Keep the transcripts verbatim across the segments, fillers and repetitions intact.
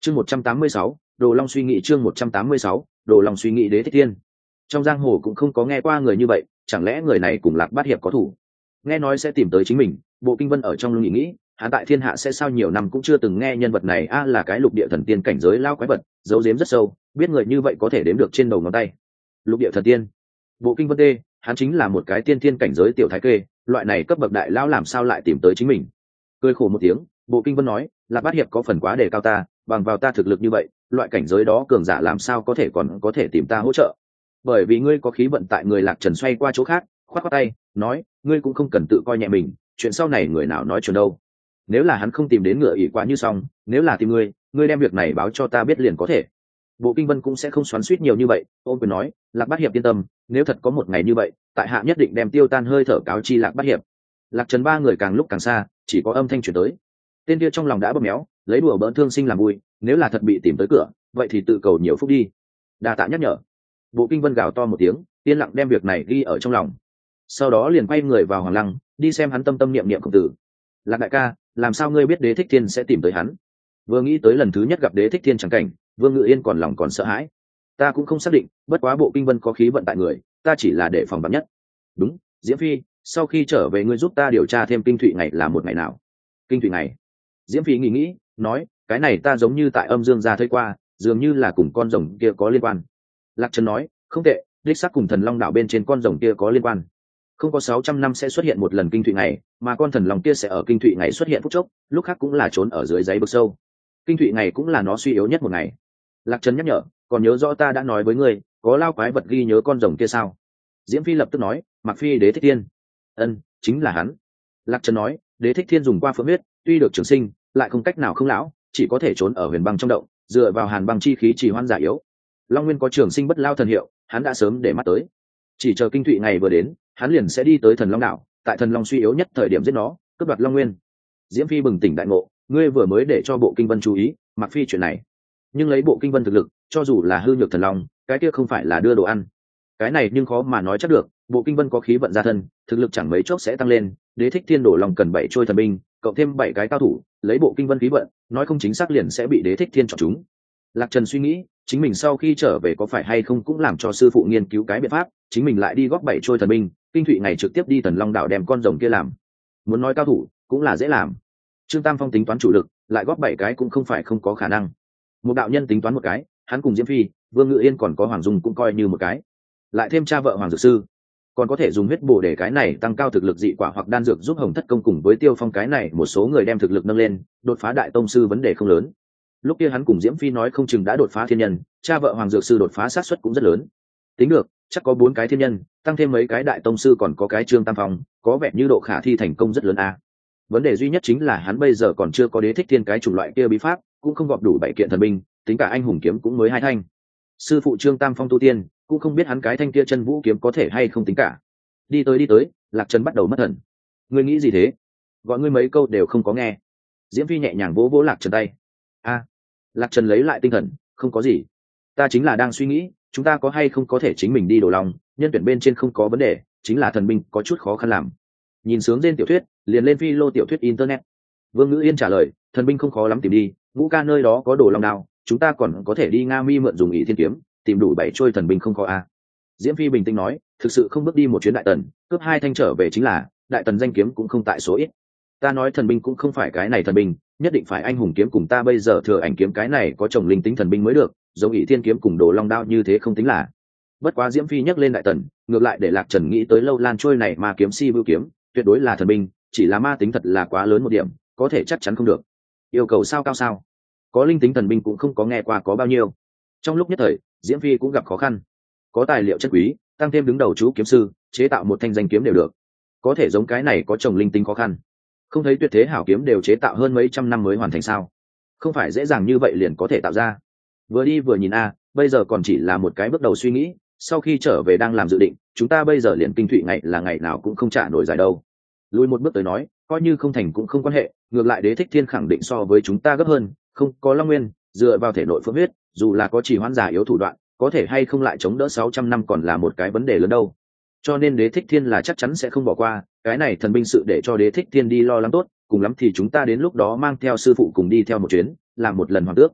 chương một trăm tám mươi sáu, Đồ Long suy nghĩ chương một trăm tám mươi sáu, Đồ Long suy nghĩ Đế Thích Thiên. Trong giang hồ cũng không có nghe qua người như vậy, chẳng lẽ người này cùng Lạc Bát Hiệp có thủ? Nghe nói sẽ tìm tới chính mình, Bộ Kinh Vân ở trong lưng nghĩ nghĩ, hắn tại thiên hạ sẽ sao nhiều năm cũng chưa từng nghe nhân vật này a là cái lục địa thần tiên cảnh giới lao quái vật, giấu giếm rất sâu, biết người như vậy có thể đếm được trên đầu ngón tay. Lục địa thần tiên, Bộ Kinh Vân tê, hắn chính là một cái tiên thiên cảnh giới tiểu thái kê, loại này cấp bậc đại lao làm sao lại tìm tới chính mình? Cười khổ một tiếng, Bộ Kinh Vân nói, Lạc Bát Hiệp có phần quá đề cao ta, bằng vào ta thực lực như vậy, loại cảnh giới đó cường giả làm sao có thể còn có thể tìm ta hỗ trợ? Bởi vì ngươi có khí vận tại người. Lạc Trần xoay qua chỗ khác, khoát khoát tay, nói, ngươi cũng không cần tự coi nhẹ mình, chuyện sau này người nào nói chuyện đâu. Nếu là hắn không tìm đến ngựa ỷ quá như xong, nếu là tìm ngươi, ngươi đem việc này báo cho ta biết liền có thể. Bộ Kinh Vân cũng sẽ không xoắn xuýt nhiều như vậy, ôm quyền nói, Lạc Bát Hiệp yên tâm, nếu thật có một ngày như vậy, tại hạ nhất định đem tiêu tan hơi thở cáo chi Lạc Bát Hiệp. Lạc Trần ba người càng lúc càng xa, chỉ có âm thanh truyền tới. Tên kia trong lòng đã bóp méo, lấy đùa bỡn thương sinh làm vui, nếu là thật bị tìm tới cửa, vậy thì tự cầu nhiều phúc đi. Đa tạ nhắc nhở. Bộ Kinh Vân gào to một tiếng, yên lặng đem việc này ghi ở trong lòng. Sau đó liền quay người vào Hoàng Lăng, đi xem hắn tâm tâm niệm niệm khổng tử. Lạc đại ca, làm sao ngươi biết Đế Thích Thiên sẽ tìm tới hắn? Vừa nghĩ tới lần thứ nhất gặp Đế Thích Thiên chẳng cảnh, Vương Ngự Yên còn lòng còn sợ hãi. Ta cũng không xác định, bất quá Bộ Kinh Vân có khí vận tại người, ta chỉ là để phòng vạn nhất. Đúng, Diễm Phi, sau khi trở về ngươi giúp ta điều tra thêm Kinh Thụy ngày là một ngày nào? Kinh Thụy ngày? Diễm Phi nghĩ nghĩ, nói, cái này ta giống như tại Âm Dương gia thấy qua, dường như là cùng con rồng kia có liên quan. Lạc Trần nói, không tệ, đích xác cùng Thần Long đảo bên trên con rồng kia có liên quan. Không có sáu trăm năm sẽ xuất hiện một lần Kinh Thụy ngày, mà con thần long kia sẽ ở Kinh Thụy ngày xuất hiện phút chốc, lúc khác cũng là trốn ở dưới đáy vực sâu. Kinh Thụy ngày cũng là nó suy yếu nhất một ngày. Lạc Trần nhắc nhở, còn nhớ rõ ta đã nói với ngươi, có lao quái vật ghi nhớ con rồng kia sao? Diễm Phi lập tức nói, Mặc Phi Đế Thích Thiên. Ân, chính là hắn. Lạc Trần nói, Đế Thích Thiên dùng qua phượng huyết, tuy được trường sinh, lại không cách nào không lão, chỉ có thể trốn ở huyền băng trong động, dựa vào hàn băng chi khí trì hoãn giả yếu. Long Nguyên có trường sinh bất lao thần hiệu, hắn đã sớm để mắt tới. Chỉ chờ Kinh Thụy ngày vừa đến, hắn liền sẽ đi tới Thần Long đảo, tại Thần Long suy yếu nhất thời điểm giết nó, cướp đoạt Long Nguyên. Diễm Phi bừng tỉnh đại ngộ, ngươi vừa mới để cho Bộ Kinh Vân chú ý, Mặc Phi chuyện này. Nhưng lấy Bộ Kinh Vân thực lực, cho dù là hư nhược thần long, cái kia không phải là đưa đồ ăn. Cái này nhưng khó mà nói chắc được, Bộ Kinh Vân có khí vận gia thân, thực lực chẳng mấy chốc sẽ tăng lên, Đế Thích Thiên đổ lòng cần bảy trôi thần binh, cộng thêm bảy cái cao thủ, lấy Bộ Kinh Vân khí vận, nói không chính xác liền sẽ bị Đế Thích Thiên chọn chúng. Lạc Trần suy nghĩ, chính mình sau khi trở về có phải hay không cũng làm cho sư phụ nghiên cứu cái biện pháp, chính mình lại đi góp bảy trôi thần binh, Kinh Thụy ngày trực tiếp đi Thần Long đảo đem con rồng kia làm. Muốn nói cao thủ, cũng là dễ làm. Trương Tam Phong tính toán chủ lực, lại góp bảy cái cũng không phải không có khả năng. Một đạo nhân tính toán một cái, hắn cùng Diễm Phi, Vương Ngự Yên còn có Hoàng Dung cũng coi như một cái. Lại thêm cha vợ Hoàng Dược Sư, còn có thể dùng huyết bổ để cái này tăng cao thực lực dị quả hoặc đan dược giúp Hồng Thất Công cùng với Tiêu Phong cái này một số người đem thực lực nâng lên, đột phá đại tông sư vấn đề không lớn. Lúc kia hắn cùng Diễm Phi nói không chừng đã đột phá thiên nhân, cha vợ Hoàng Dược Sư đột phá sát suất cũng rất lớn. Tính được, chắc có bốn cái thiên nhân, tăng thêm mấy cái đại tông sư còn có cái Trương Tam Phong, có vẻ như độ khả thi thành công rất lớn a. Vấn đề duy nhất chính là hắn bây giờ còn chưa có Đế Thích Thiên cái chủng loại kia bí pháp, cũng không gọp đủ bảy kiện thần binh, tính cả anh hùng kiếm cũng mới hai thanh. Sư phụ Trương Tam Phong tu tiên, cũng không biết hắn cái thanh kia chân vũ kiếm có thể hay không tính cả. Đi tới đi tới, Lạc Trần bắt đầu mất thần. Ngươi nghĩ gì thế? Gọi ngươi mấy câu đều không có nghe. Diễm Phi nhẹ nhàng vỗ vỗ Lạc Trần tay. A. Lạc Trần lấy lại tinh thần, không có gì. Ta chính là đang suy nghĩ, chúng ta có hay không có thể chính mình đi đổ lòng, nhân tuyển bên trên không có vấn đề, chính là thần binh có chút khó khăn làm. Nhìn sướng trên tiểu thuyết, liền lên phi lô tiểu thuyết internet. Vương Ngữ Yên trả lời, thần binh không khó lắm tìm đi, Ngũ ca nơi đó có đồ long đao, chúng ta còn có thể đi Nga Mi mượn dùng Ỷ Thiên kiếm, tìm đủ bảy trôi thần binh không khó a. Diễm Phi bình tĩnh nói, thực sự không bước đi một chuyến đại tần, cướp hai thanh trở về chính là, đại tần danh kiếm cũng không tại số ít. Ta nói thần binh cũng không phải cái này thần binh, nhất định phải anh hùng kiếm cùng ta bây giờ thừa ảnh kiếm cái này có chồng linh tính thần binh mới được, giống Ỷ Thiên kiếm cùng đồ long đao như thế không tính là. Bất quá Diễm Phi nhắc lên đại tần, ngược lại để Lạc Trần nghĩ tới lâu lan trôi này mà kiếm si bưu kiếm, tuyệt đối là thần binh, chỉ là ma tính thật là quá lớn một điểm, có thể chắc chắn không được. Yêu cầu sao cao sao? Có linh tính thần binh cũng không có nghe qua có bao nhiêu. Trong lúc nhất thời, Diễm Phi cũng gặp khó khăn. Có tài liệu chất quý, tăng thêm đứng đầu chú kiếm sư, chế tạo một thanh danh kiếm đều được. Có thể giống cái này có chồng linh tính khó khăn. Không thấy tuyệt thế hảo kiếm đều chế tạo hơn mấy trăm năm mới hoàn thành sao? Không phải dễ dàng như vậy liền có thể tạo ra. Vừa đi vừa nhìn a, bây giờ còn chỉ là một cái bước đầu suy nghĩ, sau khi trở về đang làm dự định, chúng ta bây giờ liền Kinh Thụy ngày là ngày nào cũng không trả nổi giải đâu. Lùi một bước tới nói, coi như không thành cũng không quan hệ, ngược lại Đế Thích Thiên khẳng định so với chúng ta gấp hơn, không có Long Nguyên, dựa vào thể nội phượng huyết, dù là có chỉ hoãn giả yếu thủ đoạn, có thể hay không lại chống đỡ sáu trăm năm còn là một cái vấn đề lớn đâu. Cho nên Đế Thích Thiên là chắc chắn sẽ không bỏ qua, cái này thần binh sự để cho Đế Thích Thiên đi lo lắng tốt, cùng lắm thì chúng ta đến lúc đó mang theo sư phụ cùng đi theo một chuyến, làm một lần hoàng tước.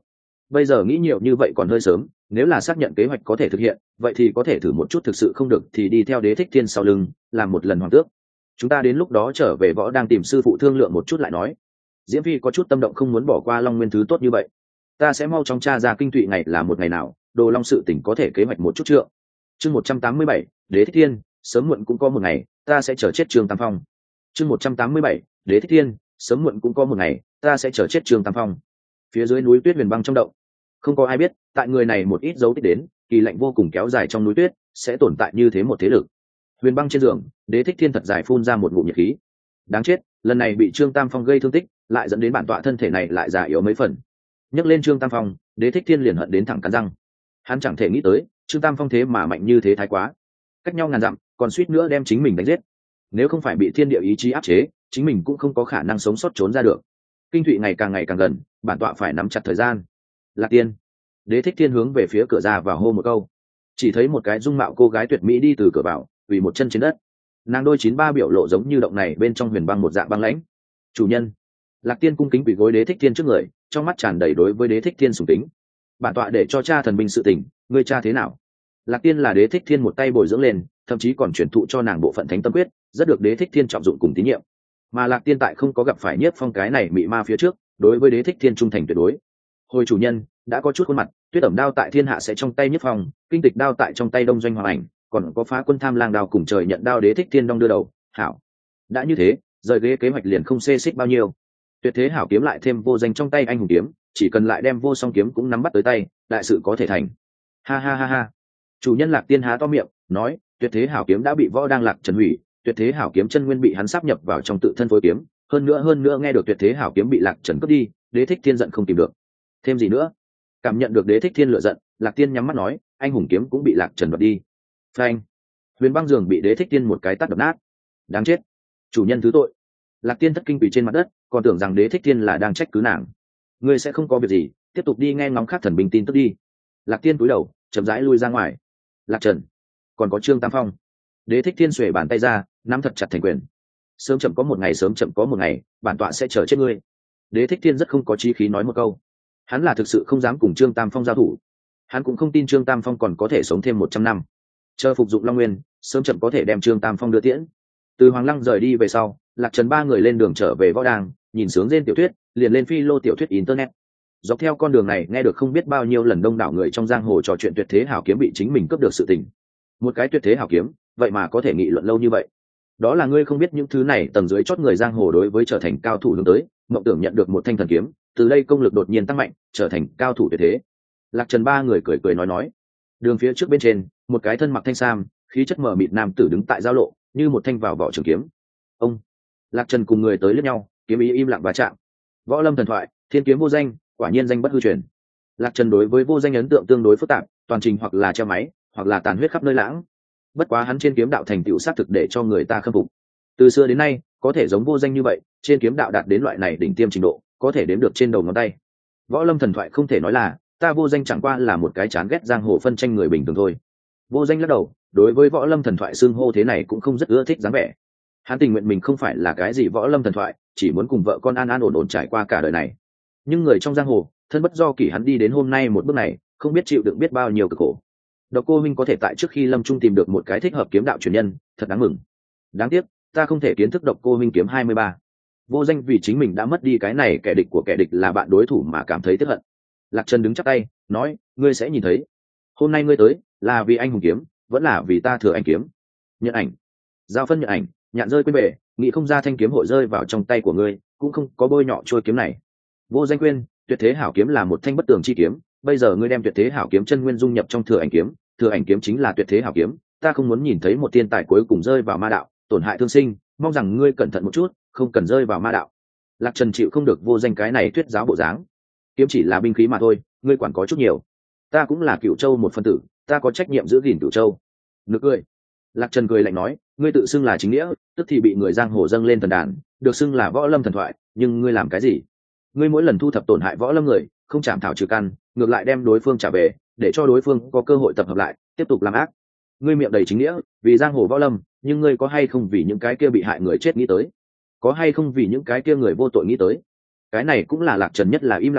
bây giờ nghĩ nhiều như vậy còn hơi sớm, nếu là xác nhận kế hoạch có thể thực hiện, vậy thì có thể thử một chút, thực sự không được thì đi theo Đế Thích Thiên sau lưng làm một lần hoàng tước. Chúng ta đến lúc đó trở về võ đang tìm sư phụ thương lượng một chút lại nói. Diễm Phi có chút tâm động, không muốn bỏ qua Long Nguyên thứ tốt như vậy. Ta sẽ mau chóng tra ra kinh tụy ngày là một ngày nào, Đồ Long sự tỉnh có thể kế hoạch một chút trượng. Chương một trăm tám mươi bảy, Đế Thích Thiên, sớm muộn cũng có một ngày, ta sẽ chờ chết Trương Tam Phong. Chương một trăm tám mươi bảy, Đế Thích Thiên, sớm muộn cũng có một ngày, ta sẽ chờ chết Trương Tam Phong. Phía dưới núi tuyết huyền băng trong động, không có ai biết, tại người này một ít dấu tích đến, kỳ lạnh vô cùng kéo dài trong núi tuyết, sẽ tồn tại như thế một thế lực. Huyền băng trên giường, Đế Thích Thiên thật dài phun ra một ngụm nhiệt khí. Đáng chết, lần này bị Trương Tam Phong gây thương tích, lại dẫn đến bản tọa thân thể này lại già yếu mấy phần. Nhắc lên Trương Tam Phong, Đế Thích Thiên liền hận đến thẳng cắn răng. Hắn chẳng thể nghĩ tới, Trương Tam Phong thế mà mạnh như thế thái quá, cách nhau ngàn dặm, còn suýt nữa đem chính mình đánh giết. Nếu không phải bị thiên địa ý chí áp chế, chính mình cũng không có khả năng sống sót trốn ra được. Kinh thụy ngày càng ngày càng gần, bản tọa phải nắm chặt thời gian. Lạc Tiên. Đế Thích Thiên hướng về phía cửa ra vào hô một câu. Chỉ thấy một cái dung mạo cô gái tuyệt mỹ đi từ cửa vào, quỳ một chân trên đất. Nàng đôi chín ba biểu lộ giống như động này bên trong huyền băng một dạng băng lãnh. Chủ nhân. Lạc Tiên cung kính quỳ gối Đế Thích Thiên trước người, trong mắt tràn đầy đối với Đế Thích Thiên sùng kính. Bản tọa để cho cha thần binh sự tình, ngươi cha thế nào? Lạc Tiên là Đế Thích Thiên một tay bồi dưỡng lên, thậm chí còn truyền thụ cho nàng bộ phận thánh tâm quyết, rất được Đế Thích Thiên trọng dụng cùng tín nhiệm. Mà Lạc Tiên tại không có gặp phải Nhiếp Phong cái này mị ma phía trước, đối với Đế Thích Thiên trung thành tuyệt đối. Hồi chủ nhân, đã có chút khuôn mặt, Tuyết ẩm đao tại thiên hạ sẽ trong tay Nhiếp Phong, kinh tịch đao tại trong tay Đông Doanh Hoàng Ảnh, còn có phá quân tham lang đao cùng trời nhận đao Đế Thích Thiên đong đưa đầu. Hảo. Đã như thế, rời ghế kế hoạch liền không xê xích bao nhiêu. Tuyệt thế hảo kiếm lại thêm vô danh trong tay anh hùng kiếm, chỉ cần lại đem vô song kiếm cũng nắm bắt tới tay, đại sự có thể thành. Ha ha ha ha. Chủ nhân Lạc Tiên há to miệng, nói, tuyệt thế hảo kiếm đã bị võ đang Lạc Trần hủy, tuyệt thế hảo kiếm chân nguyên bị hắn sáp nhập vào trong tự thân phối kiếm, hơn nữa hơn nữa nghe được tuyệt thế hảo kiếm bị Lạc Trần cướp đi, Đế Thích Thiên giận không tìm được. Thêm gì nữa? Cảm nhận được Đế Thích Thiên lửa giận, Lạc Tiên nhắm mắt nói, anh hùng kiếm cũng bị Lạc Trần đoạt đi. Phanh. Huyền băng giường bị Đế Thích Thiên một cái tát đập nát. Đáng chết. Chủ nhân thứ tội. Lạc Tiên thất kinh quỳ trên mặt đất, còn tưởng rằng Đế Thích Thiên là đang trách cứ nàng. Ngươi sẽ không có việc gì, tiếp tục đi nghe ngóng khác thần binh tin tức đi. Lạc Tiên cúi đầu, chậm rãi lui ra ngoài. Lạc Trần, còn có Trương Tam Phong. Đế Thích Thiên xuề bàn tay ra, nắm thật chặt thành quyền. Sớm chậm có một ngày, sớm chậm có một ngày, bản tọa sẽ chờ chết ngươi. Đế Thích Thiên rất không có chí khí nói một câu. Hắn là thực sự không dám cùng Trương Tam Phong giao thủ. Hắn cũng không tin Trương Tam Phong còn có thể sống thêm một trăm năm. Chờ phục dụng Long Nguyên, sớm chậm có thể đem Trương Tam Phong đưa tiễn. Từ Hoàng Lăng rời đi về sau, Lạc Trần ba người lên đường trở về võ đàng, nhìn sướng rên tiểu thuyết, liền lên phi lô tiểu thuyết internet. Dọc theo con đường này nghe được không biết bao nhiêu lần đông đảo người trong giang hồ trò chuyện tuyệt thế hảo kiếm bị chính mình cướp được sự tình. Một cái tuyệt thế hảo kiếm, vậy mà có thể nghị luận lâu như vậy. Đó là ngươi không biết những thứ này tầng dưới chót người giang hồ đối với trở thành cao thủ hướng tới, mộng tưởng nhận được một thanh thần kiếm, từ đây công lực đột nhiên tăng mạnh, trở thành cao thủ tuyệt thế. Lạc Trần ba người cười cười nói nói. Đường phía trước bên trên, một cái thân mặc thanh sam, khí chất mờ mịt nam tử đứng tại giao lộ, như một thanh vào vỏ trường kiếm. Ông. Lạc Trần cùng người tới liếc nhau, kiếm ý im lặng và chạm. Võ lâm thần thoại, thiên kiếm vô danh, quả nhiên danh bất hư truyền. Lạc Trần đối với vô danh ấn tượng tương đối phức tạp, toàn trình hoặc là treo máy, hoặc là tàn huyết khắp nơi lãng. Bất quá hắn trên kiếm đạo thành tựu sát thực để cho người ta khâm phục. Từ xưa đến nay, có thể giống vô danh như vậy, trên kiếm đạo đạt đến loại này đỉnh tiêm trình độ, có thể đếm được trên đầu ngón tay. Võ lâm thần thoại không thể nói là, ta vô danh chẳng qua là một cái chán ghét giang hồ phân tranh người bình thường thôi. Vô danh lắc đầu, đối với võ lâm thần thoại xưng hô thế này cũng không rất ưa thích dáng vẻ. Hắn tình nguyện mình không phải là cái gì võ lâm thần thoại, chỉ muốn cùng vợ con an an ổn ổn trải qua cả đời này. Nhưng người trong giang hồ, thân bất do kỷ hắn đi đến hôm nay một bước này, không biết chịu đựng biết bao nhiêu cực khổ. Độc Cô Minh có thể tại trước khi lâm trung tìm được một cái thích hợp kiếm đạo truyền nhân, thật đáng mừng. Đáng tiếc, ta không thể kiến thức Độc Cô Minh kiếm hai mươi ba. Vô danh vì chính mình đã mất đi cái này kẻ địch của kẻ địch là bạn đối thủ mà cảm thấy tiếc hận. Lạc Trần đứng chắp tay, nói, ngươi sẽ nhìn thấy. Hôm nay ngươi tới, là vì anh hùng kiếm, vẫn là vì ta thừa anh kiếm. Nhận ảnh. Giao phân nhận ảnh, nhạn rơi quên bể, nghĩ không ra thanh kiếm hội rơi vào trong tay của ngươi, cũng không có bôi nhọ trôi kiếm này. Vô danh quên, tuyệt thế hảo kiếm là một thanh bất tường chi kiếm, bây giờ ngươi đem tuyệt thế hảo kiếm chân nguyên dung nhập trong thừa ảnh kiếm, thừa ảnh kiếm chính là tuyệt thế hảo kiếm, ta không muốn nhìn thấy một thiên tài cuối cùng rơi vào ma đạo, tổn hại thương sinh, mong rằng ngươi cẩn thận một chút, không cần rơi vào ma đạo. Lạc Trần chịu không được vô danh cái này thuyết giáo bộ dáng. Kiếm chỉ là binh khí mà thôi, ngươi quản có chút nhiều. Ta cũng là Cửu Châu một phân tử, ta có trách nhiệm giữ gìn Cửu Châu. Nực cười. Lạc Trần cười lạnh nói, ngươi tự xưng là chính nghĩa, tức thì bị người giang hồ dâng lên thần đàn, được xưng là võ lâm thần thoại, nhưng ngươi làm cái gì? Ngươi mỗi lần thu thập tổn hại võ lâm người, không chạm thảo trừ căn, ngược lại đem đối phương trả về, để cho đối phương có cơ hội tập hợp lại, tiếp tục làm ác. Ngươi miệng đầy chính nghĩa, vì giang hồ võ lâm, nhưng ngươi có hay không vì những cái kia bị hại người chết nghĩ tới? Có hay không vì những cái kia người vô tội nghĩ tới? Cái này cũng là Lạc Trần nhất là im lặng chỗ,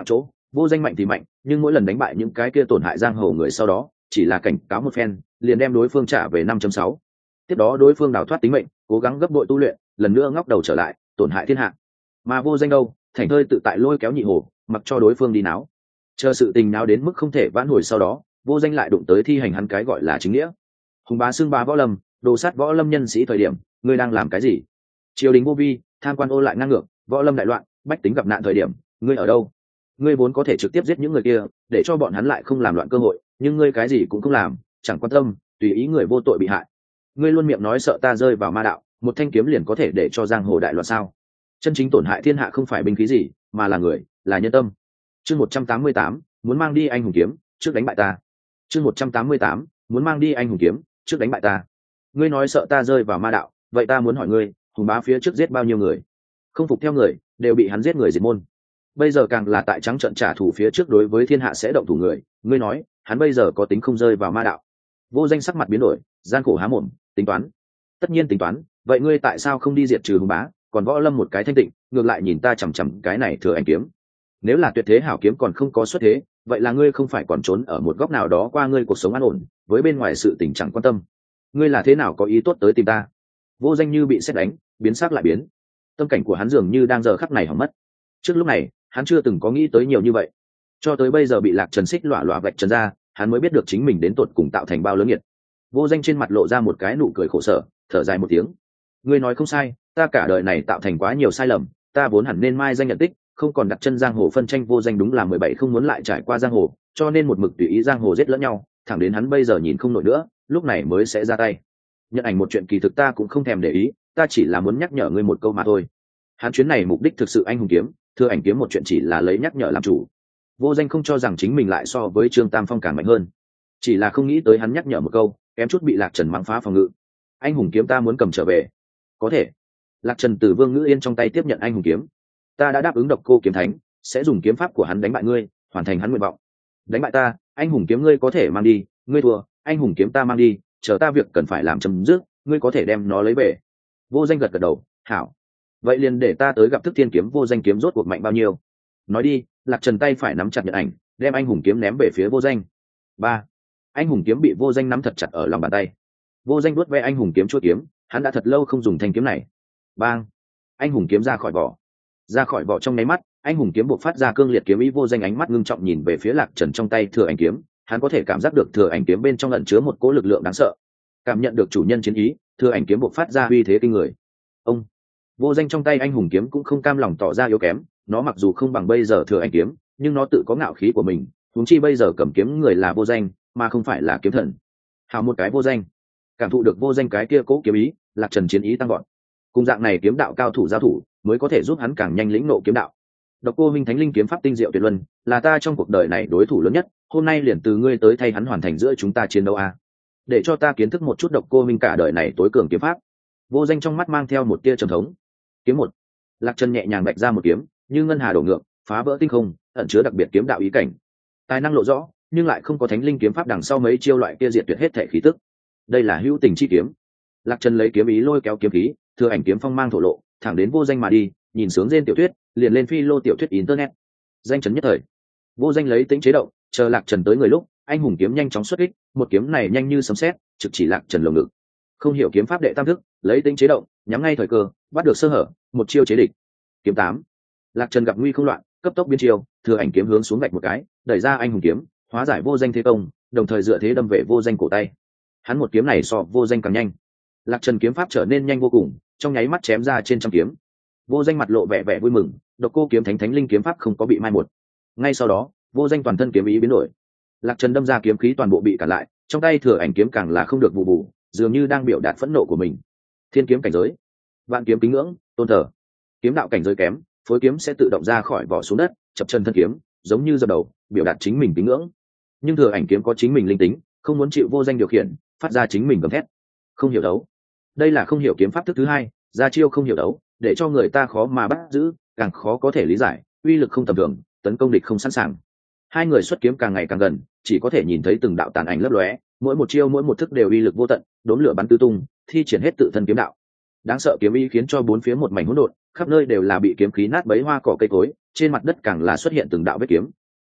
Vô Danh mạnh thì mạnh, nhưng mỗi lần đánh bại những cái kia tổn hại giang hồ người sau đó chỉ là cảnh cáo một phen liền đem đối phương trả về 5.6. Tiếp đó đối phương đào thoát tính mệnh, cố gắng gấp bội tu luyện, lần nữa ngóc đầu trở lại, tổn hại thiên hạ. Mà Vô Danh đâu, thành thơi tự tại lôi kéo Nhị Hổ, mặc cho đối phương đi náo. Chờ sự tình náo đến mức không thể vãn hồi sau đó, Vô Danh lại đụng tới thi hành hắn cái gọi là chính nghĩa. Hùng bá xưng bá võ lâm, đồ sát võ lâm nhân sĩ thời điểm, ngươi đang làm cái gì? Triều đình vô vi, tham quan ô lại ngang ngược, võ lâm đại loạn, bách tính gặp nạn thời điểm, ngươi ở đâu? Ngươi vốn có thể trực tiếp giết những người kia, để cho bọn hắn lại không làm loạn cơ hội, nhưng ngươi cái gì cũng không làm, chẳng quan tâm, tùy ý người vô tội bị hại. Ngươi luôn miệng nói sợ ta rơi vào ma đạo, một thanh kiếm liền có thể để cho giang hồ đại loạn sao? Chân chính tổn hại thiên hạ không phải binh khí gì, mà là người, là nhân tâm. Chương một trăm tám mươi tám, muốn mang đi anh hùng kiếm, trước đánh bại ta. Chương một trăm tám mươi tám, muốn mang đi anh hùng kiếm, trước đánh bại ta. Ngươi nói sợ ta rơi vào ma đạo, vậy ta muốn hỏi ngươi, Hùng bá phía trước giết bao nhiêu người? Không phục theo người, đều bị hắn giết người diệt môn. Bây giờ càng là tại trắng trận trả thù phía trước đối với thiên hạ sẽ động thủ người, ngươi nói, hắn bây giờ có tính không rơi vào ma đạo? Vô Danh sắc mặt biến đổi, gian khổ há mồm, tính toán. Tất nhiên tính toán, vậy ngươi tại sao không đi diệt trừ Hùng bá, còn võ lâm một cái thanh tịnh, ngược lại nhìn ta chằm chằm cái này thừa ảnh kiếm? Nếu là tuyệt thế hảo kiếm còn không có xuất thế, vậy là ngươi không phải còn trốn ở một góc nào đó qua ngươi cuộc sống an ổn, với bên ngoài sự tình chẳng quan tâm. Ngươi là thế nào có ý tốt tới tìm ta? Vô Danh như bị sét đánh, biến sắc lại biến. Tâm cảnh của hắn dường như đang giờ khắc này hỏng mất. Trước lúc này, hắn chưa từng có nghĩ tới nhiều như vậy. Cho tới bây giờ bị Lạc Trần xích lọa lọa vạch trần ra, hắn mới biết được chính mình đến tột cùng tạo thành bao lớn nghiệt. Vô Danh trên mặt lộ ra một cái nụ cười khổ sở, thở dài một tiếng. Ngươi nói không sai, ta cả đời này tạo thành quá nhiều sai lầm, ta vốn hẳn nên mai danh nhận tích, không còn đặt chân giang hồ phân tranh. Vô Danh đúng là mười bảy không muốn lại trải qua giang hồ, cho nên một mực tùy ý giang hồ giết lẫn nhau, thẳng đến hắn bây giờ nhìn không nổi nữa, lúc này mới sẽ ra tay. Nhận ảnh một chuyện kỳ thực ta cũng không thèm để ý, ta chỉ là muốn nhắc nhở ngươi một câu mà thôi. Hắn chuyến này mục đích thực sự anh hùng kiếm, Thừa ảnh kiếm một chuyện chỉ là lấy nhắc nhở làm chủ. Vô Danh không cho rằng chính mình lại so với Trương Tam Phong càng mạnh hơn, chỉ là không nghĩ tới hắn nhắc nhở một câu, kém chút bị Lạc Trần mắng phá phòng ngự. Anh hùng kiếm ta muốn cầm trở về. Có thể. Lạc Trần từ Vương Ngữ Yên trong tay tiếp nhận anh hùng kiếm. Ta đã đáp ứng Độc Cô kiếm thánh, sẽ dùng kiếm pháp của hắn đánh bại ngươi, hoàn thành hắn nguyện vọng. Đánh bại ta, anh hùng kiếm ngươi có thể mang đi, ngươi thua, anh hùng kiếm ta mang đi, chờ ta việc cần phải làm chấm dứt, ngươi có thể đem nó lấy về. Vô Danh gật gật đầu, hảo. Vậy liền để ta tới gặp Thức Thiên kiếm. Vô Danh kiếm rốt cuộc mạnh bao nhiêu? Nói đi. Lạc Trần tay phải nắm chặt nhận ảnh, đem anh hùng kiếm ném về phía Vô Danh. Ba. Anh hùng kiếm bị Vô Danh nắm thật chặt ở lòng bàn tay. Vô Danh vuốt ve anh hùng kiếm chuôi kiếm, hắn đã thật lâu không dùng thanh kiếm này. Bang. Anh hùng kiếm ra khỏi vỏ. Ra khỏi vỏ trong nháy mắt, anh hùng kiếm buộc phát ra cương liệt kiếm ý. Vô Danh ánh mắt ngưng trọng nhìn về phía Lạc Trần trong tay thừa ảnh kiếm, hắn có thể cảm giác được thừa ảnh kiếm bên trong ẩn chứa một cỗ lực lượng đáng sợ. Cảm nhận được chủ nhân chiến ý, thừa ảnh kiếm buộc phát ra uy thế kinh người. Ông. Vô Danh trong tay anh hùng kiếm cũng không cam lòng tỏ ra yếu kém, nó mặc dù không bằng bây giờ thừa ảnh kiếm, nhưng nó tự có ngạo khí của mình, huống chi bây giờ cầm kiếm người là Vô Danh, mà không phải là kiếm thần. Hào một cái Vô Danh. Cảm thụ được Vô Danh cái kia cố kiếm ý, Lạc Trần chiến ý tăng vọt. Cùng dạng này kiếm đạo cao thủ giao thủ, mới có thể giúp hắn càng nhanh lĩnh nộ kiếm đạo. Độc Cô Minh Thánh Linh kiếm pháp tinh diệu tuyệt luân, là ta trong cuộc đời này đối thủ lớn nhất, hôm nay liền từ ngươi tới thay hắn hoàn thành giữa chúng ta chiến đấu a. Để cho ta kiến thức một chút Độc Cô Minh cả đời này tối cường kiếm pháp. Vô Danh trong mắt mang theo một tia trầm thống. Kiếm một. Lạc Trần nhẹ nhàng bạch ra một kiếm, như ngân hà đổ ngược, phá vỡ tinh không, ẩn chứa đặc biệt kiếm đạo ý cảnh. Tài năng lộ rõ, nhưng lại không có Thánh Linh kiếm pháp đằng sau mấy chiêu loại kia diệt tuyệt hết thể khí tức. Đây là hữu tình chi kiếm. Lạc Trần lấy kiếm ý lôi kéo kiếm khí, thừa ảnh kiếm phong mang thổ lộ, thẳng đến Vô Danh mà đi, nhìn sướng rên tiểu thuyết, liền lên phi lô tiểu thuyết internet. Danh chấn nhất thời. Vô Danh lấy tính chế động, chờ Lạc Trần tới người lúc, anh hùng kiếm nhanh chóng xuất kích, một kiếm này nhanh như sấm sét, trực chỉ Lạc Trần lồng ngực. Không hiểu kiếm pháp đệ tam thức, lấy tính chế động, nhắm ngay thời cơ, bắt được sơ hở, một chiêu chế địch. Kiếm tám. Lạc Trần gặp nguy không loạn, cấp tốc biến chiêu, thừa ảnh kiếm hướng xuống vạch một cái, đẩy ra anh hùng kiếm, hóa giải Vô Danh thế công, đồng thời dựa thế đâm về Vô Danh cổ tay. Hắn một kiếm này so Vô Danh càng nhanh. Lạc Trần kiếm pháp trở nên nhanh vô cùng, trong nháy mắt chém ra trên trăm kiếm. Vô Danh mặt lộ vẻ vẻ vui mừng, Độc Cô kiếm thánh Thánh Linh kiếm pháp không có bị mai một. Ngay sau đó, Vô Danh toàn thân kiếm ý biến đổi. Lạc Trần đâm ra kiếm khí toàn bộ bị cản lại, trong tay thừa ảnh kiếm càng là không được vụ vụ, dường như đang biểu đạt phẫn nộ của mình. Thiên kiếm cảnh giới, vạn kiếm kính ngưỡng, tôn thờ. Kiếm đạo cảnh giới kém, phối kiếm sẽ tự động ra khỏi vỏ xuống đất, chập chân thân kiếm, giống như dập đầu, biểu đạt chính mình kính ngưỡng. Nhưng thừa ảnh kiếm có chính mình linh tính, không muốn chịu Vô Danh điều khiển, phát ra chính mình gầm thét. Không hiểu đấu. Đây là không hiểu kiếm pháp thức thứ hai, ra chiêu không hiểu đấu, để cho người ta khó mà bắt giữ, càng khó có thể lý giải, uy lực không tầm thường, tấn công địch không sẵn sàng. Hai người xuất kiếm càng ngày càng gần, chỉ có thể nhìn thấy từng đạo tàn ảnh lấp lóe, mỗi một chiêu mỗi một thức đều uy lực vô tận, đốn lửa bắn tứ tung, thi triển hết tự thân kiếm đạo. Đáng sợ kiếm ý khiến cho bốn phía một mảnh hỗn độn, khắp nơi đều là bị kiếm khí nát bấy hoa cỏ cây cối, trên mặt đất càng là xuất hiện từng đạo vết kiếm.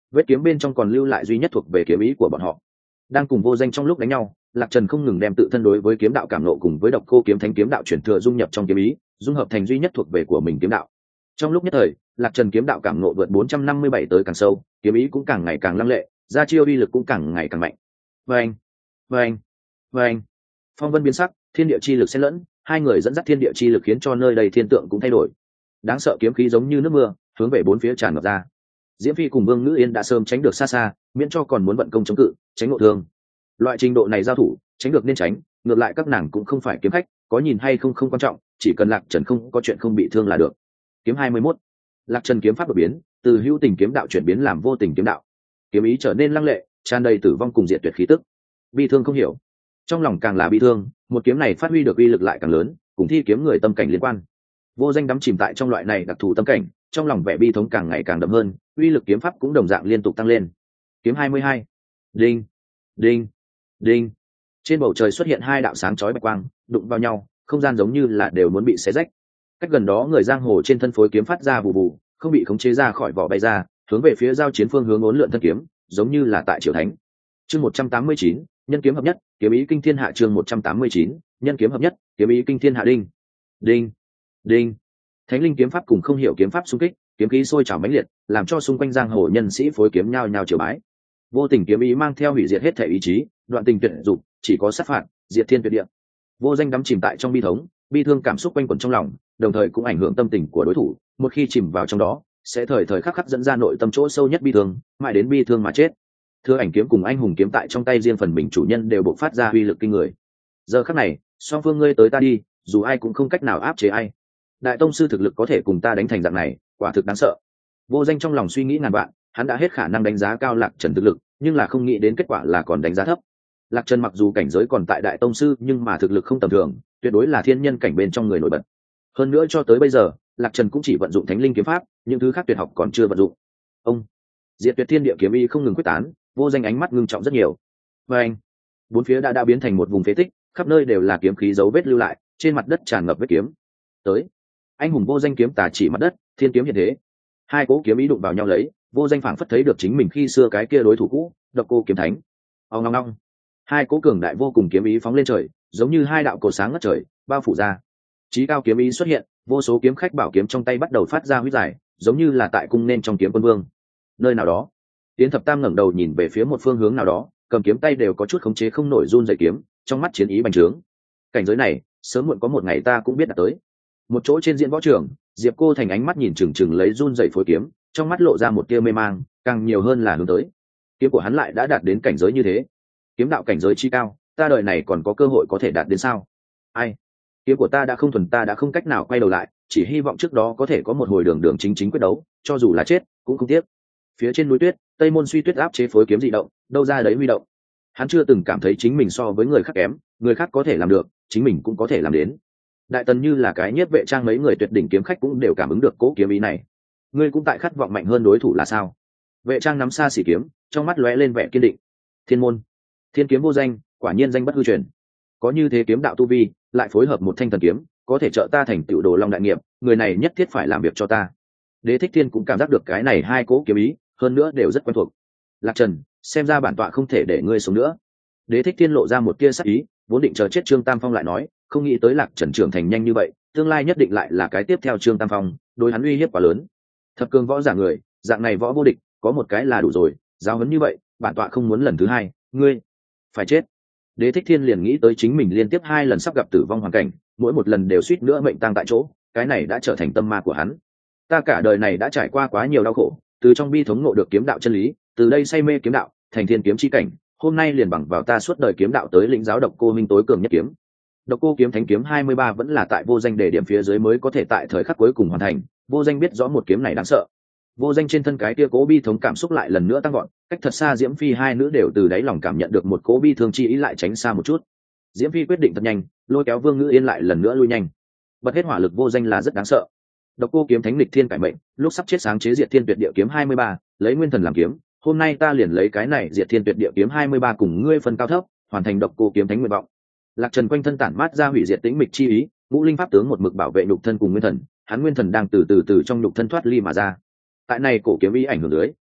vết kiếm bên trong còn lưu lại duy nhất thuộc về kiếm ý của bọn họ. Đang cùng vô danh trong lúc đánh nhau, Lạc Trần không ngừng đem tự thân đối với kiếm đạo cảm nộ cùng với độc cô kiếm thánh kiếm đạo chuyển thừa dung nhập trong kiếm ý, dung hợp thành duy nhất thuộc về của mình kiếm đạo. Trong lúc nhất thời, Lạc Trần kiếm đạo cảm nộ vượt bốn trăm năm mươi bảy tới càng sâu, kiếm ý cũng càng ngày càng lăng lệ, ra chiêu uy lực cũng càng ngày càng mạnh. Vâng, vâng, vâng. Phong vân biến sắc, thiên địa chi lực xen lẫn, hai người dẫn dắt thiên địa chi lực khiến cho nơi đây thiên tượng cũng thay đổi. Đáng sợ kiếm khí giống như nước mưa, hướng về bốn phía tràn ngập ra. Diễm Phi cùng Vương Ngữ Yên đã sớm tránh được xa xa, miễn cho còn muốn vận công chống cự, tránh ngộ thương. Loại trình độ này giao thủ, tránh được nên tránh, ngược lại các nàng cũng không phải kiếm khách, có nhìn hay không không quan trọng, chỉ cần Lạc Trần không có chuyện không bị thương là được. Kiếm hai mươi mốt. Lạc Trần kiếm pháp đột biến, từ hữu tình kiếm đạo chuyển biến làm vô tình kiếm đạo. Kiếm ý trở nên lăng lệ, tràn đầy tử vong cùng diệt tuyệt khí tức. Bi thương không hiểu, trong lòng càng là bi thương, một kiếm này phát huy được uy lực lại càng lớn, cùng thi kiếm người tâm cảnh liên quan. Vô danh đắm chìm tại trong loại này đặc thù tâm cảnh, trong lòng vẻ bi thống càng ngày càng đậm hơn, uy lực kiếm pháp cũng đồng dạng liên tục tăng lên. Kiếm hai mươi hai. Đinh, đinh, đinh. Trên bầu trời xuất hiện hai đạo sáng chói bạch quang, đụng vào nhau, không gian giống như là đều muốn bị xé rách. Cách gần đó người giang hồ trên thân phối kiếm phát ra vụ vụ, không bị khống chế ra khỏi vỏ bay ra, hướng về phía giao chiến phương hướng uốn lượn thân kiếm, giống như là tại triều thánh. Chương một trăm tám mươi chín, nhân kiếm hợp nhất, kiếm ý kinh thiên hạ. Chương một trăm tám mươi chín, nhân kiếm hợp nhất, kiếm ý kinh thiên hạ. Đinh, đinh, đinh. Thánh linh kiếm pháp cùng không hiểu kiếm pháp xung kích, kiếm khí sôi trào mãnh liệt, làm cho xung quanh giang hồ nhân sĩ phối kiếm nhao nhao triều bái. Vô tình kiếm ý mang theo hủy diệt hết thể ý chí, đoạn tình tuyệt dục, chỉ có sát phạt, diệt thiên tuyệt địa. Vô danh đắm chìm tại trong bi thống, bi thương cảm xúc quanh quẩn trong lòng, đồng thời cũng ảnh hưởng tâm tình của đối thủ, một khi chìm vào trong đó, sẽ thời thời khắc khắc dẫn ra nội tâm chỗ sâu nhất bi thương, mãi đến bi thương mà chết. Thừa ảnh kiếm cùng anh hùng kiếm tại trong tay riêng phần mình chủ nhân đều bộc phát ra uy lực kinh người. Giờ khắc này, song phương ngươi tới ta đi, dù ai cũng không cách nào áp chế ai. Đại tông sư thực lực có thể cùng ta đánh thành dạng này, quả thực đáng sợ. Vô danh trong lòng suy nghĩ ngàn vạn, hắn đã hết khả năng đánh giá cao Lạc Trần thực lực, nhưng là không nghĩ đến kết quả là còn đánh giá thấp. Lạc Trần mặc dù cảnh giới còn tại đại tông sư, nhưng mà thực lực không tầm thường, tuyệt đối là thiên nhân cảnh bên trong người nổi bật. Hơn nữa cho tới bây giờ, Lạc Trần cũng chỉ vận dụng thánh linh kiếm pháp, những thứ khác tuyệt học còn chưa vận dụng. Ông diệt tuyệt thiên địa kiếm ý không ngừng quyết tán, vô danh ánh mắt ngưng trọng rất nhiều. Và anh, bốn phía đã đã biến thành một vùng phế tích, khắp nơi đều là kiếm khí dấu vết lưu lại, trên mặt đất tràn ngập vết kiếm. Tới, anh hùng vô danh kiếm tà chỉ mặt đất, thiên kiếm hiện thế. Hai cỗ kiếm ý đụng vào nhau lấy, vô danh phảng phất thấy được chính mình khi xưa cái kia đối thủ cũ, Độc Cô kiếm thánh. Ông ngong ngong, hai cỗ cường đại vô cùng kiếm ý phóng lên trời, giống như hai đạo cột sáng ngất trời, bao phủ ra. Chí cao kiếm ý xuất hiện, vô số kiếm khách bảo kiếm trong tay bắt đầu phát ra huyết dài, giống như là tại cung nên trong kiếm quân vương. Nơi nào đó, Yến Thập Tam ngẩng đầu nhìn về phía một phương hướng nào đó, cầm kiếm tay đều có chút khống chế không nổi run rẩy kiếm, trong mắt chiến ý bành trướng. Cảnh giới này, sớm muộn có một ngày ta cũng biết đạt tới. Một chỗ trên diễn võ trường, Diệp Cô Thành ánh mắt nhìn chừng chừng lấy run rẩy phối kiếm, trong mắt lộ ra một tia mê mang, càng nhiều hơn là hướng tới. Kiếm của hắn lại đã đạt đến cảnh giới như thế, kiếm đạo cảnh giới chi cao, ta đời này còn có cơ hội có thể đạt đến sao? Ai? Kiếm của ta đã không thuần, ta đã không cách nào quay đầu lại, chỉ hy vọng trước đó có thể có một hồi đường đường chính chính quyết đấu, cho dù là chết cũng không tiếc. Phía trên núi tuyết, Tây Môn Suy Tuyết áp chế phối kiếm dị động, đâu ra đấy huy động. Hắn chưa từng cảm thấy chính mình so với người khác kém, người khác có thể làm được, chính mình cũng có thể làm đến. Đại Tần như là cái Nhiếp Vệ Trang mấy người tuyệt đỉnh kiếm khách cũng đều cảm ứng được cố kiếm ý này. Ngươi cũng tại khát vọng mạnh hơn đối thủ là sao? Vệ Trang nắm xa xỉ kiếm, trong mắt lóe lên vẻ kiên định. Thiên môn, thiên kiếm vô danh, quả nhiên danh bất hư truyền. Có như thế kiếm đạo tu vi, lại phối hợp một thanh thần kiếm, có thể trợ ta thành tựu Đồ Long đại nghiệp, người này nhất thiết phải làm việc cho ta. Đế Thích Thiên cũng cảm giác được cái này hai cố kiếm ý, hơn nữa đều rất quen thuộc. Lạc Trần, xem ra bản tọa không thể để ngươi sống nữa. Đế Thích Thiên lộ ra một tia sắc ý, vốn định chờ chết Trương Tam Phong lại nói, không nghĩ tới Lạc Trần trưởng thành nhanh như vậy, tương lai nhất định lại là cái tiếp theo Trương Tam Phong, đối hắn uy hiếp quá lớn. Thập cường võ giả người, dạng này võ vô địch, có một cái là đủ rồi, giáo huấn như vậy, bản tọa không muốn lần thứ hai, ngươi phải chết. Đế Thích Thiên liền nghĩ tới chính mình liên tiếp hai lần sắp gặp tử vong hoàn cảnh, mỗi một lần đều suýt nữa mệnh tang tại chỗ, cái này đã trở thành tâm ma của hắn. Ta cả đời này đã trải qua quá nhiều đau khổ, từ trong bi thống ngộ được kiếm đạo chân lý, từ đây say mê kiếm đạo, thành thiên kiếm chi cảnh, hôm nay liền bằng vào ta suốt đời kiếm đạo tới lĩnh giáo Độc Cô minh tối cường nhất kiếm. Độc Cô kiếm thánh kiếm hai mươi ba vẫn là tại vô danh để điểm phía dưới mới có thể tại thời khắc cuối cùng hoàn thành, vô danh biết rõ một kiếm này đáng sợ. Vô danh trên thân cái kia cố bi thống cảm xúc lại lần nữa tăng gọn, cách thật xa Diễm Phi hai nữ đều từ đáy lòng cảm nhận được một cố bi thương chi ý, lại tránh xa một chút. Diễm Phi quyết định thật nhanh, lôi kéo Vương Ngữ Yên lại lần nữa lui nhanh. Bật hết hỏa lực vô danh là rất đáng sợ. Độc Cô kiếm thánh lịch thiên cải mệnh, lúc sắp chết sáng chế Diệt Thiên Tuyệt Địa kiếm hai mươi ba, lấy nguyên thần làm kiếm, hôm nay ta liền lấy cái này Diệt Thiên Tuyệt Địa kiếm hai mươi ba cùng ngươi phân cao thấp, hoàn thành Độc Cô kiếm thánh nguyện vọng. Lạc Trần quanh thân tản mát ra hủy diệt tĩnh mịch chi ý, ngũ linh pháp tướng một mực bảo vệ nhục thân cùng nguyên thần, hắn nguyên thần đang từ từ từ trong nhục thân thoát ly mà ra. Tại này cổ kiếm ý ảnh hưởng dưới,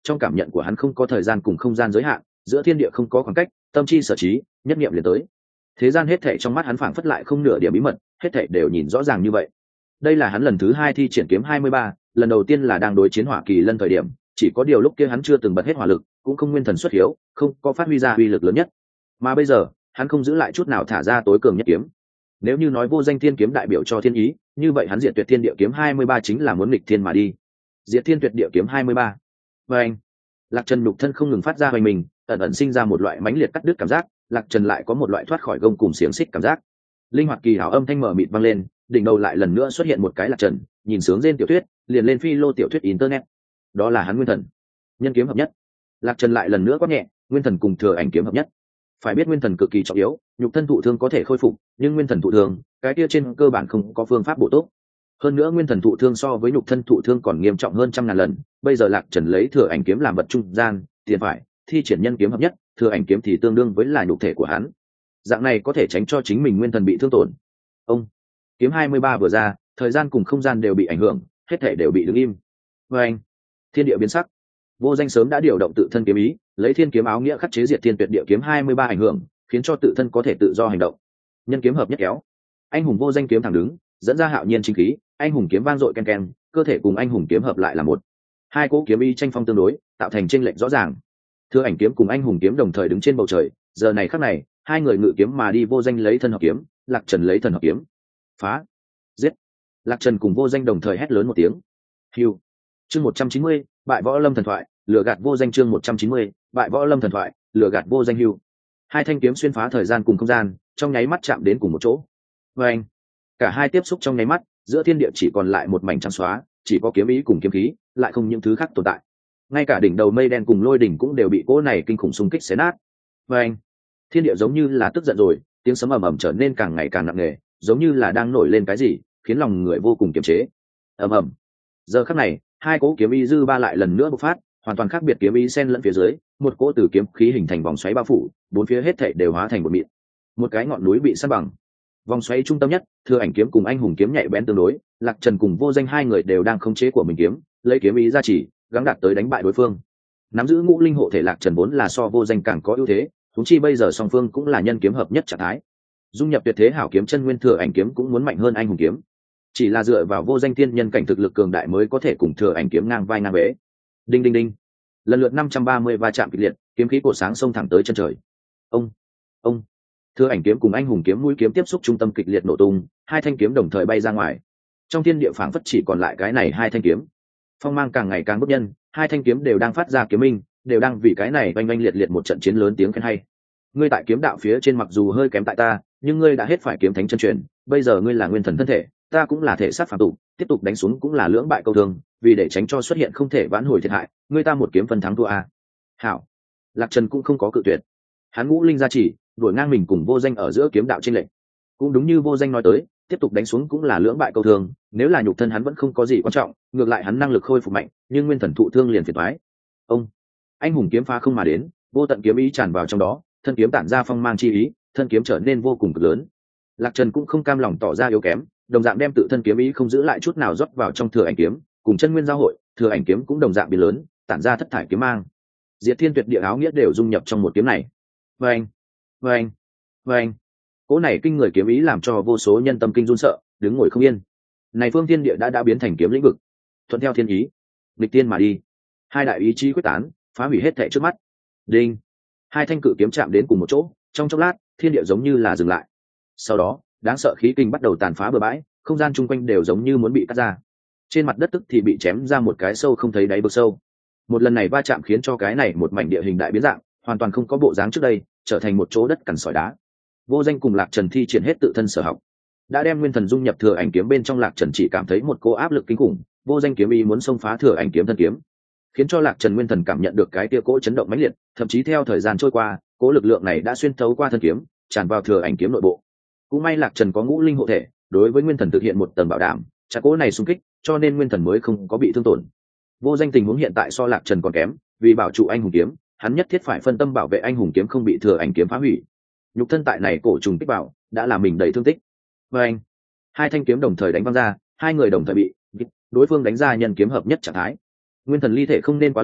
trong cảm nhận của hắn không có thời gian cùng không gian giới hạn, giữa thiên địa không có khoảng cách, tâm chi sở trí, nhất niệm liền tới. Thế gian hết thảy trong mắt hắn phảng phất lại không nửa điểm bí mật, hết thảy đều nhìn rõ ràng như vậy. Đây là hắn lần thứ hai thi triển kiếm hai mươi ba, lần đầu tiên là đang đối chiến Hỏa Kỳ Lân thời điểm, chỉ có điều lúc kia hắn chưa từng bật hết hỏa lực, cũng không nguyên thần xuất hiếu, không có phát huy ra uy lực lớn nhất. Mà bây giờ, hắn không giữ lại chút nào thả ra tối cường nhất kiếm. Nếu như nói vô danh thiên kiếm đại biểu cho thiên ý, như vậy hắn Diệt Tuyệt Thiên Địa kiếm hai mươi ba chính là muốn nghịch thiên mà đi. Diệt Thiên Tuyệt Địa kiếm hai mươi ba. Và anh, Lạc Trần nhục thân không ngừng phát ra hoành mình, ẩn ẩn sinh ra một loại mãnh liệt cắt đứt cảm giác, Lạc Trần lại có một loại thoát khỏi gông cùng xiềng xích cảm giác. Linh hoạt kỳ hảo âm thanh mở mịt vang lên, đỉnh đầu lại lần nữa xuất hiện một cái Lạc Trần, nhìn sướng rên tiểu thuyết, liền lên phi lô tiểu thuyết internet. Đó là hắn nguyên thần, nhân kiếm hợp nhất. Lạc Trần lại lần nữa quát nhẹ, nguyên thần cùng thừa ảnh kiếm hợp nhất. Phải biết nguyên thần cực kỳ trọng yếu, nhục thân thụ thương có thể khôi phục, nhưng nguyên thần thụ thương, cái kia trên cơ bản không có phương pháp bổ túc. Hơn nữa nguyên thần thụ thương so với nhục thân thụ thương còn nghiêm trọng hơn trăm ngàn lần. Bây giờ Lạc Trần lấy thừa ảnh kiếm làm vật trung gian, tiền phải thi triển nhân kiếm hợp nhất, thừa ảnh kiếm thì tương đương với là nhục thể của hắn. Dạng này có thể tránh cho chính mình nguyên thần bị thương tổn. Ông kiếm hai mươi ba vừa ra, thời gian cùng không gian đều bị ảnh hưởng, hết thể đều bị đứng im. Và anh, thiên địa biến sắc. Vô Danh sớm đã điều động tự thân kiếm ý, lấy thiên kiếm áo nghĩa khắc chế Diệt Thiên Tuyệt Địa kiếm hai mươi ba ảnh hưởng, khiến cho tự thân có thể tự do hành động. Nhân kiếm hợp nhất kéo, anh hùng Vô Danh kiếm thẳng đứng, dẫn ra hạo nhiên chính khí, anh hùng kiếm vang dội ken ken, cơ thể cùng anh hùng kiếm hợp lại là một. Hai cỗ kiếm ý tranh phong tương đối, tạo thành chênh lệch rõ ràng. Thừa ảnh kiếm cùng anh hùng kiếm đồng thời đứng trên bầu trời, giờ này khắc này, hai người ngự kiếm mà đi. Vô Danh lấy thân hợp kiếm, Lạc Trần lấy thần hợp kiếm. Phá, giết. Lạc Trần cùng Vô Danh đồng thời hét lớn một tiếng. Hưu. Chương một trăm chín mươi, bại võ lâm thần thoại, lừa gạt Vô Danh. Chương một trăm chín mươi, bại võ lâm thần thoại, lừa gạt Vô Danh. Hưu. Hai thanh kiếm xuyên phá thời gian cùng không gian, trong nháy mắt chạm đến cùng một chỗ. Và anh, cả hai tiếp xúc trong nháy mắt, giữa thiên địa chỉ còn lại một mảnh trắng xóa, chỉ có kiếm ý cùng kiếm khí, lại không những thứ khác tồn tại. Ngay cả đỉnh đầu mây đen cùng lôi đỉnh cũng đều bị cỗ này kinh khủng xung kích xé nát. Và anh, thiên địa giống như là tức giận rồi, tiếng sấm ầm ầm trở nên càng ngày càng nặng nề, giống như là đang nổi lên cái gì, khiến lòng người vô cùng kiềm chế. Ầm ầm. Giờ khắc này, hai cỗ kiếm ý dư ba lại lần nữa bộc phát, hoàn toàn khác biệt kiếm ý xen lẫn phía dưới, một cỗ từ kiếm khí hình thành vòng xoáy bao phủ, bốn phía hết thảy đều hóa thành một mịn. Một cái ngọn núi bị san bằng. Vòng xoáy trung tâm nhất, Thừa ảnh kiếm cùng anh hùng kiếm nhạy bén tương đối, Lạc Trần cùng Vô Danh hai người đều đang khống chế của mình kiếm, lấy kiếm ý ra chỉ, gắng đạt tới đánh bại đối phương. Nắm giữ ngũ linh hộ thể Lạc Trần vốn là so Vô Danh càng có ưu thế, huống chi bây giờ song phương cũng là nhân kiếm hợp nhất trạng thái. Dung nhập tuyệt thế hảo kiếm chân nguyên Thừa ảnh kiếm cũng muốn mạnh hơn anh hùng kiếm. Chỉ là dựa vào Vô Danh tiên nhân cảnh thực lực cường đại mới có thể cùng Thừa ảnh kiếm ngang vai ngang bế. Đinh đinh đinh. Lần lượt năm trăm ba mươi va chạm kịch liệt, kiếm khí cổ sáng xông thẳng tới chân trời. Ông, ông. Thừa ảnh kiếm cùng anh hùng kiếm mũi kiếm tiếp xúc trung tâm kịch liệt nổ tung, hai thanh kiếm đồng thời bay ra ngoài. Trong thiên địa phảng phất chỉ còn lại cái này hai thanh kiếm. Phong mang càng ngày càng bức nhân, hai thanh kiếm đều đang phát ra kiếm minh, đều đang vì cái này oanh oanh liệt liệt một trận chiến lớn tiếng khen hay. Ngươi tại kiếm đạo phía trên mặc dù hơi kém tại ta, nhưng ngươi đã hết phải kiếm thánh chân truyền, bây giờ ngươi là nguyên thần thân thể, ta cũng là thể xác phàm tục, tiếp tục đánh xuống cũng là lưỡng bại câu thương, vì để tránh cho xuất hiện không thể vãn hồi thiệt hại, ngươi ta một kiếm phân thắng thua a. Hảo. Lạc Trần cũng không có cự tuyệt. Hắn ngũ linh gia chỉ, đuổi ngang mình cùng Vô Danh ở giữa kiếm đạo trên lệnh. Cũng đúng như Vô Danh nói tới, tiếp tục đánh xuống cũng là lưỡng bại câu thương, nếu là nhục thân hắn vẫn không có gì quan trọng, ngược lại hắn năng lực khôi phục mạnh, nhưng nguyên thần thụ thương liền phiền toái. Ông, anh hùng kiếm phá không mà đến, vô tận kiếm ý tràn vào trong đó, thân kiếm tản ra phong mang chi ý, thân kiếm trở nên vô cùng cực lớn. Lạc Trần cũng không cam lòng tỏ ra yếu kém, đồng dạng đem tự thân kiếm ý không giữ lại chút nào rót vào trong thừa ảnh kiếm, cùng chân nguyên giao hội, thừa ảnh kiếm cũng đồng dạng biến lớn, tản ra thất thải kiếm mang. Diệt Thiên Tuyệt Địa áo nghĩa đều dung nhập trong một kiếm này. Vâng, vâng, vâng. Cỗ này kinh người kiếm ý làm cho vô số nhân tâm kinh run sợ, đứng ngồi không yên. Này phương thiên địa đã đã biến thành kiếm lĩnh vực, thuận theo thiên ý, nghịch tiên mà đi. Hai đại ý chí quyết tán, phá hủy hết thảy trước mắt. Đinh, hai thanh cự kiếm chạm đến cùng một chỗ, trong chốc lát, thiên địa giống như là dừng lại. Sau đó, đáng sợ khí kinh bắt đầu tàn phá bừa bãi, không gian chung quanh đều giống như muốn bị cắt ra. Trên mặt đất tức thì bị chém ra một cái sâu không thấy đáy vực sâu. Một lần này va chạm khiến cho cái này một mảnh địa hình đại biến dạng, hoàn toàn không có bộ dáng trước đây, trở thành một chỗ đất cằn sỏi đá. Vô Danh cùng Lạc Trần thi triển hết tự thân sở học, đã đem nguyên thần dung nhập thừa ảnh kiếm bên trong. Lạc Trần chỉ cảm thấy một cỗ áp lực kinh khủng, Vô Danh kiếm ý muốn xông phá thừa ảnh kiếm thân kiếm, khiến cho Lạc Trần nguyên thần cảm nhận được cái tia cỗ chấn động mãnh liệt, thậm chí theo thời gian trôi qua, cỗ lực lượng này đã xuyên thấu qua thân kiếm, tràn vào thừa ảnh kiếm nội bộ. Cũng may Lạc Trần có ngũ linh hộ thể, đối với nguyên thần thực hiện một tầng bảo đảm, chặt cỗ này xung kích, cho nên nguyên thần mới không có bị thương tổn. Vô Danh tình huống hiện tại so Lạc Trần còn kém, vì bảo trụ anh hùng kiếm, hắn nhất thiết phải phân tâm bảo vệ anh hùng kiếm không bị thừa ảnh kiếm phá hủy. Nhục thân tại này cổ trùng kích bảo, đã làm mình đầy thương tích. Và anh, hai thanh kiếm đồng thời đánh văng ra, hai người đồng thời bị đối phương đánh ra nhân kiếm hợp nhất trạng thái. Nguyên thần ly thể không nên quá lâu,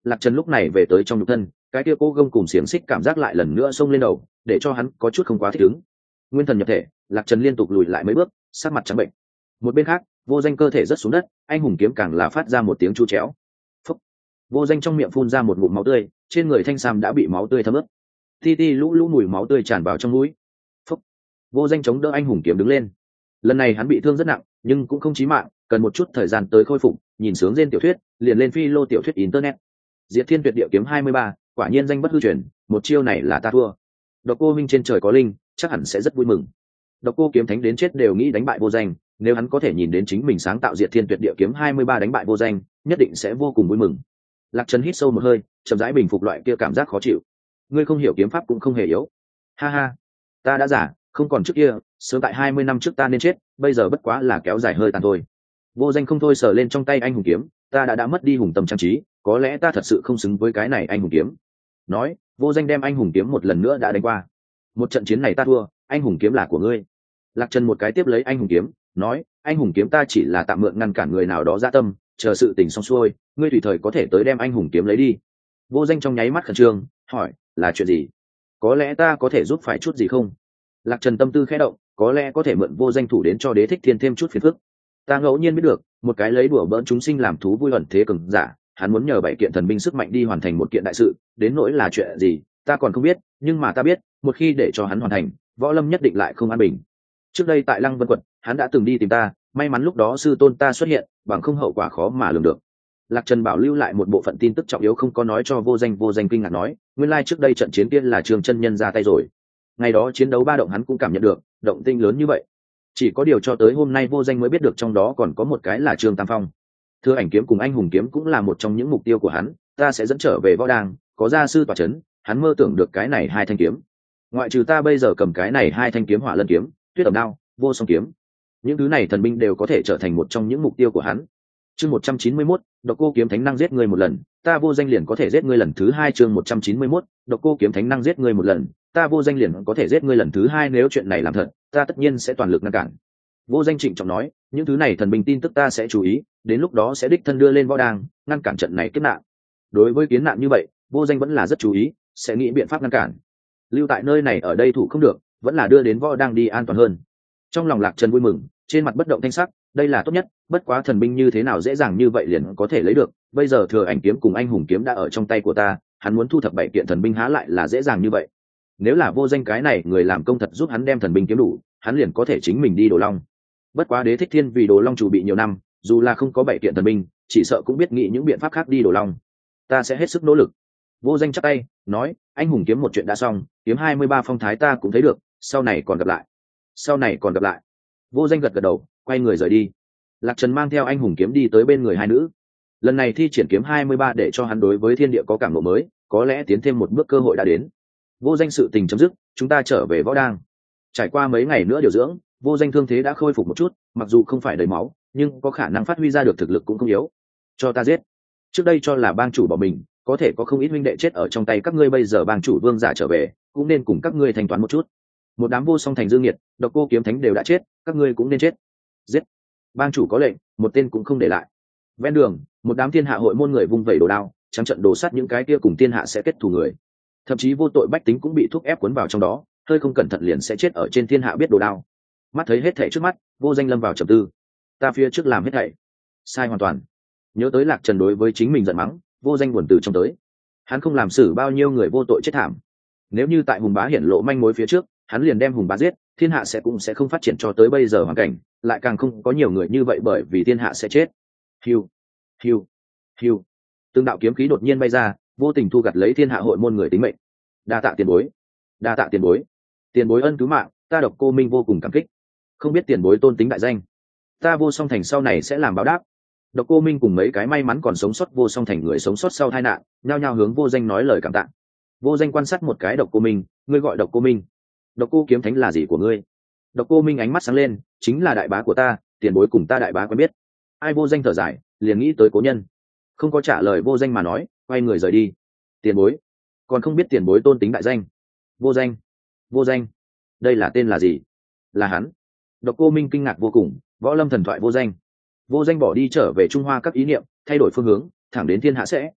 Lạc Trần lúc này về tới trong nhục thân, cái kia cố gông cùng xiềng xích cảm giác lại lần nữa xông lên đầu, để cho hắn có chút không quá thích ứng. Nguyên thần nhập thể, Lạc Trần liên tục lùi lại mấy bước, sắc mặt trắng bệnh. Một bên khác, Vô Danh cơ thể rất xuống đất, anh hùng kiếm càng là phát ra một tiếng chu chéo. Phúc. Vô Danh trong miệng phun ra một ngụm máu tươi, trên người thanh sam đã bị máu tươi thấm ướt. Ti ti lũ lũ mùi máu tươi tràn vào trong mũi. Phúc. Vô Danh chống đỡ anh hùng kiếm đứng lên. Lần này hắn bị thương rất nặng, nhưng cũng không chí mạng, cần một chút thời gian tới khôi phục. Nhìn sướng trên tiểu thuyết, liền lên phi lô tiểu thuyết internet. Diệt Thiên Tuyệt Địa kiếm hai mươi ba, quả nhiên danh bất hư truyền, một chiêu này là ta thua. Độc Cô Minh trên trời có linh, chắc hẳn sẽ rất vui mừng. Độc Cô kiếm thánh đến chết đều nghĩ đánh bại Vô Danh, nếu hắn có thể nhìn đến chính mình sáng tạo Diệt Thiên Tuyệt Địa kiếm hai mươi ba đánh bại Vô Danh, nhất định sẽ vô cùng vui mừng. Lạc Trần hít sâu một hơi, chậm rãi bình phục loại kia cảm giác khó chịu. Ngươi không hiểu kiếm pháp cũng không hề yếu. Ha ha, ta đã giả, không còn trước kia, sớm tại hai mươi năm trước ta nên chết, bây giờ bất quá là kéo dài hơi tàn thôi. Vô Danh không thôi sờ lên trong tay anh hùng kiếm, ta đã đã mất đi hùng tâm trang trí, có lẽ ta thật sự không xứng với cái này anh hùng kiếm. Nói, Vô Danh đem anh hùng kiếm một lần nữa đã đánh qua. Một trận chiến này ta thua, anh hùng kiếm là của ngươi. Lạc Trần một cái tiếp lấy anh hùng kiếm, nói, anh hùng kiếm ta chỉ là tạm mượn ngăn cản người nào đó dạ tâm, chờ sự tình xong xuôi, ngươi tùy thời có thể tới đem anh hùng kiếm lấy đi. Vô Danh trong nháy mắt khẩn trương, hỏi, là chuyện gì? Có lẽ ta có thể giúp phải chút gì không? Lạc Trần tâm tư khẽ động, có lẽ có thể mượn Vô Danh thủ đến cho Đế Thích Thiên thêm chút phiền phức. Ta ngẫu nhiên biết được, một cái lấy đùa bỡn chúng sinh làm thú vui ẩn thế cường giả, hắn muốn nhờ bảy kiện thần binh sức mạnh đi hoàn thành một kiện đại sự, đến nỗi là chuyện gì, ta còn không biết, nhưng mà ta biết, một khi để cho hắn hoàn thành, võ lâm nhất định lại không an bình. Trước đây tại Lăng Vân quận, hắn đã từng đi tìm ta, may mắn lúc đó sư tôn ta xuất hiện, bằng không hậu quả khó mà lường được. Lạc Trần bảo lưu lại một bộ phận tin tức trọng yếu không có nói cho Vô Danh. Vô Danh kinh ngạc nói, nguyên lai trước đây trận chiến kia là Trường chân nhân ra tay rồi. Ngày đó chiến đấu ba động hắn cũng cảm nhận được, động tinh lớn như vậy. Chỉ có điều cho tới hôm nay Vô Danh mới biết được trong đó còn có một cái là Trương Tam Phong. Thừa ảnh kiếm cùng anh hùng kiếm cũng là một trong những mục tiêu của hắn, ta sẽ dẫn trở về võ đàng, có gia sư tọa chấn, hắn mơ tưởng được cái này hai thanh kiếm. Ngoại trừ ta bây giờ cầm cái này hai thanh kiếm Hỏa Lân kiếm, Tuyết Ẩm đao, Vô Song kiếm, những thứ này thần binh đều có thể trở thành một trong những mục tiêu của hắn. Chương một trăm chín mươi mốt, Độc Cô kiếm thánh năng giết ngươi một lần, ta Vô Danh liền có thể giết ngươi lần thứ hai. Chương một trăm chín mươi mốt, Độc Cô kiếm thánh năng giết ngươi một lần, ta Vô Danh liền có thể giết ngươi lần thứ hai, nếu chuyện này làm thật, ta tất nhiên sẽ toàn lực ngăn cản. Vô Danh trịnh trọng nói, những thứ này thần binh tin tức ta sẽ chú ý, đến lúc đó sẽ đích thân đưa lên võ đàng, ngăn cản trận này kiếp nạn. Đối với kiến nạn như vậy, Vô Danh vẫn là rất chú ý, sẽ nghĩ biện pháp ngăn cản. Lưu tại nơi này ở đây thủ không được, vẫn là đưa đến võ đàng đi an toàn hơn. Trong lòng Lạc Trần vui mừng, trên mặt bất động thanh sắc, đây là tốt nhất, bất quá thần binh như thế nào dễ dàng như vậy liền có thể lấy được, bây giờ Thừa ảnh kiếm cùng anh hùng kiếm đã ở trong tay của ta, hắn muốn thu thập bảy kiện thần binh há lại là dễ dàng như vậy. Nếu là Vô Danh cái này người làm công thật giúp hắn đem thần binh kiếm đủ, hắn liền có thể chính mình đi Đồ Long. Bất quá Đế Thích Thiên vì Đồ Long chủ bị nhiều năm, dù là không có bảy kiện thần binh, chỉ sợ cũng biết nghĩ những biện pháp khác đi Đồ Long. Ta sẽ hết sức nỗ lực. Vô Danh chắp tay nói, anh hùng kiếm một chuyện đã xong, kiếm hai mươi ba phong thái ta cũng thấy được, sau này còn gặp lại. Sau này còn gặp lại. Vô Danh gật gật đầu, quay người rời đi. Lạc Trần mang theo anh hùng kiếm đi tới bên người hai nữ. Lần này thi triển kiếm hai mươi ba để cho hắn đối với thiên địa có cảm ngộ mới, có lẽ tiến thêm một bước cơ hội đã đến. Vô Danh sự tình chấm dứt, chúng ta trở về võ đàng. Trải qua mấy ngày nữa điều dưỡng, Vô Danh thương thế đã khôi phục một chút, mặc dù không phải đầy máu, nhưng có khả năng phát huy ra được thực lực cũng không yếu. Cho ta giết. Trước đây cho là bang chủ bỏ mình, có thể có không ít huynh đệ chết ở trong tay các ngươi, bây giờ bang chủ vương giả trở về, cũng nên cùng các ngươi thanh toán một chút. Một đám vô song thành dương nghiệt, Độc Cô kiếm thánh đều đã chết, các ngươi cũng nên chết. Giết. Bang chủ có lệnh, một tên cũng không để lại. Ven đường, một đám thiên hạ hội môn người vung vẩy đồ đao, trắng trận đồ sát những cái kia cùng thiên hạ sẽ kết thù người. Thậm chí vô tội bách tính cũng bị thúc ép cuốn vào trong đó, hơi không cẩn thận liền sẽ chết ở trên thiên hạ biết đồ đao. Mắt thấy hết thảy trước mắt, Vô Danh lâm vào trầm tư. Ta phía trước làm hết thảy sai hoàn toàn. Nhớ tới Lạc Trần đối với chính mình giận mắng, Vô Danh buồn từ trong tới. Hắn không làm xử bao nhiêu người vô tội chết thảm. Nếu như tại Hùng Bá hiển lộ manh mối phía trước, hắn liền đem Hùng Bá giết, thiên hạ sẽ cũng sẽ không phát triển cho tới bây giờ hoàn cảnh, lại càng không có nhiều người như vậy bởi vì thiên hạ sẽ chết. Hiu, hiu, hiu. Từng đạo kiếm khí đột nhiên bay ra, vô tình thu gặt lấy thiên hạ hội môn người tính mệnh. Đa tạ tiền bối, đa tạ tiền bối, tiền bối ân cứu mạng, ta Độc Cô Minh vô cùng cảm kích. Không biết tiền bối tôn tính đại danh, ta Vô Song Thành sau này sẽ làm báo đáp. Độc Cô Minh cùng mấy cái may mắn còn sống sót Vô Song Thành người sống sót sau tai nạn, nhao nhao hướng Vô Danh nói lời cảm tạ. Vô Danh quan sát một cái Độc Cô Minh, ngươi gọi Độc Cô Minh, Độc Cô kiếm thánh là gì của ngươi? Độc Cô Minh ánh mắt sáng lên, chính là đại bá của ta, tiền bối cùng ta đại bá quen biết. Ai? Vô Danh thở dài, liền nghĩ tới cố nhân, không có trả lời Vô Danh mà nói, quay người rời đi. Tiền bối, còn không biết tiền bối tôn tính đại danh. Vô Danh, Vô Danh, đây là tên là gì? Là hắn. Độc Cô Minh kinh ngạc vô cùng, võ lâm thần thoại Vô Danh. Vô Danh bỏ đi trở về Trung Hoa các ý niệm, thay đổi phương hướng, thẳng đến thiên hạ sẽ.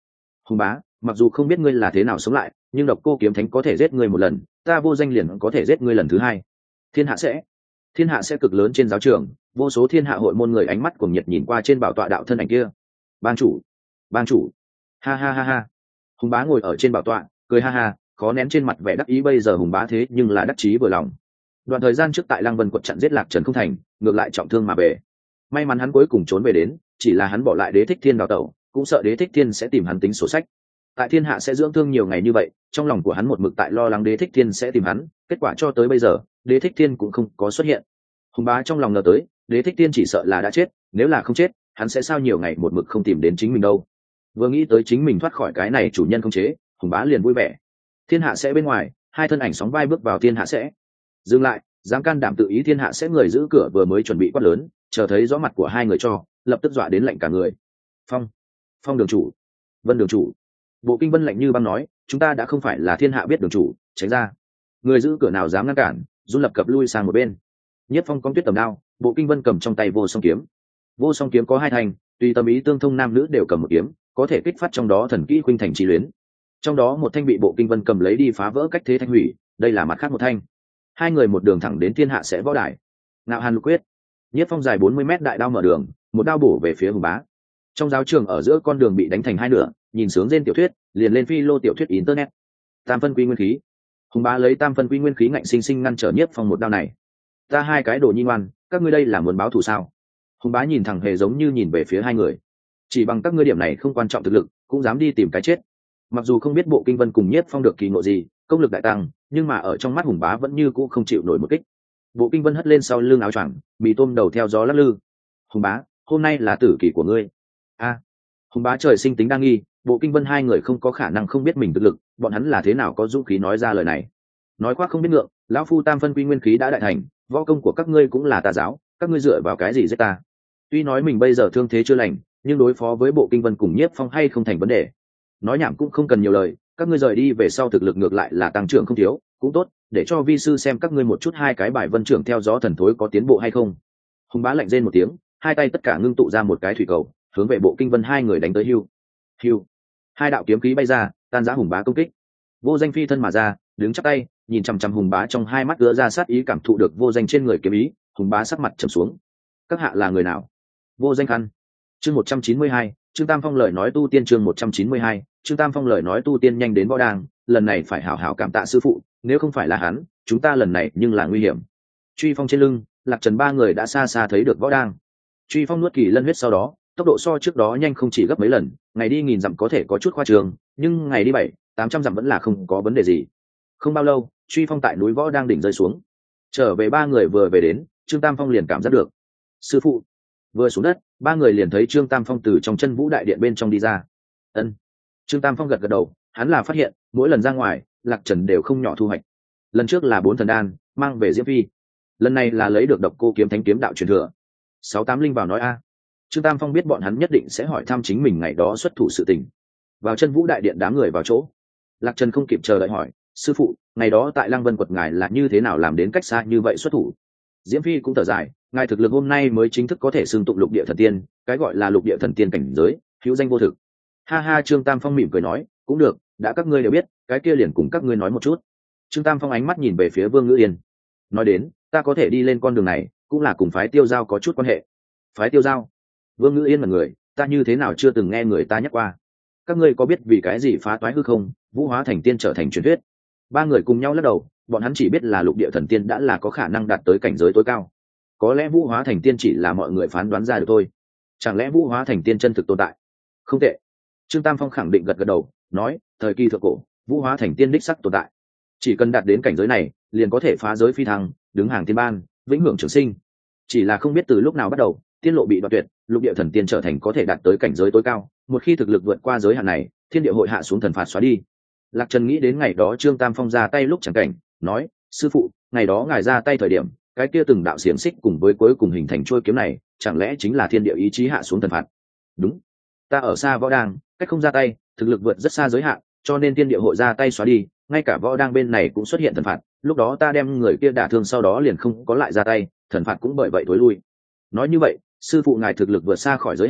Hùng bá, mặc dù không biết ngươi là thế nào sống lại, nhưng độc cô kiếm thánh có thể giết ngươi một lần, ta vô danh liền có thể giết ngươi lần thứ hai. Thiên hạ sẽ thiên hạ sẽ cực lớn trên giáo trường, vô số thiên hạ hội môn người ánh mắt cuồng nhiệt nhìn qua trên bảo tọa đạo thân ảnh kia. Bang chủ, bang chủ, ha ha ha ha. Hùng bá ngồi ở trên bảo tọa, cười ha ha, khó nén trên mặt vẻ đắc ý. Bây giờ hùng bá thế nhưng là đắc chí vừa lòng. Đoạn thời gian trước tại Lăng Vân quận chặn giết Lạc Trần không thành, ngược lại trọng thương mà về. May mắn hắn cuối cùng trốn về đến, chỉ là hắn bỏ lại Đế Thích Thiên đào tẩu, cũng sợ Đế Thích Thiên sẽ tìm hắn tính sổ sách. Tại thiên hạ sẽ dưỡng thương nhiều ngày như vậy, trong lòng của hắn một mực tại lo lắng Đế Thích Thiên sẽ tìm hắn, kết quả cho tới bây giờ Đế Thích Thiên cũng không có xuất hiện. Hùng bá trong lòng ngờ tới Đế Thích Thiên chỉ sợ là đã chết, nếu là không chết hắn sẽ sao nhiều ngày một mực không tìm đến chính mình đâu. Vừa nghĩ tới chính mình thoát khỏi cái này chủ nhân không chế, Hùng bá liền vui vẻ. Thiên hạ sẽ bên ngoài, hai thân ảnh sóng vai bước vào thiên hạ sẽ. Dừng lại, dám can đảm tự ý thiên hạ sẽ người giữ cửa vừa mới chuẩn bị quát lớn, chờ thấy rõ mặt của hai người cho lập tức dọa đến lạnh cả người. Phong, Phong đường chủ, Vân đường chủ. Bộ Kinh Vân lạnh như băng nói, chúng ta đã không phải là thiên hạ biết đường chủ, tránh ra. Người giữ cửa nào dám ngăn cản, run lập cập lui sang một bên. Nhất Phong cong tuyết tầm đao, Bộ Kinh Vân cầm trong tay vô song kiếm. Vô song kiếm có hai thành, tùy tâm ý tương thông, nam nữ đều cầm một kiếm, có thể kích phát trong đó thần kỹ khuynh thành chi luyến. Trong đó một thanh bị Bộ Kinh Vân cầm lấy đi phá vỡ cách thế thanh hủy, đây là mặt khác một thanh. Hai người một đường thẳng đến thiên hạ sẽ võ đài. Ngạo Hàn Lục Quyết. Nhất Phong dài bốn mươi mét đại đao mở đường, một đao bổ về phía Hùng bá. Trong giáo trường ở giữa con đường bị đánh thành hai nửa, nhìn sướng trên tiểu thuyết, liền lên phi lô tiểu thuyết internet. Tam phân quy nguyên khí. Hùng bá lấy tam phân quy nguyên khí ngạnh sinh sinh ngăn trở Nhất Phong một đao này. Ta hai cái đồ nhi ngoan, các ngươi đây là muốn báo thù sao? Hùng bá nhìn thẳng hề giống như nhìn về phía hai người. Chỉ bằng các ngươi điểm này không quan trọng thực lực, cũng dám đi tìm cái chết. Mặc dù không biết Bộ Kinh Vân cùng Nhất Phong được kỳ ngộ gì, công lực đại tăng, nhưng mà ở trong mắt Hùng bá vẫn như cũ không chịu nổi một kích. Bộ Kinh Vân hất lên sau lưng áo choàng, mì tôm đầu theo gió lắc lư. Hùng bá, hôm nay là tử kỳ của ngươi. A. Hùng bá trời sinh tính đa nghi, Bộ Kinh Vân hai người không có khả năng không biết mình thực lực, bọn hắn là thế nào có dũng khí nói ra lời này. Nói khoác không biết ngượng, lão phu tam phân quy nguyên khí đã đại thành, võ công của các ngươi cũng là tà giáo, các ngươi dựa vào cái gì giết ta? Tuy nói mình bây giờ thương thế chưa lành, nhưng đối phó với Bộ Kinh Vân cùng Nhiếp Phong hay không thành vấn đề. Nói nhảm cũng không cần nhiều lời, các ngươi rời đi về sau thực lực ngược lại là tăng trưởng không thiếu, cũng tốt, để cho vi sư xem các ngươi một chút hai cái bài vân trưởng theo gió thần thối có tiến bộ hay không. Hùng bá lạnh rên một tiếng, hai tay tất cả ngưng tụ ra một cái thủy cầu, hướng về Bộ Kinh Vân hai người đánh tới. Hưu, hưu, hai đạo kiếm khí bay ra, tan rã Hùng bá công kích. Vô Danh phi thân mà ra, đứng chắp tay, nhìn chằm chằm Hùng bá, trong hai mắt ứa ra sát ý, cảm thụ được Vô Danh trên người kiếm ý. Hùng bá sắc mặt trầm xuống. Các hạ là người nào? Vô Danh khăn. Chương một trăm chín mươi hai, Trương Tam Phong lời nói tu tiên. Chương một trăm chín mươi hai, Trương Tam Phong lời nói tu tiên. Nhanh đến võ đàng, lần này phải hảo hảo cảm tạ sư phụ, nếu không phải là hắn, chúng ta lần này nhưng là nguy hiểm. Truy Phong trên lưng, Lạc Trần ba người đã xa xa thấy được võ đàng. Truy Phong nuốt kỳ lân huyết sau đó, tốc độ so trước đó nhanh không chỉ gấp mấy lần, ngày đi nghìn dặm có thể có chút khoa trường, nhưng ngày đi bảy, tám trăm dặm vẫn là không có vấn đề gì. Không bao lâu, Truy Phong tại núi võ đang đỉnh rơi xuống. Trở về ba người vừa về đến, Trương Tam Phong liền cảm giác được. Sư phụ. Vừa xuống đất, ba người liền thấy Trương Tam Phong từ trong chân vũ đại điện bên trong đi ra. Ân. Trương Tam Phong gật gật đầu, hắn là phát hiện, mỗi lần ra ngoài, Lạc Trần đều không nhỏ thu hoạch. Lần trước là bốn thần đan, mang về Diễm Phi. Lần này là lấy được Độc Cô Kiếm Thánh kiếm đạo truyền thừa. Sáu tám linh vào nói a. Trương Tam Phong biết bọn hắn nhất định sẽ hỏi thăm chính mình ngày đó xuất thủ sự tình. Vào chân vũ đại điện đám người vào chỗ. Lạc Trần không kịp chờ đợi hỏi, sư phụ, ngày đó tại Lăng Vân quật ngài là như thế nào làm đến cách xa như vậy xuất thủ? Diễm Phi cũng thở dài, ngài thực lực hôm nay mới chính thức có thể xưng tụng lục địa thần tiên, cái gọi là lục địa thần tiên cảnh giới, hữu danh vô thực. Ha ha, Trương Tam Phong mỉm cười nói, cũng được, đã các ngươi đều biết, cái kia liền cùng các ngươi nói một chút. Trương Tam Phong ánh mắt nhìn về phía Vương Ngữ Yên, nói đến, ta có thể đi lên con đường này, cũng là cùng phái Tiêu Giao có chút quan hệ. Phái Tiêu Giao? Vương Ngữ Yên là người, ta như thế nào chưa từng nghe người ta nhắc qua. Các ngươi có biết vì cái gì phá toái hư không, vũ hóa thành tiên trở thành truyền thuyết? Ba người cùng nhau lắc đầu, bọn hắn chỉ biết là lục địa thần tiên đã là có khả năng đạt tới cảnh giới tối cao. Có lẽ vũ hóa thành tiên chỉ là mọi người phán đoán ra được thôi. Chẳng lẽ vũ hóa thành tiên chân thực tồn tại? Không tệ. Trương Tam Phong khẳng định gật gật đầu, nói, thời kỳ thượng cổ, vũ hóa thành tiên đích sắc tồn tại. Chỉ cần đạt đến cảnh giới này, liền có thể phá giới phi thăng, đứng hàng tiên ban, vĩnh hưởng trường sinh. Chỉ là không biết từ lúc nào bắt đầu, tiên lộ bị đoạn tuyệt, lục địa thần tiên trở thành có thể đạt tới cảnh giới tối cao. Một khi thực lực vượt qua giới hạn này, thiên địa hội hạ xuống thần phạt xóa đi. Lạc Trần nghĩ đến ngày đó Trương Tam Phong ra tay lúc chẳng cảnh, nói, sư phụ, ngày đó ngài ra tay thời điểm, cái kia từng đạo xiềng xích cùng với cuối cùng hình thành trôi kiếm này, chẳng lẽ chính là thiên địa ý chí hạ xuống thần phạt? Đúng, ta ở xa võ đang, cách không ra tay, thực lực vượt rất xa giới hạn, cho nên thiên địa hội ra tay xóa đi, ngay cả võ đang bên này cũng xuất hiện thần phạt, lúc đó ta đem người kia đả thương sau đó liền không có lại ra tay, thần phạt cũng bởi vậy tối lui. Nói như vậy, sư phụ ngài thực lực vượt xa khỏi giới hạn,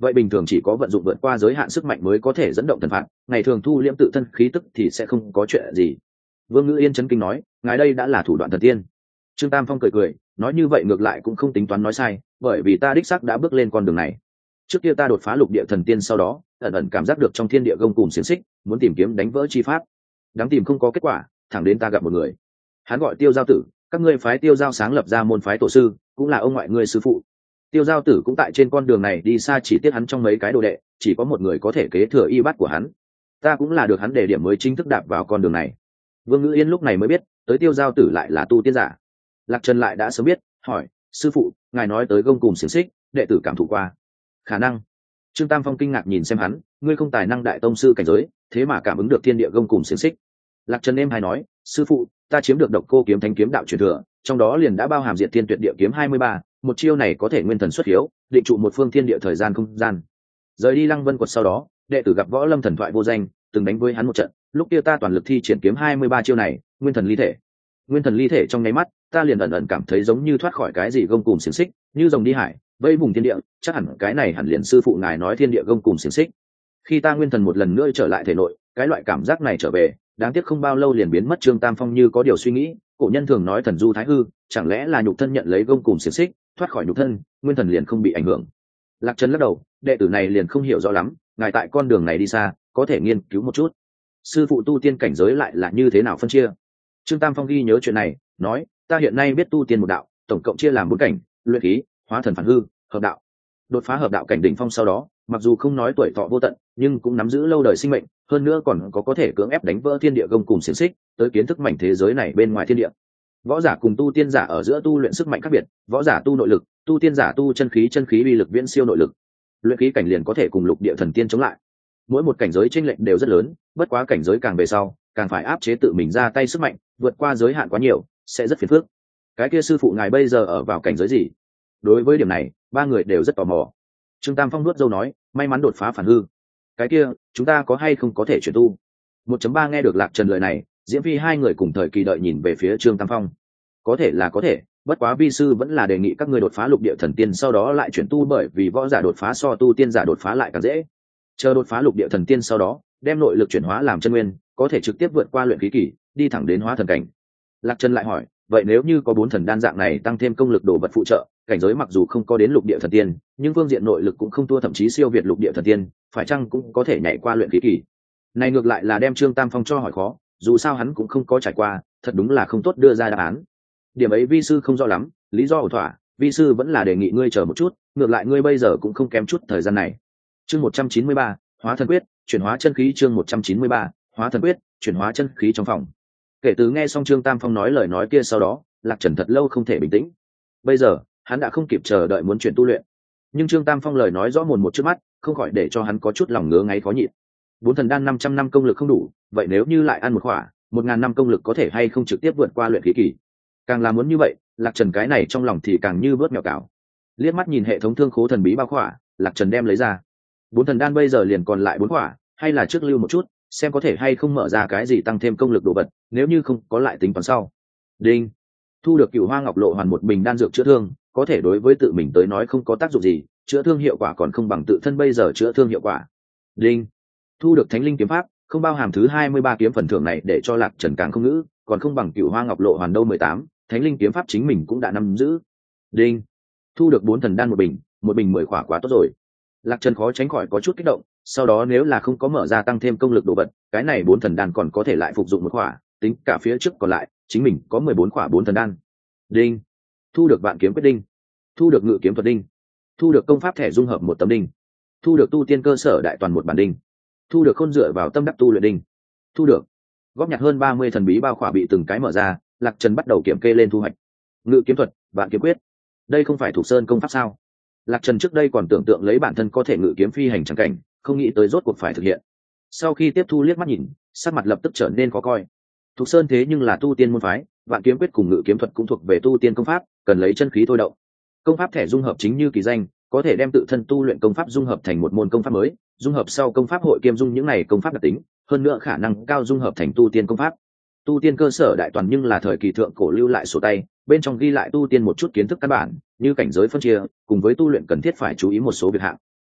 vậy bình thường chỉ có vận dụng vượt qua giới hạn sức mạnh mới có thể dẫn động thần phạt, ngày thường thu liễm tự thân khí tức thì sẽ không có chuyện gì. Vương Ngữ Yên chấn kinh nói, ngài đây đã là thủ đoạn thần tiên. Trương Tam Phong cười cười, nói như vậy ngược lại cũng không tính toán nói sai, bởi vì ta đích xác đã bước lên con đường này. Trước kia ta đột phá lục địa thần tiên sau đó, ẩn ẩn cảm giác được trong thiên địa gông cùm xiềng xích, muốn tìm kiếm đánh vỡ chi pháp. Đáng tìm không có kết quả, thẳng đến ta gặp một người. Hắn gọi Tiêu Giao Tử, các ngươi phái Tiêu Giao sáng lập ra môn phái tổ sư, cũng là ông ngoại ngươi sư phụ. Tiêu Giao Tử cũng tại trên con đường này đi xa, chỉ tiếc hắn trong mấy cái đồ đệ, chỉ có một người có thể kế thừa y bát của hắn. Ta cũng là được hắn đề điểm mới chính thức đạp vào con đường này. Vương Ngữ Yên lúc này mới biết, tới Tiêu Giao Tử lại là tu tiên giả. Lạc Trần lại đã sớm biết, hỏi, sư phụ, ngài nói tới gông cùm xiềng xích, đệ tử cảm thụ qua. Khả năng. Trương Tam Phong kinh ngạc nhìn xem hắn, ngươi không tài năng đại tông sư cảnh giới, thế mà cảm ứng được thiên địa gông cùm xiềng xích. Lạc Trần êm hay nói, sư phụ, ta chiếm được độc cô kiếm thánh kiếm đạo truyền thừa, trong đó liền đã bao hàm diệt thiên tuyệt địa kiếm hai mươi ba, một chiêu này có thể nguyên thần xuất hiếu, định trụ một phương thiên địa thời gian không gian. Rời đi Lăng Vân Quật sau đó, đệ tử gặp võ lâm thần thoại vô danh, từng đánh với hắn một trận, lúc kia ta toàn lực thi triển kiếm hai mươi ba chiêu này, nguyên thần ly thể. Nguyên thần ly thể trong nháy mắt, ta liền ẩn ẩn cảm thấy giống như thoát khỏi cái gì gông cùm xiềng xích, như rồng đi hải, vây vùng thiên địa, chắc hẳn cái này hẳn liền sư phụ ngài nói thiên địa gông cùm xiềng xích. Khi ta nguyên thần một lần nữa trở lại thể nội, cái loại cảm giác này trở về, đáng tiếc không bao lâu liền biến mất. Trương Tam Phong như có điều suy nghĩ, cổ nhân thường nói thần du thái hư, chẳng lẽ là nhục thân nhận lấy gông cùm xiềng xích, thoát khỏi nhục thân, nguyên thần liền không bị ảnh hưởng. Lạc Trần lắc đầu, đệ tử này liền không hiểu rõ lắm, ngài tại con đường này đi xa, có thể nghiên cứu một chút. Sư phụ tu tiên cảnh giới lại là như thế nào phân chia? Trương Tam Phong ghi nhớ chuyện này, nói, ta hiện nay biết tu tiên một đạo, tổng cộng chia làm bốn cảnh: luyện khí, hóa thần phản hư, hợp đạo. Đột phá hợp đạo cảnh đỉnh phong sau đó, mặc dù không nói tuổi thọ vô tận, nhưng cũng nắm giữ lâu đời sinh mệnh, hơn nữa còn có có thể cưỡng ép đánh vỡ thiên địa gông cùm xiềng xích, tới kiến thức mảnh thế giới này bên ngoài thiên địa. Võ giả cùng tu tiên giả ở giữa tu luyện sức mạnh khác biệt, võ giả tu nội lực, tu tiên giả tu chân khí, chân khí uy lực viễn siêu nội lực. Luyện khí cảnh liền có thể cùng lục địa thần tiên chống lại. Mỗi một cảnh giới chênh lệch đều rất lớn, bất quá cảnh giới càng về sau, càng phải áp chế tự mình ra tay sức mạnh, vượt qua giới hạn quá nhiều, sẽ rất phiền phức. Cái kia sư phụ ngài bây giờ ở vào cảnh giới gì? Đối với điểm này, ba người đều rất tò mò. Trương Tam Phong nuốt dâu nói, may mắn đột phá phản hư. Cái kia, chúng ta có hay không có thể chuyển tu? một chấm ba nghe được Lạc Trần lời này, Diễm Phi hai người cùng thời kỳ đợi nhìn về phía Trương Tam Phong. Có thể là có thể, bất quá vi sư vẫn là đề nghị các ngươi đột phá lục địa thần tiên sau đó lại chuyển tu, bởi vì võ giả đột phá so tu tiên giả đột phá lại càng dễ. Chờ đột phá lục địa thần tiên sau đó, đem nội lực chuyển hóa làm chân nguyên, có thể trực tiếp vượt qua luyện khí kỳ, đi thẳng đến hóa thần cảnh. Lạc Trần lại hỏi, vậy nếu như có bốn thần đan dạng này tăng thêm công lực đồ vật phụ trợ, cảnh giới mặc dù không có đến lục địa thần tiên, nhưng phương diện nội lực cũng không thua, thậm chí siêu việt lục địa thần tiên, phải chăng cũng có thể nhảy qua luyện khí kỳ? Này ngược lại là đem Trương Tam Phong cho hỏi khó, dù sao hắn cũng không có trải qua, thật đúng là không tốt đưa ra đáp án. Điểm ấy vi sư không rõ lắm, lý do ổn thỏa, vi sư vẫn là đề nghị ngươi chờ một chút, ngược lại ngươi bây giờ cũng không kém chút thời gian này. Chương một trăm chín mươi ba, hóa thần quyết, chuyển hóa chân khí. Chương một trăm chín mươi ba, hóa thần quyết, chuyển hóa chân khí. Trong phòng, kể từ nghe xong Trương Tam Phong nói lời nói kia sau đó, Lạc Trần thật lâu không thể bình tĩnh. Bây giờ hắn đã không kịp chờ đợi muốn chuyển tu luyện, nhưng Trương Tam Phong lời nói rõ mồn một trước mắt, không khỏi để cho hắn có chút lòng ngứa ngáy khó nhịn. Bốn thần đan năm trăm năm công lực không đủ, vậy nếu như lại ăn một khỏa, một ngàn năm công lực có thể hay không trực tiếp vượt qua luyện khí kỳ? Càng là muốn như vậy, Lạc Trần cái này trong lòng thì càng như vớt mèo cào. Liếc mắt nhìn hệ thống thương khố thần bí bao khỏa, Lạc Trần đem lấy ra. Bốn thần đan bây giờ liền còn lại bốn khỏa, hay là trước lưu một chút, xem có thể hay không mở ra cái gì tăng thêm công lực đồ vật, nếu như không có lại tính toán sau. Đinh. Thu được Cửu Hoa Ngọc Lộ Hoàn một bình đan dược chữa thương, có thể đối với tự mình tới nói không có tác dụng gì, chữa thương hiệu quả còn không bằng tự thân bây giờ chữa thương hiệu quả. Đinh. Thu được Thánh Linh Kiếm Pháp, không bao hàm thứ hai mươi ba kiếm phần thưởng này để cho Lạc Trần càng không ngữ, còn không bằng Cửu Hoa Ngọc Lộ Hoàn đâu mười tám, Thánh Linh Kiếm Pháp chính mình cũng đã nắm giữ. Đinh. Thu được bốn thần đan một bình, một bình mười khỏa quá tốt rồi. Lạc Trần khó tránh khỏi có chút kích động, sau đó nếu là không có mở ra tăng thêm công lực đồ vật, cái này bốn thần đan còn có thể lại phục dụng một khỏa, tính cả phía trước còn lại, chính mình có mười bốn khỏa bốn thần đan. Đinh. Thu được Vạn Kiếm Quyết Đinh. Thu được Ngự Kiếm Thuật Đinh. Thu được công pháp thẻ dung hợp một tấm đinh. Thu được tu tiên cơ sở đại toàn một bản đinh. Thu được khôn dựa vào tâm đắc tu luyện đinh. Thu được. Góp nhặt hơn ba mươi thần bí bao khỏa bị từng cái mở ra, Lạc Trần bắt đầu kiểm kê lên thu hoạch. Ngự kiếm thuật, Vạn Kiếm Quyết, đây không phải Thục Sơn công pháp sao? Lạc Trần trước đây còn tưởng tượng lấy bản thân có thể ngự kiếm phi hành chẳng cảnh, không nghĩ tới rốt cuộc phải thực hiện. Sau khi tiếp thu liếc mắt nhìn, sắc mặt lập tức trở nên khó coi. Thục Sơn thế nhưng là tu tiên môn phái, Vạn Kiếm Quyết cùng Ngự Kiếm Thuật cũng thuộc về tu tiên công pháp, cần lấy chân khí thôi động. Công pháp thẻ dung hợp chính như kỳ danh, có thể đem tự thân tu luyện công pháp dung hợp thành một môn công pháp mới, dung hợp sau công pháp hội kiêm dung những này công pháp đặc tính, hơn nữa khả năng cao dung hợp thành tu tiên công pháp. Tu tiên cơ sở đại toàn nhưng là thời kỳ thượng cổ lưu lại sổ tay, bên trong ghi lại tu tiên một chút kiến thức căn bản, như cảnh giới phân chia, cùng với tu luyện cần thiết phải chú ý một số việc hạng.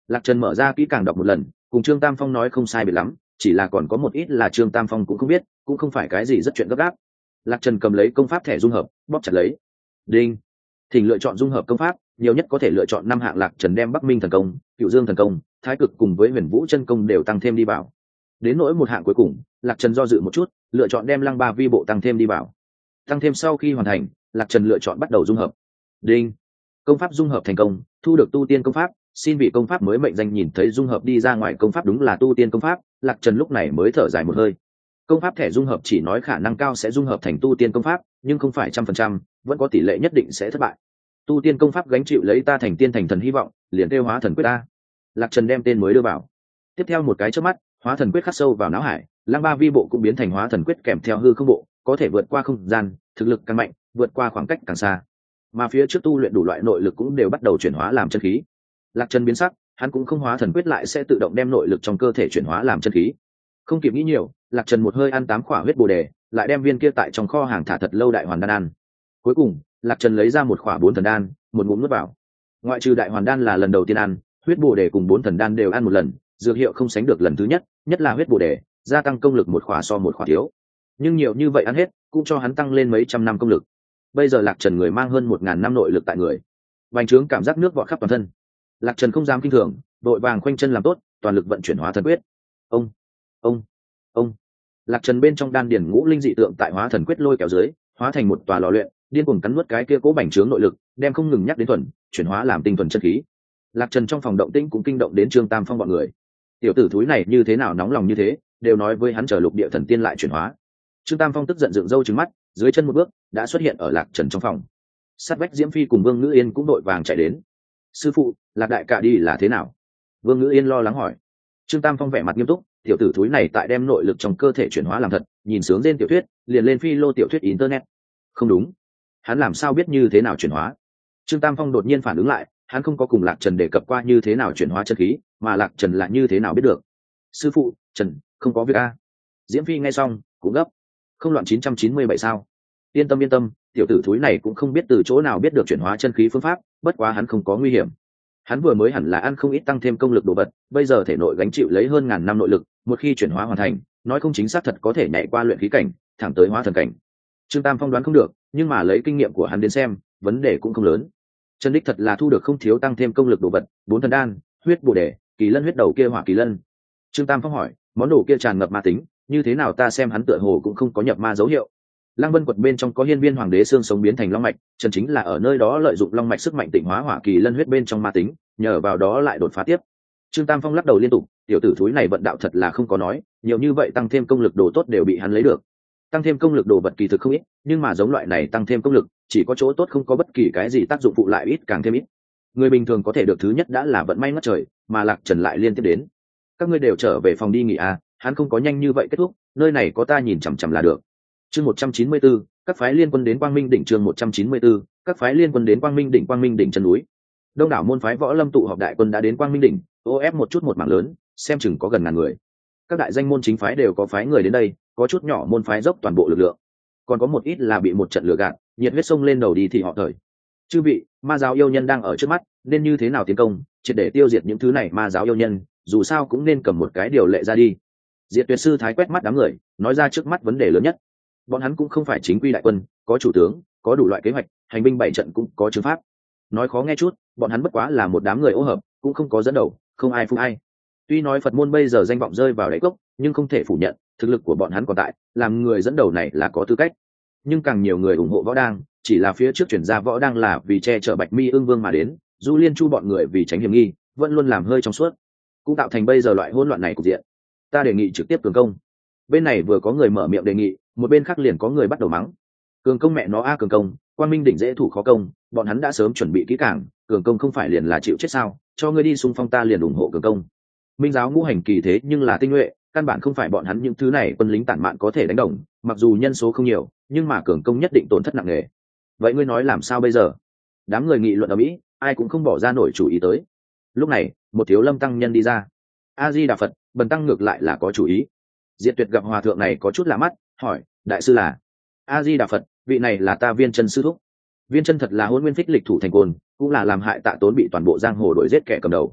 Lạc Trần mở ra kỹ càng đọc một lần, cùng Trương Tam Phong nói không sai biệt lắm, chỉ là còn có một ít là Trương Tam Phong cũng không biết, cũng không phải cái gì rất chuyện gấp gáp. Lạc Trần cầm lấy công pháp thẻ dung hợp, bóp chặt lấy. Đinh. Thỉnh lựa chọn dung hợp công pháp, nhiều nhất có thể lựa chọn năm hạng. Lạc Trần đem Bắc Minh thần công, Cựu Dương thần công, Thái Cực cùng với Huyền Vũ chân công đều tăng thêm đi vào. Đến nỗi một hạng cuối cùng, Lạc Trần do dự một chút, lựa chọn đem Lăng Ba Vi bộ tăng thêm đi vào. Tăng thêm sau khi hoàn thành, Lạc Trần lựa chọn bắt đầu dung hợp. Đinh. Công pháp dung hợp thành công, thu được tu tiên công pháp, xin vị công pháp mới mệnh danh. Nhìn thấy dung hợp đi ra ngoài công pháp đúng là tu tiên công pháp, Lạc Trần lúc này mới thở dài một hơi. Công pháp thẻ dung hợp chỉ nói khả năng cao sẽ dung hợp thành tu tiên công pháp, nhưng không phải trăm phần trăm, vẫn có tỷ lệ nhất định sẽ thất bại. Tu tiên công pháp gánh chịu lấy ta thành tiên thành thần hy vọng, liền kêu hóa thần quyết ta. Lạc Trần đem tên mới đưa vào. Tiếp theo một cái chớp mắt, hóa thần quyết khắc sâu vào não hải, Lăng Ba Vi bộ cũng biến thành hóa thần quyết kèm theo hư không bộ, có thể vượt qua không gian, thực lực càng mạnh, vượt qua khoảng cách càng xa. Mà phía trước tu luyện đủ loại nội lực cũng đều bắt đầu chuyển hóa làm chân khí. Lạc Trần biến sắc, hắn cũng không hóa thần quyết lại sẽ tự động đem nội lực trong cơ thể chuyển hóa làm chân khí. Không kịp nghĩ nhiều, Lạc Trần một hơi ăn tám khỏa huyết bồ đề, lại đem viên kia tại trong kho hàng thả thật lâu đại hoàn đan ăn. Cuối cùng, Lạc Trần lấy ra một khỏa bốn thần đan, một ngụm nuốt vào. Ngoại trừ đại hoàn đan là lần đầu tiên ăn, huyết bồ đề cùng bốn thần đan đều ăn một lần, dược hiệu không sánh được lần thứ nhất, nhất là huyết bồ đề, gia tăng công lực một khỏa so một khỏa thiếu. Nhưng nhiều như vậy ăn hết, cũng cho hắn tăng lên mấy trăm năm công lực. Bây giờ Lạc Trần người mang hơn một ngàn năm nội lực tại người, bành trướng cảm giác nước vọt khắp toàn thân. Lạc Trần không dám kinh thường, đội vàng khoanh chân làm tốt, toàn lực vận chuyển hóa thần quyết. Ông, ông, ông. Lạc Trần bên trong đan điển ngũ linh dị tượng tại hóa thần quyết lôi kéo dưới, hóa thành một tòa lò luyện, điên cuồng cắn nuốt cái kia cố bành trướng nội lực, đem không ngừng nhắc đến thuần, chuyển hóa làm tinh thuần chân khí. Lạc Trần trong phòng động tĩnh cũng kinh động đến Trương Tam Phong bọn người. Tiểu tử thúi này như thế nào nóng lòng như thế, đều nói với hắn chờ lục địa thần tiên lại chuyển hóa. Trương Tam Phong tức giận dựng râu trừng mắt, dưới chân một bước đã xuất hiện ở Lạc Trần trong phòng. Sát vách Diễm Phi cùng Vương Ngữ Yên cũng đội vàng chạy đến. Sư phụ, Lạc đại ca đi là thế nào? Vương Ngữ Yên lo lắng hỏi. Trương Tam Phong vẻ mặt nghiêm túc, tiểu tử thúi này tại đem nội lực trong cơ thể chuyển hóa làm thật, nhìn sướng trên tiểu thuyết, liền lên phi lô tiểu thuyết internet. Không đúng, hắn làm sao biết như thế nào chuyển hóa? Trương Tam Phong đột nhiên phản ứng lại, hắn không có cùng Lạc Trần đề cập qua như thế nào chuyển hóa chân khí, mà Lạc Trần lại như thế nào biết được? Sư phụ, Trần, không có việc a. Diễm Phi nghe xong, cũng gấp. Không loạn chín trăm chín mươi bảy sao? Yên tâm yên tâm, tiểu tử thúi này cũng không biết từ chỗ nào biết được chuyển hóa chân khí phương pháp, bất quá hắn không có nguy hiểm. Hắn vừa mới hẳn là ăn không ít tăng thêm công lực đồ vật, bây giờ thể nội gánh chịu lấy hơn ngàn năm nội lực, một khi chuyển hóa hoàn thành, nói không chính xác thật có thể nhảy qua luyện khí cảnh, thẳng tới hóa thần cảnh. Trương Tam Phong đoán không được, nhưng mà lấy kinh nghiệm của hắn đến xem, vấn đề cũng không lớn. Trần Đích thật là thu được không thiếu tăng thêm công lực đồ vật, bốn thần đan, huyết bồ đề, kỳ lân huyết đầu kia hỏa kỳ lân. Trương Tam Phong hỏi, món đồ kia tràn ngập ma tính, như thế nào ta xem hắn tựa hồ cũng không có nhập ma dấu hiệu. Lăng Vân quật bên trong có hiên viên hoàng đế xương sống biến thành long mạch, Trần chính là ở nơi đó lợi dụng long mạch sức mạnh tịnh hóa hỏa kỳ lân huyết bên trong ma tính, nhờ vào đó lại đột phá tiếp. Trương Tam Phong lắc đầu liên tục, tiểu tử thúi này vận đạo thật là không có nói, nhiều như vậy tăng thêm công lực đồ tốt đều bị hắn lấy được. Tăng thêm công lực đồ vật kỳ thực không ít, nhưng mà giống loại này tăng thêm công lực, chỉ có chỗ tốt không có bất kỳ cái gì tác dụng phụ lại ít càng thêm ít. Người bình thường có thể được thứ nhất đã là vận may ngất trời, mà Lạc Trần lại liên tiếp đến. Các ngươi đều trở về phòng đi nghỉ à, hắn không có nhanh như vậy kết thúc, nơi này có ta nhìn chằm chằm là được. Chương một trăm chín mươi tư, các phái liên quân đến Quang Minh đỉnh. Chương một trăm chín mươi tư, các phái liên quân đến Quang Minh đỉnh. Quang Minh đỉnh chân núi. Đông đảo môn phái võ lâm tụ họp, đại quân đã đến Quang Minh đỉnh, ô ép một chút một mảng lớn, xem chừng có gần ngàn người. Các đại danh môn chính phái đều có phái người đến đây, có chút nhỏ môn phái dốc toàn bộ lực lượng, còn có một ít là bị một trận lừa gạt, nhiệt huyết sông lên đầu đi thì họ thời. Chư vị, ma giáo yêu nhân đang ở trước mắt, nên như thế nào tiến công, triệt để tiêu diệt những thứ này ma giáo yêu nhân, dù sao cũng nên cầm một cái điều lệ ra đi. Diệt Tuyệt sư thái quét mắt đám người, nói ra trước mắt vấn đề lớn nhất. Bọn hắn cũng không phải chính quy đại quân, có chủ tướng, có đủ loại kế hoạch, hành binh bảy trận cũng có chứng pháp. Nói khó nghe chút, bọn hắn bất quá là một đám người ô hợp, cũng không có dẫn đầu, không ai phụng ai. Tuy nói Phật môn bây giờ danh vọng rơi vào đáy cốc, nhưng không thể phủ nhận, thực lực của bọn hắn còn tại, làm người dẫn đầu này là có tư cách. Nhưng càng nhiều người ủng hộ võ đang, chỉ là phía trước chuyển ra võ đang là vì che chở Bạch Mi Ưng Vương mà đến, Du Liên Chu bọn người vì tránh hiểm nghi, vẫn luôn làm hơi trong suốt, cũng tạo thành bây giờ loại hỗn loạn này cục diện. Ta đề nghị trực tiếp cường công. Bên này vừa có người mở miệng đề nghị, một bên khác liền có người bắt đầu mắng. Cường công mẹ nó a, cường công, Quang Minh đỉnh dễ thủ khó công, bọn hắn đã sớm chuẩn bị kỹ càng, cường công không phải liền là chịu chết sao, cho ngươi đi xung phong ta liền ủng hộ cường công. Minh giáo ngũ hành kỳ thế nhưng là tinh nhuệ, căn bản không phải bọn hắn những thứ này quân lính tản mạn có thể đánh đồng, mặc dù nhân số không nhiều, nhưng mà cường công nhất định tổn thất nặng nề. Vậy ngươi nói làm sao bây giờ? Đám người nghị luận ở mỹ, ai cũng không bỏ ra nổi chủ ý tới. Lúc này, một thiếu lâm tăng nhân đi ra. A Di Đà Phật, bần tăng ngược lại là có chủ ý. Diệt Tuyệt gặp hòa thượng này có chút lạ mắt, hỏi, đại sư là? A Di Đà Phật, vị này là ta Viên Chân sư thúc. Viên Chân thật là Hỗn Nguyên Phích lịch thủ thành côn, cũng là làm hại Tạ Tốn bị toàn bộ giang hồ đuổi giết kẻ cầm đầu.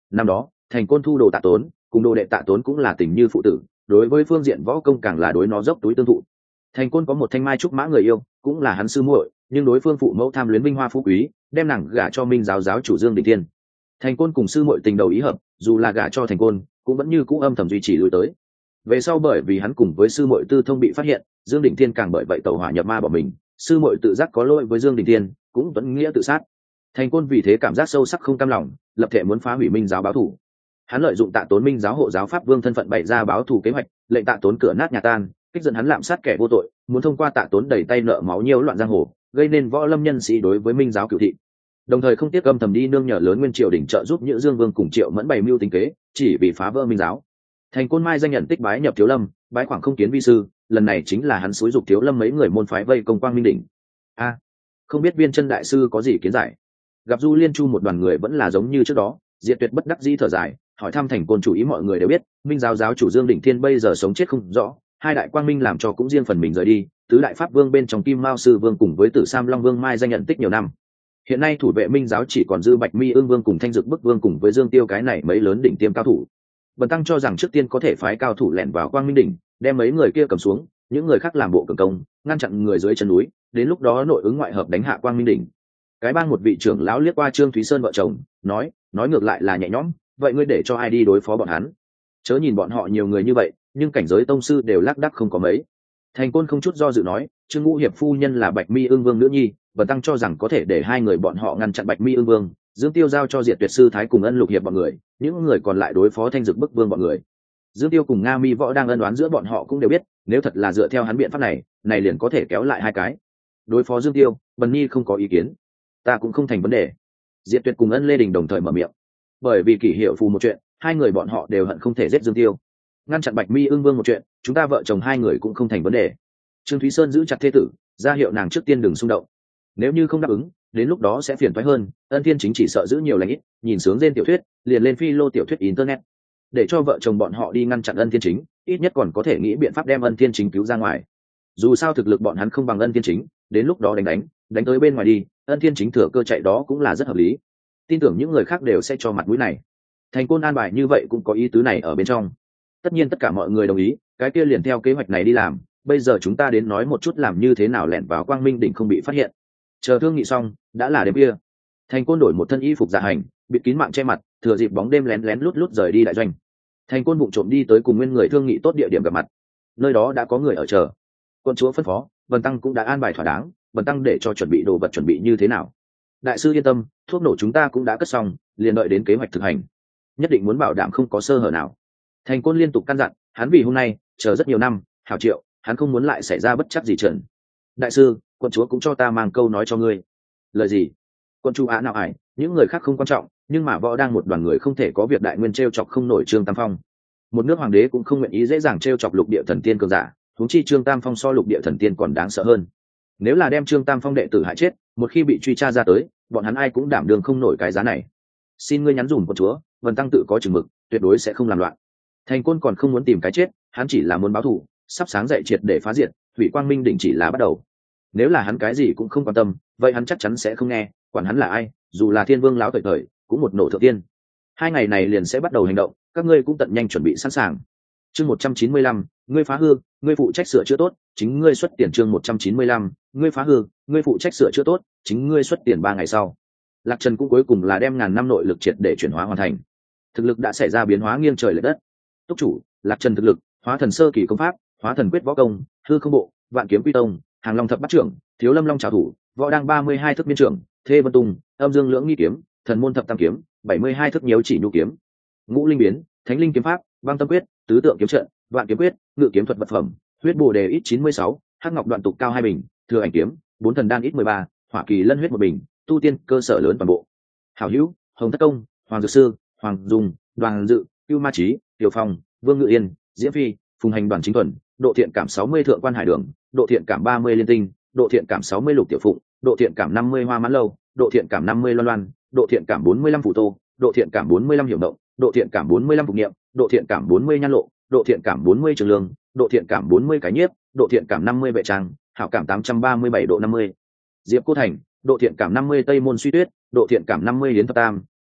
Năm đó Thành Côn thu đồ Tạ Tốn, cùng đồ đệ Tạ Tốn cũng là tình như phụ tử, đối với phương diện võ công càng là đối nó dốc túi tương thụ. Thành Côn có một thanh mai trúc mã người yêu, cũng là hắn sư muội, nhưng đối phương phụ mẫu tham luyến vinh hoa phú quý, đem nàng gả cho Minh giáo giáo chủ Dương Đình Thiên. Thành Côn cùng sư muội tình đầu ý hợp, dù là gả cho Thành Côn, cũng vẫn như cũ âm thầm duy trì lui tới. Về sau bởi vì hắn cùng với sư muội tư thông bị phát hiện, Dương Đình Thiên càng bởi vậy tẩu hỏa nhập ma bỏ mình, sư muội tự giác có lỗi với Dương Đình Thiên, cũng tuấn nghĩa tự sát. Thành Côn vì thế cảm giác sâu sắc không cam lòng, lập thể muốn phá hủy Minh giáo báo thù. Hắn lợi dụng Tạ Tốn Minh giáo hộ giáo pháp vương thân phận bày ra báo thù kế hoạch, lệnh Tạ Tốn cửa nát nhà tan, kích dẫn hắn lạm sát kẻ vô tội, muốn thông qua Tạ Tốn đẩy tay nợ máu nhiễu loạn giang hồ, gây nên võ lâm nhân sĩ đối với Minh giáo cửu thị. Đồng thời không tiếc âm thầm đi nương nhờ lớn nguyên triều đỉnh trợ giúp Nhữ Dương Vương cùng Triệu Mẫn bày mưu tính kế, chỉ vì phá vỡ Minh giáo. Thành Côn mai danh nhận tích bái nhập Thiếu Lâm, bái khoảng không kiến vi sư, lần này chính là hắn xúi dục Thiếu Lâm mấy người môn phái vây công Quang Minh đỉnh. A, không biết Viên Chân đại sư có gì kiến giải? Gặp Du Liên Chu một đoàn người vẫn là giống như trước đó, Diệt Tuyệt bất đắc dĩ thở dài, hỏi thăm Thành Côn chủ ý. Mọi người đều biết, Minh giáo giáo chủ Dương Đình Thiên bây giờ sống chết không rõ, hai đại quang minh làm cho cũng riêng phần mình rời đi, tứ đại pháp vương bên trong Kim Mao sư vương cùng với Tử Sam Long Vương mai danh nhận tích nhiều năm. Hiện nay thủ vệ Minh giáo chỉ còn dư Bạch Mi Ương Vương cùng Thanh Dực Bức Vương cùng với Dương Tiêu cái này mấy lớn đỉnh tiêm cao thủ. Bần tăng cho rằng trước tiên có thể phái cao thủ lẻn vào Quang Minh đỉnh, đem mấy người kia cầm xuống, những người khác làm bộ cường công, ngăn chặn người dưới chân núi, đến lúc đó nội ứng ngoại hợp đánh hạ Quang Minh đỉnh. Cái bang một vị trưởng lão liếc qua Trương Thúy Sơn vợ chồng, nói, nói ngược lại là nhẹ nhõm, vậy ngươi để cho ai đi đối phó bọn hắn? Chớ nhìn bọn họ nhiều người như vậy, nhưng cảnh giới tông sư đều lác đác không có mấy. Thành Côn không chút do dự nói, Trương Ngũ hiệp phu nhân là Bạch Mi Ương Vương nữ nhi, bần tăng cho rằng có thể để hai người bọn họ ngăn chặn Bạch Mi Ương Vương, Dương Tiêu giao cho Diệt Tuyệt sư thái cùng Ân Lục hiệp bọn người, những người còn lại đối phó Thanh Dực Bức Vương bọn người. Dương Tiêu cùng Nga Mi Võ đang ân oán giữa bọn họ cũng đều biết, nếu thật là dựa theo hắn biện pháp này, này liền có thể kéo lại hai cái. Đối phó Dương Tiêu, Bần Nhi không có ý kiến, ta cũng không thành vấn đề. Diệt Tuyệt cùng Ân Lê Đình đồng thời mở miệng, bởi vì kỷ hiệu phù một chuyện, hai người bọn họ đều hận không thể giết Dương Tiêu. Ngăn chặn Bạch Mi Ương Vương một chuyện, chúng ta vợ chồng hai người cũng không thành vấn đề. Trương Thúy Sơn giữ chặt thê tử, ra hiệu nàng trước tiên đừng xung động. Nếu như không đáp ứng, đến lúc đó sẽ phiền toái hơn. Ân Thiên Chính chỉ sợ giữ nhiều lành ít, nhìn sướng trên tiểu thuyết, liền lên phi lô tiểu thuyết internet, để cho vợ chồng bọn họ đi ngăn chặn Ân Thiên Chính, ít nhất còn có thể nghĩ biện pháp đem Ân Thiên Chính cứu ra ngoài. Dù sao thực lực bọn hắn không bằng Ân Thiên Chính, đến lúc đó đánh đánh, đánh tới bên ngoài đi, Ân Thiên Chính thừa cơ chạy đó cũng là rất hợp lý. Tin tưởng những người khác đều sẽ cho mặt mũi này. Thành Côn an bài như vậy cũng có ý tứ này ở bên trong. Tất nhiên tất cả mọi người đồng ý, cái kia liền theo kế hoạch này đi làm. Bây giờ chúng ta đến nói một chút làm như thế nào lẻn vào Quang Minh đỉnh không bị phát hiện. Chờ thương nghị xong, đã là đêm kia. Thành Côn đổi một thân y phục dạ hành, bịt kín mạng che mặt, thừa dịp bóng đêm lén lén lút lút rời đi đại doanh. Thành Côn vụng trộm đi tới cùng nguyên người thương nghị tốt địa điểm gặp mặt. Nơi đó đã có người ở chờ. Quân chúa phân phó, Vân Tăng cũng đã an bài thỏa đáng, Vân Tăng để cho chuẩn bị đồ vật chuẩn bị như thế nào. Đại sư yên tâm, thuốc nổ chúng ta cũng đã cất xong, liền đợi đến kế hoạch thực hành. Nhất định muốn bảo đảm không có sơ hở nào. Thành Côn liên tục căn dặn, hắn vì hôm nay chờ rất nhiều năm, hảo triệu, hắn không muốn lại xảy ra bất chắc gì trần. Đại sư, quân chúa cũng cho ta mang câu nói cho ngươi. Lời gì? Quân chu á nào ải, những người khác không quan trọng, nhưng mà võ đang một đoàn người không thể có việc đại nguyên trêu chọc không nổi Trương Tam Phong. Một nước hoàng đế cũng không nguyện ý dễ dàng trêu chọc lục địa thần tiên cường giả, huống chi Trương Tam Phong so lục địa thần tiên còn đáng sợ hơn. Nếu là đem Trương Tam Phong đệ tử hại chết, một khi bị truy tra ra tới, bọn hắn ai cũng đảm đương không nổi cái giá này. Xin ngươi nhắn dùm quân chúa, Vân Tăng tự có chừng mực, tuyệt đối sẽ không làm loạn. Thành Côn còn không muốn tìm cái chết, hắn chỉ là muốn báo thù, sắp sáng dậy triệt để phá diệt, Thủy Quang Minh đỉnh chỉ là bắt đầu. Nếu là hắn cái gì cũng không quan tâm, vậy hắn chắc chắn sẽ không nghe, quản hắn là ai, dù là Thiên Vương lão tuổi thời, cũng một nổ thượng tiên. Hai ngày này liền sẽ bắt đầu hành động, các ngươi cũng tận nhanh chuẩn bị sẵn sàng. Chương một trăm chín mươi lăm, ngươi phá hư, ngươi phụ trách sửa chữa tốt, chính ngươi xuất tiền. Chương một trăm chín mươi lăm, ngươi phá hư, ngươi phụ trách sửa chữa tốt, chính ngươi xuất tiền. Ba ngày sau, Lạc Trần cũng cuối cùng là đem ngàn năm nội lực triệt để chuyển hóa hoàn thành. Thực lực đã xảy ra biến hóa nghiêng trời lệch đất. Túc chủ, Lạc Trần thực lực, hóa thần sơ kỳ công pháp, hóa thần quyết võ công, hư không bộ, vạn kiếm quy tông, hàng long thập bát trưởng, thiếu lâm long trảo thủ, võ đang ba mươi hai thức biên trưởng, thê vân tung, âm dương lưỡng nghi kiếm, thần môn thập tam kiếm, bảy mươi hai thức nhiễu chỉ nhu kiếm, ngũ linh biến, thánh linh kiếm pháp, băng tâm quyết, tứ tượng kiếm trận, vạn kiếm quyết, ngự kiếm thuật vật phẩm, huyết bồ đề ít chín mươi sáu, hắc ngọc đoạn tục cao hai bình, thừa ảnh kiếm, bốn thần đan ít mười ba, hỏa kỳ lân huyết một bình, tu tiên cơ sở lớn toàn bộ. Hảo hữu, hồng thất công, hoàng dược sư, hoàng dung, đoàn dự, cưu ma trí, tiểu phong, vương ngự yên, diễm phi, phùng hành đoàn chính thuần, độ thiện cảm sáu mươi thượng quan hải đường, độ thiện cảm ba mươi liên tinh, độ thiện cảm sáu mươi lục tiểu phụng, độ thiện cảm năm mươi hoa mãn lâu, độ thiện cảm năm mươi loan loan, độ thiện cảm bốn mươi lăm phủ tô, độ thiện cảm bốn mươi lăm hiểu động, độ thiện cảm bốn mươi lăm phục niệm, độ thiện cảm bốn mươi nhan lộ, độ thiện cảm bốn mươi trường lương, độ thiện cảm bốn mươi cái nhiếp, độ thiện cảm năm mươi vệ trang, hảo cảm tám trăm ba mươi bảy độ năm mươi. Diệp Cô Thành, độ thiện cảm năm mươi tây môn suy tuyết, độ thiện cảm năm mươi yến thập tam,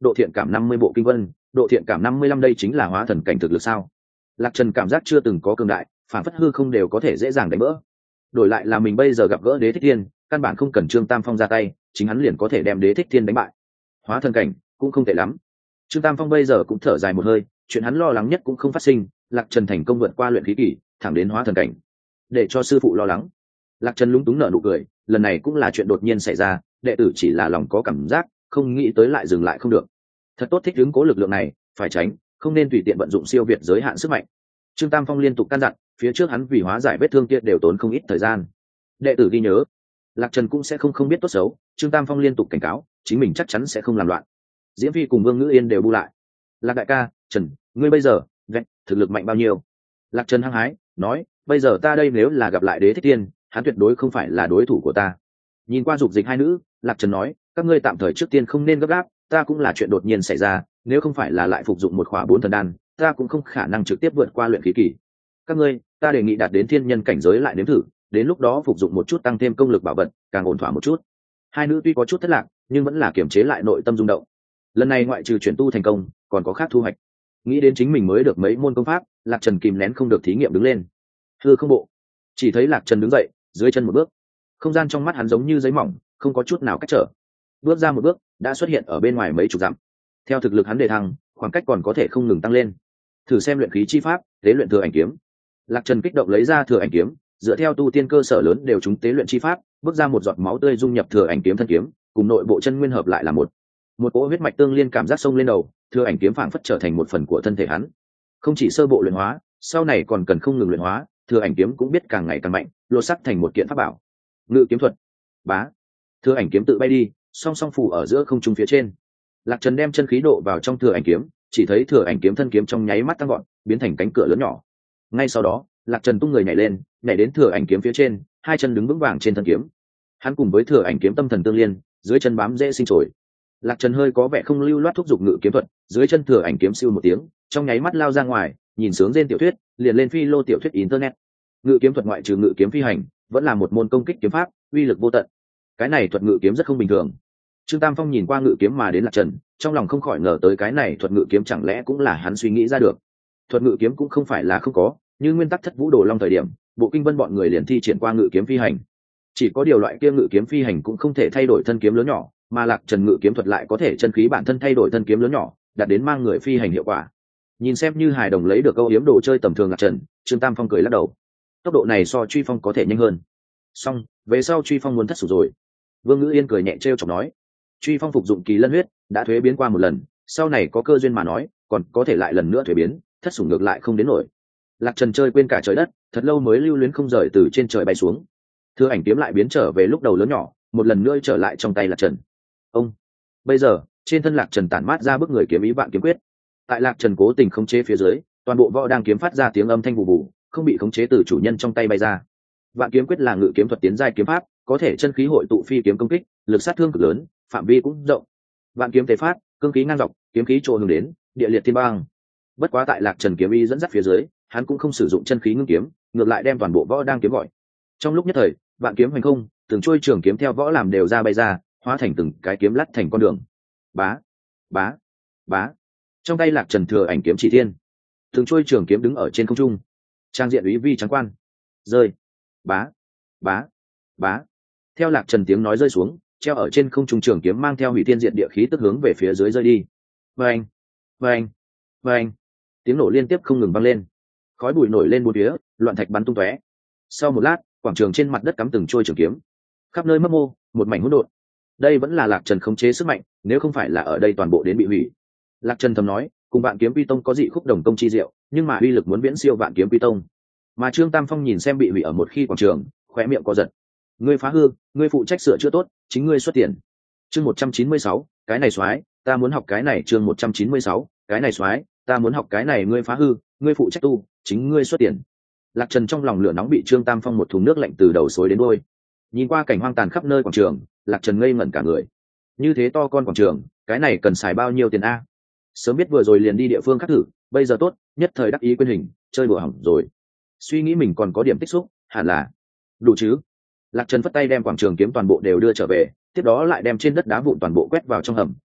độ thiện cảm năm mươi bộ kinh vân, độ thiện cảm năm mươi lăm, đây chính là hóa thần cảnh thực lực sao? Lạc Trần cảm giác chưa từng có cường đại, phản phất hư không đều có thể dễ dàng đánh vỡ. Đổi lại là mình bây giờ gặp gỡ Đế Thích Thiên, căn bản không cần Trương Tam Phong ra tay, chính hắn liền có thể đem Đế Thích Thiên đánh bại. Hóa thần cảnh cũng không tệ lắm. Trương Tam Phong bây giờ cũng thở dài một hơi, chuyện hắn lo lắng nhất cũng không phát sinh, Lạc Trần thành công vượt qua luyện khí kỳ, thẳng đến hóa thần cảnh. Để cho sư phụ lo lắng. Lạc Trần lúng túng nở nụ cười, lần này cũng là chuyện đột nhiên xảy ra, đệ tử chỉ là lòng có cảm giác, không nghĩ tới lại dừng lại không được. Thật tốt thích ứng cố lực lượng này, phải tránh, không nên tùy tiện vận dụng siêu việt giới hạn sức mạnh. Trương Tam Phong liên tục căn dặn, phía trước hắn vì hóa giải vết thương kia đều tốn không ít thời gian. Đệ tử ghi nhớ. Lạc Trần cũng sẽ không không biết tốt xấu, Trương Tam Phong liên tục cảnh cáo, chính mình chắc chắn sẽ không làm loạn. Diễm Phi cùng Vương Ngữ Yên đều bu lại. Lạc đại ca, Trần, ngươi bây giờ, vẹn, thực lực mạnh bao nhiêu? Lạc Trần hăng hái, nói, bây giờ ta đây nếu là gặp lại Đế Thích Thiên, hắn tuyệt đối không phải là đối thủ của ta. Nhìn qua dục dịch hai nữ, Lạc Trần nói, các ngươi tạm thời trước tiên không nên gấp gáp, ta cũng là chuyện đột nhiên xảy ra, nếu không phải là lại phục dụng một khóa bốn thần đan, ta cũng không khả năng trực tiếp vượt qua luyện khí kỳ. Các ngươi, ta đề nghị đạt đến thiên nhân cảnh giới lại nếm thử, đến lúc đó phục dụng một chút tăng thêm công lực bảo vật, càng ổn thỏa một chút. Hai nữ tuy có chút thất lạc, nhưng vẫn là kiềm chế lại nội tâm rung động. Lần này ngoại trừ chuyển tu thành công, còn có khác thu hoạch. Nghĩ đến chính mình mới được mấy môn công pháp, Lạc Trần kìm nén không được thí nghiệm đứng lên. Hư không bộ. Chỉ thấy Lạc Trần đứng dậy, dưới chân một bước, không gian trong mắt hắn giống như giấy mỏng, không có chút nào cách trở. Bước ra một bước, đã xuất hiện ở bên ngoài mấy chục dặm. Theo thực lực hắn đề thăng, khoảng cách còn có thể không ngừng tăng lên. Thử xem luyện khí chi pháp, tế luyện thừa ảnh kiếm. Lạc Trần kích động lấy ra thừa ảnh kiếm, dựa theo tu tiên cơ sở lớn đều chúng tế luyện chi pháp, bước ra một giọt máu tươi dung nhập thừa ảnh kiếm thân kiếm, cùng nội bộ chân nguyên hợp lại là một. Một cỗ huyết mạch tương liên cảm giác sông lên đầu, thừa ảnh kiếm phảng phất trở thành một phần của thân thể hắn. Không chỉ sơ bộ luyện hóa, sau này còn cần không ngừng luyện hóa, thừa ảnh kiếm cũng biết càng ngày càng mạnh, lột sắc thành một kiện pháp bảo. Ngự kiếm thuật. Bá. Thừa ảnh kiếm tự bay đi, song song phủ ở giữa không trung phía trên. Lạc Trần đem chân khí độ vào trong thừa ảnh kiếm, chỉ thấy thừa ảnh kiếm thân kiếm trong nháy mắt tăng gọn, biến thành cánh cửa lớn nhỏ. Ngay sau đó, Lạc Trần tung người nhảy lên, nhảy đến thừa ảnh kiếm phía trên, hai chân đứng vững vàng trên thân kiếm. Hắn cùng với thừa ảnh kiếm tâm thần tương liên, dưới chân bám dễ sinh trồi. Lạc Trần hơi có vẻ không lưu loát thúc giục ngự kiếm thuật, dưới chân thừa ảnh kiếm siêu một tiếng, trong nháy mắt lao ra ngoài, nhìn sướng trên tiểu thuyết, liền lên phi lô tiểu thuyết internet. Ngự kiếm thuật ngoại trừ ngự kiếm phi hành, vẫn là một môn công kích kiếm pháp, uy lực vô tận. Cái này thuật ngự kiếm rất không bình thường. Trương Tam Phong nhìn qua ngự kiếm mà đến Lạc Trần, trong lòng không khỏi ngờ tới cái này thuật ngự kiếm chẳng lẽ cũng là hắn suy nghĩ ra được. Thuật ngự kiếm cũng không phải là không có, như nguyên tắc Thất Vũ Đồ Long thời điểm, Bộ Kinh Vân bọn người liền thi triển qua ngự kiếm phi hành. Chỉ có điều loại kia ngự kiếm phi hành cũng không thể thay đổi thân kiếm lớn nhỏ, mà Lạc Trần ngự kiếm thuật lại có thể chân khí bản thân thay đổi thân kiếm lớn nhỏ, đạt đến mang người phi hành hiệu quả. Nhìn xem như hài đồng lấy được câu yếm đồ chơi tầm thường Lạc Trần, Trương Tam Phong cười lắc đầu. Tốc độ này so Truy Phong có thể nhanh hơn. Song, về sau Truy Phong muốn thất thủ rồi. Vương Ngữ Yên cười nhẹ trêu chọc nói, Truy Phong phục dụng kỳ lân huyết, đã thuế biến qua một lần, sau này có cơ duyên mà nói, còn có thể lại lần nữa thuế biến, thất sủng ngược lại không đến nổi. Lạc Trần chơi quên cả trời đất, thật lâu mới lưu luyến không rời từ trên trời bay xuống. Thừa ảnh kiếm lại biến trở về lúc đầu lớn nhỏ, một lần nữa trở lại trong tay Lạc Trần. Ông, bây giờ trên thân Lạc Trần tản mát ra bức người kiếm ý vạn kiếm quyết. Tại Lạc Trần cố tình khống chế phía dưới, toàn bộ võ đang kiếm phát ra tiếng âm thanh bù bù, không bị khống chế từ chủ nhân trong tay bay ra. Vạn kiếm quyết là ngự kiếm thuật tiến giai kiếm pháp, có thể chân khí hội tụ phi kiếm công kích, lực sát thương cực lớn, phạm vi cũng rộng. Vạn kiếm tế phát, cương khí ngang dọc, kiếm khí trồ hướng đến, địa liệt thiên bang. Bất quá tại Lạc Trần kiếm ý dẫn dắt phía dưới, hắn cũng không sử dụng chân khí ngưng kiếm, ngược lại đem toàn bộ võ đang kiếm gọi. Trong lúc nhất thời, vạn kiếm hành không, từng trôi trường kiếm theo võ làm đều ra bay ra, hóa thành từng cái kiếm lắt thành con đường. Bá, bá, bá. Trong tay Lạc Trần thừa ảnh kiếm chỉ thiên, từng trôi trường kiếm đứng ở trên không trung, trang diện uy vi trắng quan. Rơi, bá, bá, bá. Theo Lạc Trần tiếng nói rơi xuống, treo ở trên không trung trường kiếm mang theo hủy thiên diện địa khí tức hướng về phía dưới rơi đi. Vâng, vâng, vâng. Tiếng nổ liên tiếp không ngừng vang lên, khói bụi nổi lên bốn phía, loạn thạch bắn tung tóe. Sau một lát, quảng trường trên mặt đất cắm từng trôi trường kiếm, khắp nơi mấp mô, một mảnh hỗn độn. Đây vẫn là Lạc Trần khống chế sức mạnh, nếu không phải là ở đây toàn bộ đến bị hủy. Lạc Trần thầm nói, cùng Vạn Kiếm Quy Tông có dị khúc đồng công chi diệu, nhưng mà uy lực muốn viễn siêu Vạn Kiếm Quy Tông. Mà Trương Tam Phong nhìn xem bị hủy ở một khi quảng trường, khóe miệng co giật. Ngươi phá hư, ngươi phụ trách sửa chữa tốt, chính ngươi xuất tiền. Chương một trăm chín mươi sáu, cái này xoái, ta muốn học cái này. Chương một trăm chín mươi sáu, cái này xoái, ta muốn học cái này. Ngươi phá hư, ngươi phụ trách tu, chính ngươi xuất tiền. Lạc Trần trong lòng lửa nóng bị Trương Tam Phong một thùng nước lạnh từ đầu xối đến đuôi. Nhìn qua cảnh hoang tàn khắp nơi quảng trường, Lạc Trần ngây ngẩn cả người. Như thế to con quảng trường, cái này cần xài bao nhiêu tiền a? Sớm biết vừa rồi liền đi địa phương khác thử, bây giờ tốt, nhất thời đắc ý quên hình, chơi đùa hỏng rồi. Suy nghĩ mình còn có điểm tích xúc, hẳn là đủ chứ. Lạc Trần phất tay đem quảng trường kiếm toàn bộ đều đưa trở về, tiếp đó lại đem trên đất đá vụn toàn bộ quét vào trong hầm,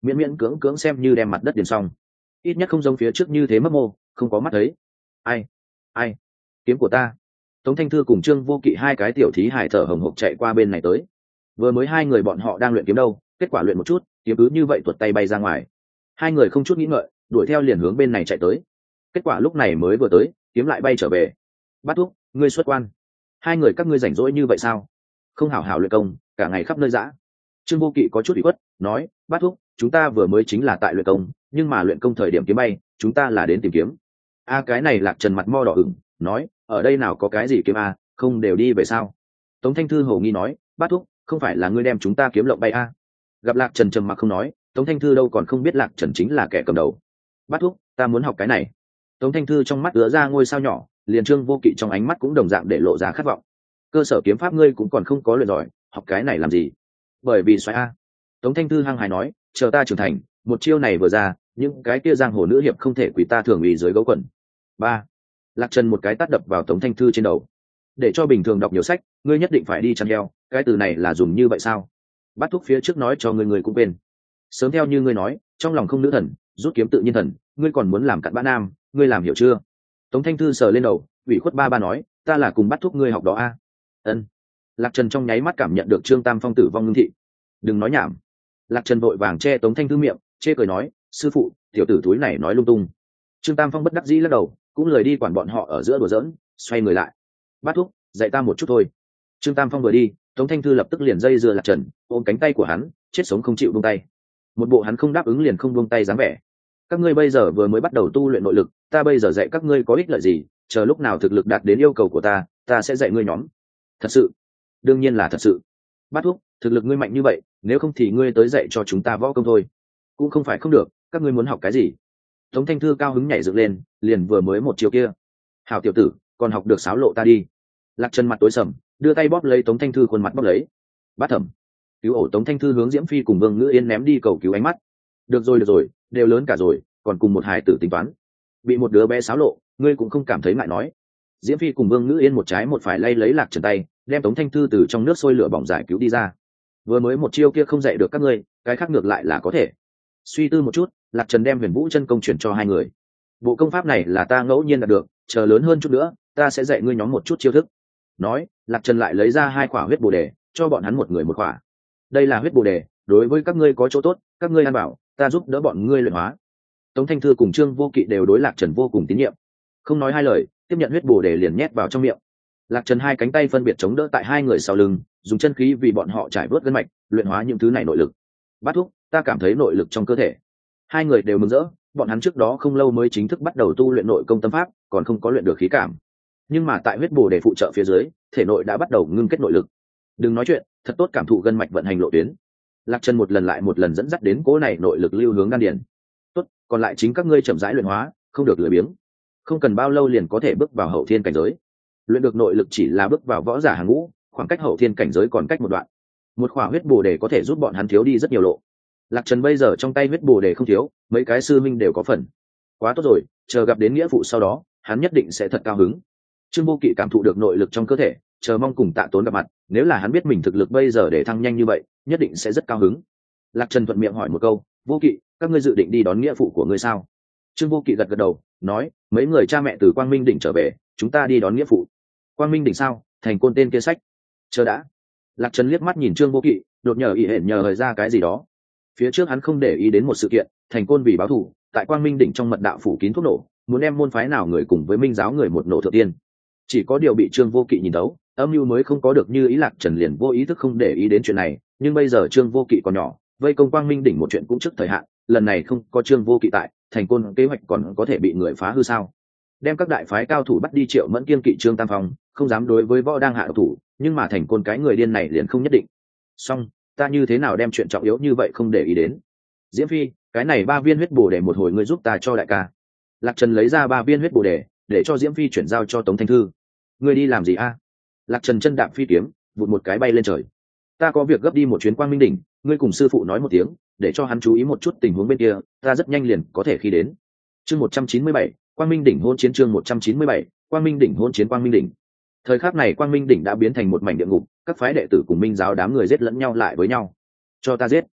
miễn miễn cưỡng cưỡng xem như đem mặt đất điền xong, ít nhất không giống phía trước như thế mấp mô không có mắt thấy. Ai ai kiếm của ta. Tống Thanh Thư cùng Trương Vô Kỵ hai cái tiểu thí hải thở hồng hộc chạy qua bên này tới. Vừa mới hai người bọn họ đang luyện kiếm đâu, kết quả luyện một chút kiếm cứ như vậy tuột tay bay ra ngoài. Hai người không chút nghĩ ngợi đuổi theo liền hướng bên này chạy tới. Kết quả lúc này mới vừa tới kiếm lại bay trở về. Bắt thúc, ngươi xuất quan. Hai người các ngươi rảnh rỗi như vậy sao? Không hảo hảo luyện công, cả ngày khắp nơi dã. Trương Vô Kỵ có chút ủy khuất nói, bắt thúc, chúng ta vừa mới chính là tại luyện công, nhưng mà luyện công thời điểm kiếm bay chúng ta là đến tìm kiếm. A cái này Lạc Trần mặt mo đỏ ửng nói, ở đây nào có cái gì kiếm a, không đều đi về sao? Tống Thanh Thư hầu nghi nói, bát thúc, không phải là ngươi đem chúng ta kiếm lộng bay a? Gặp Lạc Trần trầm mặc không nói, Tống Thanh Thư đâu còn không biết Lạc Trần chính là kẻ cầm đầu. Bát thúc, ta muốn học cái này. Tống Thanh Thư trong mắt ứa ra ngôi sao nhỏ, liền Trương Vô Kỵ trong ánh mắt cũng đồng dạng để lộ ra khát vọng. Cơ sở kiếm pháp ngươi cũng còn không có luyện giỏi, học cái này làm gì? Bởi vì xoáy a. Tống Thanh Thư hăng hài nói, chờ ta trưởng thành, một chiêu này vừa ra, những cái kia giang hồ nữ hiệp không thể quỳ ta thường ủy dưới gấu quần. Ba. Lạc Trần một cái tát đập vào Tống Thanh Thư trên đầu. Để cho bình thường đọc nhiều sách, ngươi nhất định phải đi chăn heo, cái từ này là dùng như vậy sao? Bắt thúc phía trước nói cho ngươi người cũng quên. Sớm theo như ngươi nói, trong lòng không nữ thần, rút kiếm tự nhiên thần, ngươi còn muốn làm cặn bã nam, ngươi làm hiểu chưa? Tống Thanh Thư sờ lên đầu, ủy khuất ba ba nói, ta là cùng bắt thúc ngươi học đó a. Ân. Lạc Trần trong nháy mắt cảm nhận được Trương Tam Phong tử vong ngưng thị. Đừng nói nhảm. Lạc Trần vội vàng che Tống Thanh Thư miệng, chê cười nói, sư phụ, tiểu tử túi này nói lung tung. Trương Tam Phong bất đắc dĩ lắc đầu, cũng lời đi quản bọn họ ở giữa đùa giỡn, xoay người lại. Bát thúc, dạy ta một chút thôi. Trương Tam Phong vừa đi, Tống Thanh Thư lập tức liền dây dưa Lạc Trần, ôm cánh tay của hắn, chết sống không chịu buông tay. Một bộ hắn không đáp ứng liền không buông tay dáng vẻ. Các ngươi bây giờ vừa mới bắt đầu tu luyện nội lực, ta bây giờ dạy các ngươi có ích lợi gì? Chờ lúc nào thực lực đạt đến yêu cầu của ta, ta sẽ dạy ngươi nhóm. Thật sự? Đương nhiên là thật sự. Bát thúc, thực lực ngươi mạnh như vậy, nếu không thì ngươi tới dạy cho chúng ta võ công thôi. Cũng không phải không được, các ngươi muốn học cái gì? Tống Thanh Thư cao hứng nhảy dựng lên, liền vừa mới một chiều kia. Hảo tiểu tử, còn học được sáo lộ ta đi. Lạc Trần mặt tối sầm, đưa tay bóp lấy Tống Thanh Thư khuôn mặt bóp lấy. Bát thẩm. Cứu ổ. Tống Thanh Thư hướng Diễm Phi cùng Vương Ngữ Yên ném đi cầu cứu ánh mắt. Được rồi được rồi, đều lớn cả rồi, còn cùng một hài tử tính toán. Bị một đứa bé sáo lộ, ngươi cũng không cảm thấy ngại nói. Diễm Phi cùng Vương Ngữ Yên một trái một phải lay lấy Lạc Trần tay, đem Tống Thanh Thư từ trong nước sôi lửa bỏng giải cứu đi ra. Vừa mới một chiêu kia không dạy được các ngươi, cái khác ngược lại là có thể. Suy tư một chút, Lạc Trần đem Huyền Vũ chân công chuyển cho hai người. Bộ công pháp này là ta ngẫu nhiên đạt được, chờ lớn hơn chút nữa, ta sẽ dạy ngươi nhóm một chút chiêu thức. Nói, Lạc Trần lại lấy ra hai quả huyết bồ đề, cho bọn hắn một người một quả. Đây là huyết bồ đề, đối với các ngươi có chỗ tốt, các ngươi ăn bảo, ta giúp đỡ bọn ngươi luyện hóa. Tống Thanh Thư cùng Trương Vô Kỵ đều đối Lạc Trần vô cùng tín nhiệm, không nói hai lời, tiếp nhận huyết bồ đề liền nhét vào trong miệng. Lạc Trần hai cánh tay phân biệt chống đỡ tại hai người sau lưng, dùng chân khí vì bọn họ trải vớt gân mạch, luyện hóa những thứ này nội lực. Bát thúc, ta cảm thấy nội lực trong cơ thể. Hai người đều mừng rỡ, bọn hắn trước đó không lâu mới chính thức bắt đầu tu luyện nội công tâm pháp, còn không có luyện được khí cảm. Nhưng mà tại huyết bồ đề phụ trợ phía dưới, thể nội đã bắt đầu ngưng kết nội lực. Đừng nói chuyện, thật tốt cảm thụ gân mạch vận hành lộ tuyến. Lạc Trần một lần lại một lần dẫn dắt đến cỗ này nội lực lưu hướng đan điền. Tốt, còn lại chính các ngươi chậm rãi luyện hóa, không được lười biếng. Không cần bao lâu liền có thể bước vào hậu thiên cảnh giới. Luyện được nội lực chỉ là bước vào võ giả hàng ngũ, khoảng cách hậu thiên cảnh giới còn cách một đoạn. Một khỏa huyết bồ đề có thể giúp bọn hắn thiếu đi rất nhiều lộ. Lạc Trần bây giờ trong tay huyết bồ đề không thiếu, mấy cái sư minh đều có phần. Quá tốt rồi, chờ gặp đến nghĩa phụ sau đó, hắn nhất định sẽ thật cao hứng. Trương Vô Kỵ cảm thụ được nội lực trong cơ thể, chờ mong cùng Tạ Tốn gặp mặt, nếu là hắn biết mình thực lực bây giờ để thăng nhanh như vậy, nhất định sẽ rất cao hứng. Lạc Trần thuận miệng hỏi một câu, Vô Kỵ, các ngươi dự định đi đón nghĩa phụ của ngươi sao? Trương Vô Kỵ gật gật đầu, nói, mấy người cha mẹ từ Quang Minh đỉnh trở về, chúng ta đi đón nghĩa phụ. Quang Minh đỉnh sao? Thành Côn tên kia sách. Chờ đã. Lạc Trần liếc mắt nhìn Trương Vô Kỵ, đột nhờ ý hẹn nhờ hời ra cái gì đó. Phía trước hắn không để ý đến một sự kiện, Thành Côn vì báo thù, tại Quang Minh đỉnh trong mật đạo phủ kín thuốc nổ, muốn đem môn phái nào người cùng với Minh giáo người một nổ thượng tiên. Chỉ có điều bị Trương Vô Kỵ nhìn thấu, âm mưu mới không có được như ý. Lạc Trần liền vô ý thức không để ý đến chuyện này, nhưng bây giờ Trương Vô Kỵ còn nhỏ, vây công Quang Minh đỉnh một chuyện cũng trước thời hạn, lần này không có Trương Vô Kỵ tại, Thành Côn kế hoạch còn có thể bị người phá hư sao? Đem các đại phái cao thủ bắt đi, Triệu Mẫn kiên kỵ Trương Tam Phong, không dám đối với võ đang hạ độc thủ, nhưng mà Thành Côn cái người điên này liền không nhất định. Song, ta như thế nào đem chuyện trọng yếu như vậy không để ý đến? Diễm Phi, cái này ba viên huyết bồ đề một hồi ngươi giúp ta cho đại ca. Lạc Trần lấy ra ba viên huyết bồ đề, để cho Diễm Phi chuyển giao cho Tống Thanh Thư. Ngươi đi làm gì a? Lạc Trần chân đạp phi kiếm, vụt một cái bay lên trời. Ta có việc gấp đi một chuyến Quang Minh đỉnh, ngươi cùng sư phụ nói một tiếng, để cho hắn chú ý một chút tình huống bên kia, ta rất nhanh liền có thể khi đến. Chương một trăm chín mươi bảy, Quang Minh đỉnh hôn chiến. Chương một trăm chín mươi bảy, Quang Minh đỉnh hôn chiến. Quang Minh đỉnh. Thời khắc này Quang Minh đỉnh đã biến thành một mảnh địa ngục, các phái đệ tử cùng Minh giáo đám người giết lẫn nhau lại với nhau. Cho ta giết.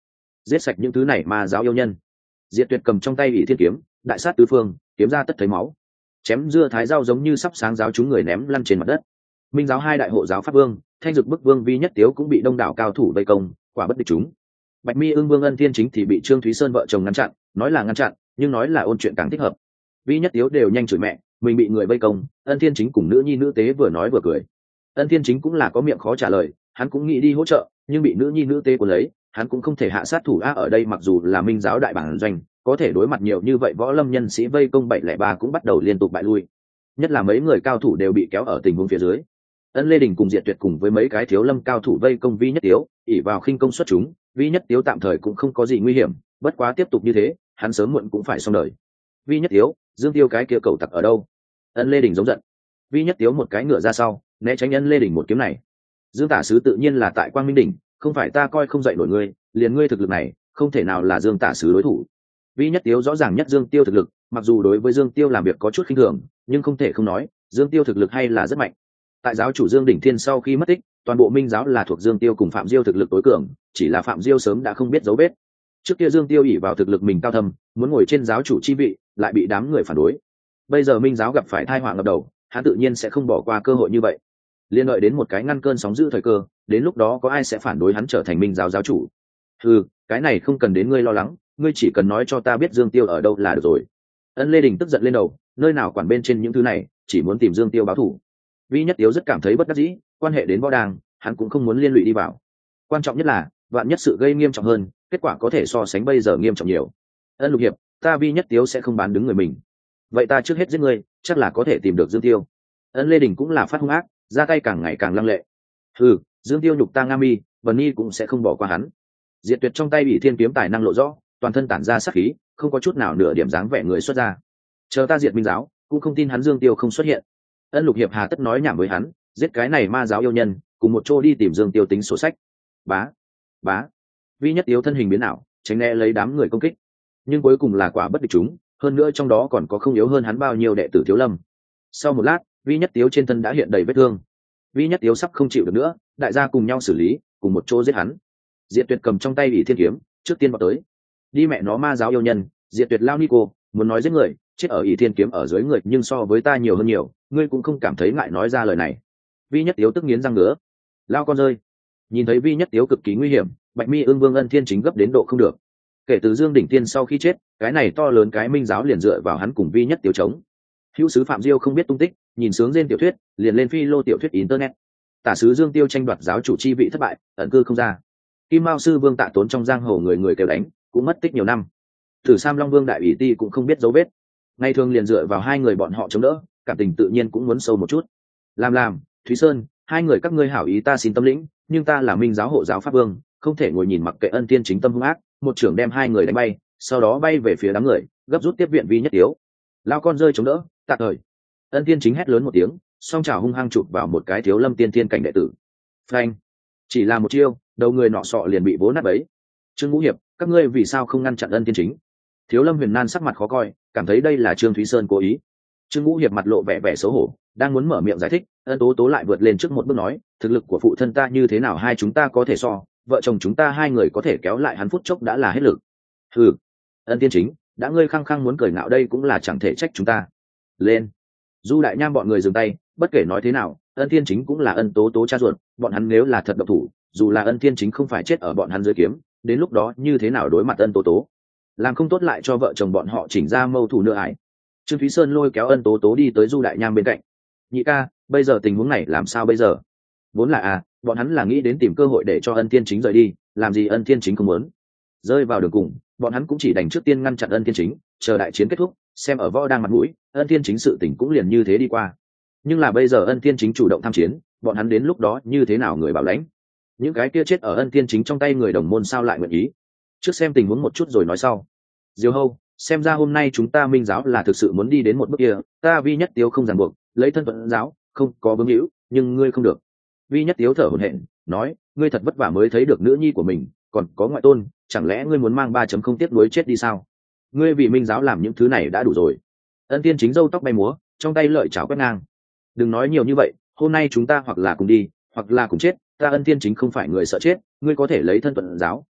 giết sạch những thứ này ma giáo yêu nhân. Diệt Tuyệt cầm trong tay ỷ thiên kiếm, đại sát tứ phương, kiếm ra tất thấy máu, chém dưa thái rau giống như sắp sáng giáo chúng người ném lăn trên mặt đất. Minh giáo hai đại hộ giáo pháp vương, Thanh Dực Bức Vương Vi Nhất Tiếu cũng bị đông đảo cao thủ vây công, quả bất địch chúng. Bạch Mi Ưng Vương Ân Thiên Chính thì bị Trương Thúy Sơn vợ chồng ngăn chặn, nói là ngăn chặn, nhưng nói là ôn chuyện càng thích hợp. Vi Nhất Tiếu đều nhanh chửi mẹ, mình bị người vây công, Ân Thiên Chính cùng nữ nhi nữ tế vừa nói vừa cười. Ân Thiên Chính cũng là có miệng khó trả lời, hắn cũng nghĩ đi hỗ trợ, nhưng bị nữ nhi nữ tế cuốn lấy, hắn cũng không thể hạ sát thủ. A ở đây mặc dù là Minh giáo đại bản doanh, có thể đối mặt nhiều như vậy võ lâm nhân sĩ vây công bảy lẻ ba cũng bắt đầu liên tục bại lui, nhất là mấy người cao thủ đều bị kéo ở tình huống phía dưới. Ân Lê Đình cùng Diệt Tuyệt cùng với mấy cái thiếu lâm cao thủ vây công Vi Nhất Tiếu, ỷ vào khinh công xuất chúng, Vi Nhất Tiếu tạm thời cũng không có gì nguy hiểm, bất quá tiếp tục như thế hắn sớm muộn cũng phải xong đời. Vi Nhất Tiếu, Dương Tiêu cái kia cầu tặc ở đâu? Ân Lê Đình giống giận. Vi Nhất Tiếu một cái ngựa ra sau, né tránh Ân Lê Đình một kiếm này. Dương tả sứ tự nhiên là tại Quang Minh đỉnh, không phải ta coi không dậy nổi ngươi, liền ngươi thực lực này không thể nào là Dương tả sứ đối thủ. Vi Nhất Tiếu rõ ràng nhất Dương Tiêu thực lực, mặc dù đối với Dương Tiêu làm việc có chút khinh thường, nhưng không thể không nói Dương Tiêu thực lực hay là rất mạnh. Tại giáo chủ Dương Đỉnh Thiên sau khi mất tích, toàn bộ Minh giáo là thuộc Dương Tiêu cùng Phạm Diêu thực lực tối cường, chỉ là Phạm Diêu sớm đã không biết dấu vết. Trước kia Dương Tiêu ỷ vào thực lực mình cao thâm, muốn ngồi trên giáo chủ chi vị, lại bị đám người phản đối. Bây giờ Minh giáo gặp phải tai họa ngập đầu, hắn tự nhiên sẽ không bỏ qua cơ hội như vậy. Liên đợi đến một cái ngăn cơn sóng dữ thời cơ, đến lúc đó có ai sẽ phản đối hắn trở thành Minh giáo giáo chủ? Ừ, cái này không cần đến ngươi lo lắng, ngươi chỉ cần nói cho ta biết Dương Tiêu ở đâu là được rồi. Ân Lê Đình tức giận lên đầu, nơi nào quản bên trên những thứ này, chỉ muốn tìm Dương Tiêu báo thù. Vi Nhất Tiếu rất cảm thấy bất đắc dĩ, quan hệ đến võ đàng, hắn cũng không muốn liên lụy đi vào. Quan trọng nhất là, vạn nhất sự gây nghiêm trọng hơn, kết quả có thể so sánh bây giờ nghiêm trọng nhiều. Ân Lục Hiệp, ta Vi Nhất Tiếu sẽ không bán đứng người mình. Vậy ta trước hết giết ngươi, chắc là có thể tìm được Dương Tiêu. Ân Lê Đình cũng là phát hung ác, ra tay càng ngày càng lăng lệ. Ừ, Dương Tiêu nhục ta Nga Mi, Vân Nhi cũng sẽ không bỏ qua hắn. Diệt Tuyệt trong tay bị thiên kiếm tài năng lộ rõ, toàn thân tản ra sát khí, không có chút nào nửa điểm dáng vẻ người xuất ra. Chờ ta diệt Minh giáo, cũng không tin hắn Dương Tiêu không xuất hiện. Ân Lục Hiệp hà tất nói nhảm với hắn, giết cái này ma giáo yêu nhân, cùng một chỗ đi tìm Dương Tiêu tính sổ sách. Bá, bá. Vi Nhất Tiếu thân hình biến ảo, tránh né lấy đám người công kích, nhưng cuối cùng là quả bất địch chúng, hơn nữa trong đó còn có không yếu hơn hắn bao nhiêu đệ tử thiếu lâm. Sau một lát, Vi Nhất Tiếu trên thân đã hiện đầy vết thương. Vi Nhất Tiếu sắp không chịu được nữa, đại gia cùng nhau xử lý, cùng một chỗ giết hắn. Diệt Tuyệt cầm trong tay ỷ thiên kiếm, trước tiên vào tới. Đi mẹ nó ma giáo yêu nhân, Diệt Tuyệt lao Nico, muốn nói giết người, chết ở ỷ thiên kiếm ở dưới người, nhưng so với ta nhiều hơn nhiều, ngươi cũng không cảm thấy ngại nói ra lời này. Vi Nhất Tiếu tức nghiến răng ngứa, lao con rơi. Nhìn thấy Vi Nhất Tiếu cực kỳ nguy hiểm, Bạch Mi Ưng Vương Ân Thiên Chính gấp đến độ không được. Kể từ Dương Đỉnh Tiên sau khi chết, cái này to lớn cái Minh giáo liền dựa vào hắn cùng Vi Nhất Tiếu chống. Hữu sứ Phạm Diêu không biết tung tích, nhìn sướng trên tiểu thuyết, liền lên phi lô tiểu thuyết internet. Tả sứ Dương Tiêu tranh đoạt giáo chủ chi vị thất bại, ẩn cư không ra. Kim Mao sư Vương Tạ Tốn trong giang hồ người người kêu đánh, cũng mất tích nhiều năm. Thử Sam Long Vương đại ủy ti cũng không biết dấu vết. Ngày thường liền dựa vào hai người bọn họ chống đỡ, cảm tình tự nhiên cũng muốn sâu một chút. Làm làm, Thúy Sơn, hai người các ngươi hảo ý ta xin tâm lĩnh, nhưng ta là Minh giáo hộ giáo pháp vương, không thể ngồi nhìn mặc kệ Ân Tiên Chính tâm hung ác, một trưởng đem hai người đánh bay, sau đó bay về phía đám người, gấp rút tiếp viện Vi Nhất Tiếu. Lao con rơi chống đỡ, tạm thời. Ân Tiên Chính hét lớn một tiếng, song chảo hung hăng chụp vào một cái thiếu lâm tiên thiên cảnh đệ tử. Phanh! Chỉ là một chiêu, đầu người nọ sọ liền bị vỗ nát bấy. Trương Ngũ Hiệp, các ngươi vì sao không ngăn chặn Ân Tiên Chính? Thiếu lâm Huyền Nan sắc mặt khó coi, cảm thấy đây là Trương Thúy Sơn cố ý. Trương Ngũ Hiệp mặt lộ vẻ vẻ xấu hổ, đang muốn mở miệng giải thích, Ân Tố Tố lại vượt lên trước một bước nói, thực lực của phụ thân ta như thế nào hai chúng ta có thể so, vợ chồng chúng ta hai người có thể kéo lại hắn phút chốc đã là hết lực. Hừ, Ân Tiên Chính, đã ngươi khăng khăng muốn cười ngạo đây cũng là chẳng thể trách chúng ta. Lên! Du Đại Nham bọn người dừng tay, bất kể nói thế nào, Ân Tiên Chính cũng là Ân Tố Tố cha ruột, bọn hắn nếu là thật độc thủ, dù là Ân Tiên Chính không phải chết ở bọn hắn dưới kiếm, đến lúc đó như thế nào đối mặt Ân Tố Tố, làm không tốt lại cho vợ chồng bọn họ chỉnh ra mâu thù nữa ải. Trương Thúy Sơn lôi kéo Ân Tố Tố đi tới Du Đại Nham bên cạnh. Nhị ca, bây giờ tình huống này làm sao bây giờ? Vốn là à, bọn hắn là nghĩ đến tìm cơ hội để cho Ân Tiên Chính rời đi, làm gì Ân Tiên Chính không muốn. Rơi vào đường cùng, bọn hắn cũng chỉ đành trước tiên ngăn chặn Ân Tiên Chính, chờ đại chiến kết thúc, xem ở võ đang mặt mũi, Ân Tiên Chính sự tình cũng liền như thế đi qua. Nhưng là bây giờ Ân Tiên Chính chủ động tham chiến, bọn hắn đến lúc đó như thế nào người bảo lãnh? Những cái kia chết ở Ân Tiên Chính trong tay người đồng môn sao lại nguyện ý? Trước xem tình huống một chút rồi nói sau. Diêu Hâu, xem ra hôm nay chúng ta Minh giáo là thực sự muốn đi đến một bước kia, ta Vi Nhất Tiếu không ràng buộc, lấy thân phận giáo, không có vướng hữu, nhưng ngươi không được. Vi Nhất Tiếu thở hổn hển, nói, ngươi thật vất vả mới thấy được nữ nhi của mình, còn có ngoại tôn, chẳng lẽ ngươi muốn mang ba chấm không tiếc nuối chết đi sao? Ngươi vì Minh giáo làm những thứ này đã đủ rồi. Ân Tiên Chính râu tóc bay múa, trong tay lợi chảo quét ngang. Đừng nói nhiều như vậy, hôm nay chúng ta hoặc là cùng đi, hoặc là cùng chết, ta Ân Tiên Chính không phải người sợ chết, ngươi có thể lấy thân phận giáo,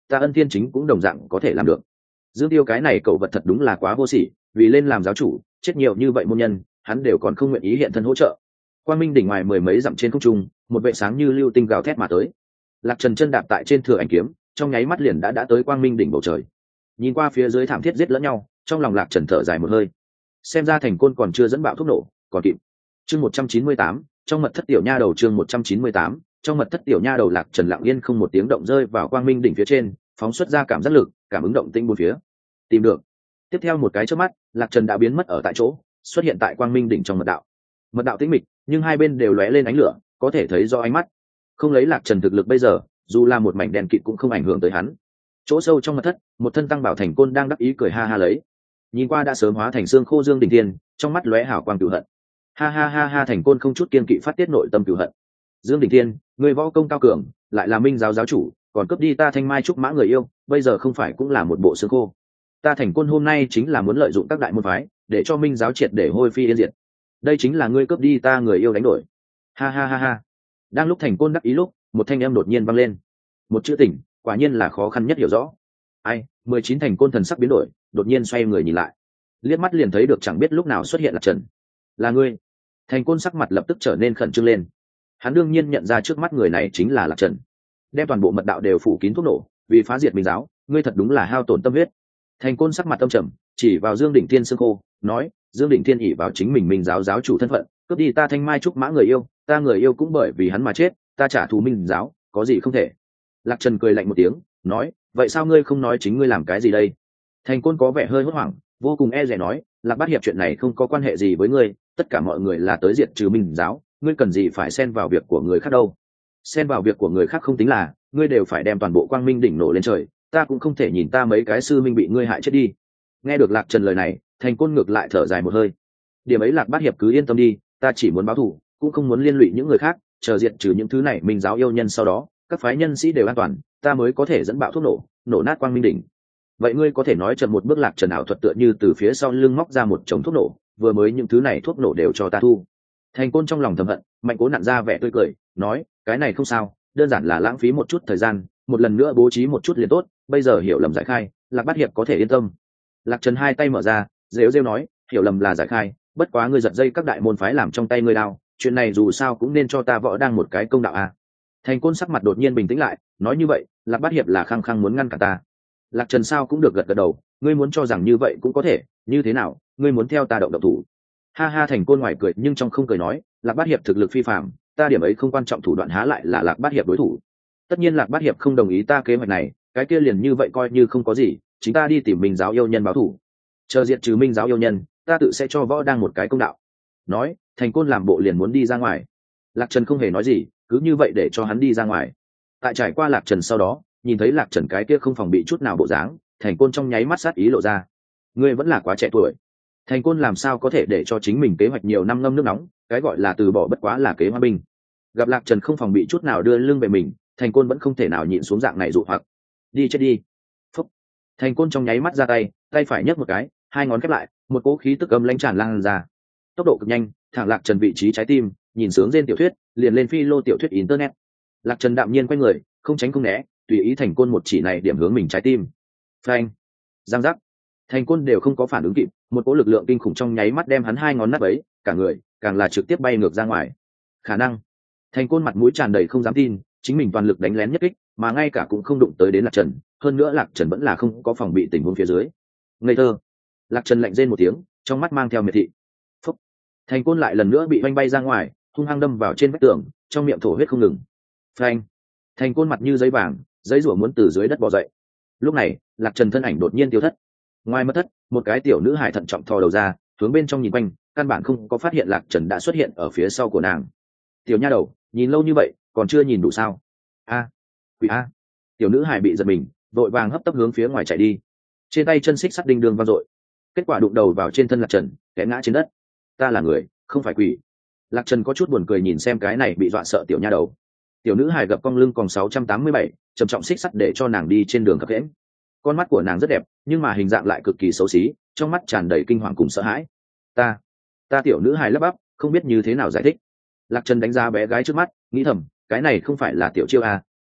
ta Ân Thiên Chính cũng đồng dạng có thể làm được. Dương Tiêu cái này cậu vật thật đúng là quá vô sỉ, vì lên làm giáo chủ chết nhiều như vậy môn nhân, hắn đều còn không nguyện ý hiện thân hỗ trợ. Quang Minh đỉnh ngoài mười mấy dặm trên không trung, một vệ sáng như lưu tinh gào thét mà tới. Lạc Trần chân đạp tại trên thừa ảnh kiếm, trong nháy mắt liền đã đã tới Quang Minh đỉnh bầu trời. Nhìn qua phía dưới thảm thiết giết lẫn nhau, trong lòng Lạc Trần thở dài một hơi. Xem ra Thành Côn còn chưa dẫn bạo thuốc nổ, còn kịp. Chương một trăm chín mươi tám, trong mật thất tiểu nha đầu chương một trăm chín mươi tám, trong mật thất tiểu nha đầu. Lạc Trần lặng yên không một tiếng động rơi vào Quang Minh đỉnh phía trên, phóng xuất ra cảm giác lực, cảm ứng động tĩnh bốn phía. Tìm được. Tiếp theo một cái chớp mắt, Lạc Trần đã biến mất ở tại chỗ, xuất hiện tại Quang Minh đỉnh trong mật đạo. Mật đạo tĩnh mịch, nhưng hai bên đều lóe lên ánh lửa, có thể thấy do ánh mắt. Không lấy Lạc Trần thực lực bây giờ, dù là một mảnh đèn kịt cũng không ảnh hưởng tới hắn. Chỗ sâu trong mật thất, một thân tăng bảo Thành Côn đang đắc ý cười ha ha lấy. Nhìn qua đã sớm hóa thành xương khô Dương Đình Thiên, trong mắt lóe hào quang cửu hận. Ha ha ha ha, Thành Côn không chút kiên kỵ phát tiết nội tâm cửu hận. Dương Đình Thiên, người võ công cao cường, lại là minh giáo giáo chủ, còn cướp đi ta Thanh Mai trúc mã người yêu, bây giờ không phải cũng là một bộ xương khô. Ta Thành Côn hôm nay chính là muốn lợi dụng các đại môn phái, để cho minh giáo triệt để hôi phi yên diệt. Đây chính là ngươi cướp đi ta người yêu đánh đổi. Ha ha ha ha. Đang lúc Thành Côn đắc ý lúc, một thanh âm đột nhiên vang lên. Một chữ tỉnh, quả nhiên là khó khăn nhất hiểu rõ. Ai? Mười chín Thành Côn thần sắc biến đổi, đột nhiên xoay người nhìn lại, liếc mắt liền thấy được chẳng biết lúc nào xuất hiện Lạc Trần. Là ngươi? Thành Côn sắc mặt lập tức trở nên khẩn trương lên. Hắn đương nhiên nhận ra trước mắt người này chính là Lạc Trần, đem toàn bộ mật đạo đều phủ kín thuốc nổ, vì phá diệt minh giáo, ngươi thật đúng là hao tổn tâm huyết. Thành Côn sắc mặt âm trầm, chỉ vào Dương Đỉnh Thiên xương khô, nói: Dương Đỉnh Thiên ỷ vào chính mình minh giáo giáo chủ thân phận, cướp đi ta Thanh Mai trúc mã người yêu, ta người yêu cũng bởi vì hắn mà chết, ta trả thù minh giáo, có gì không thể. Lạc Trần cười lạnh một tiếng, nói: vậy sao ngươi không nói chính ngươi làm cái gì đây? Thành Côn có vẻ hơi hốt hoảng, vô cùng e dè nói: Lạc Bát Hiệp, chuyện này không có quan hệ gì với ngươi, tất cả mọi người là tới diệt trừ minh giáo, ngươi cần gì phải xen vào việc của người khác đâu? Xen vào việc của người khác không tính là, ngươi đều phải đem toàn bộ Quang Minh đỉnh nổ lên trời, ta cũng không thể nhìn ta mấy cái sư minh bị ngươi hại chết đi. Nghe được Lạc Trần lời này, Thành Côn ngược lại thở dài một hơi. Điểm ấy Lạc Bát Hiệp cứ yên tâm đi, ta chỉ muốn báo thù, cũng không muốn liên lụy những người khác, chờ diệt trừ những thứ này minh giáo yêu nhân sau đó, các phái nhân sĩ đều an toàn, ta mới có thể dẫn bạo thuốc nổ, nổ nát Quang Minh đỉnh. Vậy ngươi có thể nói chậm một bước? Lạc Trần ảo thuật tựa như từ phía sau lưng móc ra một chồng thuốc nổ, vừa mới những thứ này thuốc nổ đều cho ta thu. Thành Côn trong lòng thầm hận, mạnh cố nặn ra vẻ tươi cười, nói: cái này không sao, đơn giản là lãng phí một chút thời gian, một lần nữa bố trí một chút liền tốt, bây giờ hiểu lầm giải khai, Lạc Bát Hiệp có thể yên tâm. Lạc Trần hai tay mở ra, rêu rêu nói: hiểu lầm là giải khai, bất quá ngươi giật dây các đại môn phái làm trong tay ngươi đao, chuyện này dù sao cũng nên cho ta võ đang một cái công đạo à. Thành Côn sắc mặt đột nhiên bình tĩnh lại, nói: như vậy, Lạc Bát Hiệp là khăng khăng muốn ngăn cả ta. Lạc Trần sao cũng được gật gật đầu, ngươi muốn cho rằng như vậy cũng có thể, như thế nào, ngươi muốn theo ta động động thủ? Ha ha. Thành Côn ngoài cười nhưng trong không cười nói: Lạc Bát Hiệp thực lực phi phàm, ta điểm ấy không quan trọng, thủ đoạn há lại là Lạc Bát Hiệp đối thủ. Tất nhiên Lạc Bát Hiệp không đồng ý ta kế hoạch này, cái kia liền như vậy coi như không có gì, chính ta đi tìm minh giáo yêu nhân báo thủ, chờ diệt trừ minh giáo yêu nhân, ta tự sẽ cho võ đang một cái công đạo. Nói, Thành Côn làm bộ liền muốn đi ra ngoài. Lạc Trần không hề nói gì, cứ như vậy để cho hắn đi ra ngoài. Tại trải qua Lạc Trần sau đó, nhìn thấy Lạc Trần cái kia không phòng bị chút nào bộ dáng, Thành Côn trong nháy mắt sát ý lộ ra. Ngươi vẫn là quá trẻ tuổi. Thành Côn làm sao có thể để cho chính mình kế hoạch nhiều năm ngâm nước nóng, cái gọi là từ bỏ bất quá là kế hoa binh. Gặp Lạc Trần không phòng bị chút nào đưa lưng về mình, Thành Côn vẫn không thể nào nhịn xuống dạng này dụ hoặc. Đi chết đi. Phúc. Thành Côn trong nháy mắt ra tay, tay phải nhấc một cái, hai ngón khép lại, một cỗ khí tức âm lãnh tràn lan ra. Tốc độ cực nhanh, thẳng Lạc Trần vị trí trái tim, nhìn sướng trên tiểu thuyết, liền lên phi lô tiểu thuyết internet. Lạc Trần đạm nhiên quay người, không tránh không né, tùy ý Thành Côn một chỉ này điểm hướng mình trái tim. Phanh. Giang giác. Thành Côn đều không có phản ứng kịp, một cỗ lực lượng kinh khủng trong nháy mắt đem hắn hai ngón nát bấy, cả người càng là trực tiếp bay ngược ra ngoài. Khả năng. Thành Côn mặt mũi tràn đầy không dám tin, chính mình toàn lực đánh lén nhất kích, mà ngay cả cũng không đụng tới đến Lạc Trần, hơn nữa Lạc Trần vẫn là không có phòng bị tình huống phía dưới. Ngây thơ. Lạc Trần lạnh rên một tiếng, trong mắt mang theo miệt thị. Phúc. Thành Côn lại lần nữa bị oanh bay ra ngoài, hung hăng đâm vào trên vách tường, trong miệng thổ huyết không ngừng. Phanh. Thành Côn mặt như giấy vàng, giấy rủa muốn từ dưới đất bò dậy. Lúc này, Lạc Trần thân ảnh đột nhiên tiêu thất. Ngoài mật thất, một cái tiểu nữ hài thận trọng thò đầu ra, hướng bên trong nhìn quanh, căn bản không có phát hiện Lạc Trần đã xuất hiện ở phía sau của nàng. Tiểu nha đầu, nhìn lâu như vậy, còn chưa nhìn đủ sao? A, quỷ a! Tiểu nữ hài bị giật mình, vội vàng hấp tấp hướng phía ngoài chạy đi. Trên tay chân xích sắt đinh đường vang dội, kết quả đụng đầu vào trên thân Lạc Trần, té ngã trên đất. Ta là người, không phải quỷ. Lạc Trần có chút buồn cười nhìn xem cái này bị dọa sợ tiểu nha đầu. Tiểu nữ hài gập cong lưng còn sáu trăm tám mươi bảy, trầm trọng xích sắt để cho nàng đi trên đường khập khiễng. Con mắt của nàng rất đẹp, nhưng mà hình dạng lại cực kỳ xấu xí, trong mắt tràn đầy kinh hoàng cùng sợ hãi. Ta, ta tiểu nữ hài lắp bắp, không biết như thế nào giải thích. Lạc Trần đánh giá bé gái trước mắt, nghĩ thầm, cái này không phải là tiểu chiêu à,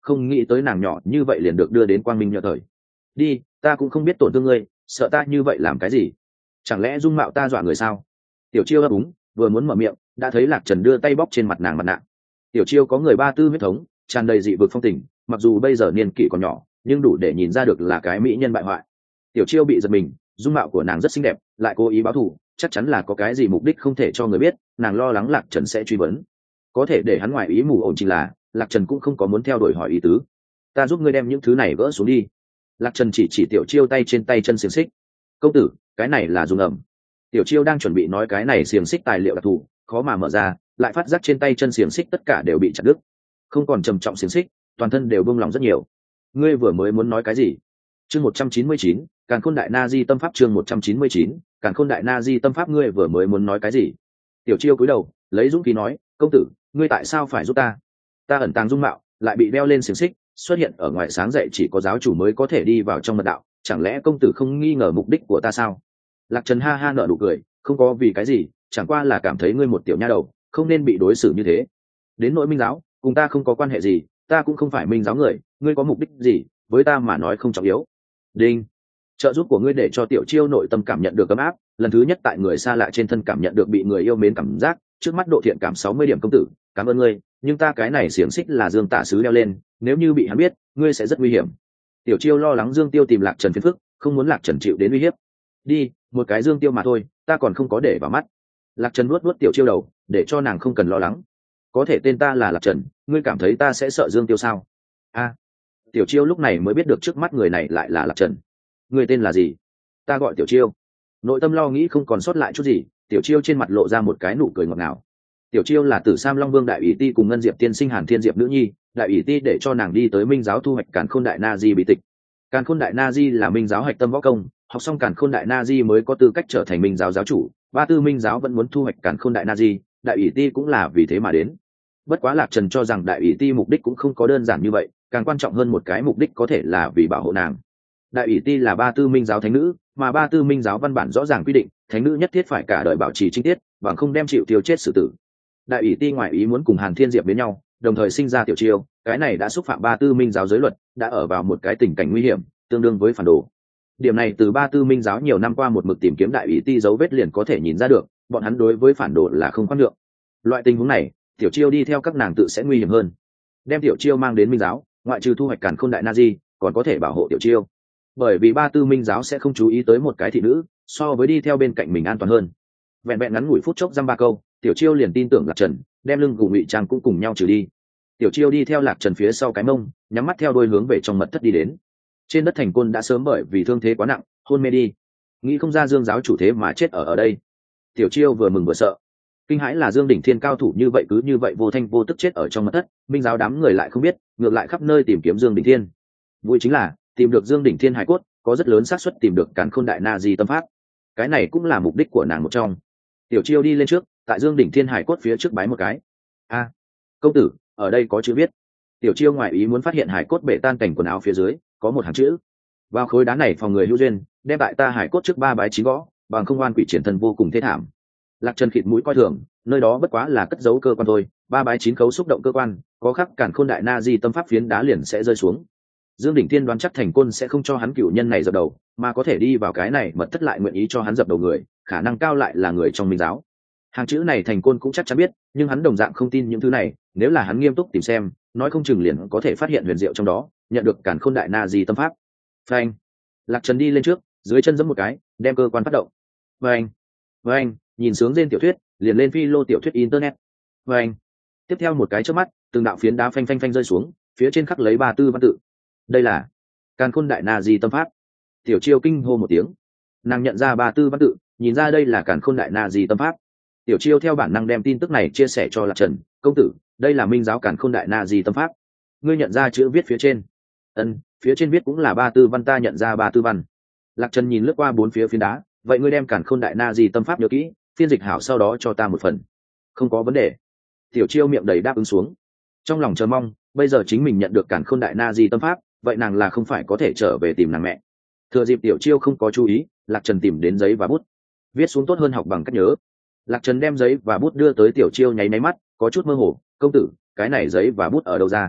không nghĩ tới nàng nhỏ như vậy liền được đưa đến quang minh nhờ thời. Đi, ta cũng không biết tổn thương ngươi, sợ ta như vậy làm cái gì? Chẳng lẽ dung mạo ta dọa người sao? Tiểu chiêu ấp úng, vừa muốn mở miệng, đã thấy Lạc Trần đưa tay bóp trên mặt nàng mặt nạ. Tiểu chiêu có người ba tư huyết thống, tràn đầy dị vực phong tình, mặc dù bây giờ niên kỷ còn nhỏ, nhưng đủ để nhìn ra được là cái mỹ nhân bại hoại. Tiểu chiêu bị giật mình, dung mạo của nàng rất xinh đẹp, lại cố ý báo thù, chắc chắn là có cái gì mục đích không thể cho người biết, nàng lo lắng Lạc Trần sẽ truy vấn. Có thể để hắn ngoài ý mù ổn chính là Lạc Trần cũng không có muốn theo đuổi hỏi ý tứ. Ta giúp ngươi đem những thứ này gỡ xuống đi. Lạc Trần chỉ chỉ Tiểu chiêu tay trên tay chân xiềng xích. Công tử, cái này là dùng ẩm. Tiểu chiêu đang chuẩn bị nói cái này xiềng xích tài liệu đặc thù, khó mà mở ra, lại phát giác trên tay chân xiềng xích tất cả đều bị chặt đứt, không còn trầm trọng xiềng xích, toàn thân đều buông lỏng rất nhiều. Ngươi vừa mới muốn nói cái gì? Chương một trăm chín mươi chín, Càn Khôn Đại Na Di Tâm Pháp. Chương một trăm chín mươi chín, Càn Khôn Đại Na Di Tâm Pháp. Ngươi vừa mới muốn nói cái gì? Tiểu chiêu cúi đầu, lấy dũng khí nói, công tử, ngươi tại sao phải giúp ta? Ta ẩn tàng dung mạo, lại bị đeo lên xiềng xích, xuất hiện ở ngoài sáng dậy chỉ có giáo chủ mới có thể đi vào trong mật đạo, chẳng lẽ công tử không nghi ngờ mục đích của ta sao? Lạc Trần ha ha nở nụ cười, không có vì cái gì, chẳng qua là cảm thấy ngươi một tiểu nha đầu, không nên bị đối xử như thế. Đến nỗi minh giáo, cùng ta không có quan hệ gì, ta cũng không phải minh giáo người, ngươi có mục đích gì, với ta mà nói không trọng yếu. Đinh. Trợ giúp của ngươi để cho Tiểu chiêu nội tâm cảm nhận được ấm áp, lần thứ nhất tại người xa lạ trên thân cảm nhận được bị người yêu mến cảm giác, trước mắt độ thiện cảm sáu mươi điểm. Công tử, cảm ơn ngươi, nhưng ta cái này xiềng xích là Dương Tả Sứ đeo lên, nếu như bị hắn biết, ngươi sẽ rất nguy hiểm. Tiểu chiêu lo lắng Dương Tiêu tìm Lạc Trần phiền phức, không muốn Lạc Trần chịu đến uy hiếp. Đi, một cái Dương Tiêu mà thôi, ta còn không có để vào mắt. Lạc Trần nuốt nuốt Tiểu chiêu đầu, để cho nàng không cần lo lắng. Có thể tên ta là Lạc Trần, ngươi cảm thấy ta sẽ sợ Dương Tiêu sao? A. Tiểu chiêu lúc này mới biết được trước mắt người này lại là Lạc Trần. Ngươi tên là gì? Ta gọi Tiểu chiêu. Nội tâm lo nghĩ không còn sót lại chút gì, Tiểu chiêu trên mặt lộ ra một cái nụ cười ngọt ngào. Tiểu chiêu là Tử Sam Long Vương đại ủy ti cùng Ngân Diệp tiên sinh Hàn Thiên Diệp nữ nhi, đại ủy ti để cho nàng đi tới Minh giáo thu hoạch Càn Khôn Đại Na Di bí tịch. Càn Khôn Đại Na Di là Minh giáo hạch tâm võ công, học xong Càn Khôn Đại Na Di mới có tư cách trở thành Minh giáo giáo chủ. Ba tư Minh giáo vẫn muốn thu hoạch Càn Khôn Đại Na Di, đại ủy ti cũng là vì thế mà đến. Bất quá Lạc Trần cho rằng đại ủy ti mục đích cũng không có đơn giản như vậy, càng quan trọng hơn một cái mục đích có thể là vì bảo hộ nàng. Đại ủy ti là ba tư Minh giáo thánh nữ, mà ba tư Minh giáo văn bản rõ ràng quy định, thánh nữ nhất thiết phải cả đời bảo trì trinh tiết, bằng không đem chịu tiêu chết xử tử. Đại ủy ti ngoại ý muốn cùng Hàn Thiên Diệp biến nhau, đồng thời sinh ra Tiểu chiêu, cái này đã xúc phạm ba tư Minh giáo giới luật, đã ở vào một cái tình cảnh nguy hiểm, tương đương với phản đồ. Điểm này từ ba tư Minh giáo nhiều năm qua một mực tìm kiếm đại ủy ti dấu vết liền có thể nhìn ra được, bọn hắn đối với phản đồ là không khoan nhượng. Loại tình huống này, Tiểu chiêu đi theo các nàng tự sẽ nguy hiểm hơn. Đem Tiểu chiêu mang đến Minh giáo, ngoại trừ thu hoạch Càn Khôn Đại Na Di, còn có thể bảo hộ Tiểu chiêu. Bởi vì ba tư Minh giáo sẽ không chú ý tới một cái thị nữ, so với đi theo bên cạnh mình an toàn hơn. Vẹn vẹn ngắn ngủi phút chốc dăm ba câu, Tiểu chiêu liền tin tưởng Lạc Trần, đem lưng gù ngụy trang cũng cùng nhau trừ đi. Tiểu chiêu đi theo Lạc Trần phía sau cái mông, nhắm mắt theo đuôi hướng về trong mật thất đi đến. Trên đất thành côn đã sớm bởi vì thương thế quá nặng, hôn mê đi. Nghĩ không ra Dương giáo chủ thế mà chết ở ở đây. Tiểu chiêu vừa mừng vừa sợ. Kinh hãi là Dương Đỉnh Thiên cao thủ như vậy cứ như vậy vô thanh vô tức chết ở trong mật thất, Minh giáo đám người lại không biết, ngược lại khắp nơi tìm kiếm Dương Đỉnh Thiên. Vui chính là tìm được Dương Đỉnh Thiên hải cốt, có rất lớn xác suất tìm được Càn Khôn Đại Na Di tâm pháp. Cái này cũng là mục đích của nàng một trong. Tiểu chiêu đi lên trước, tại Dương Đỉnh Thiên hải cốt phía trước bái một cái. A, công tử, ở đây có chữ viết. Tiểu chiêu ngoại ý muốn phát hiện hải cốt bể tan cảnh quần áo phía dưới có một hàng chữ. Vào khối đá này phòng người hữu duyên, đem tại ta hải cốt trước ba bái chín gõ, bằng không oan quỷ triển thân vô cùng thê thảm. Lạc Trần khịt mũi coi thường, nơi đó bất quá là cất giấu cơ quan thôi, ba bái chín khấu xúc động cơ quan, có khắc Càn Khôn Đại Na Di tâm pháp phiến đá liền sẽ rơi xuống. Dương Đỉnh Thiên đoán chắc thành côn sẽ không cho hắn cựu nhân này dập đầu, mà có thể đi vào cái này mật thất lại nguyện ý cho hắn dập đầu người, khả năng cao lại là người trong Minh giáo. Hàng chữ này thành côn cũng chắc chắn biết, nhưng hắn đồng dạng không tin những thứ này, nếu là hắn nghiêm túc tìm xem, nói không chừng liền có thể phát hiện huyền diệu trong đó, nhận được Càn Khôn Đại Na Di tâm pháp. Phanh! Lạc Trần đi lên trước, dưới chân giẫm một cái, đem cơ quan phát động. Phanh! Phanh! Nhìn sướng trên tiểu thuyết, liền lên phi lô tiểu thuyết internet. Phanh! Tiếp theo một cái chớp mắt, từng đạo phiến đá phanh phanh phanh rơi xuống, phía trên khắc lấy ba tư văn tự. Đây là Càn Khôn Đại Na Di tâm pháp. Tiểu chiêu kinh hô một tiếng, nàng nhận ra ba tư văn tự, nhìn ra đây là Càn Khôn Đại Na Di tâm pháp. Tiểu chiêu theo bản năng đem tin tức này chia sẻ cho Lạc Trần. Công tử, đây là Minh giáo Càn Khôn Đại Na Di tâm pháp. Ngươi nhận ra chữ viết phía trên? Ân, phía trên viết cũng là ba tư văn, ta nhận ra ba tư văn. Lạc Trần nhìn lướt qua bốn phía phiến đá, vậy ngươi đem Càn Khôn Đại Na Di tâm pháp nhớ kỹ, phiên dịch hảo sau đó cho ta một phần. Không có vấn đề. Tiểu chiêu miệng đầy đáp ứng xuống. Trong lòng chờ mong, bây giờ chính mình nhận được Càn Khôn Đại Na Di tâm pháp, vậy nàng là không phải có thể trở về tìm nàng mẹ. Thừa dịp Tiểu chiêu không có chú ý, Lạc Trần tìm đến giấy và bút, viết xuống tốt hơn học bằng cách nhớ. Lạc Trần đem giấy và bút đưa tới Tiểu chiêu, nháy máy mắt, có chút mơ hồ. Công tử, cái này giấy và bút ở đâu ra?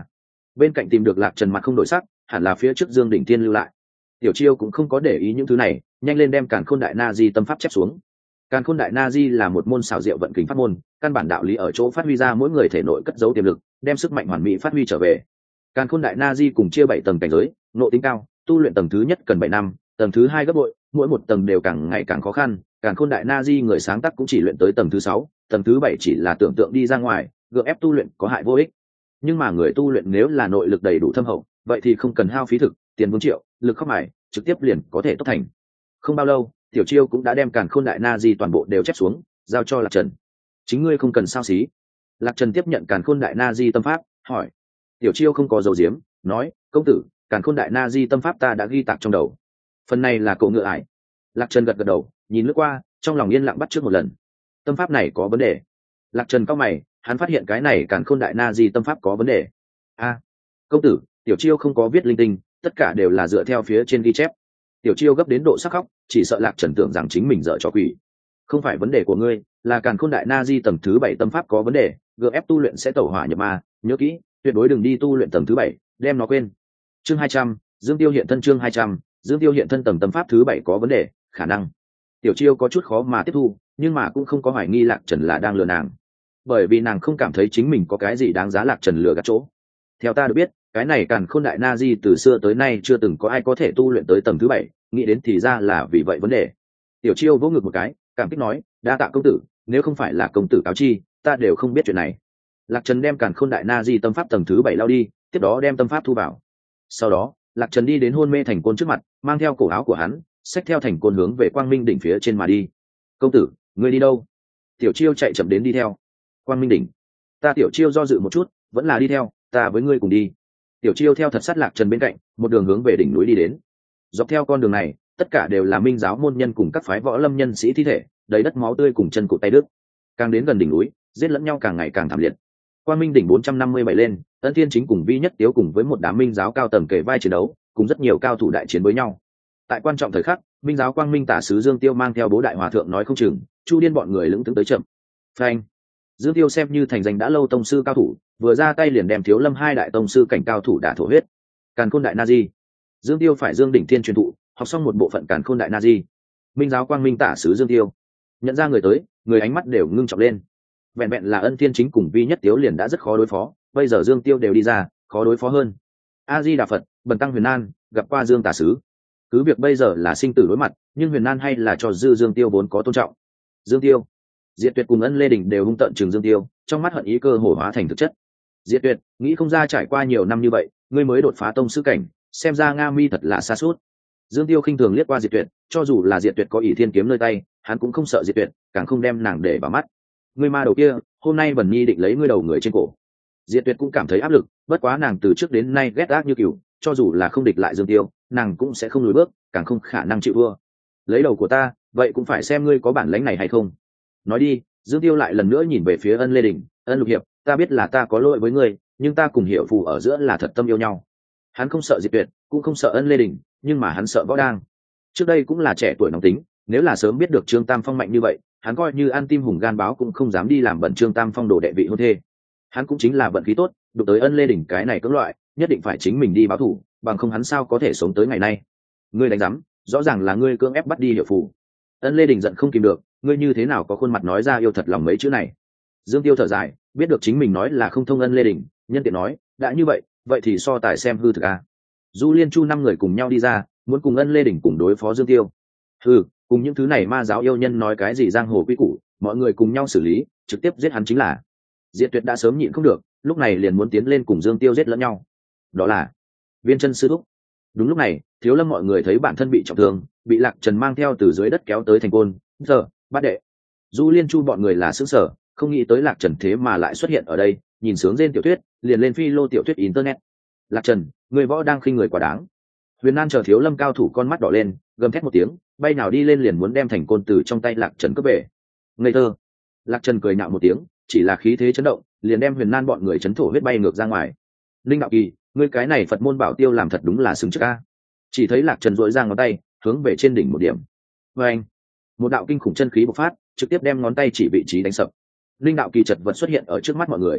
bên cạnh tìm được Lạc Trần mặt không đổi sắc, hẳn là phía trước Dương Đỉnh Thiên lưu lại. Tiểu Chiêu cũng không có để ý những thứ này, nhanh lên đem Càn Khôn Đại Na Di tâm pháp chép xuống. Càn Khôn Đại Na Di là một môn xảo diệu vận kình pháp môn, căn bản đạo lý ở chỗ phát huy ra mỗi người thể nội cất giấu tiềm lực, đem sức mạnh hoàn mỹ phát huy trở về. Càn Khôn Đại Na Di cùng chia bảy tầng cảnh giới, ngộ tính cao, tu luyện tầng thứ nhất cần bảy năm, tầng thứ hai gấp bội, mỗi một tầng đều càng ngày càng khó khăn. Càn Khôn Đại Na Di người sáng tác cũng chỉ luyện tới tầng thứ sáu, tầng thứ bảy chỉ là tưởng tượng đi ra ngoài, gượng ép tu luyện có hại vô ích. Nhưng mà người tu luyện nếu là nội lực đầy đủ thâm hậu, vậy thì không cần hao phí thực, tiền vương triệu, lực khóc mài, trực tiếp liền có thể tốt thành. Không bao lâu, Tiểu Chiêu cũng đã đem Càn Khôn Đại Na Di toàn bộ đều chép xuống, giao cho Lạc Trần. Chính ngươi không cần sao xí. Lạc Trần tiếp nhận Càn Khôn Đại Na Di tâm pháp, hỏi. Tiểu Chiêu không có dầu diếm, nói, công tử, Càn Khôn Đại Na Di tâm pháp ta đã ghi tạc trong đầu. Phần này là cậu ngựa ải. Lạc Trần gật gật đầu, nhìn lướt qua, trong lòng yên lặng bắt trước một lần. Tâm pháp này có vấn đề. Lạc Trần cau mày, hắn phát hiện cái này Càn Khôn Đại Na Di tâm pháp có vấn đề. A, công tử, Tiểu Chiêu không có viết linh tinh, tất cả đều là dựa theo phía trên ghi chép. Tiểu Chiêu gấp đến độ sắc khóc, chỉ sợ Lạc Trần tưởng rằng chính mình dở trò quỷ. Không phải vấn đề của ngươi, là Càn Khôn Đại Na Di tầng thứ bảy tâm pháp có vấn đề, gượng ép tu luyện sẽ tẩu hỏa nhập ma, nhớ kỹ, tuyệt đối đừng đi tu luyện tầng thứ bảy, đem nó quên. Chương hai trăm, Dương Tiêu hiện thân. Chương hai trăm, Dương Tiêu hiện thân. Tầng tâm pháp thứ bảy có vấn đề, khả năng. Tiểu Chiêu có chút khó mà tiếp thu, nhưng mà cũng không có hoài nghi Lạc Trần là đang lừa nàng, bởi vì nàng không cảm thấy chính mình có cái gì đáng giá Lạc Trần lừa gạt chỗ. Theo ta được biết, cái này Càn Khôn Đại Na Di từ xưa tới nay chưa từng có ai có thể tu luyện tới tầng thứ bảy, nghĩ đến thì ra là vì vậy vấn đề. Tiểu Chiêu vỗ ngực một cái, cảm kích nói, đa tạ công tử, nếu không phải là công tử cáo chi, ta đều không biết chuyện này. Lạc Trần đem Càn Khôn Đại Na Di tâm pháp tầng thứ bảy lao đi, tiếp đó đem tâm pháp thu vào. Sau đó, Lạc Trần đi đến Hôn Mê Thành Côn trước mặt, mang theo cổ áo của hắn, xách theo thành côn hướng về Quang Minh đỉnh phía trên mà đi. Công tử, ngươi đi đâu? Tiểu Chiêu chạy chậm đến đi theo. Quang Minh đỉnh. Ta Tiểu Chiêu do dự một chút, vẫn là đi theo, ta với ngươi cùng đi. Tiểu Chiêu theo thật sát Lạc Trần bên cạnh, một đường hướng về đỉnh núi đi đến. Dọc theo con đường này, tất cả đều là minh giáo môn nhân cùng các phái võ lâm nhân sĩ thi thể, đầy đất máu tươi cùng chân cụt tay đứt. Càng đến gần đỉnh núi, giết lẫn nhau càng ngày càng thảm liệt. Quang Minh đỉnh bốn trăm năm mươi bảy lên, Ân Thiên Chính cùng Vi Nhất Tiếu cùng với một đám minh giáo cao tầng kề vai chiến đấu, cùng rất nhiều cao thủ đại chiến với nhau. Tại quan trọng thời khắc, minh giáo Quang Minh tả sứ Dương Tiêu mang theo Bố Đại Hòa thượng nói không chừng, Chu Điên bọn người lững thững tới chậm. Phanh. Dương Tiêu xem như thành danh đã lâu tông sư cao thủ, vừa ra tay liền đem Thiếu Lâm hai đại tông sư cảnh cao thủ đả thổ huyết. Càn Khôn Đại Na Di. Dương Tiêu phải Dương Đỉnh Thiên truyền thụ, học xong một bộ phận Càn Khôn Đại Na Di. Minh giáo Quang Minh tả sứ Dương Tiêu nhận ra người tới, người ánh mắt đều ngưng trọng lên. Vẹn vẹn là Ân Thiên Chính cùng Vi Nhất Tiếu liền đã rất khó đối phó, bây giờ Dương Tiêu đều đi ra, khó đối phó hơn. A Di Đà Phật, Bần tăng Huyền An gặp qua Dương tả sứ. Cứ việc bây giờ là sinh tử đối mặt, nhưng Huyền An hay là cho dư Dương Tiêu vốn có tôn trọng. Dương Tiêu. Diệt Tuyệt cùng Ân Lê Đình đều hung tợn trừng Dương Tiêu, trong mắt hận ý cơ hồ hóa thành thực chất. Diệt Tuyệt, nghĩ không ra trải qua nhiều năm như vậy, ngươi mới đột phá tông sư cảnh, xem ra Nga Mi thật là xa suốt. Dương Tiêu khinh thường liếc qua Diệt Tuyệt, cho dù là Diệt Tuyệt có ỷ thiên kiếm nơi tay, hắn cũng không sợ Diệt Tuyệt, càng không đem nàng để vào mắt. Ngươi ma đầu kia, hôm nay Bần Nhi định lấy ngươi đầu người trên cổ. Diệt Tuyệt cũng cảm thấy áp lực, bất quá nàng từ trước đến nay ghét ác như cừu, cho dù là không địch lại Dương Tiêu, nàng cũng sẽ không lùi bước, càng không khả năng chịu thua. Lấy đầu của ta, vậy cũng phải xem ngươi có bản lĩnh này hay không. Nói đi, Dương Tiêu lại lần nữa nhìn về phía Ân Lê Đình, Ân Lục Hiệp, ta biết là ta có lỗi với ngươi, nhưng ta cùng Hiểu Phù ở giữa là thật tâm yêu nhau. Hắn không sợ Diệt Tuyệt, cũng không sợ Ân Lê Đình, nhưng mà hắn sợ Võ Đang. Trước đây cũng là trẻ tuổi nóng tính, nếu là sớm biết được Trương Tam Phong mạnh như vậy, hắn coi như ăn tim hùng gan báo cũng không dám đi làm bận Trương Tam Phong đồ đệ vị hôn thê. Hắn cũng chính là vận khí tốt, đụng tới Ân Lê Đình cái này cưỡng loại, nhất định phải chính mình đi báo thù, bằng không hắn sao có thể sống tới ngày nay. Ngươi đánh rắm, rõ ràng là ngươi cưỡng ép bắt đi Hiểu Phù. Ân Lê Đình giận không kìm được, ngươi như thế nào có khuôn mặt nói ra yêu thật lòng mấy chữ này. Dương Tiêu thở dài, biết được chính mình nói là không thông Ân Lê Đình, nhân tiện nói, đã như vậy, vậy thì so tài xem hư thực a. Du Liên Chu năm người cùng nhau đi ra, muốn cùng Ân Lê Đình cùng đối phó Dương Tiêu. Hừ, cùng những thứ này ma giáo yêu nhân nói cái gì giang hồ quy củ, mọi người cùng nhau xử lý, trực tiếp giết hắn chính là. Diệt Tuyệt đã sớm nhịn không được, lúc này liền muốn tiến lên cùng Dương Tiêu giết lẫn nhau. Đó là Viên Chân sư thúc. Đúng lúc này, Thiếu Lâm mọi người thấy bản thân bị trọng thương, bị Lạc Trần mang theo từ dưới đất kéo tới thành côn. Giờ, Bát Đệ, Du Liên Chu bọn người là sững sờ, không nghĩ tới Lạc Trần thế mà lại xuất hiện ở đây, nhìn sướng rên tiểu thuyết, liền lên phi lô tiểu thuyết internet. Lạc Trần, người võ đang khinh người quá đáng. Huyền An chờ Thiếu Lâm cao thủ con mắt đỏ lên, gầm thét một tiếng, bay nào đi lên liền muốn đem thành côn từ trong tay Lạc Trần cướp về. Ngây thơ. Lạc Trần cười nhạo một tiếng, chỉ là khí thế chấn động, liền đem Huyền An bọn người chấn thổ huyết bay ngược ra ngoài. Linh Đạo Kỳ, ngươi cái này Phật môn bảo tiêu làm thật đúng là xứng trước a. Chỉ thấy Lạc Trần duỗi ra ngón tay, hướng về trên đỉnh một điểm. Và anh, một đạo kinh khủng chân khí bộc phát, trực tiếp đem ngón tay chỉ vị trí đánh sập. Linh Đạo Kỳ chật vật xuất hiện ở trước mắt mọi người.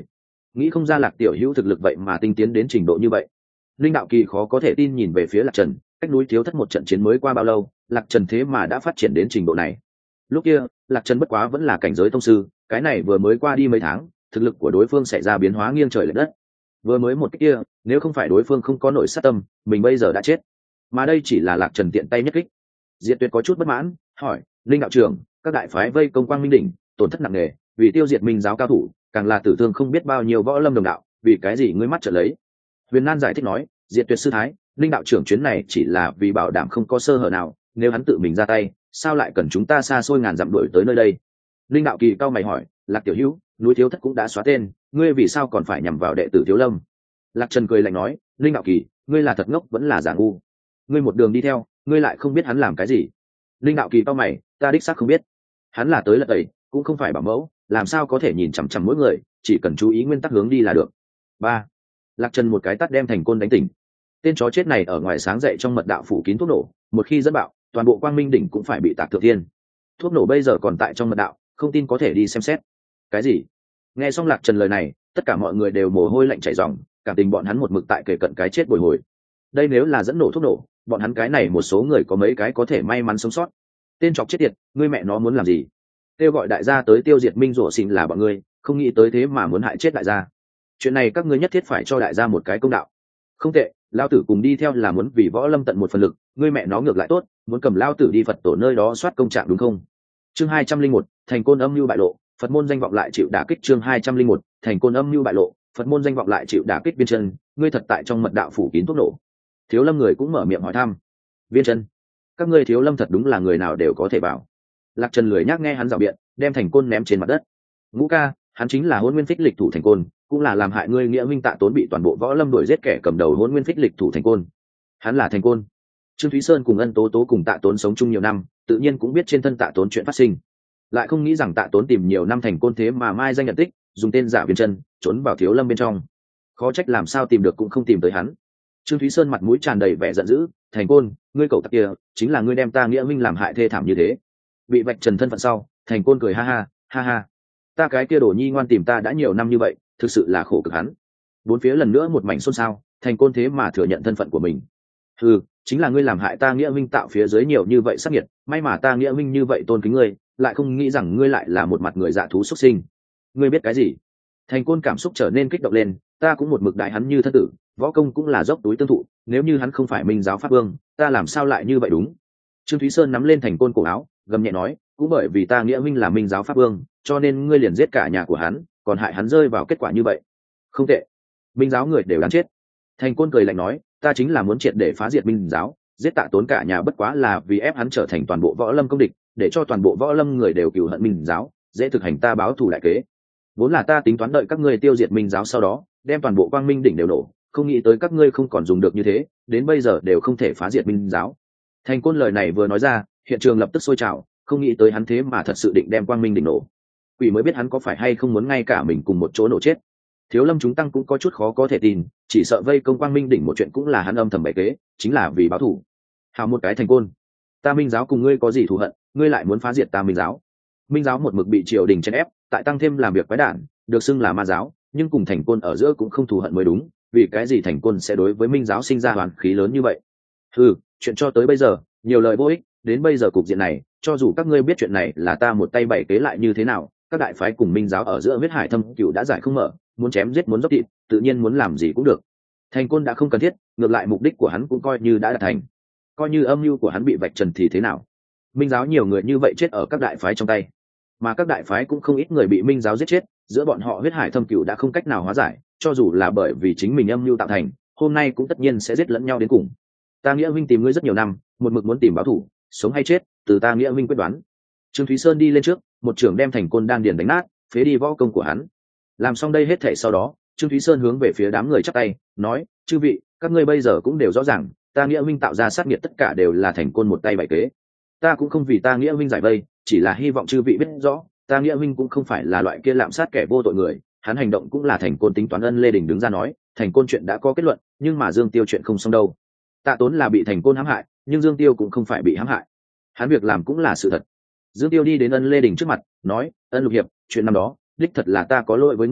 nghĩ không ra Lạc tiểu hữu thực lực vậy mà tinh tiến đến trình độ như vậy. Linh Đạo Kỳ khó có thể tin nhìn về phía Lạc Trần, cách núi Thiếu Thất một trận chiến mới qua bao lâu, Lạc Trần thế mà đã phát triển đến trình độ này. Lúc kia, Lạc Trần bất quá vẫn là cảnh giới tông sư, cái này vừa mới qua đi mấy tháng, thực lực của đối phương xảy ra biến hóa nghiêng trời lệch đất. Vừa mới một cái kia, nếu không phải đối phương không có nội sát tâm, mình bây giờ đã chết. Mà đây chỉ là Lạc Trần tiện tay nhất kích. Diệt Tuyệt có chút bất mãn, hỏi: "Linh đạo trưởng, các đại phái vây công Quang Minh đỉnh, tổn thất nặng nề, vì tiêu diệt Minh giáo cao thủ, càng là tử thương không biết bao nhiêu võ lâm đồng đạo, vì cái gì ngươi mắt trợn lấy?" Huyền Nan giải thích nói: "Diệt Tuyệt sư thái, Linh đạo trưởng chuyến này chỉ là vì bảo đảm không có sơ hở nào, nếu hắn tự mình ra tay, sao lại cần chúng ta xa xôi ngàn dặm đuổi tới nơi đây?" Linh Đạo Kỳ cao mày hỏi: "Lạc tiểu hữu, núi Thiếu Thất cũng đã xóa tên, ngươi vì sao còn phải nhằm vào đệ tử Thiếu Lâm?" Lạc Trần cười lạnh nói: "Linh Đạo Kỳ, ngươi là thật ngốc vẫn là giả ngu? Ngươi một đường đi theo, ngươi lại không biết hắn làm cái gì?" Linh Đạo Kỳ cao mày: "Ta đích xác không biết. Hắn là tới lật tẩy, cũng không phải bảo mẫu, làm sao có thể nhìn chằm chằm mỗi người, chỉ cần chú ý nguyên tắc hướng đi là được." Ba. Lạc Trần một cái tát đem Thành Côn đánh tỉnh. Tên chó chết này ở ngoài sáng dậy trong mật đạo phủ kín thuốc nổ, một khi dẫn bạo, toàn bộ Quang Minh đỉnh cũng phải bị tạc thượng thiên. Thuốc nổ bây giờ còn tại trong mật đạo, không tin có thể đi xem xét. Cái gì? Nghe xong Lạc Trần lời này, tất cả mọi người đều mồ hôi lạnh chảy ròng, cảm tình bọn hắn một mực tại kề cận cái chết bồi hồi. Đây nếu là dẫn nổ thuốc nổ, bọn hắn cái này một số người có mấy cái có thể may mắn sống sót. Tên chọc chết tiệt, ngươi mẹ nó muốn làm gì? Kêu gọi đại gia tới tiêu diệt Minh Rủa Xìn là bọn ngươi, không nghĩ tới thế mà muốn hại chết đại gia. Chuyện này các ngươi nhất thiết phải cho đại gia một cái công đạo. Không tệ, lao tử cùng đi theo là muốn vì võ lâm tận một phần lực, ngươi mẹ nó ngược lại tốt, muốn cầm lao tử đi Phật tổ nơi đó soát công trạng đúng không? Chương hai trăm linh một, Thành Côn âm mưu bại lộ, Phật môn danh vọng lại chịu đả kích. Chương hai trăm linh một, Thành Côn âm mưu bại lộ, Phật môn danh vọng lại chịu đả kích. Viên Chân, ngươi thật tại trong mật đạo phủ kín thuốc nổ? Thiếu Lâm người cũng mở miệng hỏi thăm. Viên Chân, các ngươi Thiếu Lâm thật đúng là người nào đều có thể bảo. Lạc Trần lười nhác nghe hắn rào biện, đem Thành Côn ném trên mặt đất. Ngũ ca, hắn chính là Hỗn Nguyên Phích lịch thủ Thành Côn, cũng là làm hại ngươi nghĩa minh Tạ Tốn bị toàn bộ võ lâm đuổi giết kẻ cầm đầu Hỗn Nguyên Phích lịch thủ Thành Côn. Hắn là Thành Côn. Trương Thúy Sơn cùng Ân Tố Tố cùng Tạ Tốn sống chung nhiều năm, tự nhiên cũng biết trên thân Tạ Tốn chuyện phát sinh, lại không nghĩ rằng Tạ Tốn tìm nhiều năm Thành Côn thế mà mai danh nhận tích, dùng tên giả Viên Chân trốn vào Thiếu Lâm bên trong. Khó trách làm sao tìm được cũng không tìm tới hắn. Trương Thúy Sơn mặt mũi tràn đầy vẻ giận dữ: "Thành Côn, ngươi cậu tặc kia, chính là ngươi đem ta nghĩa minh làm hại thê thảm như thế." Bị vạch trần thân phận sau, Thành Côn cười ha ha, ha ha. Ta cái kia đồ nhi ngoan tìm ta đã nhiều năm như vậy, thực sự là khổ cực hắn. Bốn phía lần nữa một mảnh xôn xao, Thành Côn thế mà thừa nhận thân phận của mình. Ừ, chính là ngươi làm hại ta nghĩa minh tạo phía dưới nhiều như vậy sắc nhiệt, may mà ta nghĩa minh như vậy tôn kính ngươi, lại không nghĩ rằng ngươi lại là một mặt người dạ thú xuất sinh. Ngươi biết cái gì? Thành Côn cảm xúc trở nên kích động lên, ta cũng một mực đại hắn như thân tử, võ công cũng là dốc túi tương thụ, nếu như hắn không phải Minh giáo pháp vương, ta làm sao lại như vậy đúng? Trương Thúy Sơn nắm lên Thành Côn cổ áo, gầm nhẹ nói, cũng bởi vì ta nghĩa minh là Minh giáo pháp vương, cho nên ngươi liền giết cả nhà của hắn, còn hại hắn rơi vào kết quả như vậy. Không tệ, Minh giáo người đều đáng chết. Thành Côn cười lạnh nói, ta chính là muốn triệt để phá diệt Minh giáo, giết Tạ Tốn cả nhà bất quá là vì ép hắn trở thành toàn bộ võ lâm công địch, để cho toàn bộ võ lâm người đều cừu hận Minh giáo, dễ thực hành ta báo thù đại kế. Vốn là ta tính toán đợi các ngươi tiêu diệt Minh giáo sau đó, đem toàn bộ Quang Minh đỉnh đều nổ, không nghĩ tới các ngươi không còn dùng được như thế, đến bây giờ đều không thể phá diệt Minh giáo. Thành Côn lời này vừa nói ra, hiện trường lập tức sôi trào, không nghĩ tới hắn thế mà thật sự định đem Quang Minh đỉnh nổ. Quỷ mới biết hắn có phải hay không muốn ngay cả mình cùng một chỗ nổ chết. Thiếu Lâm chúng tăng cũng có chút khó có thể tin, chỉ sợ vây công Quang Minh đỉnh một chuyện cũng là hắn âm thầm bày kế, chính là vì báo thù. Hào một cái Thành Côn, ta Minh giáo cùng ngươi có gì thù hận, ngươi lại muốn phá diệt ta Minh giáo? Minh giáo một mực bị triều đình chèn ép, tại tăng thêm làm việc quái đản, được xưng là ma giáo, nhưng cùng Thành Côn ở giữa cũng không thù hận mới đúng, vì cái gì Thành Côn sẽ đối với Minh giáo sinh ra hoàn khí lớn như vậy? Ừ, chuyện cho tới bây giờ, nhiều lời vô ích, đến bây giờ cục diện này, cho dù các ngươi biết chuyện này là ta một tay bày kế lại như thế nào, các đại phái cùng Minh giáo ở giữa huyết hải thâm cửu đã giải không mở, muốn chém giết muốn dốc thịt, tự nhiên muốn làm gì cũng được. Thành Côn đã không cần thiết, ngược lại mục đích của hắn cũng coi như đã đạt thành. Coi như âm mưu của hắn bị vạch trần thì thế nào? Minh giáo nhiều người như vậy chết ở các đại phái trong tay, mà các đại phái cũng không ít người bị Minh giáo giết chết, giữa bọn họ huyết hải thâm cửu đã không cách nào hóa giải, cho dù là bởi vì chính mình âm mưu tạo thành, hôm nay cũng tất nhiên sẽ giết lẫn nhau đến cùng. Ta nghĩa huynh tìm ngươi rất nhiều năm, một mực muốn tìm báo thù, sống hay chết, từ ta nghĩa huynh quyết đoán. Trương Thúy Sơn đi lên trước, một trưởng đem Thành Côn đan điền đánh nát, phế đi võ công của hắn. Làm xong đây hết thảy sau đó, Trương Thúy Sơn hướng về phía đám người chắp tay, nói, chư vị, các ngươi bây giờ cũng đều rõ ràng, ta nghĩa huynh tạo ra sát nghiệt tất cả đều là Thành Côn một tay bày kế. Ta cũng không vì ta nghĩa huynh giải vây, chỉ là hy vọng chư vị biết rõ, ta nghĩa huynh cũng không phải là loại kia lạm sát kẻ vô tội người, hắn hành động cũng là Thành Côn tính toán. Ân Lê Đình đứng ra nói, Thành Côn chuyện đã có kết luận, nhưng mà Dương Tiêu chuyện không xong đâu. Tạ Tốn là bị Thành Côn hãm hại, nhưng Dương Tiêu cũng không phải bị hãm hại, hắn việc làm cũng là sự thật. Dương Tiêu đi đến Ân Lê Đình trước mặt, nói, Ân Lục hiệp, chuyện năm đó đích thật là ta có lỗi với ngươi,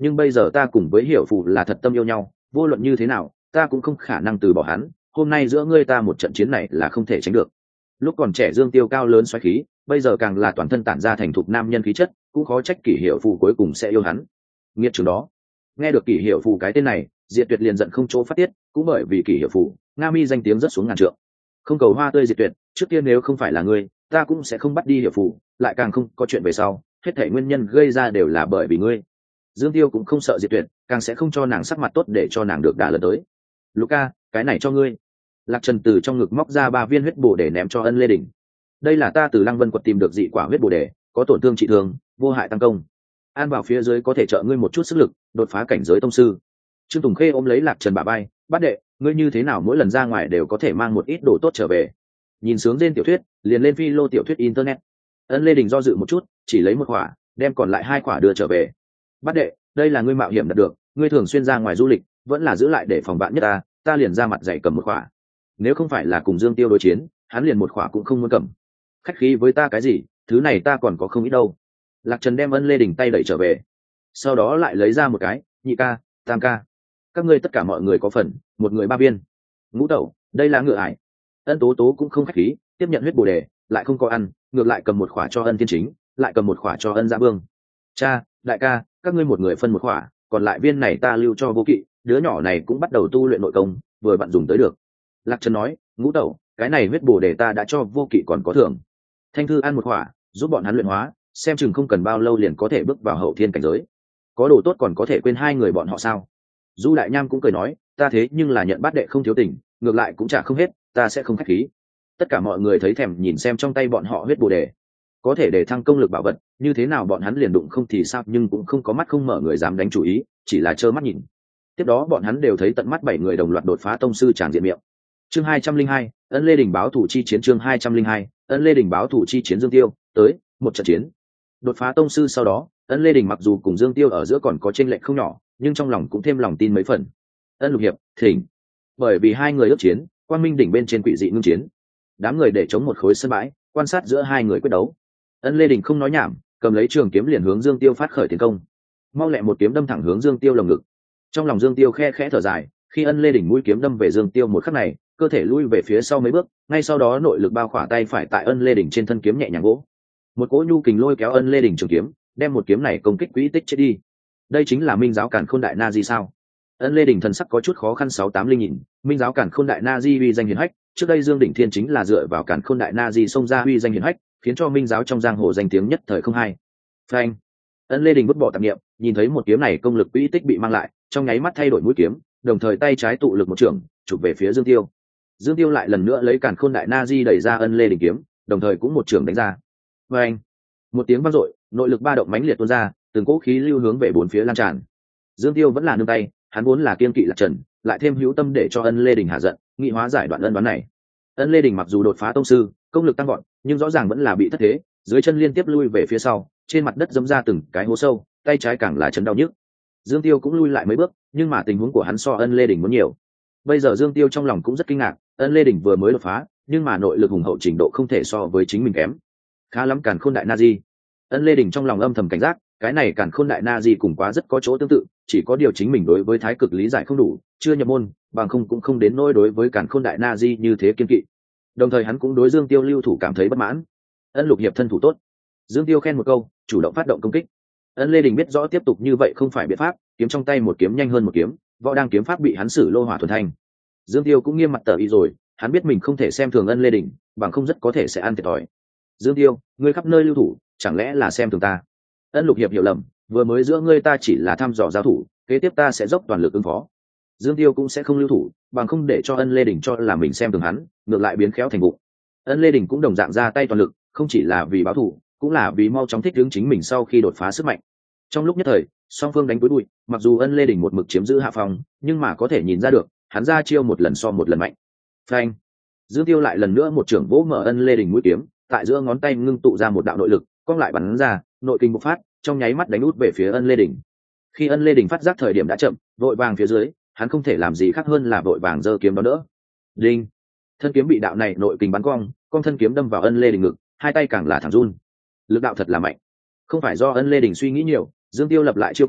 nhưng bây giờ ta cùng với hiểu phù là thật tâm yêu nhau, vô luận như thế nào ta cũng không khả năng từ bỏ hắn. Hôm nay giữa ngươi ta một trận chiến này là không thể tránh được. Lúc còn trẻ Dương Tiêu cao lớn xoáy khí, bây giờ càng là toàn thân tản ra thành thục nam nhân khí chất, cũng khó trách Kỷ Hiểu Phù cuối cùng sẽ yêu hắn. Nghiệt chừng đó. Nghe được Kỷ Hiểu Phù cái tên này, Diệt Tuyệt liền giận không chỗ phát tiết, cũng bởi vì Kỷ Hiểu Phù, Nga Mi danh tiếng rất xuống ngàn trượng. Không cầu hoa tươi Diệt Tuyệt, trước tiên nếu không phải là ngươi, ta cũng sẽ không bắt đi Hiểu Phù, lại càng không có chuyện về sau, hết thảy nguyên nhân gây ra đều là bởi vì ngươi. Dương Tiêu cũng không sợ Diệt Tuyệt, càng sẽ không cho nàng sắc mặt tốt để cho nàng được đả lần tới. Luca, cái này cho ngươi. Lạc Trần từ trong ngực móc ra ba viên huyết bổ để ném cho Ân Lê Đình. Đây là ta từ Lăng Vân quật tìm được dị quả huyết bổ đề, có tổn thương trị thương, vô hại tăng công. An vào phía dưới có thể trợ ngươi một chút sức lực, đột phá cảnh giới tông sư. Trương Tùng Khê ôm lấy Lạc Trần bả vai, bát đệ, ngươi như thế nào mỗi lần ra ngoài đều có thể mang một ít đồ tốt trở về. Nhìn sướng trên tiểu thuyết, liền lên phi lô tiểu thuyết internet. Ân Lê Đình do dự một chút, chỉ lấy một quả, đem còn lại hai quả đưa trở về. Bát đệ, đây là ngươi mạo hiểm đạt được, ngươi thường xuyên ra ngoài du lịch, vẫn là giữ lại để phòng bạn nhất ta, ta liền ra mặt dạy cầm một quả. Nếu không phải là cùng Dương Tiêu đối chiến, hắn liền một quả cũng không muốn cầm. Khách khí với ta cái gì, thứ này ta còn có không ít đâu. Lạc Trần đem Ân Lê Đình tay đẩy trở về, sau đó lại lấy ra một cái, nhị ca, tam ca, các ngươi tất cả mọi người có phần, một người ba viên. Ngũ tẩu, đây là ngựa ải. Ân Tố Tố cũng không khách khí, tiếp nhận huyết bồ đề, lại không có ăn, ngược lại cầm một khỏa cho Ân Thiên Chính, lại cầm một khỏa cho Ân Dạ Vương. Cha, đại ca, các ngươi một người phân một khỏa, còn lại viên này ta lưu cho Vô Kỵ, đứa nhỏ này cũng bắt đầu tu luyện nội công, vừa bạn dùng tới được. Lạc Trần nói, ngũ tẩu, cái này huyết bồ đề ta đã cho Vô Kỵ còn có thưởng. Thanh Thư ăn một khỏa, giúp bọn hắn luyện hóa, xem chừng không cần bao lâu liền có thể bước vào hậu thiên cảnh giới. Có đồ tốt còn có thể quên hai người bọn họ sao? Du Đại Nham cũng cười nói, ta thế nhưng là nhận bát đệ không thiếu tình, ngược lại cũng trả không hết, ta sẽ không khách khí. Tất cả mọi người thấy thèm nhìn xem trong tay bọn họ huyết bồ đề, có thể để thăng công lực bảo vật, như thế nào bọn hắn liền đụng không thì sao, nhưng cũng không có mắt không mở người dám đánh chủ ý, chỉ là trơ mắt nhìn. Tiếp đó bọn hắn đều thấy tận mắt bảy người đồng loạt đột phá tông sư tràn diện miệng. Chương hai trăm linh hai, Ân Lê Đình báo thủ chi chiến. Chương hai trăm linh hai, Ân Lê Đình báo thủ chi chiến. Dương Tiêu tới một trận chiến đột phá tông sư sau đó, Ân Lê Đình mặc dù cùng Dương Tiêu ở giữa còn có chênh lệch không nhỏ, nhưng trong lòng cũng thêm lòng tin mấy phần. Ân Lục hiệp, thỉnh. Bởi vì hai người ước chiến, Quang Minh đỉnh bên trên quỷ dị ngưng chiến, đám người để chống một khối sân bãi, quan sát giữa hai người quyết đấu. Ân Lê Đình không nói nhảm, cầm lấy trường kiếm liền hướng Dương Tiêu phát khởi tiến công. Mau lẹ một kiếm đâm thẳng hướng Dương Tiêu lồng ngực. Trong lòng Dương Tiêu khe khẽ thở dài, khi Ân Lê Đình mũi kiếm đâm về Dương Tiêu một khắc này, cơ thể lui về phía sau mấy bước, ngay sau đó nội lực bao khỏa tay phải tại Ân Lê Đình trên thân kiếm nhẹ nhàng gỗ. Một cỗ nhu kình lôi kéo Ân Lê Đình trường kiếm, đem một kiếm này công kích quỹ tích chết đi. Đây chính là Minh giáo Càn Khôn Đại Na Di sao? Ân Lê Đình thần sắc có chút khó khăn. Sáu tám linh nhìn, Minh giáo Càn Khôn Đại Na Di uy danh hiển hách, trước đây Dương Đỉnh Thiên chính là dựa vào Càn Khôn Đại Na Di xông ra uy danh hiển hách, khiến cho Minh giáo trong giang hồ danh tiếng nhất thời không hay. Phanh! Ân Lê Đình vứt bỏ tạp niệm, nhìn thấy một kiếm này công lực quỹ tích bị mang lại, trong nháy mắt thay đổi mũi kiếm, đồng thời tay trái tụ lực một trường, chụp về phía Dương Tiêu. Dương Tiêu lại lần nữa lấy Càn Khôn Đại Na Di đẩy ra Ân Lê Đình kiếm, đồng thời cũng một trường đánh ra. Phanh! Một tiếng vang dội, nội lực ba động mãnh liệt tuôn ra, từng cỗ khí lưu hướng về bốn phía lan tràn. Dương Tiêu vẫn là nương tay, hắn vốn là kiên kỵ Lạc Trần, lại thêm hữu tâm để cho Ân Lê Đình hạ giận, nghị hóa giải đoạn ân đoán này. Ân Lê Đình mặc dù đột phá tông sư, công lực tăng vọt, nhưng rõ ràng vẫn là bị thất thế, dưới chân liên tiếp lui về phía sau, trên mặt đất dẫm ra từng cái hố sâu, tay trái càng là chấn đau nhức. Dương Tiêu cũng lui lại mấy bước, nhưng mà tình huống của hắn so Ân Lê Đình muốn nhiều. Bây giờ Dương Tiêu trong lòng cũng rất kinh ngạc, Ân Lê Đình vừa mới đột phá, nhưng mà nội lực hùng hậu trình độ không thể so với chính mình kém. Khá lắm Càn Khôn Đại Na Di. Ân Lê Đình trong lòng âm thầm cảnh giác, cái này Càn Khôn Đại Na Di cùng quá rất có chỗ tương tự, chỉ có điều chính mình đối với thái cực lý giải không đủ, chưa nhập môn, bằng không cũng không đến nỗi đối với Càn Khôn Đại Na Di như thế kiên kỵ. Đồng thời hắn cũng đối Dương Tiêu lưu thủ cảm thấy bất mãn. Ân Lục hiệp thân thủ tốt. Dương Tiêu khen một câu, chủ động phát động công kích. Ân Lê Đình biết rõ tiếp tục như vậy không phải biện pháp, kiếm trong tay một kiếm nhanh hơn một kiếm, võ đang kiếm pháp bị hắn sử lô hỏa thuần thanh. Dương Tiêu cũng nghiêm mặt tờ y rồi, hắn biết mình không thể xem thường Ân Lê Đình, bằng không rất có thể sẽ ăn thiệt thòi. Dương Tiêu, ngươi khắp nơi lưu thủ, chẳng lẽ là xem thường ta? Ân Lục hiệp hiểu lầm, vừa mới giữa ngươi ta chỉ là thăm dò giao thủ, kế tiếp ta sẽ dốc toàn lực ứng phó. Dương Tiêu cũng sẽ không lưu thủ, bằng không để cho Ân Lê Đình cho là mình xem thường hắn, ngược lại biến khéo thành vụ. Ân Lê Đình cũng đồng dạng ra tay toàn lực, không chỉ là vì báo thù, cũng là vì mau chóng thích ứng chính mình sau khi đột phá sức mạnh. Trong lúc nhất thời, song phương đánh túi bụi, mặc dù Ân Lê Đình một mực chiếm giữ hạ phòng, nhưng mà có thể nhìn ra được, hắn ra chiêu một lần so một lần mạnh. Phanh! Dương Tiêu lại lần nữa một trưởng vỗ mở Ân Lê Đình mũi kiếm, tại giữa ngón tay ngưng tụ ra một đạo nội lực, cong lại bắn ra, nội kinh bộc phát, trong nháy mắt đánh út về phía Ân Lê Đình. Khi Ân Lê Đình phát giác thời điểm đã chậm, vội vàng phía dưới, hắn không thể làm gì khác hơn là vội vàng giơ kiếm đó đỡ. Đinh! Thân kiếm bị đạo này nội kình bắn cong, cong thân kiếm đâm vào Ân Lê Đình ngực, hai tay càng là thẳng run. Lực đạo thật là mạnh. Không phải do Ân Lê Đình suy nghĩ nhiều, Dương Tiêu lập lại chiêu cũ,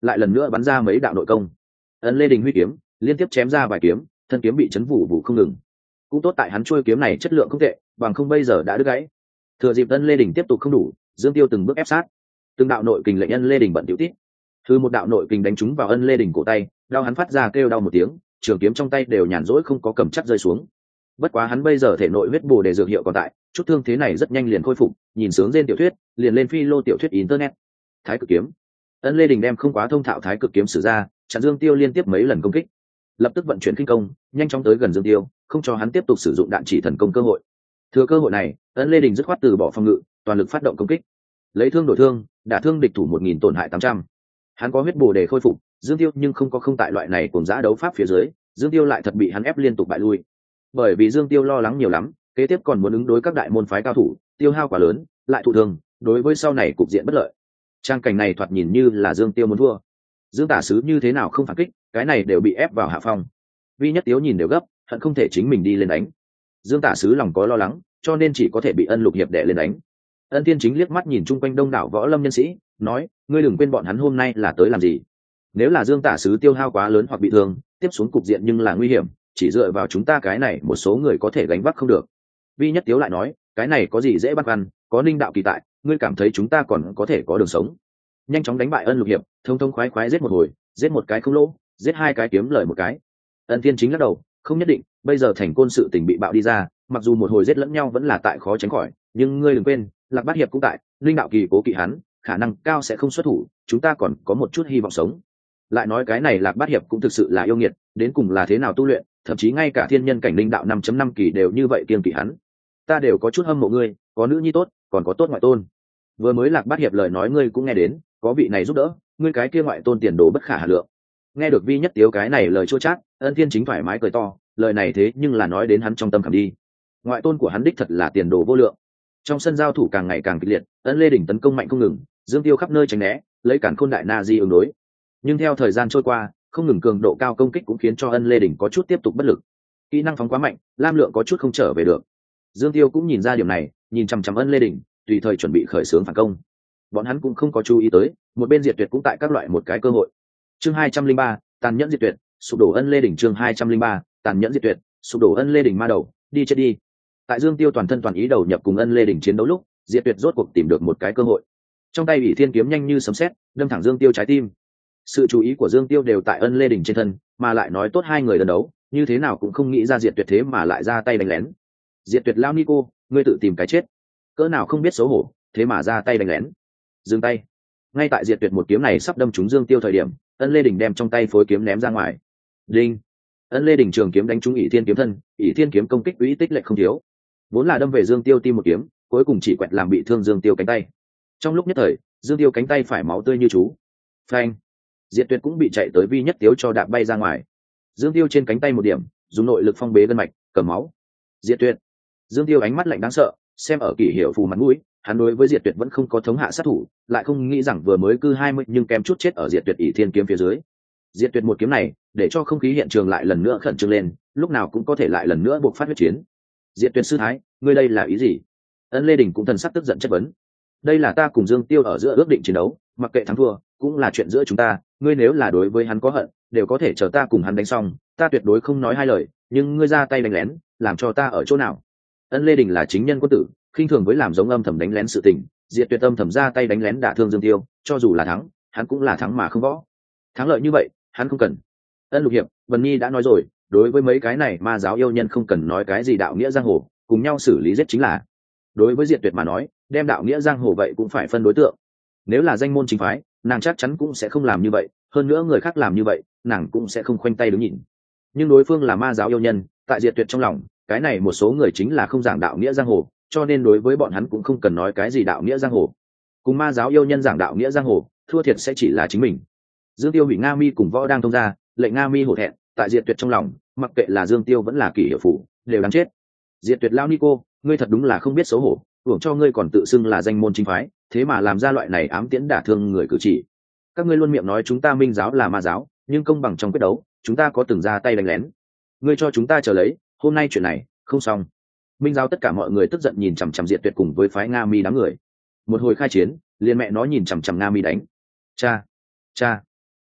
lại lần nữa bắn ra mấy đạo nội công. Ân Lê Đình huy kiếm liên tiếp chém ra vài kiếm, thân kiếm bị chấn vụ vụ không ngừng. Cũng tốt tại hắn chuôi kiếm này chất lượng không tệ, bằng không bây giờ đã đứt gãy. Thừa dịp Ân Lê Đình tiếp tục không đủ, Dương Tiêu từng bước ép sát, từng đạo nội kình lệnh Ân Lê Đình bận tiểu tít. Thư một đạo nội kình đánh trúng vào Ân Lê Đình cổ tay, đau hắn phát ra kêu đau một tiếng, trường kiếm trong tay đều nhàn rỗi không có cầm chắc rơi xuống. Bất quá hắn bây giờ thể nội huyết bổ để dược hiệu còn tại, chút thương thế này rất nhanh liền khôi phục, nhìn sướng trên tiểu thuyết, liền lên phi lô tiểu thuyết internet. Thái cực kiếm. Ân Lê Đình đem không quá thông thạo thái cực kiếm sử ra, chặn Dương Tiêu liên tiếp mấy lần công kích. Lập tức vận chuyển kinh công, nhanh chóng tới gần Dương Tiêu, không cho hắn tiếp tục sử dụng đạn chỉ thần công cơ hội. Thừa cơ hội này, Ân Lê Đình dứt khoát từ bỏ phòng ngự, toàn lực phát động công kích. Lấy thương đổi thương, đả thương địch thủ một nghìn tổn hại tám trăm. Hắn có huyết bổ để khôi phục, Dương Tiêu nhưng không có không tại loại này cùng giã đấu pháp phía dưới, Dương Tiêu lại thật bị hắn ép liên tục bại lui. Bởi vì Dương Tiêu lo lắng nhiều lắm, kế tiếp còn muốn ứng đối các đại môn phái cao thủ, tiêu hao quá lớn, lại thụ thương, đối với sau này cục diện bất lợi. Trang cảnh này thoạt nhìn như là Dương Tiêu muốn thua. Dương tả sứ như thế nào không phản kích, cái này đều bị ép vào hạ phong. Vi Nhất Tiếu nhìn đều gấp, hận không thể chính mình đi lên đánh. Dương tả sứ lòng có lo lắng, cho nên chỉ có thể bị Ân Lục hiệp đè lên đánh. Ân Tiên Chính liếc mắt nhìn chung quanh đông đảo võ lâm nhân sĩ, nói: ngươi đừng quên bọn hắn hôm nay là tới làm gì. Nếu là Dương tả sứ tiêu hao quá lớn hoặc bị thương, tiếp xuống cục diện nhưng là nguy hiểm, chỉ dựa vào chúng ta cái này một số người có thể gánh vác không được. Vi Nhất Tiếu lại nói: cái này có gì dễ bắt ăn, có Ninh đạo kỳ tại, ngươi cảm thấy chúng ta còn có thể có đường sống. Nhanh chóng đánh bại Ân Lục hiệp, thông thông khoái khoái giết một hồi, giết một cái không lỗ, giết hai cái kiếm lời một cái. Ân Tiên Chính lắc đầu: không nhất định, bây giờ thành côn sự tình bị bạo đi ra, mặc dù một hồi giết lẫn nhau vẫn là tại khó tránh khỏi, nhưng ngươi đừng quên, Lạc Bát hiệp cũng tại, Linh đạo kỳ cố kỵ hắn, khả năng cao sẽ không xuất thủ, chúng ta còn có một chút hy vọng sống. Lại nói cái này Lạc Bát hiệp cũng thực sự là yêu nghiệt, đến cùng là thế nào tu luyện, thậm chí ngay cả thiên nhân cảnh linh đạo năm chấm năm kỳ đều như vậy kiêng kỵ hắn. Ta đều có chút hâm mộ ngươi, có nữ nhi tốt, còn có tốt ngoại tôn. Vừa mới Lạc Bát hiệp lời nói ngươi cũng nghe đến, có vị này giúp đỡ, ngươi cái kia ngoại tôn tiền đồ bất khả hà lượng. Nghe được Vi Nhất Tiếu cái này lời chua chát, Ân Thiên Chính thoải mái cười to, lời này thế nhưng là nói đến hắn trong tâm khảm đi. Ngoại tôn của hắn đích thật là tiền đồ vô lượng. Trong sân giao thủ càng ngày càng kịch liệt, Ân Lê Đình tấn công mạnh không ngừng, Dương Tiêu khắp nơi tránh né, lấy cản khôn đại na di ứng đối. Nhưng theo thời gian trôi qua, không ngừng cường độ cao công kích cũng khiến cho Ân Lê Đình có chút tiếp tục bất lực. Kỹ năng phóng quá mạnh, Lam Lượng có chút không trở về được. Dương Tiêu cũng nhìn ra điểm này, nhìn chằm chằm Ân Lê Đình, tùy thời chuẩn bị khởi xướng phản công. Bọn hắn cũng không có chú ý tới, một bên Diệt Tuyệt cũng tại các loại một cái cơ hội. Chương hai trăm linh ba, tàn nhẫn Diệt Tuyệt, sụp đổ Ân Lê Đình. Chương hai trăm linh ba, tàn nhẫn Diệt Tuyệt, sụp đổ Ân Lê Đình ma đầu, đi chết đi. Tại Dương Tiêu toàn thân toàn ý đầu nhập cùng Ân Lê Đình chiến đấu lúc, Diệt Tuyệt rốt cuộc tìm được một cái cơ hội. Trong tay Ủy Thiên kiếm nhanh như sấm sét, đâm thẳng Dương Tiêu trái tim. Sự chú ý của Dương Tiêu đều tại Ân Lê Đình trên thân, mà lại nói tốt hai người lần đấu, như thế nào cũng không nghĩ ra Diệt Tuyệt thế mà lại ra tay đánh lén. Diệt Tuyệt lao Nico, ngươi tự tìm cái chết. Cỡ nào không biết xấu hổ, thế mà ra tay đánh lén. Dừng tay. Ngay tại Diệt Tuyệt một kiếm này sắp đâm trúng Dương Tiêu thời điểm, Ân Lê Đình đem trong tay phối kiếm ném ra ngoài. Đinh. Ân Lê Đình trường kiếm đánh trúng Ỷ Thiên kiếm thân, Ỷ Thiên kiếm công kích uy tích lệch không thiếu. Vốn là đâm về Dương Tiêu tim một kiếm, cuối cùng chỉ quẹt làm bị thương Dương Tiêu cánh tay. Trong lúc nhất thời, Dương Tiêu cánh tay phải máu tươi như chú. Phanh. Diệt Tuyệt cũng bị chạy tới Vi Nhất Tiếu cho đạp bay ra ngoài. Dương Tiêu trên cánh tay một điểm, dùng nội lực phong bế gân mạch, cầm máu. Diệt Tuyệt. Dương Tiêu ánh mắt lạnh đáng sợ, xem ở Kỷ Hiểu Phù mặt mũi, hắn đối với Diệt Tuyệt vẫn không có thống hạ sát thủ, lại không nghĩ rằng vừa mới cư hai mươi nhưng kém chút chết ở Diệt Tuyệt Ỷ Thiên kiếm phía dưới. Diệt Tuyệt một kiếm này, để cho không khí hiện trường lại lần nữa khẩn trương lên, lúc nào cũng có thể lại lần nữa buộc phát huyết chiến. Diệt Tuyệt sư thái, ngươi đây là ý gì? Ân Lê Đình cũng thần sắc tức giận chất vấn. Đây là ta cùng Dương Tiêu ở giữa ước định chiến đấu, mặc kệ thắng thua, cũng là chuyện giữa chúng ta, ngươi nếu là đối với hắn có hận, đều có thể chờ ta cùng hắn đánh xong, ta tuyệt đối không nói hai lời, nhưng ngươi ra tay đánh lén, làm cho ta ở chỗ nào? Ân Lê Đình là chính nhân quân tử, khinh thường với làm giống âm thầm đánh lén sự tình, Diệt Tuyệt âm thầm ra tay đánh lén đả thương Dương Tiêu, cho dù là thắng, hắn cũng là thắng mà không võ. Thắng lợi như vậy, hắn không cần. Ân Lục hiệp, Vân Nhi đã nói rồi, đối với mấy cái này ma giáo yêu nhân không cần nói cái gì đạo nghĩa giang hồ, cùng nhau xử lý giết chính là. Đối với Diệt Tuyệt mà nói, đem đạo nghĩa giang hồ vậy cũng phải phân đối tượng. Nếu là danh môn chính phái, nàng chắc chắn cũng sẽ không làm như vậy, hơn nữa người khác làm như vậy, nàng cũng sẽ không khoanh tay đứng nhìn. Nhưng đối phương là ma giáo yêu nhân, tại Diệt Tuyệt trong lòng, cái này một số người chính là không giảng đạo nghĩa giang hồ, cho nên đối với bọn hắn cũng không cần nói cái gì đạo nghĩa giang hồ. Cùng ma giáo yêu nhân giảng đạo nghĩa giang hồ, thua thiệt sẽ chỉ là chính mình. Dương Tiêu hủy Nga Mi cùng võ đang thông ra, lệnh Nga Mi hổ thẹn, tại Diệt Tuyệt trong lòng, mặc kệ là Dương Tiêu vẫn là Kỷ Hiểu Phủ, đều đáng chết. Diệt Tuyệt lao Nico, ngươi thật đúng là không biết xấu hổ, hưởng cho ngươi còn tự xưng là danh môn chính phái, thế mà làm ra loại này ám tiễn đả thương người cử chỉ. Các ngươi luôn miệng nói chúng ta Minh giáo là ma giáo, nhưng công bằng trong quyết đấu, chúng ta có từng ra tay đánh lén. Ngươi cho chúng ta chờ lấy, hôm nay chuyện này không xong. Minh giáo tất cả mọi người tức giận nhìn chằm chằm Diệt Tuyệt cùng với phái Nga Mi đám người. Một hồi khai chiến, liền mẹ nó nhìn chằm chằm Nga Mi đánh. Cha, cha.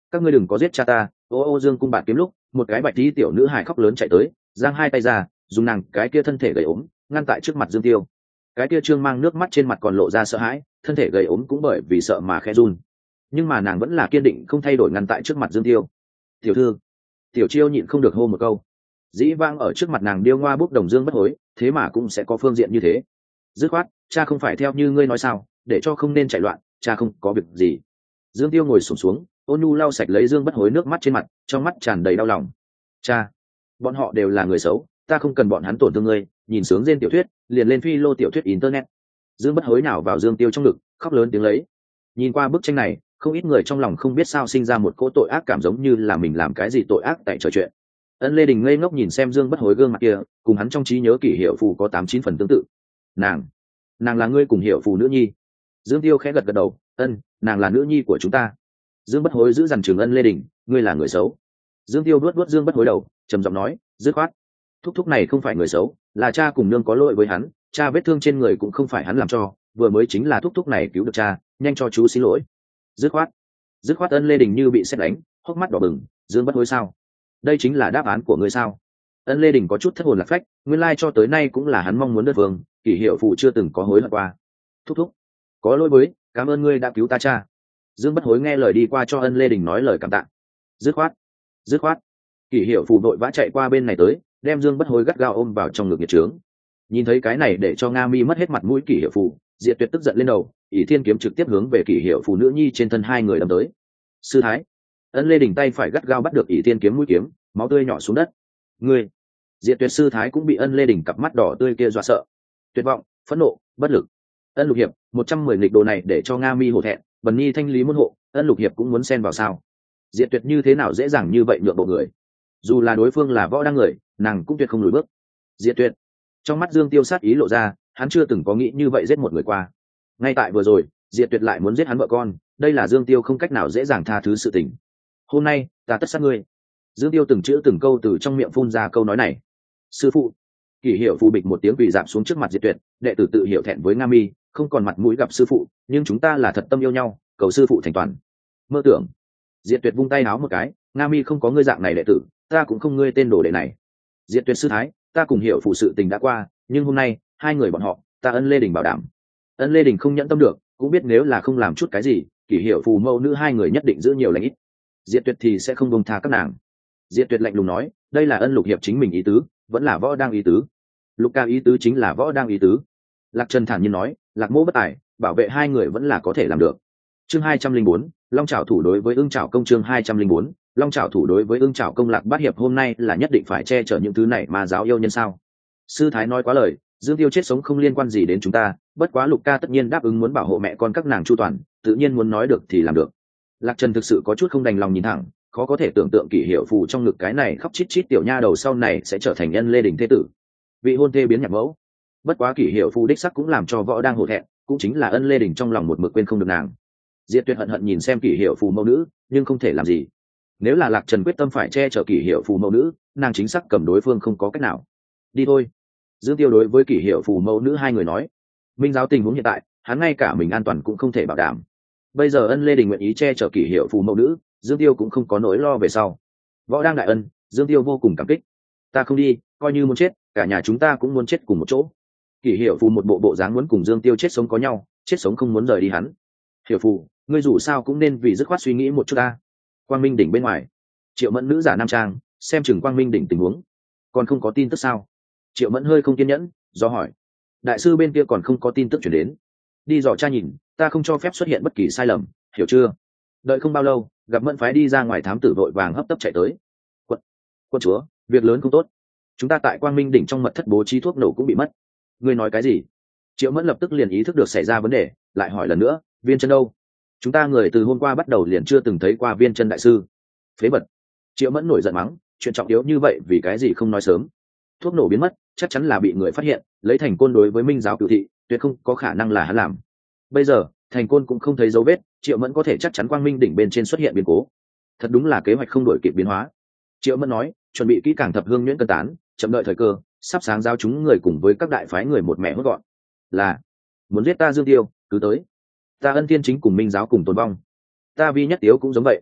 các ngươi đừng có giết cha ta. Ô ô dương cung bạt kiếm lúc, một cái bạch tí tiểu nữ hài khóc lớn chạy tới, giang hai tay ra, dùng nàng cái kia thân thể gầy ốm ngăn tại trước mặt Dương Tiêu. Cái kia trương mang nước mắt trên mặt còn lộ ra sợ hãi, thân thể gầy ốm cũng bởi vì sợ mà khẽ run, nhưng mà nàng vẫn là kiên định không thay đổi ngăn tại trước mặt Dương Tiêu. Tiểu thư. Tiểu Chiêu nhịn không được hô một câu. Dĩ vang ở trước mặt nàng điêu ngoa bốc đồng Dương bất hối, thế mà cũng sẽ có phương diện như thế. Dứt khoát, cha không phải theo như ngươi nói sao, để cho không nên chạy loạn, cha không có việc gì. Dương Tiêu ngồi xổm xuống, ôn nhu lau sạch lấy Dương bất hối nước mắt trên mặt, trong mắt tràn đầy đau lòng. Cha, bọn họ đều là người xấu, ta không cần bọn hắn tổn thương ngươi. Nhìn sướng trên tiểu thuyết, liền lên phi lô tiểu thuyết internet. Dương bất hối nào vào Dương Tiêu trong ngực, khóc lớn tiếng lấy. Nhìn qua bức tranh này, không ít người trong lòng không biết sao sinh ra một cỗ tội ác cảm, giống như là mình làm cái gì tội ác tại trò chuyện. Ân Lê Đình ngây ngốc nhìn xem Dương bất hối gương mặt kia, cùng hắn trong trí nhớ kỷ hiệu phù có tám chín phần tương tự. Nàng, nàng là ngươi cùng hiệu phù nữ nhi. Dương Tiêu khẽ gật gật đầu. Ân, nàng là nữ nhi của chúng ta. Dương bất hối giữ dằn trường Ân Lê Đình, ngươi là người xấu. Dương Tiêu vuốt vuốt Dương bất hối đầu, trầm giọng nói, dứt khoát, thúc thúc này không phải người xấu, là cha cùng nương có lỗi với hắn, cha vết thương trên người cũng không phải hắn làm cho, vừa mới chính là thúc thúc này cứu được cha, nhanh cho chú xin lỗi. Dứt khoát. Dứt khoát. Ân Lê Đình như bị sét đánh, hốc mắt đỏ bừng. Dương bất hối sao? Đây chính là đáp án của ngươi sao? Ân Lê Đình có chút thất hồn lạc phách, nguyên lai cho tới nay cũng là hắn mong muốn đất vương, kỷ hiệu phụ chưa từng có hối hận qua. Thúc thúc, có lỗi với, cảm ơn ngươi đã cứu ta cha. Dương bất hối nghe lời đi qua cho Ân Lê Đình nói lời cảm tạ. Dứt khoát. Dứt khoát. Kỷ hiệu phụ đội vã chạy qua bên này tới, đem Dương bất hối gắt gao ôm vào trong ngực nhiệt trướng. Nhìn thấy cái này để cho Nga Mi mất hết mặt mũi kỷ hiệu phụ, Diệt Tuyệt tức giận lên đầu, ỷ thiên kiếm trực tiếp hướng về kỷ hiệu phụ nữ nhi trên thân hai người đâm tới. Sư thái. Ân Lê Đình tay phải gắt gao bắt được ỷ thiên kiếm mũi kiếm, máu tươi nhỏ xuống đất. Ngươi. Diệt Tuyệt sư thái cũng bị Ân Lê Đình cặp mắt đỏ tươi kia dọa sợ. Tuyệt vọng, phẫn nộ, bất lực. Ân Lục Hiệp, một trăm mười nghịch đồ này để cho Nga Mi hổ thẹn, Bần Nhi thanh lý môn hộ, Ân Lục Hiệp cũng muốn xen vào sao? Diệt Tuyệt như thế nào dễ dàng như vậy nhượng bộ người? Dù là đối phương là võ đang người, nàng cũng tuyệt không lùi bước. Diệt Tuyệt. Trong mắt Dương Tiêu sát ý lộ ra, hắn chưa từng có nghĩ như vậy giết một người qua. Ngay tại vừa rồi, Diệt Tuyệt lại muốn giết hắn vợ con, đây là Dương Tiêu không cách nào dễ dàng tha thứ sự tình. Hôm nay, ta tất sát ngươi. Dương Tiêu từng chữ từng câu từ trong miệng phun ra câu nói này. Sư phụ. Kỷ hiệu phù bịch một tiếng quỳ dạp xuống trước mặt Diệt Tuyệt, đệ tử tự hiểu thẹn với Nga Mi, không còn mặt mũi gặp sư phụ, nhưng chúng ta là thật tâm yêu nhau, cầu sư phụ thành toàn. Mơ tưởng. Diệt Tuyệt vung tay áo một cái, Nga Mi không có ngươi dạng này đệ tử, ta cũng không ngươi tên đồ đệ này. Diệt Tuyệt sư thái, ta cùng hiểu phụ sự tình đã qua, nhưng hôm nay hai người bọn họ, ta Ân Lê Đình bảo đảm. Ân Lê Đình không nhẫn tâm được, cũng biết nếu là không làm chút cái gì, kỷ hiệu phù mẫu nữ hai người nhất định giữ nhiều lãnh ít. Diệt Tuyệt thì sẽ không buông tha các nàng. Diệt Tuyệt lạnh lùng nói, đây là Ân Lục Hiệp chính mình ý tứ, vẫn là võ đang ý tứ. Lục ca ý tứ chính là võ đang ý tứ. Lạc Trần thản nhiên nói, Lạc Mỗ bất tài, bảo vệ hai người vẫn là có thể làm được. Chương hai trăm linh bốn, Long Trảo thủ đối với Ưng Trảo công. Chương hai trăm linh bốn, Long Trảo thủ đối với Ưng Trảo công. Lạc Bát Hiệp hôm nay là nhất định phải che chở những thứ này mà giáo yêu nhân sao? Sư thái nói quá lời, Dương Tiêu chết sống không liên quan gì đến chúng ta, bất quá Lục ca tất nhiên đáp ứng muốn bảo hộ mẹ con các nàng chu toàn, tự nhiên muốn nói được thì làm được. Lạc Trần thực sự có chút không đành lòng nhìn thẳng, khó có thể tưởng tượng kỷ hiệu phù trong ngực cái này khóc chít chít tiểu nha đầu sau này sẽ trở thành Ân Lê Đình thế tử, vị hôn thê biến nhạc mẫu. Bất quá kỷ hiệu phù đích sắc cũng làm cho võ đang hổ thẹn, cũng chính là Ân Lê Đình trong lòng một mực quên không được nàng. Diệt Tuyệt hận hận nhìn xem kỷ hiệu phù mẫu nữ, nhưng không thể làm gì. Nếu là Lạc Trần quyết tâm phải che chở kỷ hiệu phù mẫu nữ, nàng chính xác cầm đối phương không có cách nào. Đi thôi. Dương Tiêu đối với kỷ hiệu phù mẫu nữ hai người nói, minh giáo tình huống hiện tại, hắn ngay cả mình an toàn cũng không thể bảo đảm. Bây giờ Ân Lê Đình nguyện ý che chở kỷ hiệu phù mẫu nữ, Dương Tiêu cũng không có nỗi lo về sau. Võ đang đại ân, Dương Tiêu vô cùng cảm kích. Ta không đi, coi như muốn chết, cả nhà chúng ta cũng muốn chết cùng một chỗ. Kỷ hiệu phù một bộ bộ dáng muốn cùng Dương Tiêu chết sống có nhau, chết sống không muốn rời đi hắn. Hiểu phù, ngươi dù sao cũng nên vì dứt khoát suy nghĩ một chút ta. Quang Minh đỉnh bên ngoài, Triệu Mẫn nữ giả nam trang, xem chừng Quang Minh đỉnh tình huống, còn không có tin tức sao? Triệu Mẫn hơi không kiên nhẫn, do hỏi, đại sư bên kia còn không có tin tức chuyển đến. Đi dò tra nhìn, ta không cho phép xuất hiện bất kỳ sai lầm, hiểu chưa? Đợi không bao lâu, gặp Mẫn phái đi ra ngoài, thám tử vội vàng hấp tấp chạy tới. Quận, quân chúa, việc lớn không tốt. Chúng ta tại Quang Minh đỉnh trong mật thất bố trí thuốc nổ cũng bị mất. Ngươi nói cái gì? Triệu Mẫn lập tức liền ý thức được xảy ra vấn đề, lại hỏi lần nữa, Viên Chân đâu? Chúng ta người từ hôm qua bắt đầu liền chưa từng thấy qua Viên Chân đại sư. Phế bật. Triệu Mẫn nổi giận mắng, chuyện trọng yếu như vậy vì cái gì không nói sớm? Thuốc nổ biến mất, chắc chắn là bị người phát hiện, lấy Thành Côn đối với Minh giáo cửu thị, tuyệt không có khả năng là hắn làm. Bây giờ, Thành Côn cũng không thấy dấu vết, Triệu Mẫn có thể chắc chắn Quang Minh đỉnh bên trên xuất hiện biến cố. Thật đúng là kế hoạch không đổi kịp biến hóa. Triệu Mẫn nói, chuẩn bị kỹ càng thập hương nhuyễn cân tán, chậm đợi thời cơ, sắp sáng giao chúng người cùng với các đại phái người một mẹ hốt gọn. Là, muốn giết ta Dương Tiêu, cứ tới. Ta Ân Thiên Chính cùng Minh giáo cùng tồn vong. Ta Vi Nhất Tiếu cũng giống vậy.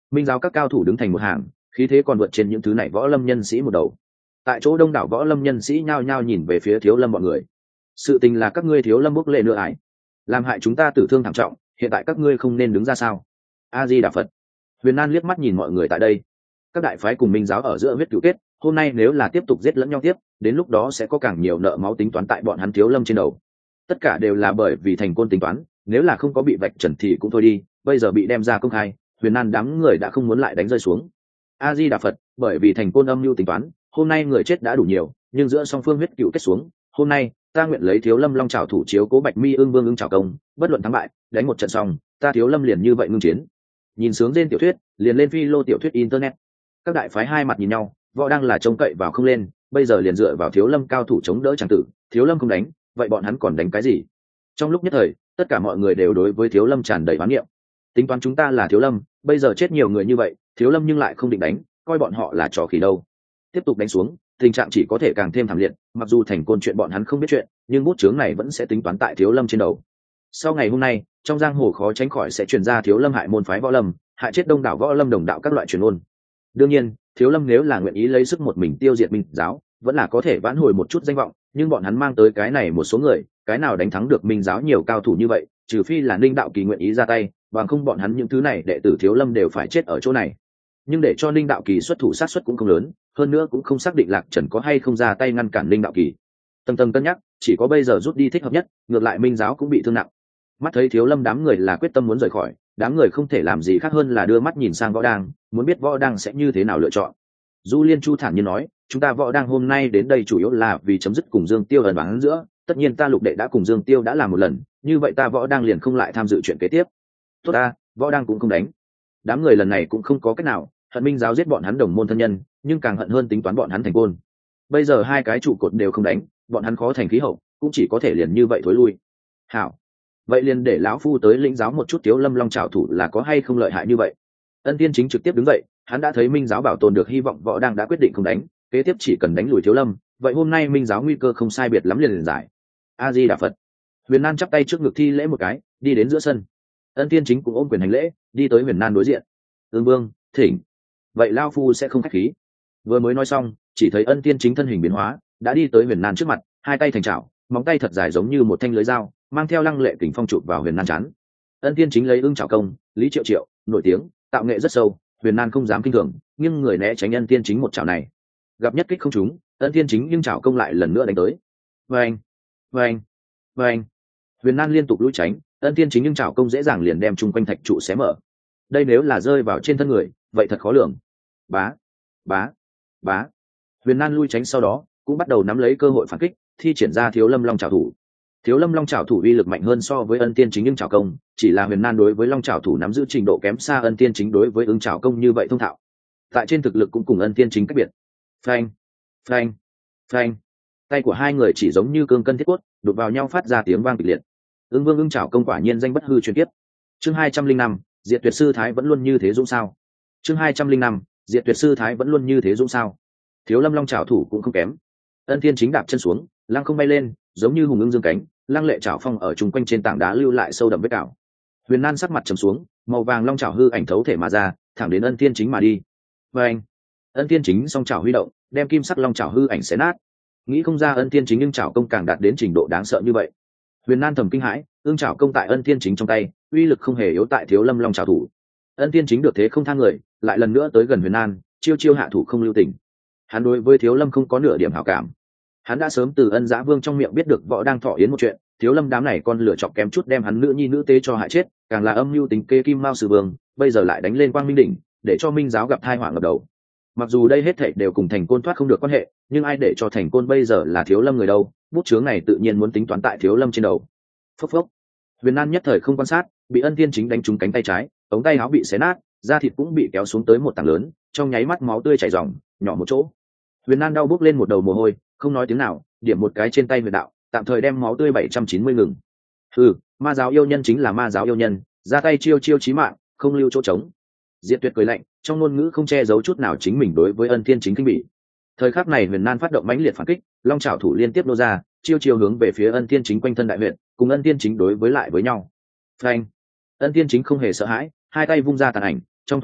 Minh giáo các cao thủ đứng thành một hàng, khí thế còn vượt trên những thứ này võ lâm nhân sĩ một đầu. Tại chỗ đông đảo võ lâm nhân sĩ nhao nhao nhìn về phía Thiếu Lâm bọn người. Sự tình là các ngươi Thiếu Lâm bốc lệ nữa ải, làm hại chúng ta tử thương thảm trọng, hiện tại các ngươi không nên đứng ra sao? A Di Đà Phật. Huyền Nan liếc mắt nhìn mọi người tại đây. Các đại phái cùng Minh giáo ở giữa huyết cửu kết, hôm nay nếu là tiếp tục giết lẫn nhau tiếp, đến lúc đó sẽ có càng nhiều nợ máu tính toán tại bọn hắn Thiếu Lâm trên đầu. Tất cả đều là bởi vì thành côn tính toán, nếu là không có bị vạch trần thì cũng thôi đi, bây giờ bị đem ra công khai, Huyền Nan đám người đã không muốn lại đánh rơi xuống. A Di Đà Phật, bởi vì thành côn âm mưu tính toán, hôm nay người chết đã đủ nhiều, nhưng giữa song phương huyết cửu kết xuống, hôm nay ta nguyện lấy Thiếu Lâm Long Trảo thủ chiếu cố Bạch Mi Ưng Vương Ưng Trảo công, bất luận thắng bại, đánh một trận xong, ta Thiếu Lâm liền như vậy ngưng chiến. Nhìn sướng trên tiểu thuyết, liền lên phi lô tiểu thuyết internet. Các đại phái hai mặt nhìn nhau, võ đang là trông cậy vào không lên, bây giờ liền dựa vào Thiếu Lâm cao thủ chống đỡ chẳng tử, Thiếu Lâm không đánh, vậy bọn hắn còn đánh cái gì? Trong lúc nhất thời, tất cả mọi người đều đối với Thiếu Lâm tràn đầy oán niệm. Tính toán chúng ta là Thiếu Lâm, bây giờ chết nhiều người như vậy, Thiếu Lâm nhưng lại không định đánh, coi bọn họ là trò khỉ đâu. Tiếp tục đánh xuống, tình trạng chỉ có thể càng thêm thảm liệt, mặc dù thành côn chuyện bọn hắn không biết chuyện, nhưng bút chướng này vẫn sẽ tính toán tại Thiếu Lâm trên đầu. Sau ngày hôm nay, trong giang hồ khó tránh khỏi sẽ truyền ra Thiếu Lâm hại môn phái võ lâm, hại chết đông đảo võ lâm đồng đạo các loại truyền ôn. Đương nhiên, Thiếu Lâm nếu là nguyện ý lấy sức một mình tiêu diệt Minh giáo, vẫn là có thể vãn hồi một chút danh vọng, nhưng bọn hắn mang tới cái này một số người, cái nào đánh thắng được Minh giáo nhiều cao thủ như vậy, trừ phi là Ninh Đạo Kỳ nguyện ý ra tay, bằng không bọn hắn những thứ này đệ tử Thiếu Lâm đều phải chết ở chỗ này. Nhưng để cho Ninh Đạo Kỳ xuất thủ sát suất cũng không lớn, hơn nữa cũng không xác định Lạc Trần có hay không ra tay ngăn cản Ninh Đạo Kỳ. Tầng tầng cân nhắc, chỉ có bây giờ rút đi thích hợp nhất, ngược lại Minh giáo cũng bị thương nặng. Mắt thấy Thiếu Lâm đám người là quyết tâm muốn rời khỏi, đám người không thể làm gì khác hơn là đưa mắt nhìn sang Võ Đang, muốn biết Võ Đang sẽ như thế nào lựa chọn. Du Liên Chu thản nhiên nói, chúng ta Võ Đang hôm nay đến đây chủ yếu là vì chấm dứt cùng Dương Tiêu ẩn oán giữa, tất nhiên ta Lục đệ đã cùng Dương Tiêu đã làm một lần, như vậy ta Võ Đang liền không lại tham dự chuyện kế tiếp. Tốt ta, Võ Đang cũng không đánh. Đám người lần này cũng không có cách nào, hận Minh giáo giết bọn hắn đồng môn thân nhân, nhưng càng hận hơn tính toán bọn hắn thành côn. Bây giờ hai cái trụ cột đều không đánh, bọn hắn khó thành khí hậu, cũng chỉ có thể liền như vậy thối lui. Hảo, vậy liền để lão phu tới lĩnh giáo một chút Thiếu Lâm Long Trảo thủ là có hay không lợi hại như vậy. Ân Tiên Chính trực tiếp đứng dậy, hắn đã thấy Minh giáo bảo tồn được hy vọng, Võ Đang đã quyết định không đánh, kế tiếp chỉ cần đánh lùi Thiếu Lâm, vậy hôm nay Minh giáo nguy cơ không sai biệt lắm liền liền giải. A Di Đà Phật. Huyền Nan chắp tay trước ngực thi lễ một cái, đi đến giữa sân. Ân Tiên Chính cũng ôm quyền hành lễ, đi tới Huyền Nan đối diện. Ương Vương, thỉnh. Vậy lao phu sẽ không khách khí. Vừa mới nói xong, chỉ thấy Ân Tiên Chính thân hình biến hóa, đã đi tới Huyền Nan trước mặt, hai tay thành chảo, móng tay thật dài giống như một thanh lưới dao, mang theo lăng lệ kình phong chụp vào Huyền Nan chán. Ân Tiên Chính lấy ưng chảo công, Lý Triệu Triệu, nổi tiếng, tạo nghệ rất sâu, Huyền Nan không dám kinh thường, nhưng người né tránh Ân Tiên Chính một chảo này. Gặp nhất kích không trúng, Ân Tiên Chính nhưng chảo công lại lần nữa đánh tới. Vâng, vâng, vâng. Huyền Nan liên tục lùi tránh, Ân Tiên Chính nhưng chảo công dễ dàng liền đem chung quanh thạch trụ xé mở. Đây nếu là rơi vào trên thân người, vậy thật khó lường. Bá, bá, bá. Huyền Nan lui tránh sau đó, cũng bắt đầu nắm lấy cơ hội phản kích, thi triển ra Thiếu Lâm Long Trảo thủ. Thiếu Lâm Long Trảo thủ uy lực mạnh hơn so với Ân Tiên Chính nhưng chảo công, chỉ là Huyền Nan đối với Long Trảo thủ nắm giữ trình độ kém xa Ân Tiên Chính đối với ứng chảo công như vậy thông thạo. Tại trên thực lực cũng cùng Ân Tiên Chính cách biệt. Phanh, phanh, phanh. Tay của hai người chỉ giống như cương cân thiết cốt, đụng vào nhau phát ra tiếng vang kịch liệt. Ưng Vương ưng chảo công quả nhiên danh bất hư truyền kiếp. Chương hai trăm linh năm, Diệt Tuyệt sư thái vẫn luôn như thế dũng sao? Chương hai trăm linh năm, Diệt Tuyệt sư thái vẫn luôn như thế dũng sao? Thiếu Lâm Long Trảo thủ cũng không kém. Ân Tiên Chính đạp chân xuống, lăng không bay lên, giống như hùng ưng dương cánh, lăng lệ chảo phong ở chung quanh trên tảng đá lưu lại sâu đậm vết cào. Huyền Nan sắc mặt trầm xuống, màu vàng long chảo hư ảnh thấu thể mà ra, thẳng đến Ân Tiên Chính mà đi. Và anh, Ân Tiên Chính song chảo huy động, đem kim sắc long chảo hư ảnh xé nát. Nghĩ không ra Ân Tiên Chính nhưng chảo công càng đạt đến trình độ đáng sợ như vậy. Huyền Nan thầm kinh hãi, ương chảo công tại Ân Tiên Chính trong tay, uy lực không hề yếu tại Thiếu Lâm Long Trảo thủ. Ân Tiên Chính được thế không thang người, lại lần nữa tới gần Huyền Nan, chiêu chiêu hạ thủ không lưu tình. Hắn đối với Thiếu Lâm không có nửa điểm hảo cảm. Hắn đã sớm từ Ân Dã Vương trong miệng biết được Võ Đang thọ yến một chuyện, Thiếu Lâm đám này con lửa chọc kém chút đem hắn nữ nhi nữ tế cho hại chết, càng là âm mưu tính kê Kim Mao Sử Vương, bây giờ lại đánh lên Quang Minh đỉnh, để cho Minh giáo gặp tai họa ngập đầu. Mặc dù đây hết thảy đều cùng Thành Côn thoát không được quan hệ, nhưng ai để cho Thành Côn bây giờ là Thiếu Lâm người đâu, bút chướng này tự nhiên muốn tính toán tại Thiếu Lâm trên đầu. Phốc phốc. Huyền Nan nhất thời không quan sát, bị Ân Tiên Chính đánh trúng cánh tay trái, ống tay áo bị xé nát, da thịt cũng bị kéo xuống tới một tảng lớn, trong nháy mắt máu tươi chảy ròng, nhỏ một chỗ. Huyền Nan đau bốc lên một đầu mồ hôi, không nói tiếng nào, điểm một cái trên tay Huyền đạo, tạm thời đem máu tươi bảy trăm chín mươi ngừng. Ừ, ma giáo yêu nhân chính là ma giáo yêu nhân, ra tay chiêu chiêu chí mạng, không lưu chỗ trống. Diệt Tuyệt cười lạnh, trong ngôn ngữ không che giấu chút nào chính mình đối với Ân Tiên Chính kinh bỉ. Thời khắc này Huyền Nan phát động mãnh liệt phản kích, long chảo thủ liên tiếp nô ra, chiêu chiêu hướng về phía Ân Tiên Chính quanh thân đại huyện, cùng Ân Tiên Chính đối với lại với nhau. Phanh! Ân Tiên Chính không hề sợ hãi, hai tay vung ra tàn ảnh, trong thoáng chốc,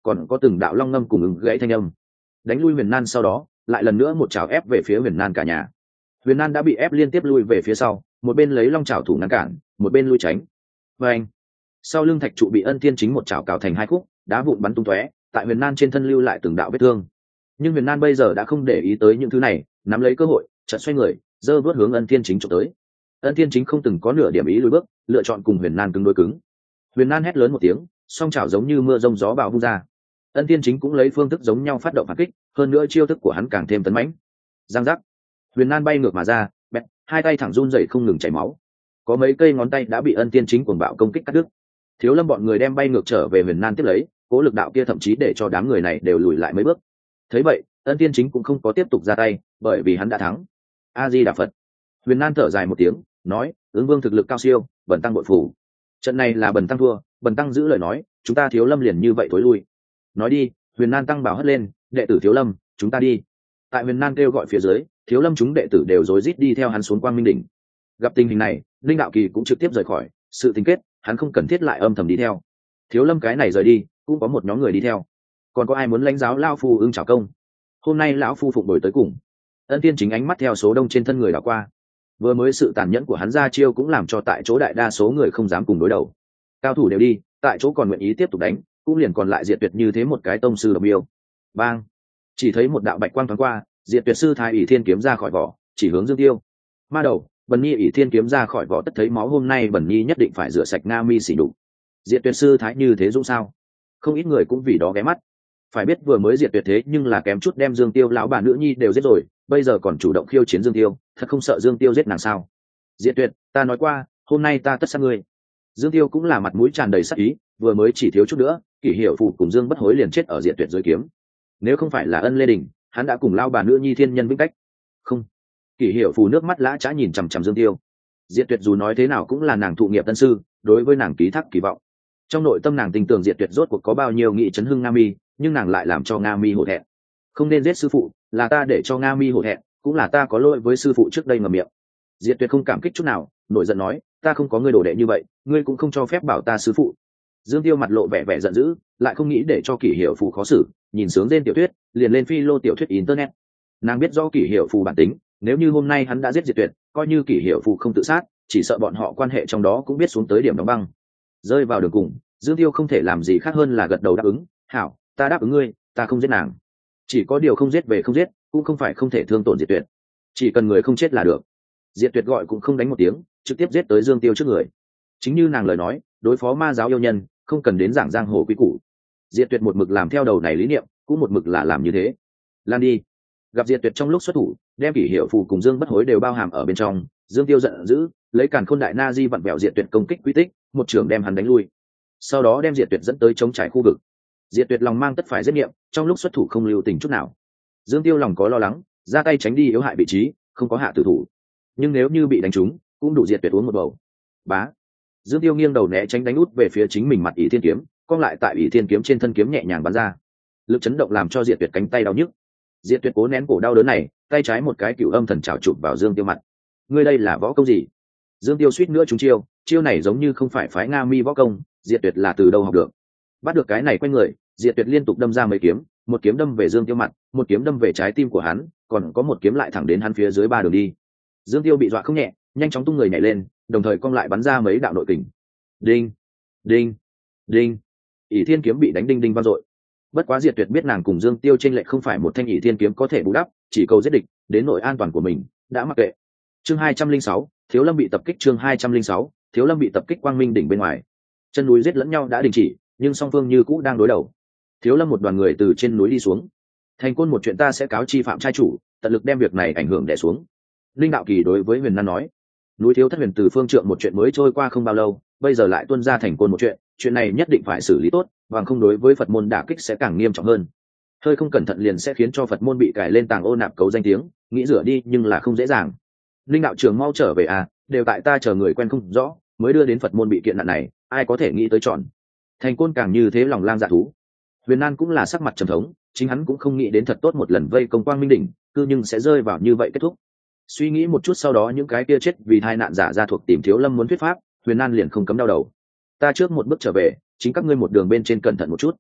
còn có từng đạo long ngâm cùng ứng gãy thanh âm. Đánh lui Huyền Nan sau đó, lại lần nữa một chảo ép về phía Huyền Nan cả nhà. Huyền Nan đã bị ép liên tiếp lui về phía sau, một bên lấy long chảo thủ ngăn cản, một bên lui tránh. Và anh, sau lưng thạch trụ bị Ân Thiên Chính một chảo cào thành hai khúc, đá vụn bắn tung tóe, tại Huyền Nan trên thân lưu lại từng đạo vết thương. Nhưng Huyền Nan bây giờ đã không để ý tới những thứ này, nắm lấy cơ hội, chợt xoay người, giơ vớt hướng Ân Thiên Chính chụp tới. Ân Thiên Chính không từng có nửa điểm ý lùi bước, lựa chọn cùng Huyền Nan cứng đối cứng. Huyền Nan hét lớn một tiếng, song chảo giống như mưa rông gió bão vung ra. Ân Thiên Chính cũng lấy phương thức giống nhau phát động phản kích, hơn nữa chiêu thức của hắn càng thêm tấn mãnh. Giang giác, Huyền Nan bay ngược mà ra, bẹt, hai tay thẳng run rẩy không ngừng chảy máu. Có mấy cây ngón tay đã bị Ân Thiên Chính cuồng bạo công kích cắt đứt. Thiếu Lâm bọn người đem bay ngược trở về Huyền Nan tiếp lấy, cố lực đạo kia thậm chí để cho đám người này đều lùi lại mấy bước. Thấy vậy, Ân Thiên Chính cũng không có tiếp tục ra tay, bởi vì hắn đã thắng. A Di Đà Phật. Huyền Nan thở dài một tiếng, nói, ứng vương thực lực cao siêu, bần tăng bội phủ. Trận này là bần tăng thua, bần tăng giữ lời nói, chúng ta Thiếu Lâm liền như vậy thối lui. Nói đi, Huyền Nan tăng bảo hất lên, đệ tử Thiếu Lâm, chúng ta đi. Tại Huyền Nan kêu gọi phía dưới, Thiếu Lâm chúng đệ tử đều rối rít đi theo hắn xuống Quang Minh đỉnh. Gặp tình hình này, Linh Đạo Kỳ cũng trực tiếp rời khỏi, sự tình kết, hắn không cần thiết lại âm thầm đi theo. Thiếu Lâm cái này rời đi, cũng có một nhóm người đi theo. Còn có ai muốn lãnh giáo lão phu ưng chào công? Hôm nay lão phu phục đổi tới cùng. Ân Thiên Chính ánh mắt theo số đông trên thân người đảo qua. Vừa mới sự tàn nhẫn của hắn ra chiêu cũng làm cho tại chỗ đại đa số người không dám cùng đối đầu. Cao thủ đều đi, tại chỗ còn nguyện ý tiếp tục đánh, cũng liền còn lại Diệt Tuyệt như thế một cái tông sư độc yêu. Bang! Chỉ thấy một đạo bạch quang thoáng qua, Diệt Tuyệt sư thái ỷ thiên kiếm ra khỏi vỏ, chỉ hướng Dương Tiêu. Ma đầu, Bần Nhi ỷ thiên kiếm ra khỏi vỏ tất thấy máu, hôm nay Bần Nhi nhất định phải rửa sạch Nga Mi xỉ đục. Diệt Tuyệt sư thái như thế dũng sao? Không ít người cũng vì đó ghé mắt. Phải biết vừa mới Diệt Tuyệt thế nhưng là kém chút đem Dương Tiêu lão bà nữ nhi đều giết rồi, bây giờ còn chủ động khiêu chiến Dương Tiêu, thật không sợ Dương Tiêu giết nàng sao? Diệt Tuyệt, ta nói qua, hôm nay ta tất sát ngươi. Dương Tiêu cũng là mặt mũi tràn đầy sát ý, vừa mới chỉ thiếu chút nữa, Kỷ Hiểu Phù cùng Dương Bất Hối liền chết ở Diệt Tuyệt dưới kiếm. Nếu không phải là Ân Lê Đình, hắn đã cùng lao bà nữ nhi thiên nhân vĩnh cách. Không. Kỷ Hiểu Phù nước mắt lã chã nhìn chằm chằm Dương Tiêu. Diệt Tuyệt dù nói thế nào cũng là nàng thụ nghiệp tân sư, đối với nàng ký thác kỳ vọng. Trong nội tâm nàng tin tưởng Diệt Tuyệt rốt cuộc có bao nhiêu nghị chấn hưng Nga Mi, nhưng nàng lại làm cho Nga Mi hổ thẹn. Không nên giết sư phụ, là ta để cho Nga Mi hổ thẹn, cũng là ta có lỗi với sư phụ trước đây ngậm miệng. Diệt Tuyệt không cảm kích chút nào, nổi giận nói, ta không có ngươi đồ đệ như vậy, ngươi cũng không cho phép bảo ta sư phụ. Dương Tiêu mặt lộ vẻ vẻ giận dữ, lại không nghĩ để cho Kỷ Hiểu Phù khó xử, nhìn sướng lên tiểu thuyết, liền lên phi lô tiểu thuyết internet. Nàng biết do Kỷ Hiểu Phù bản tính, nếu như hôm nay hắn đã giết Diệt Tuyệt, coi như Kỷ Hiểu Phù không tự sát, chỉ sợ bọn họ quan hệ trong đó cũng biết xuống tới điểm đóng băng. Rơi vào đường cùng, Dương Tiêu không thể làm gì khác hơn là gật đầu đáp ứng, hảo, ta đáp ứng ngươi, ta không giết nàng. Chỉ có điều không giết về không giết, cũng không phải không thể thương tổn Diệt Tuyệt, chỉ cần người không chết là được. Diệt Tuyệt gọi cũng không đánh một tiếng, trực tiếp giết tới Dương Tiêu trước người. Chính như nàng lời nói, đối phó ma giáo yêu nhân, không cần đến giảng giang hồ quý củ. Diệt Tuyệt một mực làm theo đầu này lý niệm, cũng một mực là làm như thế. Lan đi. Gặp Diệt Tuyệt trong lúc xuất thủ, đem Kỷ Hiểu Phù cùng Dương Bất Hối đều bao hàm ở bên trong, Dương Tiêu giận dữ, lấy Càn Khôn Đại Na Di vặn vẹo Diệt Tuyệt công kích quy tích, một trường đem hắn đánh lui. Sau đó đem Diệt Tuyệt dẫn tới chống trải khu vực. Diệt Tuyệt lòng mang tất phải giết niệm, trong lúc xuất thủ không lưu tình chút nào. Dương Tiêu lòng có lo lắng, ra tay tránh đi yếu hại vị trí, không có hạ tử thủ. Nhưng nếu như bị đánh trúng, cũng đủ Diệt Tuyệt uống một bầu. Bá. Dương Tiêu nghiêng đầu né tránh đánh út về phía chính mình mặt ỷ thiên kiếm, cong lại tại ỷ thiên kiếm trên thân kiếm nhẹ nhàng bắn ra. Lực chấn động làm cho Diệt Tuyệt cánh tay đau nhức. Diệt Tuyệt cố nén cổ đau đớn này, tay trái một cái cửu âm thần trảo chụp vào Dương Tiêu mặt. Ngươi đây là võ công gì? Dương Tiêu suýt nữa trúng chiêu, chiêu này giống như không phải phái Nga Mi võ công, Diệt Tuyệt là từ đâu học được? Bắt được cái này quanh người, Diệt Tuyệt liên tục đâm ra mấy kiếm, một kiếm đâm về Dương Tiêu mặt, một kiếm đâm về trái tim của hắn, còn có một kiếm lại thẳng đến hắn phía dưới ba đường đi. Dương Tiêu bị dọa không nhẹ, nhanh chóng tung người nhảy lên, đồng thời cong lại bắn ra mấy đạo nội kình. Đinh, đinh, đinh. ỷ thiên kiếm bị đánh đinh đinh vang dội. Bất quá Diệt Tuyệt biết nàng cùng Dương Tiêu chênh lệch không phải một thanh ỷ thiên kiếm có thể bù đắp, chỉ cầu giết địch, đến nội an toàn của mình, đã mặc kệ. Chương hai trăm linh sáu, Thiếu Lâm bị tập kích. Chương hai trăm linh sáu, Thiếu Lâm bị tập kích. Quang Minh đỉnh bên ngoài, chân núi giết lẫn nhau đã đình chỉ, nhưng song phương như cũ đang đối đầu. Thiếu Lâm một đoàn người từ trên núi đi xuống. Thành Côn một chuyện ta sẽ cáo chi phạm trai chủ, tận lực đem việc này ảnh hưởng đè xuống. Linh Đạo Kỳ đối với Huyền Nan nói, núi Thiếu Thất Huyền từ phương trượng một chuyện mới trôi qua không bao lâu, bây giờ lại tuôn ra Thành Côn một chuyện, chuyện này nhất định phải xử lý tốt, bằng không đối với Phật môn đả kích sẽ càng nghiêm trọng hơn. Hơi không cẩn thận liền sẽ khiến cho Phật môn bị cài lên tàng ô nạp cấu danh tiếng, nghĩ rửa đi nhưng là không dễ dàng. Linh đạo trưởng mau trở về à, đều tại ta chờ người quen không rõ, mới đưa đến Phật môn bị kiện nạn này, ai có thể nghĩ tới chọn. Thành Côn càng như thế lòng lang dạ thú. Huyền Nan cũng là sắc mặt trầm thống, chính hắn cũng không nghĩ đến thật tốt một lần vây công Quang Minh đỉnh, cư nhưng sẽ rơi vào như vậy kết thúc. Suy nghĩ một chút sau đó những cái kia chết vì tai nạn giả ra thuộc tìm Thiếu Lâm muốn thuyết pháp, Huyền Nan liền không cấm đau đầu. Ta trước một bước trở về, chính các ngươi một đường bên trên cẩn thận một chút.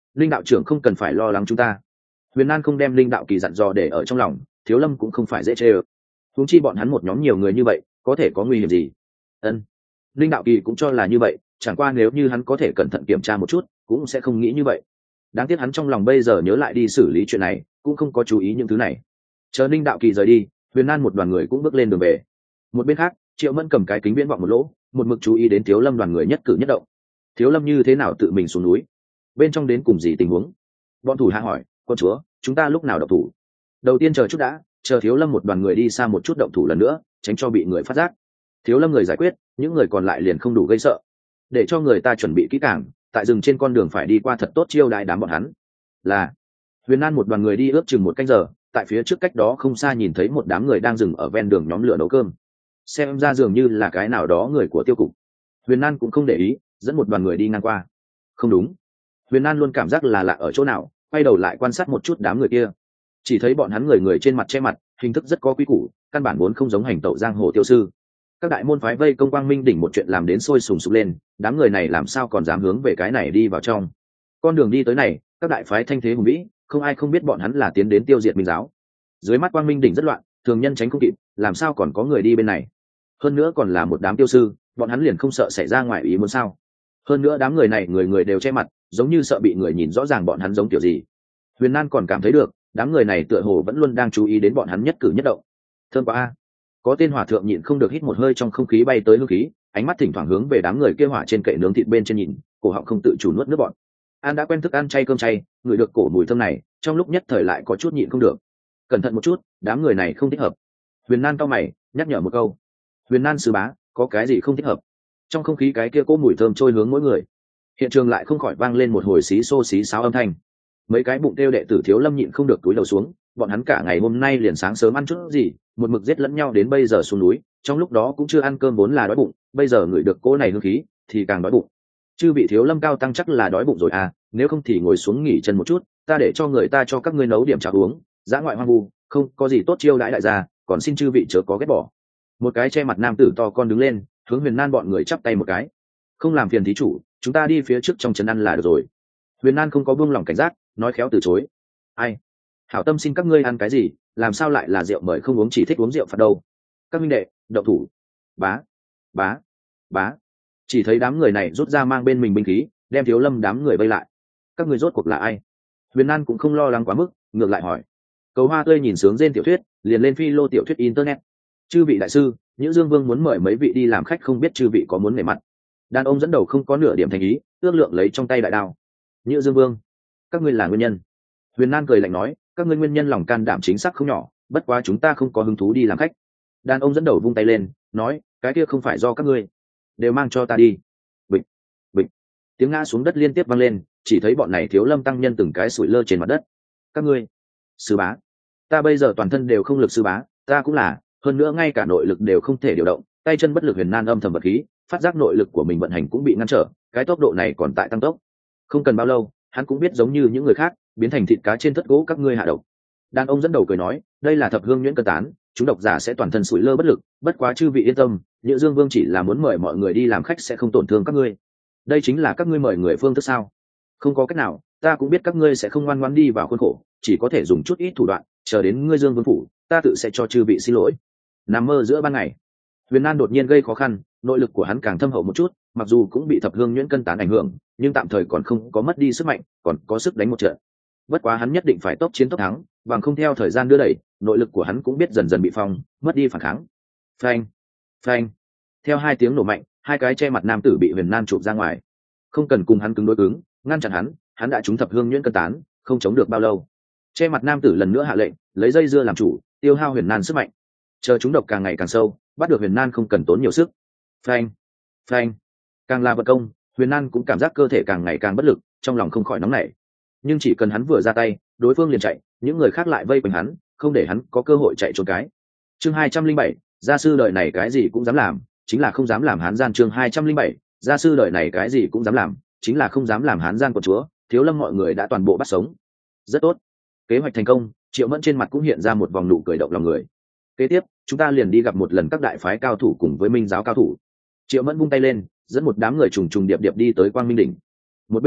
linh đạo trưởng không cần phải lo lắng chúng ta. Huyền An không đem linh đạo kỳ dặn dò để ở trong lòng, Thiếu Lâm cũng không phải dễ chê ơ. Huống chi bọn hắn một nhóm nhiều người như vậy, có thể có nguy hiểm gì? Ân, linh đạo kỳ cũng cho là như vậy, chẳng qua nếu như hắn có thể cẩn thận kiểm tra một chút, cũng sẽ không nghĩ như vậy. Đáng tiếc hắn trong lòng bây giờ nhớ lại đi xử lý chuyện này, cũng không có chú ý những thứ này. Chờ linh đạo kỳ rời đi, Huyền An một đoàn người cũng bước lên đường về. Một bên khác, Triệu Mẫn cầm cái kính viễn vọng một lỗ, một mực chú ý đến Thiếu Lâm đoàn người nhất cử nhất động. Thiếu Lâm như thế nào tự mình xuống núi, bên trong đến cùng gì tình huống? Bọn thủ hạ hỏi, con chúa, chúng ta lúc nào động thủ? Đầu tiên chờ chút đã, chờ Thiếu Lâm một đoàn người đi xa một chút động thủ lần nữa, tránh cho bị người phát giác. Thiếu Lâm người giải quyết, những người còn lại liền không đủ gây sợ, để cho người ta chuẩn bị kỹ càng, tại rừng trên con đường phải đi qua thật tốt chiêu đãi đám bọn hắn. Là Huyền An một đoàn người đi ước chừng một canh giờ, tại phía trước cách đó không xa nhìn thấy một đám người đang dừng ở ven đường nhóm lửa nấu cơm. Xem ra dường như là cái nào đó người của tiêu cục. Huyền An cũng không để ý, dẫn một đoàn người đi ngang qua. Không đúng, Huyền An luôn cảm giác là lạ ở chỗ nào, quay đầu lại quan sát một chút đám người kia, chỉ thấy bọn hắn người người trên mặt che mặt, hình thức rất có quý củ, căn bản vốn không giống hành tẩu giang hồ tiêu sư. Các đại môn phái vây công Quang Minh đỉnh một chuyện làm đến sôi sùng sục lên, đám người này làm sao còn dám hướng về cái này đi vào trong. Con đường đi tới này, các đại phái thanh thế hùng vĩ, không ai không biết bọn hắn là tiến đến tiêu diệt Minh giáo. Dưới mắt Quang Minh đỉnh rất loạn, thường nhân tránh không kịp, làm sao còn có người đi bên này? Hơn nữa còn là một đám tiêu sư, bọn hắn liền không sợ xảy ra ngoài ý muốn sao? Hơn nữa đám người này người người đều che mặt, giống như sợ bị người nhìn rõ ràng bọn hắn giống kiểu gì. Huyền Nan còn cảm thấy được, đám người này tựa hồ vẫn luôn đang chú ý đến bọn hắn nhất cử nhất động. Thơm quá a! Có tên hòa thượng nhịn không được hít một hơi trong không khí bay tới hương khí, ánh mắt thỉnh thoảng hướng về đám người kia hỏa trên kệ nướng thịt bên trên nhìn, cổ họng không tự chủ nuốt nước bọt. An đã quen thức ăn chay cơm chay, ngửi được cổ mùi thơm này, trong lúc nhất thời lại có chút nhịn không được. Cẩn thận một chút, đám người này không thích hợp. Huyền Nan cau mày, nhắc nhở một câu. Huyền Nan sư bá, có cái gì không thích hợp? Trong không khí cái kia cỗ mùi thơm trôi hướng mỗi người. Hiện trường lại không khỏi vang lên một hồi xí xô xí xáo âm thanh. Mấy cái bụng tiêu đệ tử Thiếu Lâm nhịn không được túi đầu xuống, bọn hắn cả ngày hôm nay liền sáng sớm ăn chút gì, một mực giết lẫn nhau đến bây giờ xuống núi, trong lúc đó cũng chưa ăn cơm vốn là đói bụng, bây giờ ngửi được cỗ này hương khí thì càng đói bụng. Chư vị Thiếu Lâm cao tăng chắc là đói bụng rồi à, nếu không thì ngồi xuống nghỉ chân một chút, ta để cho người ta cho các ngươi nấu điểm trà uống, dã ngoại hoang vu, không có gì tốt chiêu đãi đại gia, còn xin chư vị chớ có ghét bỏ. Một cái che mặt nam tử to con đứng lên, hướng Huyền Nan bọn người chắp tay một cái. Không làm phiền thí chủ, chúng ta đi phía trước trong trấn ăn là được rồi. Huyền Nan không có buông lỏng cảnh giác, nói khéo từ chối. Ai? Hảo tâm xin các ngươi ăn cái gì, làm sao lại là rượu mời không uống chỉ thích uống rượu phạt đâu? Các minh đệ, động thủ! Bá, bá, bá! Chỉ thấy đám người này rút ra mang bên mình binh khí, đem Thiếu Lâm đám người vây lại. Các người rốt cuộc là ai? Huyền Nan cũng không lo lắng quá mức, ngược lại hỏi. Cầu Hoa Tươi nhìn sướng rên tiểu thuyết, liền lên phi lô tiểu thuyết internet. Chư vị đại sư, Nhữ Dương Vương muốn mời mấy vị đi làm khách, không biết chư vị có muốn nể mặt. Đàn ông dẫn đầu không có nửa điểm thành ý, ước lượng lấy trong tay đại đao. Nhữ Dương Vương, các ngươi là nguyên nhân. Huyền Nan cười lạnh nói, các ngươi nguyên nhân lòng can đảm chính xác không nhỏ, bất quá chúng ta không có hứng thú đi làm khách. Đàn ông dẫn đầu vung tay lên, nói, cái kia không phải do các ngươi, đều mang cho ta đi. Bịch, bịch, tiếng ngã xuống đất liên tiếp vang lên, chỉ thấy bọn này Thiếu Lâm tăng nhân từng cái sủi lơ trên mặt đất. Các ngươi, sư bá, ta bây giờ toàn thân đều không lực sư bá, ta cũng là, hơn nữa ngay cả nội lực đều không thể điều động, tay chân bất lực. Huyền Nan âm thầm vật khí, phát giác nội lực của mình vận hành cũng bị ngăn trở, cái tốc độ này còn tại tăng tốc. Không cần bao lâu, hắn cũng biết giống như những người khác, biến thành thịt cá trên thất gỗ các ngươi hạ độc. Đàn ông dẫn đầu cười nói, đây là thập hương nhuyễn cân tán, chúng độc giả sẽ toàn thân sủi lơ bất lực, bất quá chư vị yên tâm, Nhữ Dương Vương chỉ là muốn mời mọi người đi làm khách sẽ không tổn thương các ngươi. Đây chính là các ngươi mời người phương thức sao? Không có cách nào, ta cũng biết các ngươi sẽ không ngoan ngoãn đi vào khuôn khổ, chỉ có thể dùng chút ít thủ đoạn, chờ đến ngươi Dương Vương phủ, ta tự sẽ cho chư vị xin lỗi. Nằm mơ giữa ban ngày, Huyền Nan đột nhiên gây khó khăn, nội lực của hắn càng thâm hậu một chút, mặc dù cũng bị thập hương nhuyễn cân tán ảnh hưởng, nhưng tạm thời còn không có mất đi sức mạnh, còn có sức đánh một trận. Bất quá hắn nhất định phải tốc chiến tốc thắng, bằng không theo thời gian đưa đẩy, nội lực của hắn cũng biết dần dần bị phong, mất đi phản kháng. Phanh, phanh. Theo hai tiếng nổ mạnh, hai cái che mặt nam tử bị Huyền Nan chụp ra ngoài. Không cần cùng hắn cứng đối cứng, ngăn chặn hắn, hắn đã trúng thập hương nhuyễn cân tán, không chống được bao lâu. Che mặt nam tử lần nữa hạ lệnh, lấy dây dưa làm chủ, tiêu hao Huyền Nan sức mạnh. Chờ chúng độc càng ngày càng sâu, bắt được Huyền Nan không cần tốn nhiều sức. Phanh, phanh. Càng là vật công, Huyền Nan cũng cảm giác cơ thể càng ngày càng bất lực, trong lòng không khỏi nóng nảy. Nhưng chỉ cần hắn vừa ra tay, đối phương liền chạy, những người khác lại vây quanh hắn, không để hắn có cơ hội chạy trốn cái. Chương hai trăm linh bảy, gia sư đời này cái gì cũng dám làm, chính là không dám làm hán gian. Chương hai trăm linh bảy, gia sư đời này cái gì cũng dám làm, chính là không dám làm hán gian của chúa. Thiếu Lâm mọi người đã toàn bộ bắt sống. Rất tốt, kế hoạch thành công. Triệu Mẫn trên mặt cũng hiện ra một vòng nụ cười động lòng người. Kế tiếp, chúng ta liền đi gặp một lần các đại phái cao thủ cùng với Minh giáo cao thủ. Triệu Mẫn vung tay lên, dẫn một đám người trùng trùng điệp điệp đi tới Quang Minh đỉnh. Một bên khác,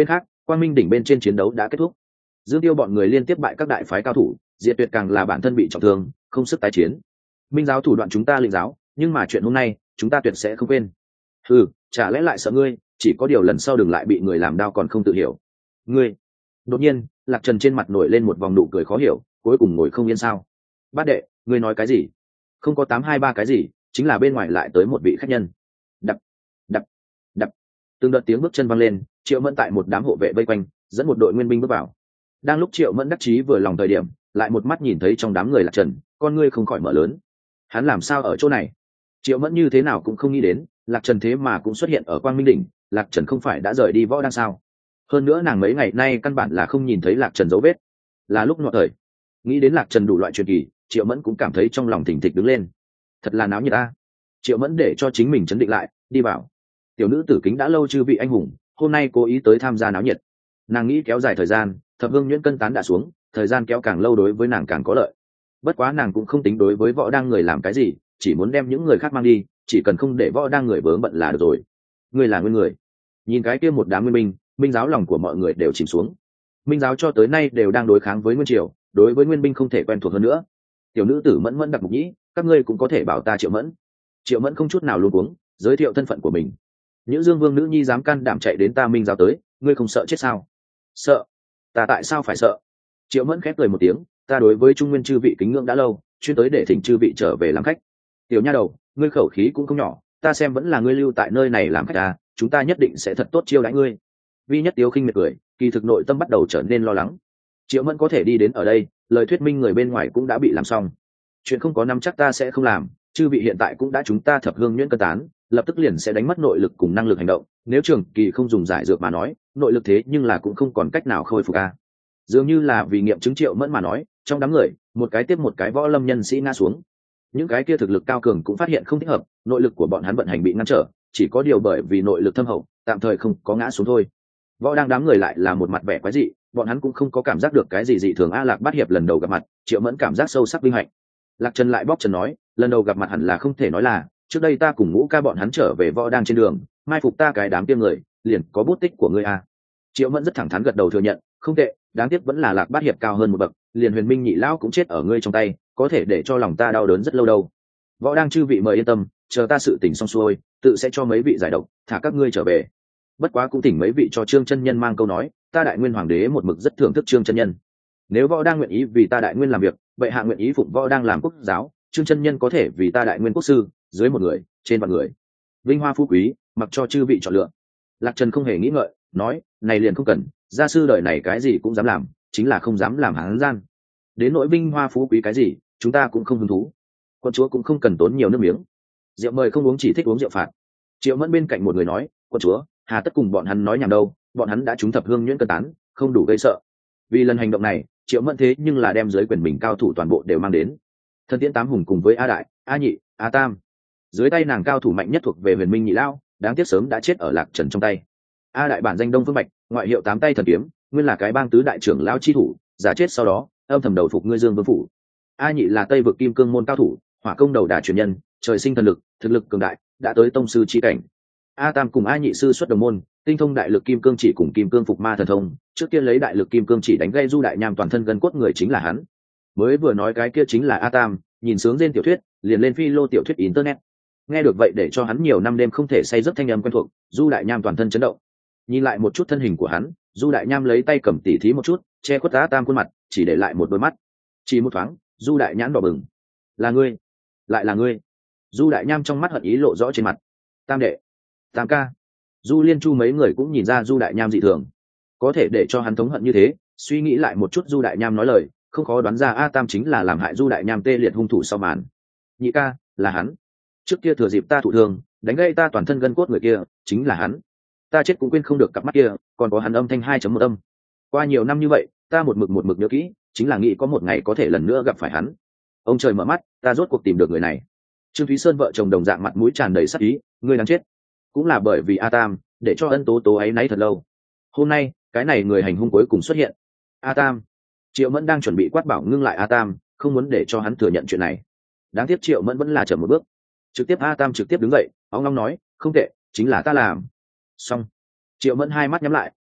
quang minh đỉnh bên trên chiến đấu đã kết thúc. Dương Tiêu bọn người liên tiếp bại các đại phái cao thủ, Diệt Tuyệt càng là bản thân bị trọng thương, không sức tái chiến. Minh giáo thủ đoạn chúng ta lĩnh giáo, nhưng mà chuyện hôm nay chúng ta tuyệt sẽ không quên. Ừ, chả lẽ lại sợ ngươi, chỉ có điều lần sau đừng lại bị người làm đau còn không tự hiểu. Ngươi. Đột nhiên, Lạc Trần trên mặt nổi lên một vòng nụ cười khó hiểu, cuối cùng ngồi không yên sao? Bát đệ, ngươi nói cái gì? Không có tám hai ba cái gì, chính là bên ngoài lại tới một vị khách nhân. Đập, đập, đập. Từng đợt tiếng bước chân vang lên, Triệu Mẫn tại một đám hộ vệ vây quanh, dẫn một đội nguyên binh bước vào. Đang lúc Triệu Mẫn đắc chí vừa lòng thời điểm, lại một mắt nhìn thấy trong đám người Lạc Trần, con ngươi không khỏi mở lớn. Hắn làm sao ở chỗ này? Triệu Mẫn như thế nào cũng không nghĩ đến, Lạc Trần thế mà cũng xuất hiện ở Quang Minh đỉnh. Lạc Trần không phải đã rời đi võ đang sao? Hơn nữa nàng mấy ngày nay căn bản là không nhìn thấy Lạc Trần dấu vết. Là lúc nọ thời, nghĩ đến Lạc Trần đủ loại truyền kỳ, Triệu Mẫn cũng cảm thấy trong lòng thình thịch đứng lên. Thật là náo nhiệt ta. Triệu Mẫn để cho chính mình chấn định lại, đi vào. Tiểu nữ tử Kính đã lâu chư vị anh hùng, hôm nay cố ý tới tham gia náo nhiệt. Nàng nghĩ kéo dài thời gian, Thập Hương Nhuyễn cân tán đã xuống, thời gian kéo càng lâu đối với nàng càng có lợi. Bất quá nàng cũng không tính đối với võ đang người làm cái gì, chỉ muốn đem những người khác mang đi, chỉ cần không để võ đang người vướng bận là được rồi. Người là nguyên người. Nhìn cái kia một đám nguyên minh, minh giáo lòng của mọi người đều chìm xuống. Minh giáo cho tới nay đều đang đối kháng với nguyên triều, đối với nguyên binh không thể quen thuộc hơn nữa. Tiểu nữ tử Mẫn Mẫn đặc mục nhĩ, các ngươi cũng có thể bảo ta Triệu Mẫn. Triệu Mẫn không chút nào luống cuống, giới thiệu thân phận của mình. Những Dương Vương nữ nhi dám can đảm chạy đến ta Minh giáo tới, ngươi không sợ chết sao? Sợ? Ta tại sao phải sợ? Triệu Mẫn khép cười một tiếng, ta đối với trung nguyên chư vị kính ngưỡng đã lâu, chuyên tới để thỉnh chư vị trở về làm khách. Tiểu nha đầu, ngươi khẩu khí cũng không nhỏ, ta xem vẫn là ngươi lưu tại nơi này làm khách à, chúng ta nhất định sẽ thật tốt chiêu đãi ngươi. Vi Nhất Tiếu khinh miệt cười, kỳ thực nội tâm bắt đầu trở nên lo lắng. Triệu Mẫn có thể đi đến ở đây, lời thuyết minh người bên ngoài cũng đã bị làm xong. Chuyện không có nắm chắc ta sẽ không làm, chư vị hiện tại cũng đã chúng ta Thập Hương Nhuyễn cân tán, lập tức liền sẽ đánh mất nội lực cùng năng lực hành động, nếu trường kỳ không dùng giải dược mà nói, nội lực thế nhưng là cũng không còn cách nào khôi phục a. Dường như là vì nghiệm chứng Triệu Mẫn mà nói, trong đám người, một cái tiếp một cái võ lâm nhân sĩ ngã xuống. Những cái kia thực lực cao cường cũng phát hiện không thích hợp, nội lực của bọn hắn vận hành bị ngăn trở, chỉ có điều bởi vì nội lực thâm hậu, tạm thời không có ngã xuống thôi. Võ đang đám người lại là một mặt vẻ quái dị, bọn hắn cũng không có cảm giác được cái gì dị thường. A Lạc Bát Hiệp lần đầu gặp mặt, Triệu Mẫn cảm giác sâu sắc vinh hạnh. Lạc Trần lại bóc trần nói, lần đầu gặp mặt hẳn là không thể nói là, trước đây ta cùng Ngũ ca bọn hắn trở về võ đang trên đường, mai phục ta cái đám tiêm người, liền có bút tích của ngươi a. Triệu Mẫn rất thẳng thắn gật đầu thừa nhận, không tệ, đáng tiếc vẫn là Lạc Bát Hiệp cao hơn một bậc, liền Huyền Minh nhị lão cũng chết ở ngươi trong tay, có thể để cho lòng ta đau đớn rất lâu đâu. Võ đang chư vị mời yên tâm, chờ ta sự tình xong xuôi, tự sẽ cho mấy vị giải độc, thả các ngươi trở về. Bất quá cũng thỉnh mấy vị cho Trương chân nhân mang câu nói, ta Đại Nguyên hoàng đế một mực rất thưởng thức Trương chân nhân. Nếu võ đang nguyện ý vì ta Đại Nguyên làm việc, vậy hạ nguyện ý phụng võ đang làm quốc giáo, Trương chân nhân có thể vì ta Đại Nguyên quốc sư, dưới một người, trên vạn người. Vinh hoa phú quý, mặc cho chư vị chọn lựa. Lạc Trần không hề nghĩ ngợi, nói, này liền không cần, gia sư đời này cái gì cũng dám làm, chính là không dám làm hán gian. Đến nỗi vinh hoa phú quý cái gì, chúng ta cũng không hứng thú. Quân chúa cũng không cần tốn nhiều nước miếng. Rượu mời không uống, chỉ thích uống rượu phạt. Triệu Mẫn bên cạnh một người nói, quân chúa, hà tất cùng bọn hắn nói nhảm đâu, bọn hắn đã trúng Thập Hương Nhuyễn cân tán, không đủ gây sợ. Vì lần hành động này, Triệu Mẫn thế nhưng là đem dưới quyền mình cao thủ toàn bộ đều mang đến. Thần Tiễn Tám Hùng cùng với A Đại, A Nhị, A Tam, dưới tay nàng cao thủ mạnh nhất thuộc về Huyền Minh nhị lao, đáng tiếc sớm đã chết ở Lạc Trần trong tay. A Đại bản danh Đông Phương Bạch, ngoại hiệu Tám Tay Thần Kiếm, nguyên là cái bang tứ đại trưởng lao chi thủ, giả chết sau đó âm thầm đầu phục ngươi Dương Vương phủ. A Nhị là Tây vực Kim Cương môn cao thủ, hỏa công đầu đà truyền nhân, trời sinh thần lực, thực lực cường đại, đã tới tông sư chi cảnh. A Tam cùng A Nhị sư xuất đồng môn, tinh thông đại lực kim cương chỉ cùng kim cương phục ma thần thông, trước kia lấy đại lực kim cương chỉ đánh gây Du Đại Nham toàn thân gân cốt người chính là hắn. Mới vừa nói cái kia chính là A Tam, nhìn sướng trên tiểu thuyết, liền lên phi lô tiểu thuyết internet. Nghe được vậy để cho hắn nhiều năm đêm không thể say giấc thanh âm quen thuộc, Du Đại Nham toàn thân chấn động. Nhìn lại một chút thân hình của hắn, Du Đại Nham lấy tay cầm tỉ thí một chút, che khuất A Tam khuôn mặt, chỉ để lại một đôi mắt. Chỉ một thoáng, Du Đại Nhãn đỏ bừng. Là ngươi, lại là ngươi. Du Đại Nham trong mắt hận ý lộ rõ trên mặt. Tam đệ, Tam ca. Du Liên Chu mấy người cũng nhìn ra Du Đại Nham dị thường, có thể để cho hắn thống hận như thế. Suy nghĩ lại một chút, Du Đại Nham nói lời, không khó đoán ra A Tam chính là làm hại Du Đại Nham tê liệt hung thủ sau màn. Nhị ca, là hắn. Trước kia thừa dịp ta thụ thương, đánh gây ta toàn thân gân cốt người kia, chính là hắn. Ta chết cũng quên không được cặp mắt kia, còn có hắn âm thanh hai chấm một âm. Qua nhiều năm như vậy, ta một mực một mực nhớ kỹ, chính là nghĩ có một ngày có thể lần nữa gặp phải hắn. Ông trời mở mắt, ta rốt cuộc tìm được người này. Trương Thúy Sơn vợ chồng đồng dạng mặt mũi tràn đầy sắc ý, ngươi đáng chết. Cũng là bởi vì A Tam, để cho Ân Tố Tố ấy náy thật lâu. Hôm nay, cái này người hành hung cuối cùng xuất hiện. A Tam. Triệu Mẫn đang chuẩn bị quát bảo ngưng lại A Tam, không muốn để cho hắn thừa nhận chuyện này. Đáng tiếc Triệu Mẫn vẫn là chậm một bước. Trực tiếp A Tam trực tiếp đứng dậy, óng long nói, không tệ, chính là ta làm. Xong. Triệu Mẫn hai mắt nhắm lại,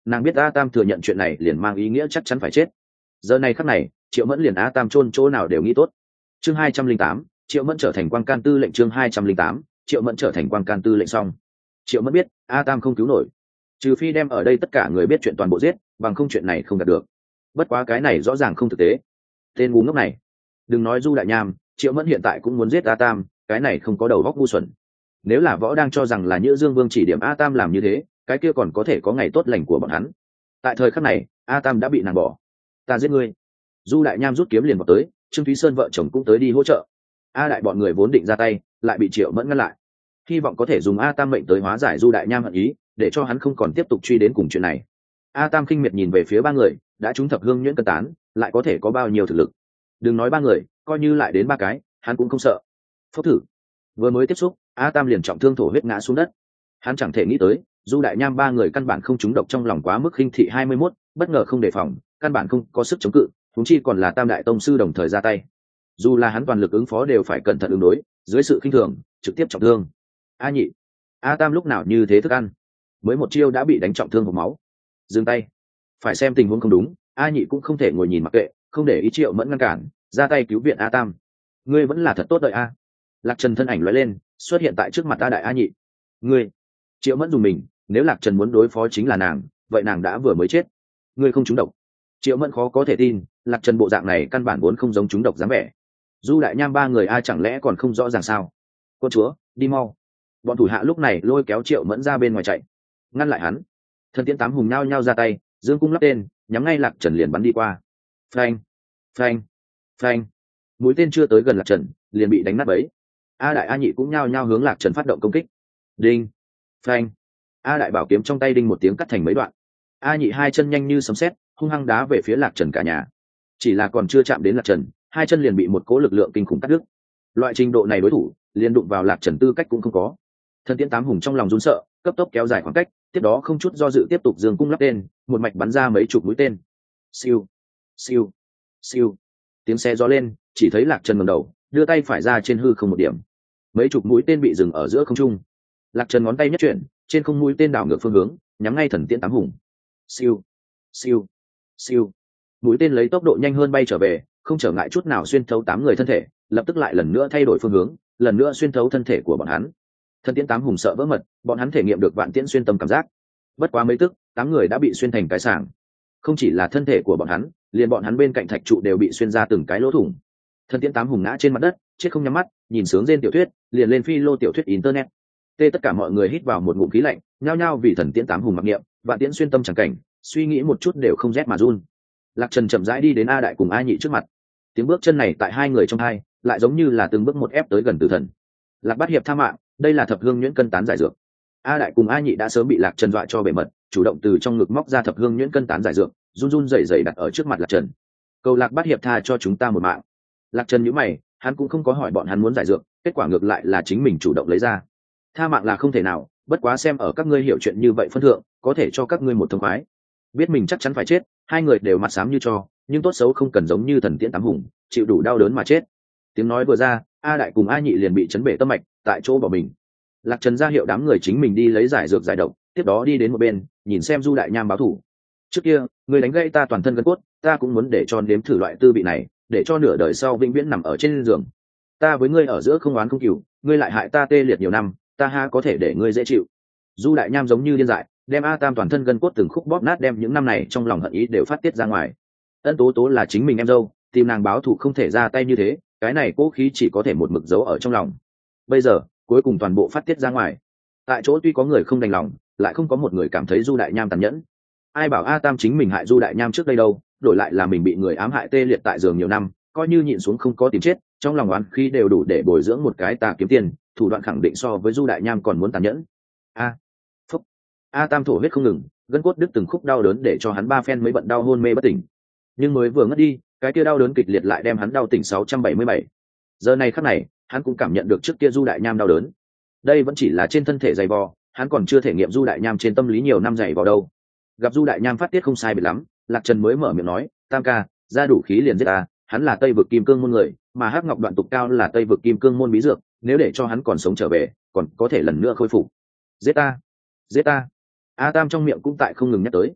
nàng biết A Tam thừa nhận chuyện này liền mang ý nghĩa chắc chắn phải chết. Giờ này khắc này Triệu Mẫn liền A Tam chôn chỗ nào đều nghĩ tốt. Chương hai trăm linh tám, Triệu Mẫn trở thành quan can tư lệnh. Chương hai trăm linh tám, Triệu Mẫn trở thành quan can tư lệnh. Xong Triệu Mẫn biết A Tam không cứu nổi, trừ phi đem ở đây tất cả người biết chuyện toàn bộ giết, bằng không chuyện này không đạt được. Bất quá cái này rõ ràng không thực tế. Tên ngu ngốc này, đừng nói Du Đại Nham, Triệu Mẫn hiện tại cũng muốn giết A Tam, cái này không có đầu óc ngu xuẩn. Nếu là võ đang cho rằng là Nhữ Dương Vương chỉ điểm A Tam làm như thế, cái kia còn có thể có ngày tốt lành của bọn hắn. Tại thời khắc này A Tam đã bị nàng bỏ. Ta giết ngươi. Du Đại Nham rút kiếm liền vào tới, Trương Thúy Sơn vợ chồng cũng tới đi hỗ trợ. A Đại bọn người vốn định ra tay, lại bị Triệu Mẫn ngăn lại, hy vọng có thể dùng A Tam mệnh tới hóa giải Du Đại Nham hận ý, để cho hắn không còn tiếp tục truy đến cùng chuyện này. A Tam khinh miệt nhìn về phía ba người, đã trúng thập hương nhuyễn cân tán, lại có thể có bao nhiêu thực lực? Đừng nói ba người, coi như lại đến ba cái, hắn cũng không sợ. Phốc thử, vừa mới tiếp xúc, A Tam liền trọng thương thổ huyết ngã xuống đất. Hắn chẳng thể nghĩ tới, Du Đại Nham ba người căn bản không trúng độc, trong lòng quá mức khinh thị hai mươi mốt, bất ngờ không đề phòng, căn bản không có sức chống cự, huống chi còn là Tam đại tông sư đồng thời ra tay. Dù là hắn toàn lực ứng phó đều phải cẩn thận ứng đối, dưới sự khinh thường, trực tiếp trọng thương. A nhị, A Tam lúc nào như thế thức ăn, mới một chiêu đã bị đánh trọng thương hộc máu. Dừng tay, phải xem tình huống không đúng, A nhị cũng không thể ngồi nhìn mặc kệ, không để ý Triệu Mẫn ngăn cản, ra tay cứu viện A Tam. Ngươi vẫn là thật tốt đợi A. Lạc Trần thân ảnh lóe lên, xuất hiện tại trước mặt A Đại. A nhị, ngươi. Triệu Mẫn dùng mình, nếu Lạc Trần muốn đối phó chính là nàng, vậy nàng đã vừa mới chết. Ngươi không trúng độc. Triệu Mẫn khó có thể tin, Lạc Trần bộ dạng này căn bản vốn không giống trúng độc dáng vẻ. Du Đại Nham ba người ai chẳng lẽ còn không rõ ràng sao? Quân chúa, đi mau. Bọn thủ hạ lúc này lôi kéo Triệu Mẫn ra bên ngoài chạy, ngăn lại hắn. Thần Tiễn tám hùng nhao nhao ra tay, dương cung lắp tên, nhắm ngay Lạc Trần liền bắn đi qua. Phanh, phanh, phanh. Mũi tên chưa tới gần Lạc Trần, liền bị đánh nát bấy. A Đại A nhị cũng nhao nhao hướng Lạc Trần phát động công kích. Đinh, phanh. A Đại bảo kiếm trong tay đinh một tiếng cắt thành mấy đoạn. A nhị hai chân nhanh như sấm sét, hung hăng đá về phía Lạc Trần cả nhà. Chỉ là còn chưa chạm đến Lạc Trần, hai chân liền bị một cỗ lực lượng kinh khủng cắt đứt. Loại trình độ này đối thủ liền đụng vào Lạc Trần tư cách cũng không có. Thần Tiễn tám hùng trong lòng run sợ, cấp tốc kéo dài khoảng cách, tiếp đó không chút do dự tiếp tục giương cung lắp tên, một mạch bắn ra mấy chục mũi tên. Siêu, siêu, siêu. Tiếng xe gió lên, chỉ thấy Lạc Trần ngẩng đầu, đưa tay phải ra trên hư không một điểm. Mấy chục mũi tên bị dừng ở giữa không trung. Lạc Trần ngón tay nhất chuyển, trên không mũi tên đảo ngược phương hướng, nhắm ngay Thần Tiễn tám hùng. Siêu, siêu, siêu. Mũi tên lấy tốc độ nhanh hơn bay trở về, không trở ngại chút nào xuyên thấu tám người thân thể, lập tức lại lần nữa thay đổi phương hướng, lần nữa xuyên thấu thân thể của bọn hắn. Thần Tiễn tám hùng sợ vỡ mật, bọn hắn thể nghiệm được vạn tiễn xuyên tâm cảm giác. Bất quá mấy tức, tám người đã bị xuyên thành cái sảng. Không chỉ là thân thể của bọn hắn, liền bọn hắn bên cạnh thạch trụ đều bị xuyên ra từng cái lỗ thủng. Thần Tiễn tám hùng ngã trên mặt đất, chết không nhắm mắt, nhìn sướng rên tiểu thuyết, liền lên phi lô tiểu thuyết internet. Tê tất cả mọi người hít vào một ngụm khí lạnh, nhao nhao vì Thần Tiễn tám hùng mặc niệm, vạn tiễn xuyên tâm chẳng cảnh, suy nghĩ một chút đều không rét mà run. Lạc Trần chậm rãi đi đến A Đại cùng A nhị trước mặt. Tiếng bước chân này tại hai người trong hai, lại giống như là từng bước một ép tới gần tử thần. Lạc Bát Hiệp tha mạng, đây là thập hương nhuyễn cân tán giải dược. A Đại cùng A nhị đã sớm bị Lạc Trần dọa cho bể mật, chủ động từ trong ngực móc ra thập hương nhuyễn cân tán giải dược, run run rẩy rẩy đặt ở trước mặt Lạc Trần. Cầu Lạc Bát Hiệp tha cho chúng ta một mạng. Lạc Trần nhíu mày, hắn cũng không có hỏi bọn hắn muốn giải dược, kết quả ngược lại là chính mình chủ động lấy ra. Tha mạng là không thể nào, bất quá xem ở các ngươi hiểu chuyện như vậy phân thượng, có thể cho các ngươi một thông khoái. Biết mình chắc chắn phải chết, hai người đều mặt xám như cho, nhưng tốt xấu không cần giống như Thần Tiễn tám hùng, chịu đủ đau đớn mà chết. Tiếng nói vừa ra, A Đại cùng A nhị liền bị chấn bể tâm mạch, tại chỗ bỏ mình. Lạc Trần ra hiệu đám người chính mình đi lấy giải dược giải độc, tiếp đó đi đến một bên, nhìn xem Du Đại Nham báo thủ. Trước kia, người đánh gãy ta toàn thân gân cốt, ta cũng muốn để cho nếm thử loại tư vị này, để cho nửa đời sau vĩnh viễn nằm ở trên giường. Ta với ngươi ở giữa không oán không cừu, ngươi lại hại ta tê liệt nhiều năm, ta ha có thể để ngươi dễ chịu. Du Đại Nham giống như điên dại, đem A Tam toàn thân gân cốt từng khúc bóp nát, đem những năm này trong lòng hận ý đều phát tiết ra ngoài. Ân Tố Tố là chính mình em dâu, tìm nàng báo thù không thể ra tay như thế, cái này cố khí chỉ có thể một mực giấu ở trong lòng. Bây giờ, cuối cùng toàn bộ phát tiết ra ngoài. Tại chỗ tuy có người không đành lòng, lại không có một người cảm thấy Du Đại Nham tàn nhẫn. Ai bảo A Tam chính mình hại Du Đại Nham trước đây đâu, đổi lại là mình bị người ám hại tê liệt tại giường nhiều năm, coi như nhịn xuống không có tìm chết, trong lòng oán khí đều đủ để bồi dưỡng một cái tà kiếm tiền, thủ đoạn khẳng định so với Du Đại Nham còn muốn tàn nhẫn. A, phúc. A Tam thổ huyết không ngừng, gân cốt đứt từng khúc đau đớn để cho hắn ba phen mới bận đau hôn mê bất tỉnh. Nhưng mới vừa ngất đi, cái kia đau đớn kịch liệt lại đem hắn đau tỉnh sáu trăm bảy mươi bảy. Giờ này khắc này, hắn cũng cảm nhận được trước kia Du Đại Nham đau đớn. Đây vẫn chỉ là trên thân thể dày vò, hắn còn chưa thể nghiệm Du Đại Nham trên tâm lý nhiều năm dày vò đâu. Gặp Du Đại Nham phát tiết không sai biệt lắm, Lạc Trần mới mở miệng nói, Tam ca, ra đủ khí liền giết ta, hắn là Tây vực Kim Cương môn người, mà Hắc Ngọc Đoạn Tục Cao là Tây vực Kim Cương môn bí dược, nếu để cho hắn còn sống trở về, còn có thể lần nữa khôi phục. Giết ta, giết ta. A Tam trong miệng cũng tại không ngừng nhắc tới.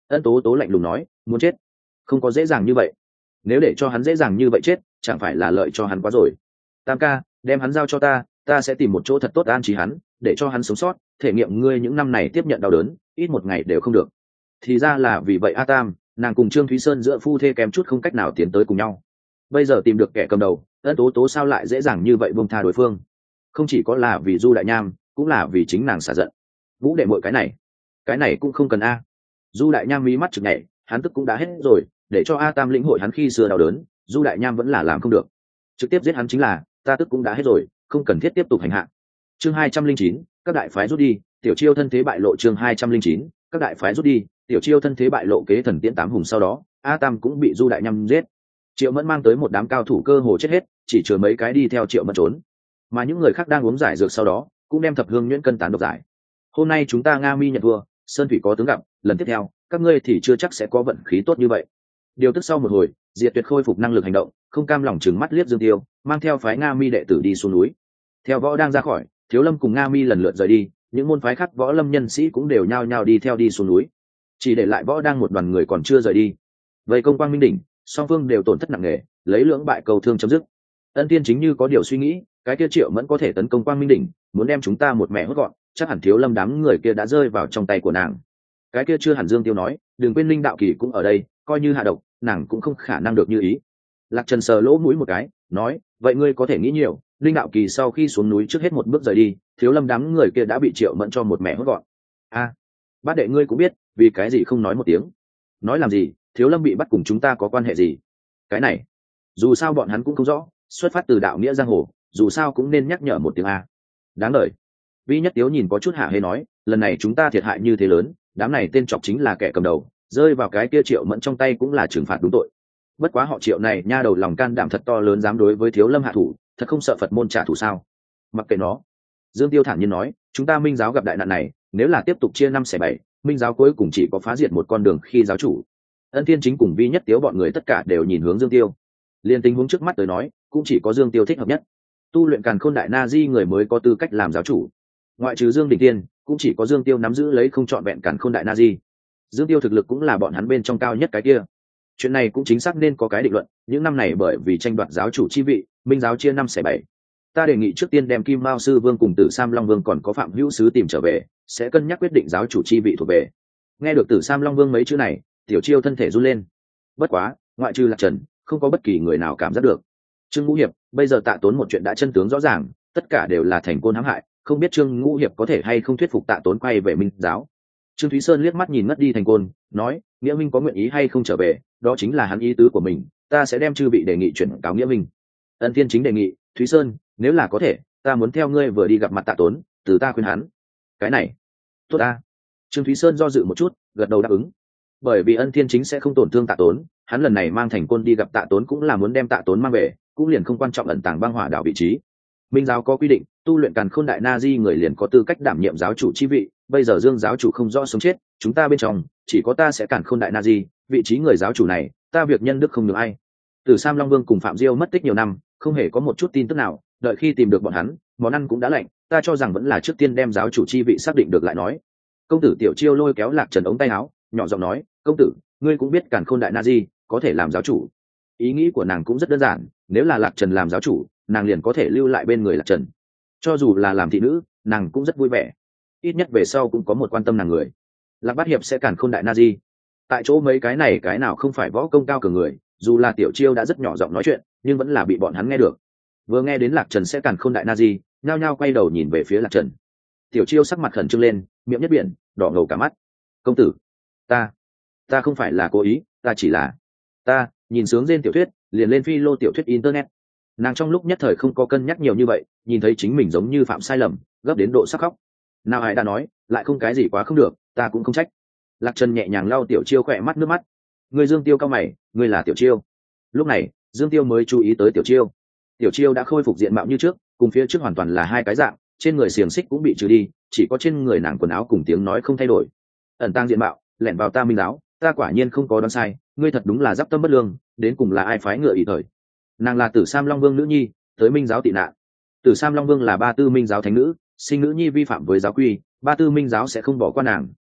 Ân tố tố lạnh lùng nói, muốn chết không có dễ dàng như vậy, nếu để cho hắn dễ dàng như vậy chết chẳng phải là lợi cho hắn quá rồi. Tam ca, đem hắn giao cho ta, ta sẽ tìm một chỗ thật tốt an trí hắn, để cho hắn sống sót, thể nghiệm ngươi những năm này tiếp nhận đau đớn, ít một ngày đều không được. Thì ra là vì vậy a Tam, nàng cùng Trương Thúy Sơn giữa phu thê kém chút không cách nào tiến tới cùng nhau. Bây giờ tìm được kẻ cầm đầu, Ân tố tố sao lại dễ dàng như vậy buông tha đối phương? Không chỉ có là vì Du Đại Nham, cũng là vì chính nàng xả giận. Vũ đệ muội cái này, cái này cũng không cần a. Du Đại Nham mí mắt chực nhảy, hắn tức cũng đã hết rồi, để cho a Tam lĩnh hội hắn khi xưa đau đớn, Du Đại Nham vẫn là làm không được. Trực tiếp giết hắn chính là, ta tức cũng đã hết rồi, không cần thiết tiếp tục hành hạ. Chương hai trăm linh chín, các đại phái rút đi, tiểu chiêu thân thế bại lộ. Chương hai trăm linh chín, các đại phái rút đi, tiểu chiêu thân thế bại lộ. Kế thần tiễn tám hùng sau đó, a Tam cũng bị Du Đại Nham giết. Triệu Mẫn mang tới một đám cao thủ cơ hồ chết hết, chỉ chừa mấy cái đi theo Triệu Mẫn trốn. Mà những người khác đang uống giải dược sau đó, cũng đem thập hương nhuyễn cân tán độc giải. Hôm nay chúng ta Nga Mi nhận thua, Sơn Thủy có tướng gặp, lần tiếp theo, các ngươi thì chưa chắc sẽ có vận khí tốt như vậy. Điều tức sau một hồi, Diệt Tuyệt khôi phục năng lực hành động, không cam lòng trừng mắt liếc Dương Tiêu, mang theo phái Nga Mi đệ tử đi xuống núi. Theo võ đang ra khỏi, Thiếu Lâm cùng Nga Mi lần lượt rời đi, những môn phái khác võ lâm nhân sĩ cũng đều nhao nhao đi theo đi xuống núi, chỉ để lại võ đang một đoàn người còn chưa rời đi. Vậy công Quang Minh đỉnh, song phương đều tổn thất nặng nề, lấy lưỡng bại cầu thương chấm dứt. Ân Tiên chính như có điều suy nghĩ, cái kia Triệu Mẫn có thể tấn công Quang Minh đỉnh, muốn đem chúng ta một mẹ hốt gọn, chắc hẳn Thiếu Lâm đám người kia đã rơi vào trong tay của nàng. Cái kia chưa hẳn. Dương Tiêu nói, đừng quên Linh Đạo Kỳ cũng ở đây, coi như hạ độc, nàng cũng không khả năng được như ý. Lạc Trần sờ lỗ mũi một cái, nói, vậy ngươi có thể nghĩ nhiều, Linh Đạo Kỳ sau khi xuống núi trước hết một bước rời đi, Thiếu Lâm đám người kia đã bị Triệu Mẫn cho một mẹ hốt gọn. A, à, bát đệ ngươi cũng biết, vì cái gì không nói một tiếng? Nói làm gì? Thiếu Lâm bị bắt cùng chúng ta có quan hệ gì? Cái này, dù sao bọn hắn cũng không rõ, xuất phát từ đạo nghĩa giang hồ, dù sao cũng nên nhắc nhở một tiếng a. Đáng đời. Vi Nhất Tiếu nhìn có chút hạ hê nói, lần này chúng ta thiệt hại như thế lớn, đám này tên chọc chính là kẻ cầm đầu, rơi vào cái kia Triệu Mẫn trong tay cũng là trừng phạt đúng tội. Bất quá họ Triệu này nha đầu lòng can đảm thật to lớn, dám đối với Thiếu Lâm hạ thủ, thật không sợ Phật môn trả thù sao? Mặc kệ nó. Dương Tiêu thản nhiên nói, chúng ta Minh giáo gặp đại nạn này, nếu là tiếp tục chia năm xẻ bảy, Minh giáo cuối cùng chỉ có phá diệt một con đường khi giáo chủ. Ân Thiên Chính cùng Vi Nhất Tiếu bọn người tất cả đều nhìn hướng Dương Tiêu. Liên tình huống trước mắt tới nói, cũng chỉ có Dương Tiêu thích hợp nhất. Tu luyện Càn Khôn Đại Na Di người mới có tư cách làm giáo chủ. Ngoại trừ Dương Đình Tiên, cũng chỉ có Dương Tiêu nắm giữ lấy không trọn vẹn Càn Khôn Đại Na Di. Dương Tiêu thực lực cũng là bọn hắn bên trong cao nhất cái kia. Chuyện này cũng chính xác nên có cái định luận, những năm này bởi vì tranh đoạt giáo chủ chi vị, Minh giáo chia năm xẻ bảy. Ta đề nghị trước tiên đem Kim Mao sư vương cùng Tử Sam Long vương còn có Phạm Hữu sứ tìm trở về, sẽ cân nhắc quyết định giáo chủ chi vị thuộc về. Nghe được Tử Sam Long vương mấy chữ này, Tiểu Chiêu thân thể run lên. Bất quá, ngoại trừ Lạc Trần, không có bất kỳ người nào cảm giác được. Trương Ngũ Hiệp, bây giờ Tạ Tốn một chuyện đã chân tướng rõ ràng, tất cả đều là thành côn hãm hại, không biết Trương Ngũ Hiệp có thể hay không thuyết phục Tạ Tốn quay về Minh giáo. Trương Thúy Sơn liếc mắt nhìn ngất đi thành côn, nói, Nghĩa Minh có nguyện ý hay không trở về, đó chính là hắn ý tứ của mình, ta sẽ đem chư vị đề nghị chuyển cáo Nghĩa Minh. Ân Thiên Chính đề nghị, Thúy Sơn, nếu là có thể, ta muốn theo ngươi vừa đi gặp mặt Tạ Tốn, từ ta khuyên hắn. Cái này, tốt ta. Trương Thúy Sơn do dự một chút, gật đầu đáp ứng. Bởi vì Ân Thiên Chính sẽ không tổn thương Tạ Tốn, hắn lần này mang thành côn đi gặp Tạ Tốn cũng là muốn đem Tạ Tốn mang về, cũng liền không quan trọng ẩn tàng băng hỏa đảo vị trí. Minh giáo có quy định, tu luyện Càn Khôn Đại Na Di người liền có tư cách đảm nhiệm giáo chủ chi vị, bây giờ Dương giáo chủ không rõ sống chết, chúng ta bên trong chỉ có ta sẽ Càn Khôn Đại Na Di, vị trí người giáo chủ này, ta việc nhân đức không được ai. Từ Sam Long Vương cùng Phạm Diêu mất tích nhiều năm, không hề có một chút tin tức nào, đợi khi tìm được bọn hắn, món ăn cũng đã lạnh, ta cho rằng vẫn là trước tiên đem giáo chủ chi vị xác định được lại nói. Công tử Tiểu Chiêu lôi kéo Lạc Trần ống tay áo, nhỏ giọng nói, công tử, ngươi cũng biết Càn Khôn Đại Na Di có thể làm giáo chủ. Ý nghĩ của nàng cũng rất đơn giản, nếu là Lạc Trần làm giáo chủ, nàng liền có thể lưu lại bên người Lạc Trần. Cho dù là làm thị nữ, nàng cũng rất vui vẻ, ít nhất về sau cũng có một quan tâm nàng người. Lạc Bát Hiệp sẽ Càn Khôn Đại Na Di. Tại chỗ mấy cái này cái nào không phải võ công cao cường người, dù là Tiểu Chiêu đã rất nhỏ giọng nói chuyện, nhưng vẫn là bị bọn hắn nghe được. Vừa nghe đến Lạc Trần sẽ Càn Khôn Đại Na Di, nhao nhao quay đầu nhìn về phía Lạc Trần. Tiểu Chiêu sắc mặt khẩn trương lên, miệng nhất biển, đỏ ngầu cả mắt. Công tử, ta, ta không phải là cố ý, ta chỉ là, ta nhìn sướng trên tiểu thuyết, liền lên phi lô tiểu thuyết internet. Nàng trong lúc nhất thời không có cân nhắc nhiều như vậy, nhìn thấy chính mình giống như phạm sai lầm, gấp đến độ sắc khóc. Nào ai đã nói, lại không cái gì quá không được, ta cũng không trách. Lạc Trần nhẹ nhàng lau Tiểu Chiêu khỏe mắt nước mắt. Người Dương Tiêu cao mày, ngươi là Tiểu Chiêu. Lúc này, Dương Tiêu mới chú ý tới Tiểu Chiêu. Tiểu Chiêu đã khôi phục diện mạo như trước, cùng phía trước hoàn toàn là hai cái dạng, trên người xiềng xích cũng bị trừ đi, chỉ có trên người nàng quần áo cùng tiếng nói không thay đổi. Ẩn tang diện mạo, lẻn vào ta Minh giáo, ta quả nhiên không có đoán sai, ngươi thật đúng là giáp tâm bất lương, đến cùng là ai phái ngựa ý thời. Nàng là Tử Sam Long Vương nữ nhi, tới Minh giáo tị nạn. Tử Sam Long Vương là ba tư Minh giáo thánh nữ, sinh nữ nhi vi phạm với giáo quy, ba tư Minh giáo sẽ không bỏ qua nàng,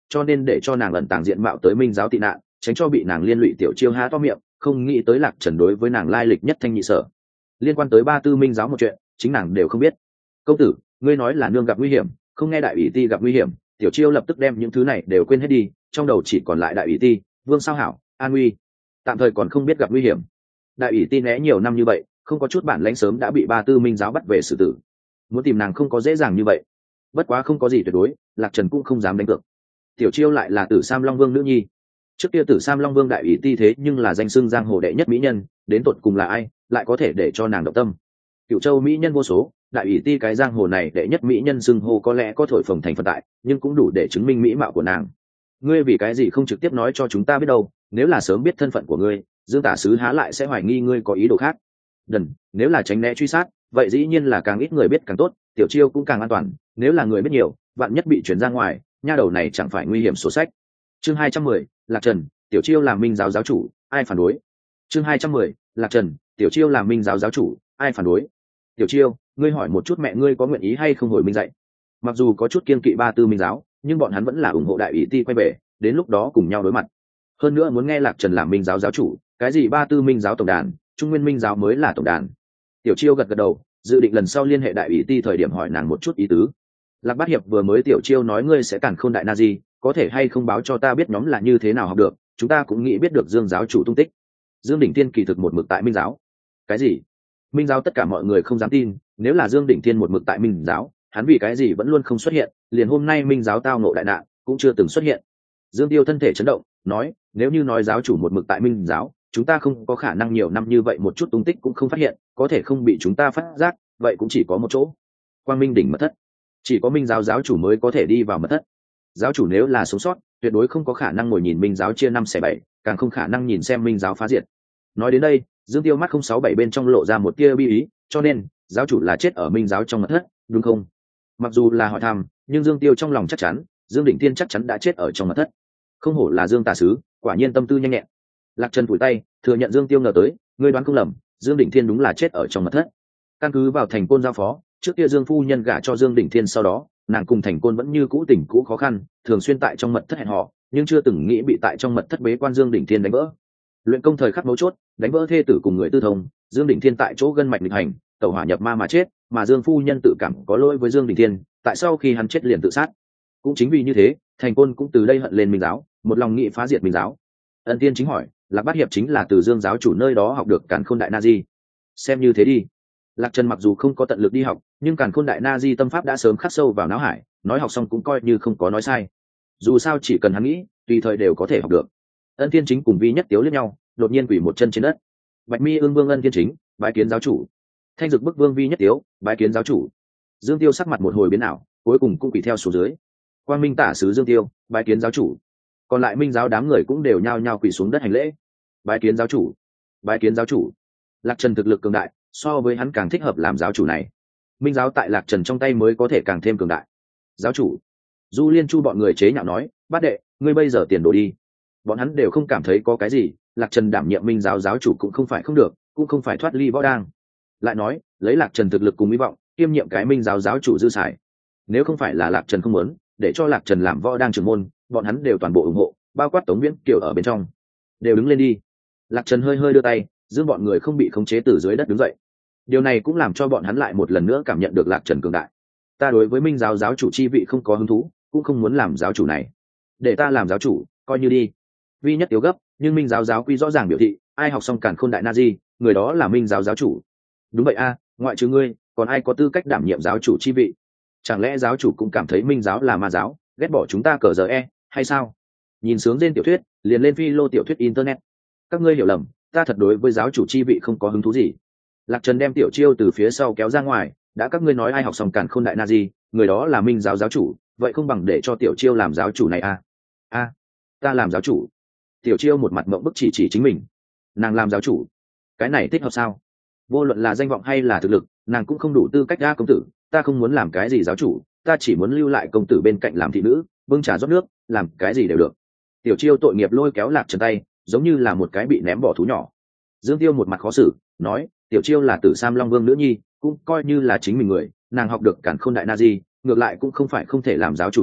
cho nên để cho nàng ẩn tàng diện mạo tới minh giáo tị nạn, tránh cho bị nàng liên lụy. Tiểu chiêu há to miệng, không nghĩ tới Lạc Trần đối với nàng lai lịch nhất thanh nhị sở. Liên quan tới ba tư minh giáo một chuyện, chính nàng đều không biết. Công tử, ngươi nói là nương gặp nguy hiểm, không nghe đại ủy ti gặp nguy hiểm. Tiểu chiêu lập tức đem những thứ này đều quên hết đi, trong đầu chỉ còn lại đại ủy ti, Vương Sao Hảo, an nguy. Tạm thời còn không biết gặp nguy hiểm. Đại ủy ti né nhiều năm như vậy, không có chút bản lãnh sớm đã bị ba tư minh giáo bắt về xử tử. Muốn tìm nàng không có dễ dàng như vậy. Bất quá không có gì tuyệt đối, Lạc Trần cũng không dám đánh cược. Tiểu chiêu lại là Tử Sam Long Vương nữ nhi. Trước kia Tử Sam Long Vương đại ủy ti thế nhưng là danh xưng giang hồ đệ nhất mỹ nhân, đến tột cùng là ai, lại có thể để cho nàng động tâm. Cửu Châu mỹ nhân vô số, đại ủy ti cái giang hồ này đệ nhất mỹ nhân xưng hô có lẽ có thổi phồng thành phần tại, nhưng cũng đủ để chứng minh mỹ mạo của nàng. Ngươi vì cái gì không trực tiếp nói cho chúng ta biết đâu? Nếu là sớm biết thân phận của ngươi, Dương tả sứ há lại sẽ hoài nghi ngươi có ý đồ khác. Đần, nếu là tránh né truy sát, vậy dĩ nhiên là càng ít người biết càng tốt, tiểu chiêu cũng càng an toàn. Nếu là người biết nhiều, vạn nhất bị chuyển ra ngoài, nha đầu này chẳng phải nguy hiểm sổ sách. Chương hai trăm mười, Lạc Trần, tiểu chiêu làm minh giáo giáo chủ, ai phản đối? Chương hai trăm mười, Lạc Trần, tiểu chiêu làm minh giáo giáo chủ, ai phản đối? Tiểu chiêu, ngươi hỏi một chút mẹ ngươi có nguyện ý hay không hồi minh dạy. Mặc dù có chút kiên kỵ ba tư minh giáo, nhưng bọn hắn vẫn là ủng hộ đại ủy ti quay về, đến lúc đó cùng nhau đối mặt. Hơn nữa muốn nghe Lạc Trần làm minh giáo giáo chủ, cái gì ba tư minh giáo tổng đàn, trung nguyên minh giáo mới là tổng đàn. Tiểu chiêu gật gật đầu, dự định lần sau liên hệ đại ủy ti thời điểm hỏi nàng một chút ý tứ. Lạc Bát Hiệp vừa mới tiểu chiêu nói ngươi sẽ cản khôn đại na di, có thể hay không báo cho ta biết nhóm là như thế nào học được, chúng ta cũng nghĩ biết được Dương giáo chủ tung tích. Dương Đỉnh Thiên kỳ thực một mực tại minh giáo. Cái gì? Minh giáo tất cả mọi người không dám tin, nếu là Dương Đỉnh Thiên một mực tại minh giáo, hắn vì cái gì vẫn luôn không xuất hiện, liền hôm nay minh giáo tao ngộ đại nạn cũng chưa từng xuất hiện. Dương Tiêu thân thể chấn động, nói, nếu như nói giáo chủ một mực tại minh giáo, chúng ta không có khả năng nhiều năm như vậy một chút tung tích cũng không phát hiện, có thể không bị chúng ta phát giác, vậy cũng chỉ có một chỗ, Quang Minh đỉnh mật thất. Chỉ có minh giáo giáo chủ mới có thể đi vào mật thất. Giáo chủ nếu là sống sót, tuyệt đối không có khả năng ngồi nhìn minh giáo chia năm xẻ bảy, càng không khả năng nhìn xem minh giáo phá diệt. Nói đến đây, Dương Tiêu mắt không sáu bảy bên trong lộ ra một tia bi ý, cho nên giáo chủ là chết ở minh giáo trong mật thất, đúng không? Mặc dù là hỏi thăm, nhưng Dương Tiêu trong lòng chắc chắn, Dương Đỉnh Thiên chắc chắn đã chết ở trong mật thất. Không hổ là Dương tà sứ, quả nhiên tâm tư nhanh nhẹn. Lạc Trần phủi tay, thừa nhận Dương Tiêu ngờ tới, ngươi đoán không lầm, Dương Đỉnh Thiên đúng là chết ở trong mật thất. Căn cứ vào thành côn giao phó, trước kia Dương phu nhân gả cho Dương Đỉnh Thiên sau đó, nàng cùng thành côn vẫn như cũ tình cũ khó khăn, thường xuyên tại trong mật thất hẹn hò, nhưng chưa từng nghĩ bị tại trong mật thất bế quan Dương Đỉnh Thiên đánh vỡ. Luyện công thời khắc mấu chốt, đánh vỡ thê tử cùng người tư thông, Dương Đỉnh Thiên tại chỗ gân mạch nghịch hành, tẩu hỏa nhập ma mà chết, mà Dương phu nhân tự cảm có lỗi với Dương Đỉnh Thiên, tại sau khi hắn chết liền tự sát. Cũng chính vì như thế, thành côn cũng từ đây hận lên minh giáo, một lòng nghị phá diệt minh giáo. Ân Tiên chính hỏi, Lạc Bát Hiệp chính là từ Dương giáo chủ nơi đó học được Càn Khôn Đại Na Di. Xem như thế đi. Lạc Trần mặc dù không có tận lực đi học, nhưng Càn Khôn Đại Na Di tâm pháp đã sớm khắc sâu vào não hải, nói học xong cũng coi như không có nói sai. Dù sao chỉ cần hắn nghĩ, tùy thời đều có thể học được. Ân Tiên chính cùng Vi Nhất Tiếu liếc nhau, đột nhiên quỳ một chân trên đất. Bạch Mi Ương Vương Ân Tiên chính, bái kiến giáo chủ. Thanh Dực Bức Vương Vi Nhất Tiếu, bái kiến giáo chủ. Dương Tiêu sắc mặt một hồi biến ảo, cuối cùng cũng quỳ theo xuống dưới. Quang Minh tả sứ Dương Tiêu, bái kiến giáo chủ. Còn lại minh giáo đám người cũng đều nhao nhao quỳ xuống đất hành lễ. Bái kiến giáo chủ, bái kiến giáo chủ. Lạc Trần thực lực cường đại, so với hắn càng thích hợp làm giáo chủ này. Minh giáo tại Lạc Trần trong tay mới có thể càng thêm cường đại. Giáo chủ, Du Liên Chu bọn người chế nhạo nói, bát đệ, ngươi bây giờ tiền đồ đi. Bọn hắn đều không cảm thấy có cái gì, Lạc Trần đảm nhiệm minh giáo giáo chủ cũng không phải không được, cũng không phải thoát ly võ đang. Lại nói, lấy Lạc Trần thực lực cùng hy vọng, kiêm nhiệm cái minh giáo giáo chủ dư xài. Nếu không phải là Lạc Trần không muốn, để cho Lạc Trần làm võ đang trưởng môn, bọn hắn đều toàn bộ ủng hộ, bao quát Tống Viễn Kiều ở bên trong. Đều đứng lên đi. Lạc Trần hơi hơi đưa tay, giữ bọn người không bị khống chế từ dưới đất đứng dậy. Điều này cũng làm cho bọn hắn lại một lần nữa cảm nhận được Lạc Trần cường đại. Ta đối với minh giáo giáo chủ chi vị không có hứng thú, cũng không muốn làm giáo chủ này. Để ta làm giáo chủ, coi như đi. Vi Nhất Tiếu gấp, nhưng minh giáo giáo quy rõ ràng biểu thị, ai học xong Càn Khôn Đại Na Di, người đó là minh giáo giáo chủ. Đúng vậy a, ngoại trừ ngươi, còn ai có tư cách đảm nhiệm giáo chủ chi vị? Chẳng lẽ giáo chủ cũng cảm thấy minh giáo là ma giáo, ghét bỏ chúng ta cờ giờ e, hay sao? Nhìn sướng trên tiểu thuyết, liền lên phi lô tiểu thuyết internet. Các ngươi hiểu lầm, ta thật đối với giáo chủ chi vị không có hứng thú gì. Lạc Trần đem Tiểu Chiêu từ phía sau kéo ra ngoài, đã các ngươi nói ai học xong Càn Khôn Đại Na Di, người đó là minh giáo giáo chủ, vậy không bằng để cho Tiểu Chiêu làm giáo chủ này à? A, ta làm giáo chủ? Tiểu Chiêu một mặt mộng bức chỉ chỉ chính mình. Nàng làm giáo chủ, cái này thích hợp sao? Vô luận là danh vọng hay là thực lực, nàng cũng không đủ tư cách ra công tử, ta không muốn làm cái gì giáo chủ, ta chỉ muốn lưu lại công tử bên cạnh làm thị nữ, bưng trà rót nước, làm cái gì đều được. Tiểu Chiêu tội nghiệp lôi kéo Lạc Trần tay, giống như là một cái bị ném bỏ thú nhỏ. Dương Tiêu một mặt khó xử, nói, Tiểu Chiêu là Tử Sam Long Vương nữ nhi, cũng coi như là chính mình người, nàng học được Càn Khôn Đại Na Di, ngược lại cũng không phải không thể làm giáo chủ này,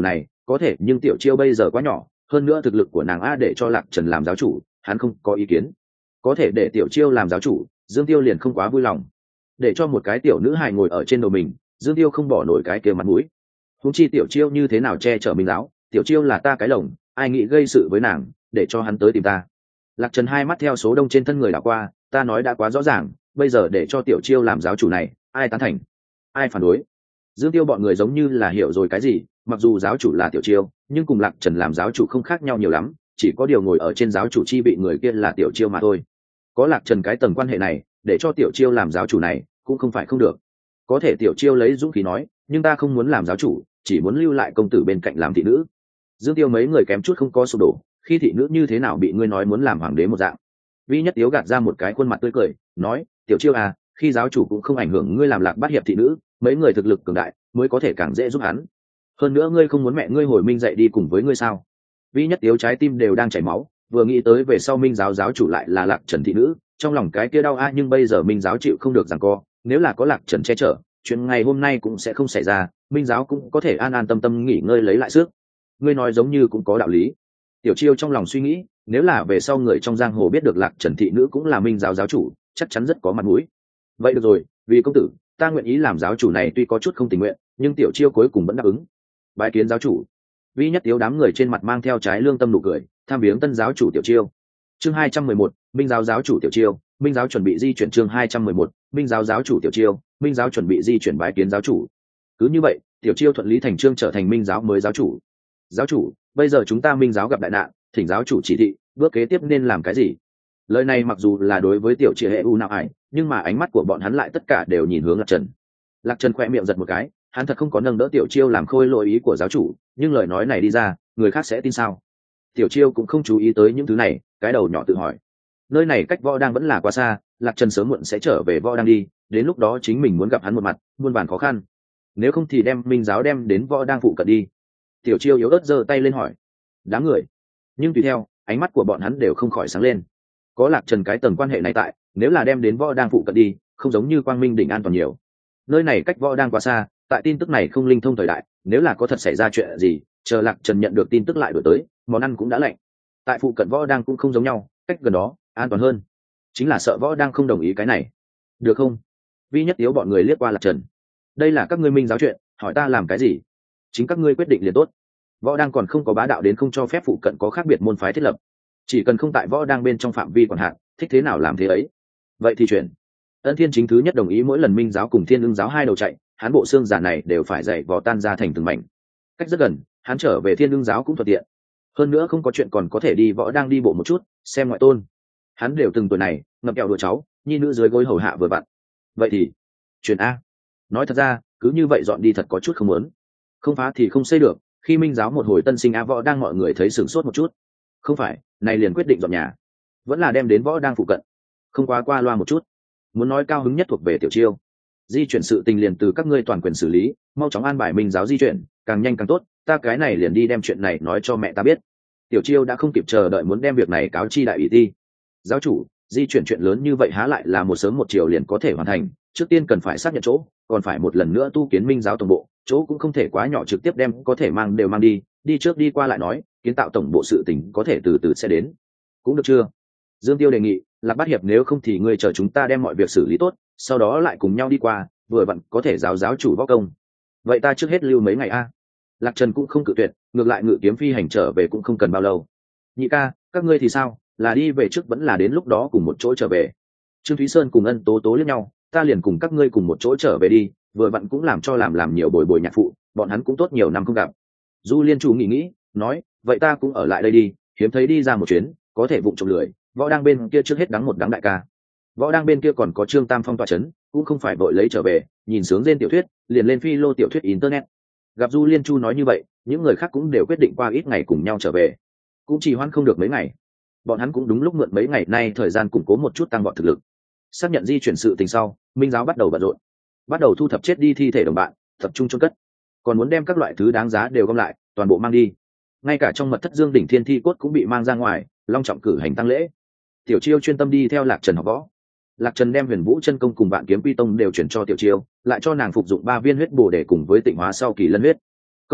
có thể nhưng tiểu chiêu bây giờ quá nhỏ, hơn nữa thực lực của nàng a để cho Lạc Trần làm giáo chủ hắn không có ý kiến. Có thể để tiểu chiêu làm giáo chủ, Dương Tiêu liền không quá vui lòng. Để cho một cái tiểu nữ hài ngồi ở trên đầu mình, Dương Tiêu không bỏ nổi cái kia mặt mũi. Huống chi tiểu chiêu như thế nào che chở Minh giáo, tiểu chiêu là ta cái lồng, ai nghĩ gây sự với nàng, để cho hắn tới tìm ta. Lạc Trần hai mắt theo số đông trên thân người đảo qua, ta nói đã quá rõ ràng, bây giờ để cho tiểu chiêu làm giáo chủ này, ai tán thành, ai phản đối. Dương Tiêu bọn người giống như là hiểu rồi cái gì, mặc dù giáo chủ là tiểu chiêu, nhưng cùng Lạc Trần làm giáo chủ không khác nhau nhiều lắm, chỉ có điều ngồi ở trên giáo chủ chi vị người kia là tiểu chiêu mà thôi. Có Lạc Trần cái tầng quan hệ này, để cho tiểu chiêu làm giáo chủ này cũng không phải không được. Có thể tiểu chiêu lấy dũng khí nói, nhưng ta không muốn làm giáo chủ, chỉ muốn lưu lại công tử bên cạnh làm thị nữ. Dương Tiêu mấy người kém chút không có sụp đổ, khi thị nữ như thế nào bị ngươi nói muốn làm hoàng đế một dạng. Vi Nhất Tiếu gạt ra một cái khuôn mặt tươi cười, nói, tiểu chiêu à, khi giáo chủ cũng không ảnh hưởng ngươi làm Lạc Bát hiệp thị nữ, mấy người thực lực cường đại mới có thể càng dễ giúp hắn. Hơn nữa ngươi không muốn mẹ ngươi hồi minh dậy đi cùng với ngươi sao? Vi Nhất Tiếu trái tim đều đang chảy máu, vừa nghĩ tới về sau minh giáo giáo chủ lại là Lạc Trần thị nữ, trong lòng cái kia đau a, nhưng bây giờ minh giáo chịu không được giằng co, nếu là có Lạc Trần che chở, chuyện ngày hôm nay cũng sẽ không xảy ra, minh giáo cũng có thể an an tâm tâm nghỉ ngơi lấy lại sức. Ngươi nói giống như cũng có đạo lý. Tiểu chiêu trong lòng suy nghĩ, nếu là về sau người trong giang hồ biết được Lạc Trần thị nữ cũng là minh giáo giáo chủ, chắc chắn rất có mặt mũi. Vậy được rồi, vì công tử, ta nguyện ý làm giáo chủ này, tuy có chút không tình nguyện, nhưng tiểu chiêu cuối cùng vẫn đáp ứng. Bái kiến giáo chủ. Vi Nhất Tiếu đám người trên mặt mang theo trái lương tâm nụ cười, tham viếng tân giáo chủ tiểu chiêu. Chương hai trăm mười một, minh giáo giáo chủ tiểu chiêu, minh giáo chuẩn bị di chuyển. Chương hai trăm mười một, minh giáo giáo chủ tiểu chiêu, minh giáo chuẩn bị di chuyển bái kiến giáo chủ. Cứ như vậy, tiểu chiêu thuận lý thành chương trở thành minh giáo mới giáo chủ. Giáo chủ, bây giờ chúng ta minh giáo gặp đại nạn, thỉnh giáo chủ chỉ thị, bước kế tiếp nên làm cái gì? Lời này mặc dù là đối với tiểu chị hệ u nào ải, nhưng mà ánh mắt của bọn hắn lại tất cả đều nhìn hướng Lạc Trần. Lạc Trần khẽ miệng giật một cái, hắn thật không có nâng đỡ tiểu chiêu làm khôi lỗi ý của giáo chủ, nhưng lời nói này đi ra, người khác sẽ tin sao? Tiểu chiêu cũng không chú ý tới những thứ này, cái đầu nhỏ tự hỏi, nơi này cách võ đang vẫn là quá xa, Lạc Trần sớm muộn sẽ trở về võ đang đi, đến lúc đó chính mình muốn gặp hắn một mặt, muôn vàn khó khăn. Nếu không thì đem minh giáo đem đến võ đang phụ cận đi. Tiểu chiêu yếu ớt giơ tay lên hỏi. Đám người, nhưng tùy theo ánh mắt của bọn hắn đều không khỏi sáng lên. Có Lạc Trần cái tầng quan hệ này tại, nếu là đem đến võ đang phụ cận đi, không giống như Quang Minh đỉnh an toàn nhiều. Nơi này cách võ đang quá xa, tại tin tức này không linh thông thời đại, nếu là có thật xảy ra chuyện gì, chờ Lạc Trần nhận được tin tức lại đổi tới, món ăn cũng đã lạnh. Tại phụ cận võ đang cũng không giống nhau, cách gần đó an toàn hơn, chính là sợ võ đang không đồng ý cái này. Được không? Vi Nhất Tiếu bọn người liếc qua Lạc Trần. Đây là các ngươi minh giáo chuyện, hỏi ta làm cái gì? Chính các ngươi quyết định liền tốt. Võ đang còn không có bá đạo đến không cho phép phụ cận có khác biệt môn phái thiết lập, chỉ cần không tại võ đang bên trong phạm vi quản hạt, thích thế nào làm thế ấy. Vậy thì chuyển. Ân Thiên chính thứ nhất đồng ý mỗi lần minh giáo cùng Thiên Ưng giáo hai đầu chạy, hắn bộ xương giả này đều phải dạy vò tan ra thành từng mảnh. Cách rất gần, hắn trở về Thiên Ưng giáo cũng thuận tiện. Hơn nữa không có chuyện còn có thể đi võ đang đi bộ một chút, xem ngoại tôn. Hắn đều từng tuổi này, ngậm kẹo đùa cháu, nhi nữ dưới gối hầu hạ vừa vặn. Vậy thì chuyển a. Nói thật ra, cứ như vậy dọn đi thật có chút không muốn. Không phá thì không xây được, khi minh giáo một hồi tân sinh a võ đang mọi người thấy sửng sốt một chút. Không phải, này liền quyết định dọn nhà, vẫn là đem đến võ đang phụ cận, không quá qua loa một chút. Muốn nói cao hứng nhất thuộc về tiểu chiêu. Di chuyển sự tình liền từ các ngươi toàn quyền xử lý, mau chóng an bài minh giáo di chuyển, càng nhanh càng tốt, ta cái này liền đi đem chuyện này nói cho mẹ ta biết. Tiểu chiêu đã không kịp chờ đợi muốn đem việc này cáo chi đại ủy ti. Giáo chủ, di chuyển chuyện lớn như vậy há lại là một sớm một chiều liền có thể hoàn thành, trước tiên cần phải xác nhận chỗ, còn phải một lần nữa tu kiến minh giáo tổng bộ, chỗ cũng không thể quá nhỏ, trực tiếp đem có thể mang đều mang đi, đi trước đi qua lại nói, kiến tạo tổng bộ sự tình có thể từ từ sẽ đến. Cũng được chưa? Dương Tiêu đề nghị, Lạc Bát hiệp nếu không thì ngươi chờ chúng ta đem mọi việc xử lý tốt, sau đó lại cùng nhau đi qua, vừa vặn có thể giáo giáo chủ võ công. Vậy ta trước hết lưu mấy ngày a. Lạc Trần cũng không cự tuyệt, ngược lại ngự kiếm phi hành trở về cũng không cần bao lâu. Nhị ca, các ngươi thì sao, là đi về trước vẫn là đến lúc đó cùng một chỗ trở về? Trương Thúy Sơn cùng Ân Tố Tố liếc nhau, ta liền cùng các ngươi cùng một chỗ trở về đi, vừa vặn cũng làm cho làm làm nhiều bồi bồi nhạc phụ, bọn hắn cũng tốt nhiều năm không gặp. Du Liên Chủ nghĩ nghĩ, nói, vậy ta cũng ở lại đây đi, hiếm thấy đi ra một chuyến, có thể vụng trộm lười. Võ đang bên kia trước hết đắng một đắng đại ca. Võ đang bên kia còn có Trương Tam Phong tọa chấn, cũng không phải vội lấy trở về, nhìn sướng trên tiểu thuyết, liền lên phi lô tiểu thuyết internet. Gặp Du Liên Chu nói như vậy, những người khác cũng đều quyết định qua ít ngày cùng nhau trở về, cũng chỉ hoãn không được mấy ngày. Bọn hắn cũng đúng lúc mượn mấy ngày nay thời gian củng cố một chút tăng vọt thực lực. Xác nhận di chuyển sự tình sau, minh giáo bắt đầu bận rộn, bắt đầu thu thập chết đi thi thể đồng bạn, tập trung chôn cất, còn muốn đem các loại thứ đáng giá đều gom lại, toàn bộ mang đi. Ngay cả trong mật thất Dương đỉnh thiên thi cốt cũng bị mang ra ngoài, long trọng cử hành tăng lễ. Tiểu chiêu chuyên tâm đi theo Lạc Trần học võ. Lạc Trần đem Huyền Vũ chân công cùng Vạn Kiếm Quy tông đều chuyển cho tiểu chiêu, lại cho nàng phục dụng ba viên huyết bổ để cùng với tịnh hóa sau kỳ lân huyết. Công tử,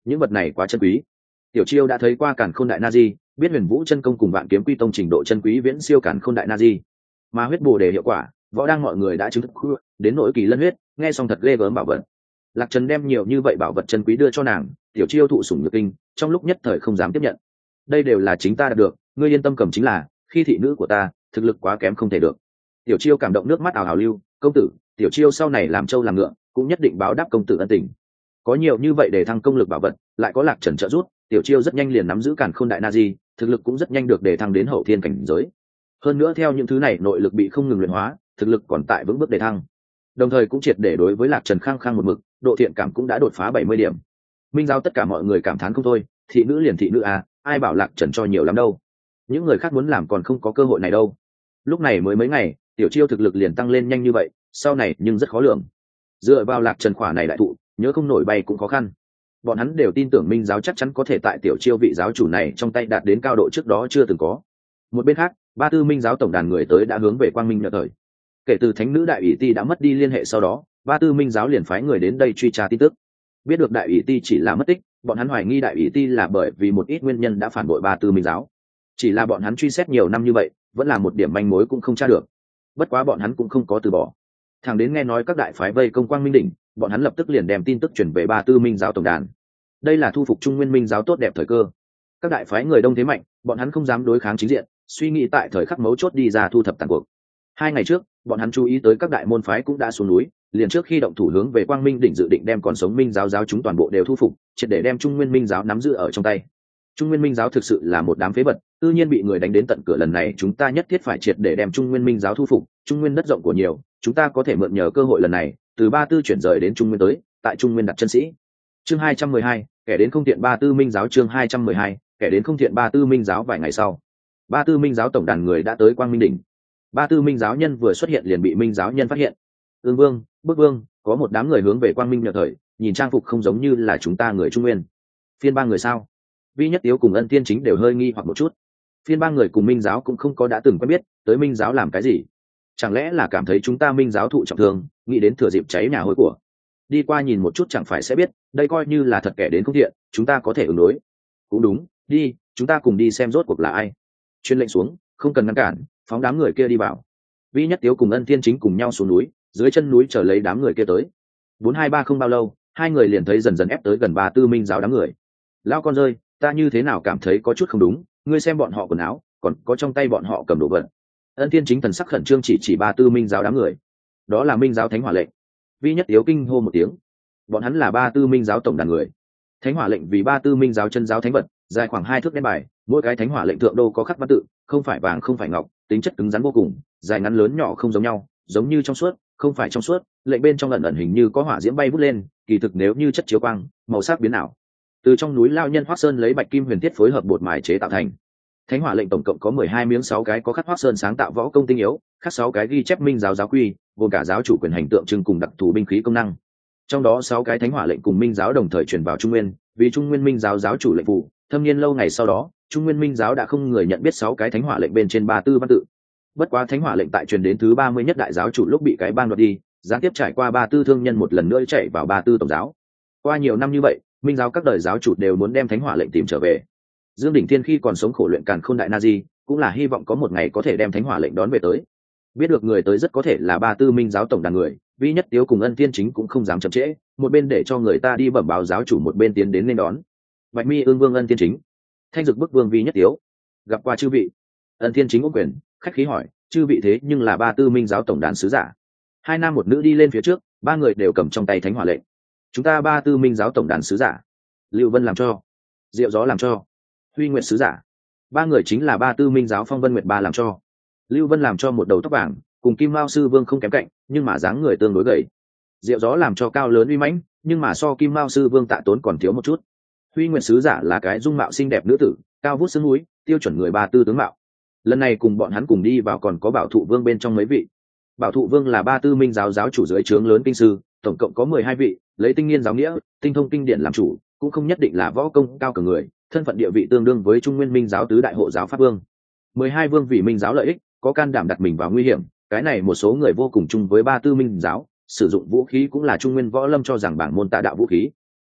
những vật này quá chân quý. Tiểu Chiêu đã thấy qua Càn Khôn Đại Na Di, biết Huyền Vũ chân công cùng Vạn Kiếm Quy Tông trình độ chân quý viễn siêu Càn Khôn Đại Na Di. Mà huyết bổ đề hiệu quả, võ đang mọi người đã chứng thực đến nỗi kỳ lân huyết, nghe xong thật ghê gớm bảo vật. Lạc Trần đem nhiều như vậy bảo vật chân quý đưa cho nàng, Tiểu Chiêu thụ sủng nhược kinh, trong lúc nhất thời không dám tiếp nhận. Đây đều là chính ta đạt được, ngươi yên tâm cầm chính là, khi thị nữ của ta, thực lực quá kém không thể được. Tiểu Chiêu cảm động nước mắt ào ào lưu, công tử, Tiểu Chiêu sau này làm trâu làm ngựa, cũng nhất định báo đáp công tử ân tình. Có nhiều như vậy để thăng công lực bảo vật, lại có Lạc Trần trợ giúp, Tiểu Chiêu rất nhanh liền nắm giữ Càn Khôn Đại Na Di, thực lực cũng rất nhanh được để thăng đến hậu thiên cảnh giới. Hơn nữa theo những thứ này nội lực bị không ngừng luyện hóa, thực lực còn tại vững bước để thăng. Đồng thời cũng triệt để đối với Lạc Trần khăng khăng một mực, độ thiện cảm cũng đã đột phá bảy mươi điểm. Minh giáo tất cả mọi người cảm thán không thôi, thị nữ liền thị nữ à, ai bảo Lạc Trần cho nhiều lắm đâu. Những người khác muốn làm còn không có cơ hội này đâu. Lúc này mới mấy ngày, Tiểu Chiêu thực lực liền tăng lên nhanh như vậy, sau này nhưng rất khó lường. Dựa vào Lạc Trần khỏa này đại thụ, nhớ không nổi bay cũng khó khăn. Bọn hắn đều tin tưởng Minh giáo chắc chắn có thể tại Tiểu Chiêu vị giáo chủ này trong tay đạt đến cao độ trước đó chưa từng có. Một bên khác, ba tư Minh giáo tổng đàn người tới đã hướng về Quang Minh Nhật thời. Kể từ Thánh nữ đại ủy ti đã mất đi liên hệ sau đó, ba tư Minh giáo liền phái người đến đây truy tra tin tức. Biết được đại ủy ti chỉ là mất tích, bọn hắn hoài nghi đại ủy ti là bởi vì một ít nguyên nhân đã phản bội ba tư Minh giáo. Chỉ là bọn hắn truy xét nhiều năm như vậy, vẫn là một điểm manh mối cũng không tra được. Bất quá bọn hắn cũng không có từ bỏ. Thằng đến nghe nói các đại phái vây công Quang Minh đỉnh, bọn hắn lập tức liền đem tin tức chuyển về ba tư Minh giáo tổng đàn. Đây là thu phục Trung Nguyên Minh giáo tốt đẹp thời cơ. Các đại phái người đông thế mạnh, bọn hắn không dám đối kháng chính diện, suy nghĩ tại thời khắc mấu chốt đi ra thu thập tàn cuộc. Hai ngày trước, bọn hắn chú ý tới các đại môn phái cũng đã xuống núi, liền trước khi động thủ hướng về Quang Minh đỉnh dự định đem còn sống Minh giáo giáo chúng toàn bộ đều thu phục, triệt để đem Trung Nguyên Minh giáo nắm giữ ở trong tay. Trung Nguyên Minh giáo thực sự là một đám phế vật, tự nhiên bị người đánh đến tận cửa, lần này chúng ta nhất thiết phải triệt để đem Trung Nguyên Minh giáo thu phục. Trung Nguyên đất rộng của nhiều, chúng ta có thể mượn nhờ cơ hội lần này, từ Ba Tư chuyển rời đến Trung Nguyên tới, tại Trung Nguyên đặt chân sĩ. Chương hai trăm mười hai, kẻ đến không thiện Ba Tư Minh giáo. Chương hai trăm mười hai, kẻ đến không thiện Ba Tư Minh giáo. Vài ngày sau, Ba Tư Minh giáo tổng đàn người đã tới Quang Minh đỉnh. Ba Tư Minh giáo nhân vừa xuất hiện liền bị Minh giáo nhân phát hiện. Ương Vương, Bức Vương, có một đám người hướng về Quang Minh Nhật thời, nhìn trang phục không giống như là chúng ta người Trung Nguyên. Phiên ba người sao? Vi Nhất Tiếu cùng Ân Tiên Chính đều hơi nghi hoặc một chút. Phiên ba người cùng Minh giáo cũng không có đã từng quen biết, tới Minh giáo làm cái gì? Chẳng lẽ là cảm thấy chúng ta Minh giáo thụ trọng thương, nghĩ đến thừa dịp cháy nhà hôi của. Đi qua nhìn một chút chẳng phải sẽ biết, đây coi như là thật kẻ đến không thiện, chúng ta có thể ứng đối. Cũng đúng, đi, chúng ta cùng đi xem rốt cuộc là ai. Chuyên lệnh xuống, không cần ngăn cản, phóng đám người kia đi vào. Vi Nhất Tiếu cùng Ân Tiên Chính cùng nhau xuống núi, dưới chân núi chờ lấy đám người kia tới. Bốn hai ba không bao lâu, hai người liền thấy dần dần ép tới gần Ba Tư Minh giáo đám người. Lao con rơi, ta như thế nào cảm thấy có chút không đúng, ngươi xem bọn họ quần áo, còn có trong tay bọn họ cầm đồ vật. Ân Tiên Chính thần sắc khẩn trương chỉ chỉ Ba Tư Minh giáo đám người. Đó là Minh giáo Thánh Hỏa lệnh. Vi Nhất Tiếu kinh hô một tiếng. Bọn hắn là Ba Tư Minh giáo tổng đàn người. Thánh Hỏa lệnh vì Ba Tư Minh giáo chân giáo thánh vật, dài khoảng hai thước đen bài, mỗi cái Thánh Hỏa lệnh thượng đô có khắc văn tự, không phải vàng không phải ngọc, tính chất cứng rắn vô cùng, dài ngắn lớn nhỏ không giống nhau, giống như trong suốt, không phải trong suốt, lệnh bên trong ẩn ẩn hình như có hỏa diễm bay vút lên, kỳ thực nếu như chất chiếu quang, màu sắc biến ảo. Từ trong núi lao nhân Hoắc Sơn lấy bạch kim huyền thiết phối hợp bột mài chế tạo thành. Thánh Hỏa lệnh tổng cộng có mười hai miếng, sáu cái có khắc Hoắc Sơn sáng tạo võ công tinh yếu, khắc sáu cái ghi chép Minh giáo giáo quy, gồm cả giáo chủ quyền hành tượng trưng cùng đặc thù binh khí công năng. Trong đó sáu cái Thánh Hỏa lệnh cùng Minh giáo đồng thời truyền vào Trung Nguyên, vì Trung Nguyên Minh giáo giáo chủ lệnh phụ, thâm niên lâu ngày sau đó, Trung Nguyên Minh giáo đã không người nhận biết sáu cái Thánh Hỏa lệnh bên trên ba tư văn tự. Bất quá Thánh Hỏa lệnh tại truyền đến thứ ba mươi nhất đại giáo chủ lúc bị cái bang đoạt đi, gián tiếp trải qua ba tư thương nhân một lần nữa chạy vào ba tư tổng giáo. Qua nhiều năm như vậy, Minh giáo các đời giáo chủ đều muốn đem Thánh Hỏa lệnh tìm trở về. Dương Đỉnh Thiên khi còn sống khổ luyện Càn Khôn Đại Na Di, cũng là hy vọng có một ngày có thể đem Thánh Hỏa lệnh đón về tới. Biết được người tới rất có thể là ba tư Minh giáo tổng đàn người, Vi Nhất Tiếu cùng Ân Tiên Chính cũng không dám chậm trễ, một bên để cho người ta đi bẩm báo giáo chủ, một bên tiến đến nên đón. Bạch Mi Ương Vương Ân Tiên Chính, Thanh Dực Bức Vương Vi Nhất Tiếu, gặp qua chư vị. Ân Tiên Chính ôm quyền, khách khí hỏi, chư vị thế nhưng là ba tư Minh giáo tổng đàn sứ giả. Hai nam một nữ đi lên phía trước, ba người đều cầm trong tay Thánh Hỏa lệnh. Chúng ta ba tư Minh giáo tổng đàn sứ giả. Lưu Vân làm cho, Diệu Gió làm cho, Huy Nguyệt sứ giả. Ba người chính là ba tư Minh giáo Phong Vân Nguyệt ba làm cho. Lưu Vân làm cho một đầu tóc vàng, cùng Kim Mao sư vương không kém cạnh, nhưng mà dáng người tương đối gầy. Diệu Gió làm cho cao lớn uy mãnh, nhưng mà so Kim Mao sư vương Tạ Tốn còn thiếu một chút. Huy Nguyệt sứ giả là cái dung mạo xinh đẹp nữ tử, cao vút xương núi, tiêu chuẩn người ba tư tướng mạo. Lần này cùng bọn hắn cùng đi vào còn có Bảo Thụ Vương bên trong mấy vị. Bảo Thụ Vương là ba tư Minh giáo giáo chủ dưới trướng lớn kinh sư, tổng cộng có mười hai vị, lấy tinh nghiên giáo nghĩa, tinh thông kinh điển làm chủ, cũng không nhất định là võ công cao cường người, thân phận địa vị tương đương với Trung Nguyên Minh giáo tứ đại hộ giáo pháp vương. mười hai vương vì Minh giáo lợi ích, có can đảm đặt mình vào nguy hiểm, cái này một số người vô cùng chung với ba tư Minh giáo, sử dụng vũ khí cũng là Trung Nguyên võ lâm cho rằng bảng môn tạ đạo vũ khí.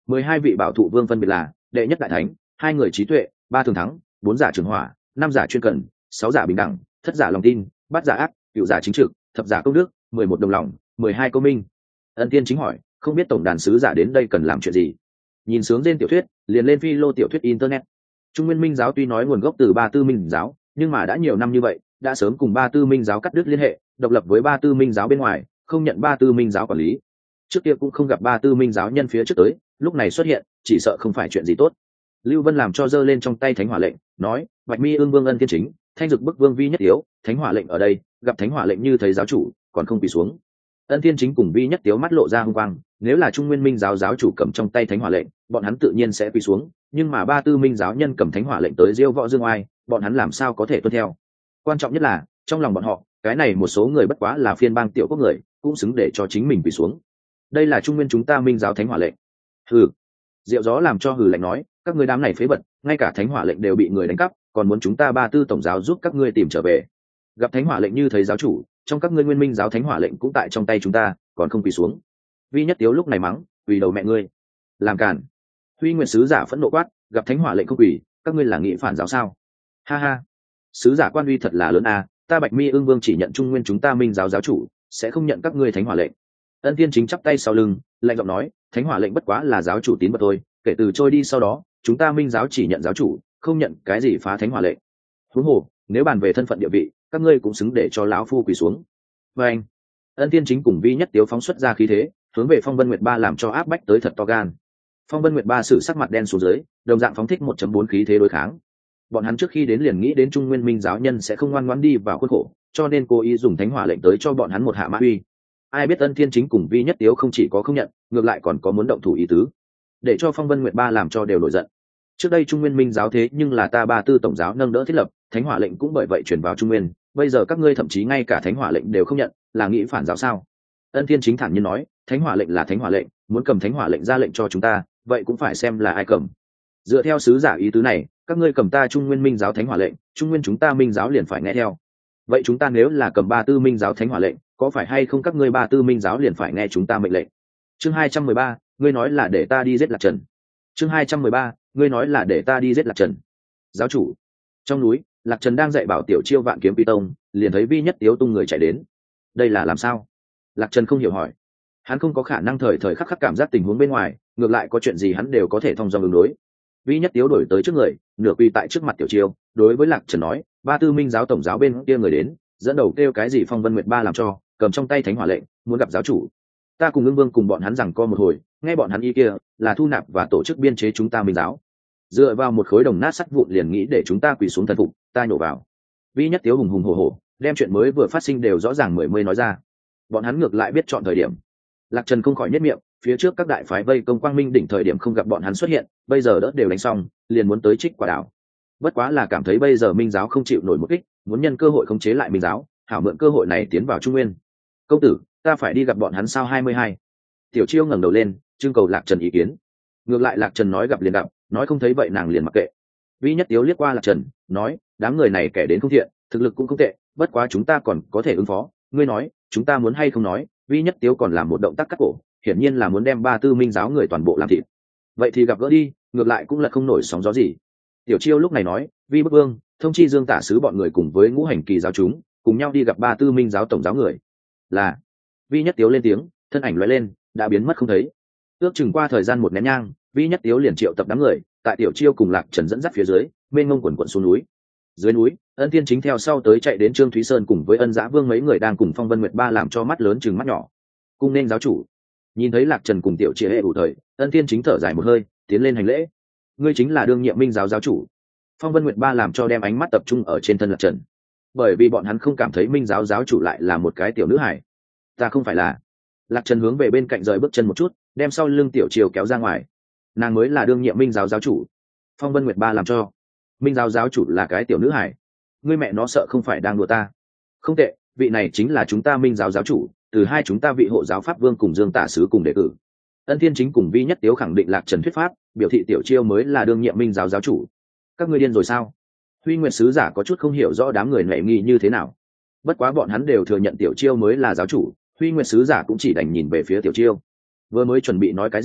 mười hai vị bảo thụ vương phân biệt là đệ nhất đại thánh, hai người trí tuệ, ba thường thắng, bốn giả trường hỏa, năm giả chuyên cần, sáu giả bình đẳng, thất giả lòng tin, bát giả ác, cựu giả chính trực, thập giả công đức, mười một đồng lòng, mười hai công minh. Ân Tiên chính hỏi, không biết tổng đàn sứ giả đến đây cần làm chuyện gì? Nhìn sướng trên tiểu thuyết, liền lên phi lô tiểu thuyết internet. Trung Nguyên Minh giáo tuy nói nguồn gốc từ Ba Tư Minh giáo, nhưng mà đã nhiều năm như vậy, đã sớm cùng Ba Tư Minh giáo cắt đứt liên hệ, độc lập với Ba Tư Minh giáo bên ngoài, không nhận Ba Tư Minh giáo quản lý. Trước kia cũng không gặp Ba Tư Minh giáo nhân phía trước tới, lúc này xuất hiện, chỉ sợ không phải chuyện gì tốt. Lưu Vân làm cho giơ lên trong tay thánh hỏa lệnh, nói: Bạch Mi Ương Vương Ân Tiên chính, thanh dực bức vương Vi Nhất Tiếu, thánh hỏa lệnh ở đây, gặp thánh hỏa lệnh như thấy giáo chủ, còn không quỳ xuống. Ân Tiên chính cùng Vi Nhất Tiếu mắt lộ ra hung quang, nếu là Trung Nguyên Minh giáo giáo chủ cầm trong tay thánh hỏa lệnh, bọn hắn tự nhiên sẽ quỳ xuống, nhưng mà Ba Tư Minh giáo nhân cầm thánh hỏa lệnh tới diêu võ dương oai, bọn hắn làm sao có thể tuân theo? Quan trọng nhất là, trong lòng bọn họ, cái này một số người bất quá là phiên bang tiểu quốc người, cũng xứng để cho chính mình quỳ xuống. Đây là Trung Nguyên chúng ta Minh giáo thánh hỏa lệnh. Hừ. Diệu Gió làm cho hừ lạnh nói, các ngươi đám này phế vật, ngay cả thánh hỏa lệnh đều bị người đánh cắp, còn muốn chúng ta Ba Tư tổng giáo giúp các ngươi tìm trở về. Gặp thánh hỏa lệnh như thấy giáo chủ, trong các ngươi Nguyên Minh giáo thánh hỏa lệnh cũng tại trong tay chúng ta, còn không quỳ xuống. Vi Nhất Tiếu lúc này mắng, quỳ đầu mẹ ngươi, làm cản. Huy Nguyệt sứ giả phẫn nộ quát, gặp thánh hỏa lệnh không quỳ, các ngươi là nghị phản giáo sao? Ha ha, sứ giả quan uy thật là lớn a, ta Bạch Mi Ương Vương chỉ nhận Trung Nguyên chúng ta Minh giáo giáo chủ, sẽ không nhận các ngươi thánh hỏa lệnh. Ân Tiên chính chắp tay sau lưng, lạnh giọng nói, thánh hỏa lệnh bất quá là giáo chủ tín vật thôi, kể từ trôi đi sau đó, chúng ta Minh giáo chỉ nhận giáo chủ, không nhận cái gì phá thánh hỏa lệnh. Huống hồ, nếu bàn về thân phận địa vị, các ngươi cũng xứng để cho lão phu quỳ xuống. Và anh, Ân Tiên chính cùng Vi Nhất Tiếu phóng xuất ra khí thế, hướng về Phong Vân Nguyệt Ba làm cho áp bách tới thật to gan. Phong Vân Nguyệt Ba sử sắc mặt đen xuống dưới, đồng dạng phóng thích một chấm bốn khí thế đối kháng. Bọn hắn trước khi đến liền nghĩ đến Trung Nguyên Minh giáo nhân sẽ không ngoan ngoãn đi vào khuôn khổ, cho nên cố ý dùng thánh hỏa lệnh tới cho bọn hắn một hạ mã uy. Ai biết Ân Thiên chính cùng Vi Nhất Tiếu không chỉ có không nhận, ngược lại còn có muốn động thủ ý tứ, để cho Phong Vân Nguyệt Ba làm cho đều nổi giận. Trước đây Trung Nguyên Minh giáo thế nhưng là ta Ba Tư tổng giáo nâng đỡ thiết lập, thánh hỏa lệnh cũng bởi vậy chuyển vào Trung Nguyên, bây giờ các ngươi thậm chí ngay cả thánh hỏa lệnh đều không nhận, là nghĩ phản giáo sao? Ân Thiên chính thản nhiên nói, thánh hỏa lệnh là thánh hỏa lệnh, muốn cầm thánh hỏa lệnh ra lệnh cho chúng ta, vậy cũng phải xem là ai cầm. Dựa theo sứ giả ý tứ này, các ngươi cầm ta Trung Nguyên Minh giáo thánh hỏa lệnh, Trung Nguyên chúng ta Minh giáo liền phải nghe theo. Vậy chúng ta nếu là cầm Ba Tư Minh giáo thánh hỏa lệnh, có phải hay không các ngươi Ba Tư Minh giáo liền phải nghe chúng ta mệnh lệnh? Chương hai trăm mười ba, ngươi nói là để ta đi giết Lạc Trần. Chương hai trăm mười ba, ngươi nói là để ta đi giết Lạc Trần. Giáo chủ. Trong núi, Lạc Trần đang dạy bảo Tiểu Chiêu Vạn Kiếm Pi Tông, liền thấy Vi Nhất Tiếu tung người chạy đến. Đây là làm sao? Lạc Trần không hiểu hỏi. Hắn không có khả năng thời thời khắc khắc cảm giác tình huống bên ngoài, ngược lại có chuyện gì hắn đều có thể thông dong ứng đối. Vi Nhất Tiếu đổi tới trước người, nửa quỳ tại trước mặt Tiểu Chiêu, đối với Lạc Trần nói, Ba Tư Minh giáo tổng giáo bên kia người đến, dẫn đầu kêu cái gì Phong Vân Nguyệt Ba làm cho, cầm trong tay thánh hỏa lệnh, muốn gặp giáo chủ. Ta cùng Ưng Vương cùng bọn hắn rằng co một hồi, nghe bọn hắn ý kia là thu nạp và tổ chức biên chế chúng ta Minh giáo. Dựa vào một khối đồng nát sắt vụn liền nghĩ để chúng ta quỳ xuống thần phục, ta nhổ vào. Vi Nhất Tiếu hùng hùng hổ hổ, đem chuyện mới vừa phát sinh đều rõ ràng mười mươi nói ra. Bọn hắn ngược lại biết chọn thời điểm. Lạc Trần không khỏi nhất miệng, phía trước các đại phái vây công Quang Minh đỉnh thời điểm không gặp bọn hắn xuất hiện, bây giờ đỡ đều đánh xong, liền muốn tới trích quả đảo. Bất quá là cảm thấy bây giờ Minh giáo không chịu nổi một kích, muốn nhân cơ hội khống chế lại Minh giáo, hảo mượn cơ hội này tiến vào Trung Nguyên. Công tử, ta phải đi gặp bọn hắn sao? hai mươi hai. Tiểu Chiêu ngẩng đầu lên, trưng cầu Lạc Trần ý kiến. Ngược lại Lạc Trần nói gặp liền gặp, nói không thấy vậy nàng liền mặc kệ. Vi Nhất Tiếu liếc qua Lạc Trần, nói, đám người này kẻ đến không thiện, thực lực cũng không tệ, bất quá chúng ta còn có thể ứng phó. Ngươi nói, chúng ta muốn hay không nói? Vi Nhất Tiếu còn làm một động tác cắt cổ, hiển nhiên là muốn đem Ba Tư Minh giáo người toàn bộ làm thịt. Vậy thì gặp gỡ đi, ngược lại cũng là không nổi sóng gió gì. Tiểu Chiêu lúc này nói, Vi Bức Vương, thông chi Dương Tả sứ bọn người cùng với Ngũ Hành Kỳ giáo chúng, cùng nhau đi gặp Ba Tư Minh giáo tổng giáo người. Là. Vi Nhất Tiếu lên tiếng, thân ảnh lóe lên, đã biến mất không thấy. Ước chừng qua thời gian một nén nhang, Vi Nhất Tiếu liền triệu tập đám người, tại Tiểu Chiêu cùng Lạc Trần dẫn dắt phía dưới, mênh mông quần quần xuống núi. Dưới núi, Ân Thiên chính theo sau tới chạy đến Trương Thúy Sơn cùng với Ân Dã Vương mấy người đang cùng Phong Vân Nguyệt Ba làm cho mắt lớn chừng mắt nhỏ. Cung nên giáo chủ. Nhìn thấy Lạc Trần cùng Tiểu Chiêu hệ đủ thời, Ân Thiên chính thở dài một hơi, tiến lên hành lễ. Ngươi chính là đương nhiệm Minh giáo giáo chủ. Phong Vân Nguyệt Ba làm cho đem ánh mắt tập trung ở trên thân Lạc Trần, bởi vì bọn hắn không cảm thấy Minh giáo giáo chủ lại là một cái tiểu nữ hài. Ta không phải là. Lạc Trần hướng về bên cạnh rời bước chân một chút, đem sau lưng Tiểu Chiêu kéo ra ngoài. Nàng mới là đương nhiệm Minh giáo giáo chủ. Phong Vân Nguyệt Ba làm cho Minh giáo giáo chủ là cái tiểu nữ hài. Ngươi mẹ nó sợ không phải đang đùa ta? Không tệ, vị này chính là chúng ta Minh giáo giáo chủ, từ hai chúng ta vị hộ giáo pháp vương cùng Dương Tả sứ cùng đề cử. Ân Thiên chính cùng Vi Nhất Tiếu khẳng định Lạc Trần thuyết pháp, biểu thị Tiểu Chiêu mới là đương nhiệm Minh giáo giáo chủ. Các ngươi điên rồi sao? Huy Nguyệt sứ giả có chút không hiểu rõ đám người nệ nghi như thế nào. Bất quá bọn hắn đều thừa nhận Tiểu Chiêu mới là giáo chủ, Huy Nguyệt sứ giả cũng chỉ đành nhìn về phía Tiểu Chiêu. Vừa mới chuẩn bị nói cái gì,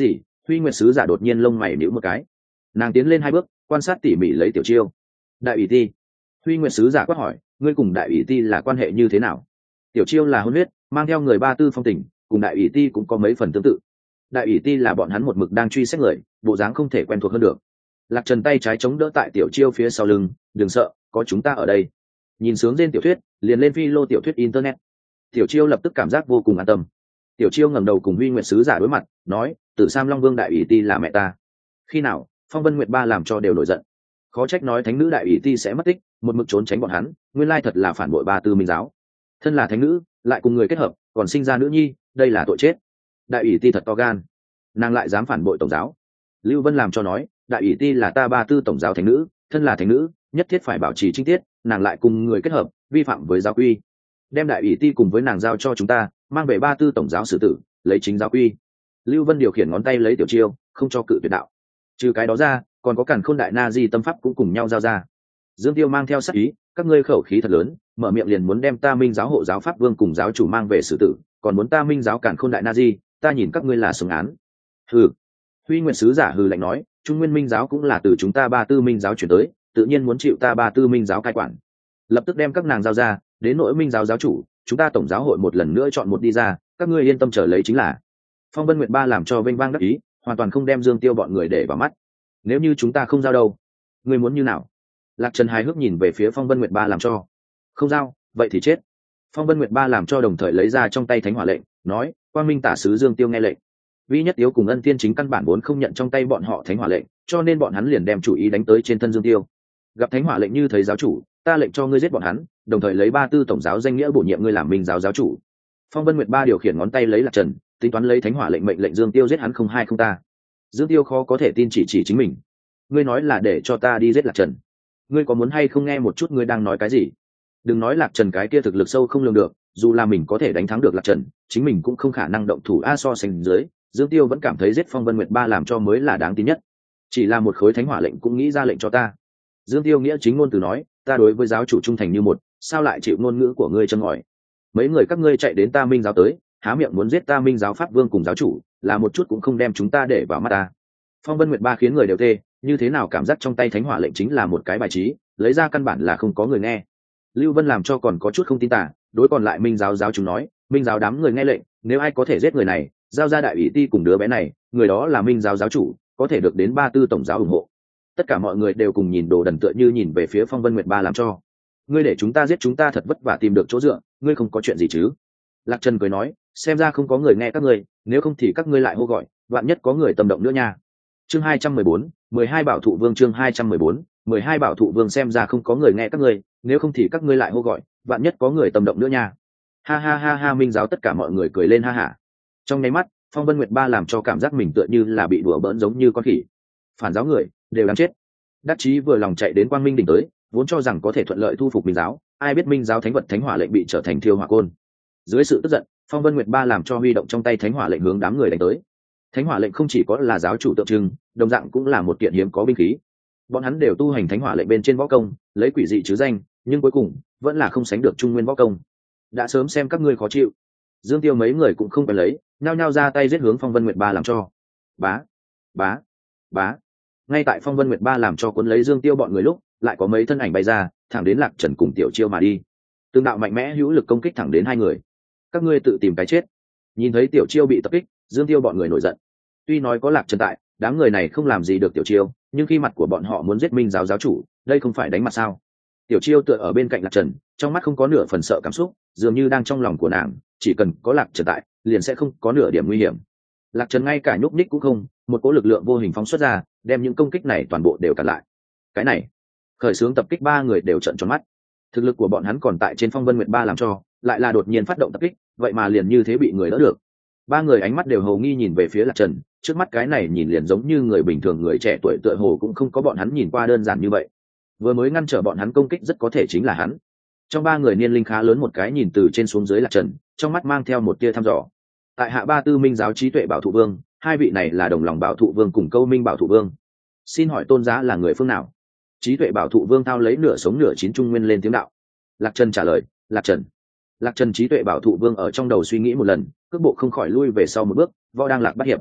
Huy Nguyệt sứ giả đột nhiên lông mày nhíu một cái, nàng tiến lên hai bước quan sát tỉ mỉ lấy Tiểu Chiêu. Đại ủy ti. Huy Nguyệt sứ giả quát hỏi, ngươi cùng đại ủy ti là quan hệ như thế nào? Tiểu Chiêu là hôn huyết, mang theo người ba tư phong tình, cùng đại ủy ti cũng có mấy phần tương tự. Đại ủy ti là bọn hắn một mực đang truy xét người, bộ dáng không thể quen thuộc hơn được. Lạc Trần tay trái chống đỡ tại Tiểu Chiêu phía sau lưng, đừng sợ, có chúng ta ở đây. Nhìn sướng trên tiểu thuyết, liền lên phi lô tiểu thuyết internet. Tiểu Chiêu lập tức cảm giác vô cùng an tâm. Tiểu Chiêu ngẩng đầu cùng Huy Nguyệt sứ giả đối mặt, nói, Tử Sam Long Vương đại ủy ti là mẹ ta. Khi nào? Phong Vân Nguyệt Ba làm cho đều nổi giận. Khó trách nói thánh nữ đại ủy ti sẽ mất tích, một mực trốn tránh bọn hắn, nguyên lai thật là phản bội ba tư minh giáo. Thân là thánh nữ, lại cùng người kết hợp, còn sinh ra nữ nhi, đây là tội chết. Đại ủy ti thật to gan, nàng lại dám phản bội tổng giáo. Lưu Vân làm cho nói, đại ủy ti là ta ba tư tổng giáo thánh nữ, thân là thánh nữ, nhất thiết phải bảo trì chính tiết, nàng lại cùng người kết hợp, vi phạm với giáo quy. Đem đại ủy ti cùng với nàng giao cho chúng ta, mang về ba tư tổng giáo xử tử, lấy chính giáo quy. Lưu Vân điều khiển ngón tay lấy Tiểu Chiêu, không cho cự tuyệt đạo. Trừ cái đó ra, còn có Càn Khôn đại na di tâm pháp cũng cùng nhau giao ra. Dương Tiêu mang theo sát ý, các ngươi khẩu khí thật lớn, mở miệng liền muốn đem ta Minh giáo hộ giáo pháp vương cùng giáo chủ mang về xử tử, còn muốn ta Minh giáo Càn Khôn đại na di, ta nhìn các ngươi là sống án. Hừ. Huy Nguyệt sứ giả hừ lạnh nói, Trung Nguyên Minh giáo cũng là từ chúng ta ba tư Minh giáo chuyển tới, tự nhiên muốn chịu ta ba tư Minh giáo cai quản. Lập tức đem các nàng giao ra, đến nỗi Minh giáo giáo chủ, chúng ta tổng giáo hội một lần nữa chọn một đi ra, các ngươi yên tâm chờ lấy chính là. Phong Vân Nguyệt Ba làm cho vênh vang đắc ý, hoàn toàn không đem Dương Tiêu bọn người để vào mắt. Nếu như chúng ta không giao đâu, ngươi muốn như nào? Lạc Trần hài hước nhìn về phía Phong Vân Nguyệt Ba làm cho. Không giao, vậy thì chết. Phong Vân Nguyệt Ba làm cho đồng thời lấy ra trong tay thánh hỏa lệnh, nói, Quang Minh tả sứ Dương Tiêu nghe lệnh. Vi Nhất Tiếu cùng Ân Tiên chính căn bản vốn không nhận trong tay bọn họ thánh hỏa lệnh, cho nên bọn hắn liền đem chủ ý đánh tới trên thân Dương Tiêu. Gặp thánh hỏa lệnh như thấy giáo chủ, ta lệnh cho ngươi giết bọn hắn, đồng thời lấy ba tư tổng giáo danh nghĩa bổ nhiệm ngươi làm Minh giáo giáo chủ. Phong Vân Nguyệt Ba điều khiển ngón tay lấy Lạc Trần, tính toán lấy thánh hỏa lệnh mệnh lệnh Dương Tiêu giết hắn không hai không ta. Dương Tiêu khó có thể tin chỉ chỉ chính mình. Ngươi nói là để cho ta đi giết Lạc Trần, ngươi có muốn hay không nghe một chút ngươi đang nói cái gì? Đừng nói Lạc Trần cái kia thực lực sâu không lường được, dù là mình có thể đánh thắng được Lạc Trần, chính mình cũng không khả năng động thủ a. So sánh dưới, Dương Tiêu vẫn cảm thấy giết Phong Vân Nguyệt Ba làm cho mới là đáng tin nhất. Chỉ là một khối thánh hỏa lệnh cũng nghĩ ra lệnh cho ta. Dương Tiêu nghĩa chính ngôn từ nói, ta đối với giáo chủ trung thành như một, sao lại chịu ngôn ngữ của ngươi châm ngòi? Mấy người các ngươi chạy đến ta Minh giáo tới, há miệng muốn giết ta Minh giáo pháp vương cùng giáo chủ, là một chút cũng không đem chúng ta để vào mắt ta. Phong Vân Nguyệt Ba khiến người đều tê, như thế nào cảm giác trong tay thánh hỏa lệnh chính là một cái bài trí, lấy ra căn bản là không có người nghe. Lưu Vân làm cho còn có chút không tin tả, đối còn lại Minh giáo giáo chúng nói, Minh giáo đám người nghe lệnh, nếu ai có thể giết người này, giao ra đại ủy ti cùng đứa bé này, người đó là Minh giáo giáo chủ, có thể được đến ba tư tổng giáo ủng hộ. Tất cả mọi người đều cùng nhìn đồ đần tựa như nhìn về phía Phong Vân Nguyệt Ba làm cho. Ngươi để chúng ta giết chúng ta thật vất vả tìm được chỗ dựa, ngươi không có chuyện gì chứ? Lạc Trần cười nói, xem ra không có người nghe các ngươi, nếu không thì các ngươi lại hô gọi, vạn nhất có người tâm động nữa nha. Chương hai trăm mười bốn, mười hai bảo thụ vương chương hai trăm mười bốn, mười hai bảo thụ vương xem ra không có người nghe các ngươi, nếu không thì các ngươi lại hô gọi, vạn nhất có người tâm động nữa nha. Ha ha ha ha, Minh giáo tất cả mọi người cười lên ha hả. Trong nháy mắt, Phong Vân Nguyệt Ba làm cho cảm giác mình tựa như là bị đùa bỡn giống như con khỉ. Phản giáo người đều đáng chết. Đắc Chí vừa lòng chạy đến Quang Minh đỉnh tới, vốn cho rằng có thể thuận lợi thu phục Minh giáo, ai biết Minh giáo thánh vật thánh hỏa lệnh bị trở thành thiêu hỏa côn. Dưới sự tức giận, Phong Vân Nguyệt Ba làm cho huy động trong tay thánh hỏa lệnh hướng đám người đánh tới. Thánh hỏa lệnh không chỉ có là giáo chủ tượng trưng, đồng dạng cũng là một kiện hiếm có binh khí. Bọn hắn đều tu hành thánh hỏa lệnh bên trên võ công, lấy quỷ dị chứ danh, nhưng cuối cùng vẫn là không sánh được trung nguyên võ công. Đã sớm xem các ngươi khó chịu. Dương Tiêu mấy người cũng không phải lấy, nhao nhao ra tay giết hướng Phong Vân Nguyệt Ba làm cho. Bá, bá, bá. Ngay tại Phong Vân Nguyệt Ba làm cho cuốn lấy Dương Tiêu bọn người lúc, lại có mấy thân ảnh bay ra, thẳng đến Lạc Trần cùng Tiểu Chiêu mà đi. Tương đạo mạnh mẽ hữu lực công kích thẳng đến hai người. Các ngươi tự tìm cái chết. Nhìn thấy Tiểu Chiêu bị tập kích, Dương Tiêu bọn người nổi giận. Tuy nói có Lạc Trần tại, đám người này không làm gì được Tiểu Chiêu, nhưng khi mặt của bọn họ muốn giết Minh giáo giáo chủ, đây không phải đánh mặt sao? Tiểu Chiêu tựa ở bên cạnh Lạc Trần, trong mắt không có nửa phần sợ cảm xúc, dường như đang trong lòng của nàng, chỉ cần có Lạc Trần tại, liền sẽ không có nửa điểm nguy hiểm. Lạc Trần ngay cả nhúc nhích cũng không, một cỗ lực lượng vô hình phóng xuất ra, đem những công kích này toàn bộ đều cản lại. Cái này, khởi xướng tập kích ba người đều trợn tròn mắt. Thực lực của bọn hắn còn tại trên Phong Vân Nguyệt Ba làm cho, lại là đột nhiên phát động tập kích, vậy mà liền như thế bị người đỡ được. Ba người ánh mắt đều hầu nghi nhìn về phía Lạc Trần, trước mắt cái này nhìn liền giống như người bình thường, người trẻ tuổi tựa hồ cũng không có bọn hắn nhìn qua đơn giản như vậy. Vừa mới ngăn trở bọn hắn công kích rất có thể chính là hắn. Trong ba người niên linh khá lớn một cái nhìn từ trên xuống dưới Lạc Trần, trong mắt mang theo một tia thăm dò. Tại hạ ba tư Minh giáo trí tuệ bảo thụ vương, hai vị này là đồng lòng bảo thụ vương cùng Câu Minh bảo thụ vương. Xin hỏi tôn giá là người phương nào? Trí tuệ bảo thụ vương thao lấy nửa sống nửa chín trung nguyên lên tiếng đạo. Lạc Trần trả lời, Lạc Trần. Lạc Trần trí tuệ bảo thụ vương ở trong đầu suy nghĩ một lần, cước bộ không khỏi lui về sau một bước, võ đang lạc bắt hiệp.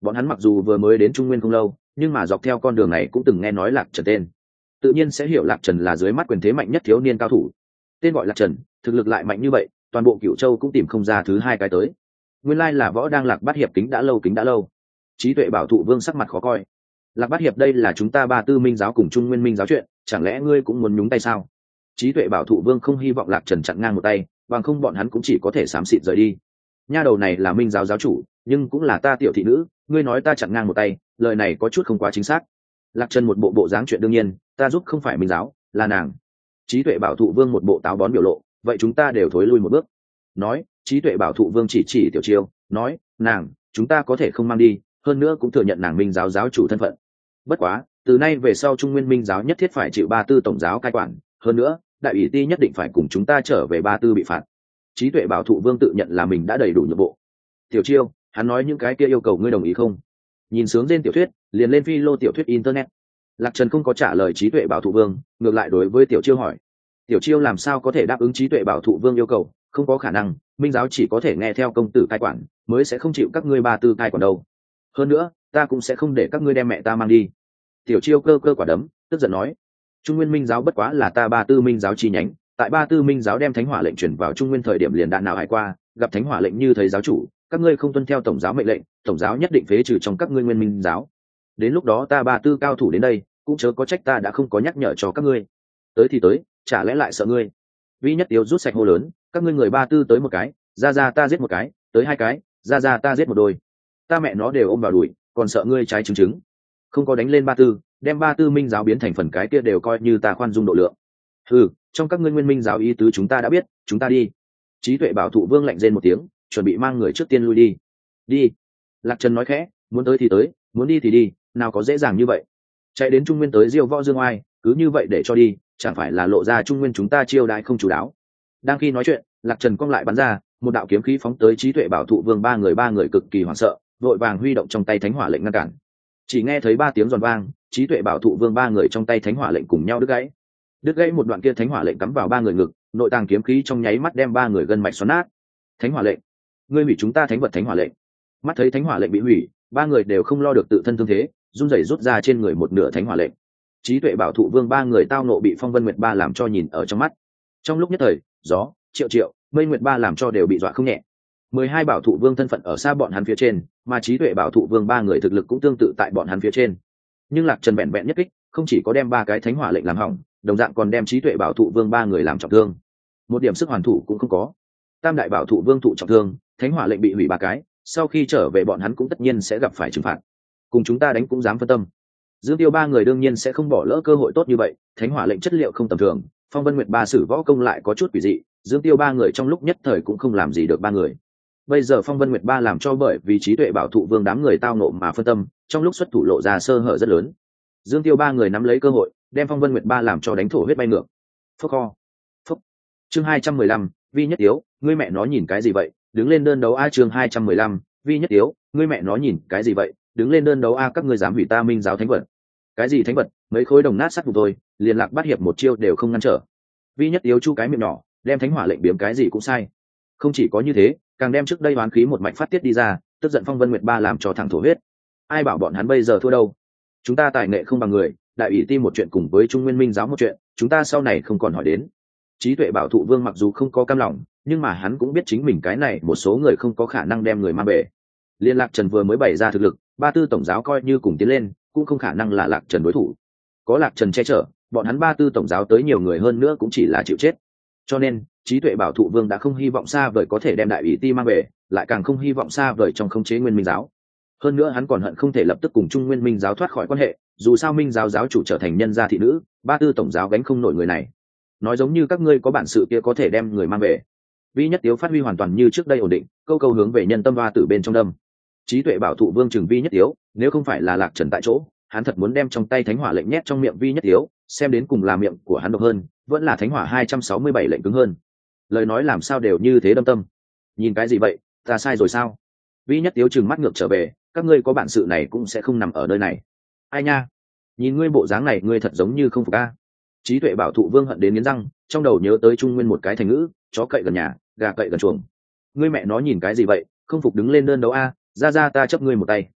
bọn hắn mặc dù vừa mới đến trung nguyên không lâu, nhưng mà dọc theo con đường này cũng từng nghe nói Lạc Trần tên, tự nhiên sẽ hiểu Lạc Trần là dưới mắt quyền thế mạnh nhất thiếu niên cao thủ. Tên gọi Lạc Trần, thực lực lại mạnh như vậy, toàn bộ Cửu Châu cũng tìm không ra thứ hai cái tới. Nguyên lai là Võ đang Lạc Bát Hiệp kính đã lâu kính đã lâu. Trí Tuệ Bảo Thụ Vương sắc mặt khó coi. Lạc Bát Hiệp, đây là chúng ta Ba Tư Minh giáo cùng Trung Nguyên Minh giáo chuyện, chẳng lẽ ngươi cũng muốn nhúng tay sao? Trí Tuệ Bảo Thụ Vương không hy vọng Lạc Trần chặn ngang một tay, bằng không bọn hắn cũng chỉ có thể xám xịt rời đi. Nha đầu này là Minh giáo giáo chủ, nhưng cũng là ta tiểu thị nữ, ngươi nói ta chặn ngang một tay, lời này có chút không quá chính xác. Lạc Trần một bộ bộ dáng chuyện đương nhiên, ta giúp không phải Minh giáo, là nàng. Trí Tuệ Bảo Thụ Vương một bộ táo bón biểu lộ, vậy chúng ta đều thối lui một bước. Nói, Trí Tuệ Bảo Thụ Vương chỉ chỉ Tiểu Chiêu, nói, nàng, chúng ta có thể không mang đi, hơn nữa cũng thừa nhận nàng Minh giáo giáo chủ thân phận. Bất quá, từ nay về sau Trung Nguyên Minh giáo nhất thiết phải chịu Ba Tư tổng giáo cai quản, hơn nữa, đại ủy ti nhất định phải cùng chúng ta trở về Ba Tư bị phạt. Trí Tuệ Bảo Thụ Vương tự nhận là mình đã đầy đủ nhượng bộ. Tiểu Chiêu, hắn nói những cái kia yêu cầu ngươi đồng ý không? Nhìn sướng trên tiểu thuyết, liền lên phi lô tiểu thuyết internet. Lạc Trần không có trả lời Trí Tuệ Bảo Thụ Vương, ngược lại đối với Tiểu Chiêu hỏi. Tiểu Chiêu làm sao có thể đáp ứng Trí Tuệ Bảo Thụ Vương yêu cầu, không có khả năng, Minh giáo chỉ có thể nghe theo công tử cai quản, mới sẽ không chịu các ngươi Ba Tư cai quản đâu. Hơn nữa, ta cũng sẽ không để các ngươi đem mẹ ta mang đi. Tiểu Chiêu cơ cơ quả đấm, tức giận nói. Trung Nguyên Minh giáo bất quá là ta Ba Tư Minh giáo chi nhánh, tại Ba Tư Minh giáo đem thánh hỏa lệnh chuyển vào Trung Nguyên thời điểm liền đạn nào hải qua, gặp thánh hỏa lệnh như thấy giáo chủ, các ngươi không tuân theo tổng giáo mệnh lệnh, tổng giáo nhất định phế trừ trong các ngươi Nguyên Minh giáo. Đến lúc đó ta Ba Tư cao thủ đến đây, cũng chớ có trách ta đã không có nhắc nhở cho các ngươi. Tới thì tới, chả lẽ lại sợ ngươi? Vi Nhất Tiếu rút sạch hô lớn, các ngươi người Ba Tư tới một cái, ra ra ta giết một cái, tới hai cái, ra ra ta giết một đôi. Ta mẹ nó đều ôm vào đuổi, còn sợ ngươi trái chứng chứng. Không có đánh lên Ba Tư, đem Ba Tư Minh giáo biến thành phần cái kia đều coi như ta khoan dung độ lượng. Ừ, trong các ngươi Nguyên Minh giáo ý tứ chúng ta đã biết, chúng ta đi. Trí Tuệ Bảo Thụ Vương lạnh rên một tiếng, chuẩn bị mang người trước tiên lui đi. Đi. Lạc Trần nói khẽ, muốn tới thì tới, muốn đi thì đi, nào có dễ dàng như vậy. Chạy đến Trung Nguyên tới Diêu Võ Dương Oai, cứ như vậy để cho đi, chẳng phải là lộ ra Trung Nguyên chúng ta chiêu đãi không chủ đáo. Đang khi nói chuyện, Lạc Trần cong lại bắn ra, một đạo kiếm khí phóng tới Trí Tuệ Bảo Thụ Vương ba người ba người cực kỳ hoảng sợ, vội vàng huy động trong tay thánh hỏa lệnh ngăn cản. Chỉ nghe thấy ba tiếng giòn vang, Trí Tuệ Bảo Thụ Vương ba người trong tay thánh hỏa lệnh cùng nhau đứt gãy. Đứt gãy một đoạn kia thánh hỏa lệnh cắm vào ba người ngực, nội tàng kiếm khí trong nháy mắt đem ba người gân mạch xoắn nát. Thánh hỏa lệnh, ngươi hủy chúng ta thánh vật thánh hỏa lệnh. Mắt thấy thánh hỏa lệnh bị hủy, ba người đều không lo được tự thân thương thế, run rẩy rút ra trên người một nửa thánh hỏa lệnh. Trí Tuệ Bảo Thụ Vương ba người tao nộ bị Phong Vân Nguyệt ba làm cho nhìn ở trong mắt. Trong lúc nhất thời, gió, triệu triệu, mây Nguyệt ba làm cho đều bị dọa không nhẹ. Mười hai Bảo Thụ Vương thân phận ở xa bọn hắn phía trên, mà Trí Tuệ Bảo Thụ Vương ba người thực lực cũng tương tự tại bọn hắn phía trên. Nhưng Lạc Trần bèn bèn nhất kích, không chỉ có đem ba cái thánh hỏa lệnh làm hỏng, đồng dạng còn đem Trí Tuệ Bảo Thụ Vương ba người làm trọng thương. Một điểm sức hoàn thủ cũng không có. Tam đại Bảo Thụ Vương thụ trọng thương, thánh hỏa lệnh bị hủy ba cái, sau khi trở về bọn hắn cũng tất nhiên sẽ gặp phải trừng phạt. Cùng chúng ta đánh cũng dám phân tâm. Dương Tiêu ba người đương nhiên sẽ không bỏ lỡ cơ hội tốt như vậy, thánh hỏa lệnh chất liệu không tầm thường, Phong Vân Nguyệt ba sử võ công lại có chút quỷ dị, Dương Tiêu ba người trong lúc nhất thời cũng không làm gì được ba người. Bây giờ Phong Vân Nguyệt ba làm cho bởi vì Trí Tuệ Bảo Thụ Vương đám người tao nộ mà phân tâm, trong lúc xuất thủ lộ ra sơ hở rất lớn. Dương Tiêu ba người nắm lấy cơ hội, đem Phong Vân Nguyệt ba làm cho đánh thổ huyết bay ngược. Phốc kho. Phốc. Chương hai trăm mười lăm, Vi Nhất Tiếu, ngươi mẹ nó nhìn cái gì vậy? Đứng lên đơn đấu a. Chương hai trăm mười lăm, Vi Nhất Tiếu, ngươi mẹ nó nhìn cái gì vậy? Đứng lên đơn đấu a. Các ngươi dám hủy ta Minh giáo thánh vật? Cái gì thánh vật? Mấy khối đồng nát sắt vụ thôi, liền Lạc Bát Hiệp một chiêu đều không ngăn trở. Vi Nhất Tiếu chu cái miệng nhỏ, đem thánh hỏa lệnh biếm cái gì cũng sai. Không chỉ có như thế, càng đem trước đây oán khí một mạch phát tiết đi ra, tức giận Phong Vân Nguyệt ba làm cho thẳng thổ huyết. Ai bảo bọn hắn bây giờ thua đâu? Chúng ta tài nghệ không bằng người, đại ủy ti một chuyện cùng với Trung Nguyên Minh giáo một chuyện, chúng ta sau này không còn hỏi đến. Trí Tuệ Bảo Thụ Vương mặc dù không có cam lòng, nhưng mà hắn cũng biết chính mình cái này một số người không có khả năng đem người mang về. Liên Lạc Trần vừa mới bày ra thực lực, Ba Tư tổng giáo coi như cùng tiến lên, cũng không khả năng là Lạc Trần đối thủ. Có Lạc Trần che chở, bọn hắn Ba Tư tổng giáo tới nhiều người hơn nữa cũng chỉ là chịu chết. Cho nên, Trí Tuệ Bảo Thụ Vương đã không hy vọng xa vời có thể đem đại ủy ti mang về, lại càng không hy vọng xa vời trong khống chế Nguyên Minh giáo. Hơn nữa hắn còn hận không thể lập tức cùng Trung Nguyên Minh giáo thoát khỏi quan hệ, dù sao Minh giáo giáo chủ trở thành nhân gia thị nữ, Ba Tư tổng giáo gánh không nổi người này. Nói giống như các ngươi có bản sự kia có thể đem người mang về. Vi Nhất Tiếu phát huy hoàn toàn như trước đây ổn định, câu câu hướng về nhân tâm va tử bên trong đâm. Trí Tuệ Bảo Thụ Vương trừng Vi Nhất Tiếu, nếu không phải là Lạc Trần tại chỗ, hắn thật muốn đem trong tay thánh hỏa lệnh nhét trong miệng Vi Nhất Tiếu, xem đến cùng là miệng của hắn độc hơn, vẫn là thánh hỏa hai trăm sáu mươi bảy lệnh cứng hơn. Lời nói làm sao đều như thế đâm tâm. Nhìn cái gì vậy, ta sai rồi sao? Vi Nhất Tiếu trừng mắt ngược trở về, các ngươi có bản sự này cũng sẽ không nằm ở nơi này. Ai nha, nhìn ngươi bộ dáng này ngươi thật giống như không phục a. Trí Tuệ Bảo Thụ Vương hận đến nghiến răng, trong đầu nhớ tới Trung Nguyên một cái thành ngữ, chó cậy gần nhà, gà cậy gần chuồng. Ngươi mẹ nó nhìn cái gì vậy, không phục đứng lên đơn đấu a, ra ra ta chấp ngươi một tay.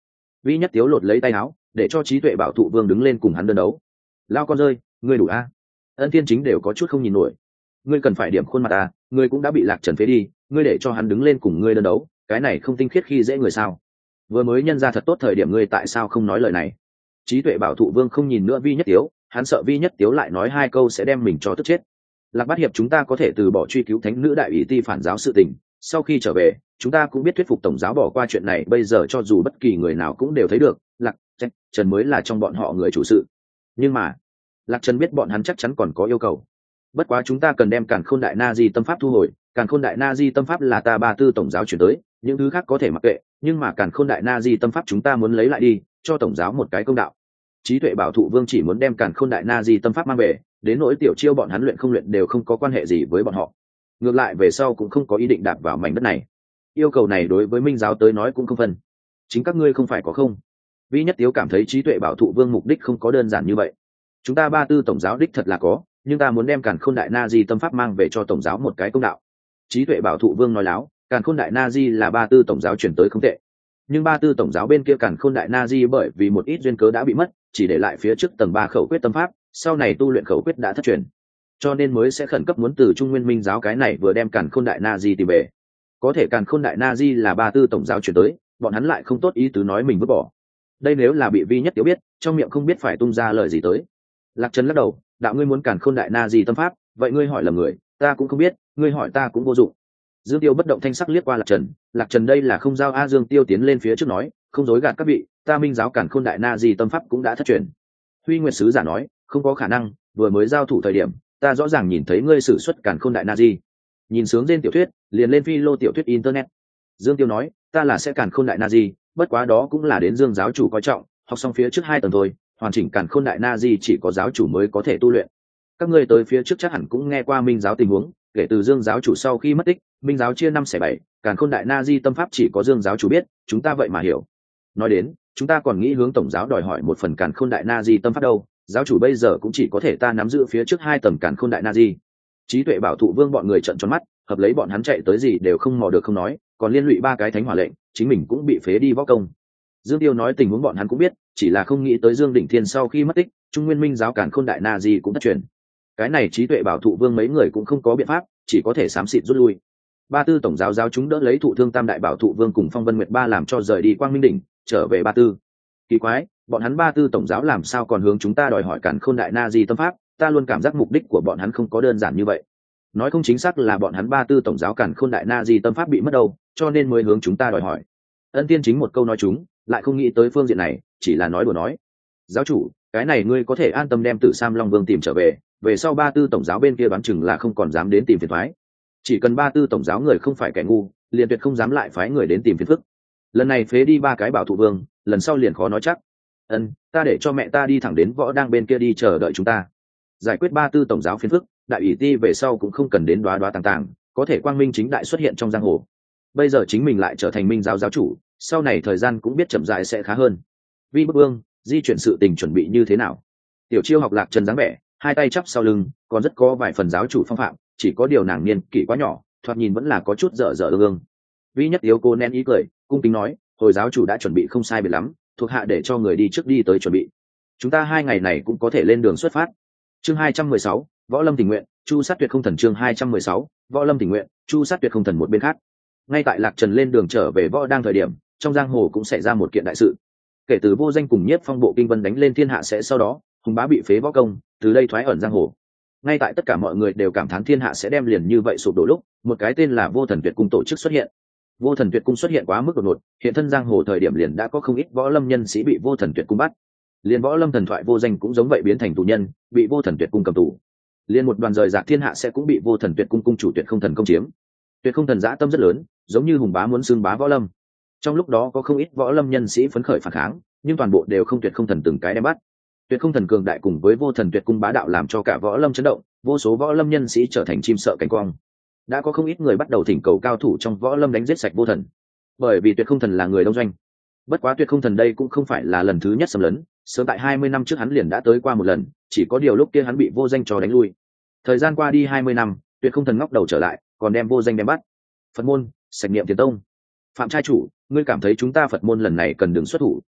Vi Nhất Tiếu lột lấy tay áo để cho trí tuệ bảo thụ vương đứng lên cùng hắn đơn đấu. Lao con rơi, ngươi đủ a? Ân Thiên Chính đều có chút không nhìn nổi. Ngươi cần phải điểm khuôn mặt à, ngươi cũng đã bị Lạc Trần phế đi, ngươi để cho hắn đứng lên cùng ngươi đơn đấu, cái này không tinh khiết khi dễ người sao? Vừa mới nhân ra thật tốt thời điểm ngươi tại sao không nói lời này? Trí tuệ bảo thụ vương không nhìn nữa Vi Nhất Tiếu, hắn sợ Vi Nhất Tiếu lại nói hai câu sẽ đem mình cho tức chết. Lạc Bát Hiệp chúng ta có thể từ bỏ truy cứu thánh nữ đại ủy ti phản giáo sự tình, sau khi trở về chúng ta cũng biết thuyết phục tổng giáo bỏ qua chuyện này, bây giờ cho dù bất kỳ người nào cũng đều thấy được Lạc Trần mới là trong bọn họ người chủ sự. Nhưng mà Lạc Trần biết bọn hắn chắc chắn còn có yêu cầu. Bất quá chúng ta cần đem Càn Khôn Đại Na Di tâm pháp thu hồi. Càn Khôn Đại Na Di tâm pháp là ta Ba Tư tổng giáo chuyển tới, những thứ khác có thể mặc kệ, nhưng mà Càn Khôn Đại Na Di tâm pháp chúng ta muốn lấy lại đi, cho tổng giáo một cái công đạo. Trí tuệ bảo thụ vương chỉ muốn đem Càn Khôn Đại Na Di tâm pháp mang về, đến nỗi tiểu chiêu bọn hắn luyện không luyện đều không có quan hệ gì với bọn họ. Ngược lại về sau cũng không có ý định đạp vào mảnh đất này. Yêu cầu này đối với Minh giáo tới nói cũng không phân. Chính các ngươi không phải có không? Vi Nhất Tiếu cảm thấy trí tuệ bảo thụ vương mục đích không có đơn giản như vậy. Chúng ta Ba Tư tổng giáo đích thật là có, nhưng ta muốn đem Càn Khôn Đại Na Di tâm pháp mang về cho tổng giáo một cái công đạo. Trí tuệ bảo thụ vương nói láo, Càn Khôn Đại Na Di là Ba Tư tổng giáo chuyển tới không tệ, nhưng Ba Tư tổng giáo bên kia Càn Khôn Đại Na Di bởi vì một ít duyên cớ đã bị mất, chỉ để lại phía trước tầng ba khẩu quyết tâm pháp, sau này tu luyện khẩu quyết đã thất truyền, cho nên mới sẽ khẩn cấp muốn từ Trung Nguyên Minh giáo cái này vừa đem Càn Khôn Đại Na Di tìm về. Có thể Càn Khôn Đại Na Di là Ba Tư tổng giáo chuyển tới, bọn hắn lại không tốt ý tứ nói mình vứt bỏ. Đây nếu là bị Vi Nhất Tiếu biết, trong miệng không biết phải tung ra lời gì tới. Lạc Trần lắc đầu, đạo ngươi muốn Càn Khôn Đại Na Di tâm pháp, vậy ngươi hỏi lầm người, ta cũng không biết, ngươi hỏi ta cũng vô dụng. Dương Tiêu bất động thanh sắc liếc qua Lạc Trần, Lạc Trần đây là không giao a. Dương Tiêu tiến lên phía trước nói, không dối gạt các vị, ta Minh giáo Càn Khôn Đại Na Di tâm pháp cũng đã thất truyền. Huy Nguyệt sứ giả nói, không có khả năng, vừa mới giao thủ thời điểm, ta rõ ràng nhìn thấy ngươi sử xuất Càn Khôn Đại Na Di. Nhìn sướng trên tiểu thuyết, liền lên phi lô tiểu thuyết internet. Dương Tiêu nói, ta là sẽ Càn Khôn Đại Na Di, bất quá đó cũng là đến Dương giáo chủ coi trọng, học xong phía trước hai tầng thôi, hoàn chỉnh Càn Khôn Đại Na Di chỉ có giáo chủ mới có thể tu luyện. Các ngươi tới phía trước chắc hẳn cũng nghe qua Minh giáo tình huống, kể từ Dương giáo chủ sau khi mất tích, Minh giáo chia năm xẻ bảy, Càn Khôn Đại Na Di tâm pháp chỉ có Dương giáo chủ biết, chúng ta vậy mà hiểu. Nói đến, chúng ta còn nghĩ hướng tổng giáo đòi hỏi một phần Càn Khôn Đại Na Di tâm pháp đâu, giáo chủ bây giờ cũng chỉ có thể ta nắm giữ phía trước hai tầng Càn Khôn Đại Na Di. Trí tuệ bảo thụ vương bọn người trợn tròn mắt, hợp lấy bọn hắn chạy tới gì đều không mò được không nói, còn liên lụy ba cái thánh hỏa lệnh, chính mình cũng bị phế đi võ công. Dương Tiêu nói tình huống bọn hắn cũng biết, chỉ là không nghĩ tới Dương Đỉnh Thiên sau khi mất tích, Trung Nguyên Minh giáo Càn Khôn Đại Na Di cũng thất truyền. Cái này trí tuệ bảo thụ vương mấy người cũng không có biện pháp, chỉ có thể xám xịt rút lui. Ba Tư tổng giáo giáo chúng đỡ lấy thụ thương Tam đại bảo thụ vương cùng Phong Vân Nguyệt ba làm cho rời đi Quang Minh đỉnh, trở về Ba Tư. Kỳ quái, bọn hắn Ba Tư tổng giáo làm sao còn hướng chúng ta đòi hỏi Càn Khôn Đại Na Di tâm pháp, ta luôn cảm giác mục đích của bọn hắn không có đơn giản như vậy. Nói không chính xác là bọn hắn Ba Tư tổng giáo Càn Khôn Đại Na Di tâm pháp bị mất đâu, cho nên mới hướng chúng ta đòi hỏi. Ân Tiên chính một câu nói chúng, lại không nghĩ tới phương diện này, chỉ là nói đùa nói. Giáo chủ, cái này ngươi có thể an tâm đem Tử Sam Long Vương tìm trở về, về sau Ba Tư tổng giáo bên kia đoán chừng là không còn dám đến tìm phiền toái. Chỉ cần Ba Tư tổng giáo người không phải kẻ ngu, liền tuyệt không dám lại phái người đến tìm phiền phức. Lần này phế đi ba cái bảo thụ vương, lần sau liền khó nói chắc. Ân, ta để cho mẹ ta đi thẳng đến võ đang bên kia đi chờ đợi chúng ta. Giải quyết Ba Tư tổng giáo phiền phức, đại ủy ti về sau cũng không cần đến đoá đoá tàng tàng, có thể quang minh chính đại xuất hiện trong giang hồ. Bây giờ chính mình lại trở thành Minh giáo giáo chủ, sau này thời gian cũng biết chậm rãi sẽ khá hơn. Vi Bức Vương, di chuyển sự tình chuẩn bị như thế nào? Tiểu Chiêu học Lạc Trần dáng vẻ, hai tay chắp sau lưng, còn rất có vài phần giáo chủ phong phạm, chỉ có điều nàng niên kỷ quá nhỏ, thoạt nhìn vẫn là có chút dở dở ương ương. Vi Nhất Yếu cô nén ý cười, cung kính nói, hồi giáo chủ đã chuẩn bị không sai biệt lắm, thuộc hạ để cho người đi trước đi tới chuẩn bị. Chúng ta hai ngày này cũng có thể lên đường xuất phát. Chương hai trăm mười sáu, Võ Lâm tình nguyện, Chu Sát Tuyệt Không Thần. Chương hai trăm mười sáu, Võ Lâm tình nguyện, Chu Sát Tuyệt Không Thần. Một bên khác, ngay tại Lạc Trần lên đường trở về võ đang thời điểm, trong giang hồ cũng xảy ra một kiện đại sự. Kể từ Vô Danh cùng Nhiếp Phong bộ kinh vân đánh lên thiên hạ sẽ sau đó, Hùng Bá bị phế võ công, từ đây thoái ẩn giang hồ. Ngay tại tất cả mọi người đều cảm thán thiên hạ sẽ đem liền như vậy sụp đổ lúc, một cái tên là Vô Thần Tuyệt Cung tổ chức xuất hiện. Vô Thần Tuyệt Cung xuất hiện quá mức đột ngột, hiện thân giang hồ thời điểm liền đã có không ít võ lâm nhân sĩ bị Vô Thần Tuyệt Cung bắt. Liên võ lâm thần thoại Vô Danh cũng giống vậy biến thành tù nhân, bị Vô Thần Tuyệt Cung cầm tù. Liên một đoàn rời rạc thiên hạ sẽ cũng bị Vô Thần Tuyệt Cung cung chủ Tuyệt Không Thần công chiếm. Tuyệt Không Thần dã tâm rất lớn, giống như Hùng Bá muốn xưng bá võ lâm. Trong lúc đó có không ít võ lâm nhân sĩ phấn khởi phản kháng, nhưng toàn bộ đều không Tuyệt Không Thần từng cái đem bắt. Tuyệt Không Thần cường đại cùng với Vô Thần Tuyệt Cung bá đạo làm cho cả võ lâm chấn động, vô số võ lâm nhân sĩ trở thành chim sợ cánh quang. Đã có không ít người bắt đầu thỉnh cầu cao thủ trong võ lâm đánh giết sạch Vô Thần, bởi vì Tuyệt Không Thần là người đông doanh. Bất quá Tuyệt Không Thần đây cũng không phải là lần thứ nhất xâm lấn, sớm tại hai mươi năm trước hắn liền đã tới qua một lần, chỉ có điều lúc kia hắn bị Vô Danh cho đánh lui. Thời gian qua đi hai mươi năm, Tuyệt Không Thần ngóc đầu trở lại, còn đem Vô Danh đem bắt. Phật môn, sạch niệm Tiền Tông. Phạm trai chủ, ngươi cảm thấy chúng ta Phật môn lần này cần đường xuất thủ?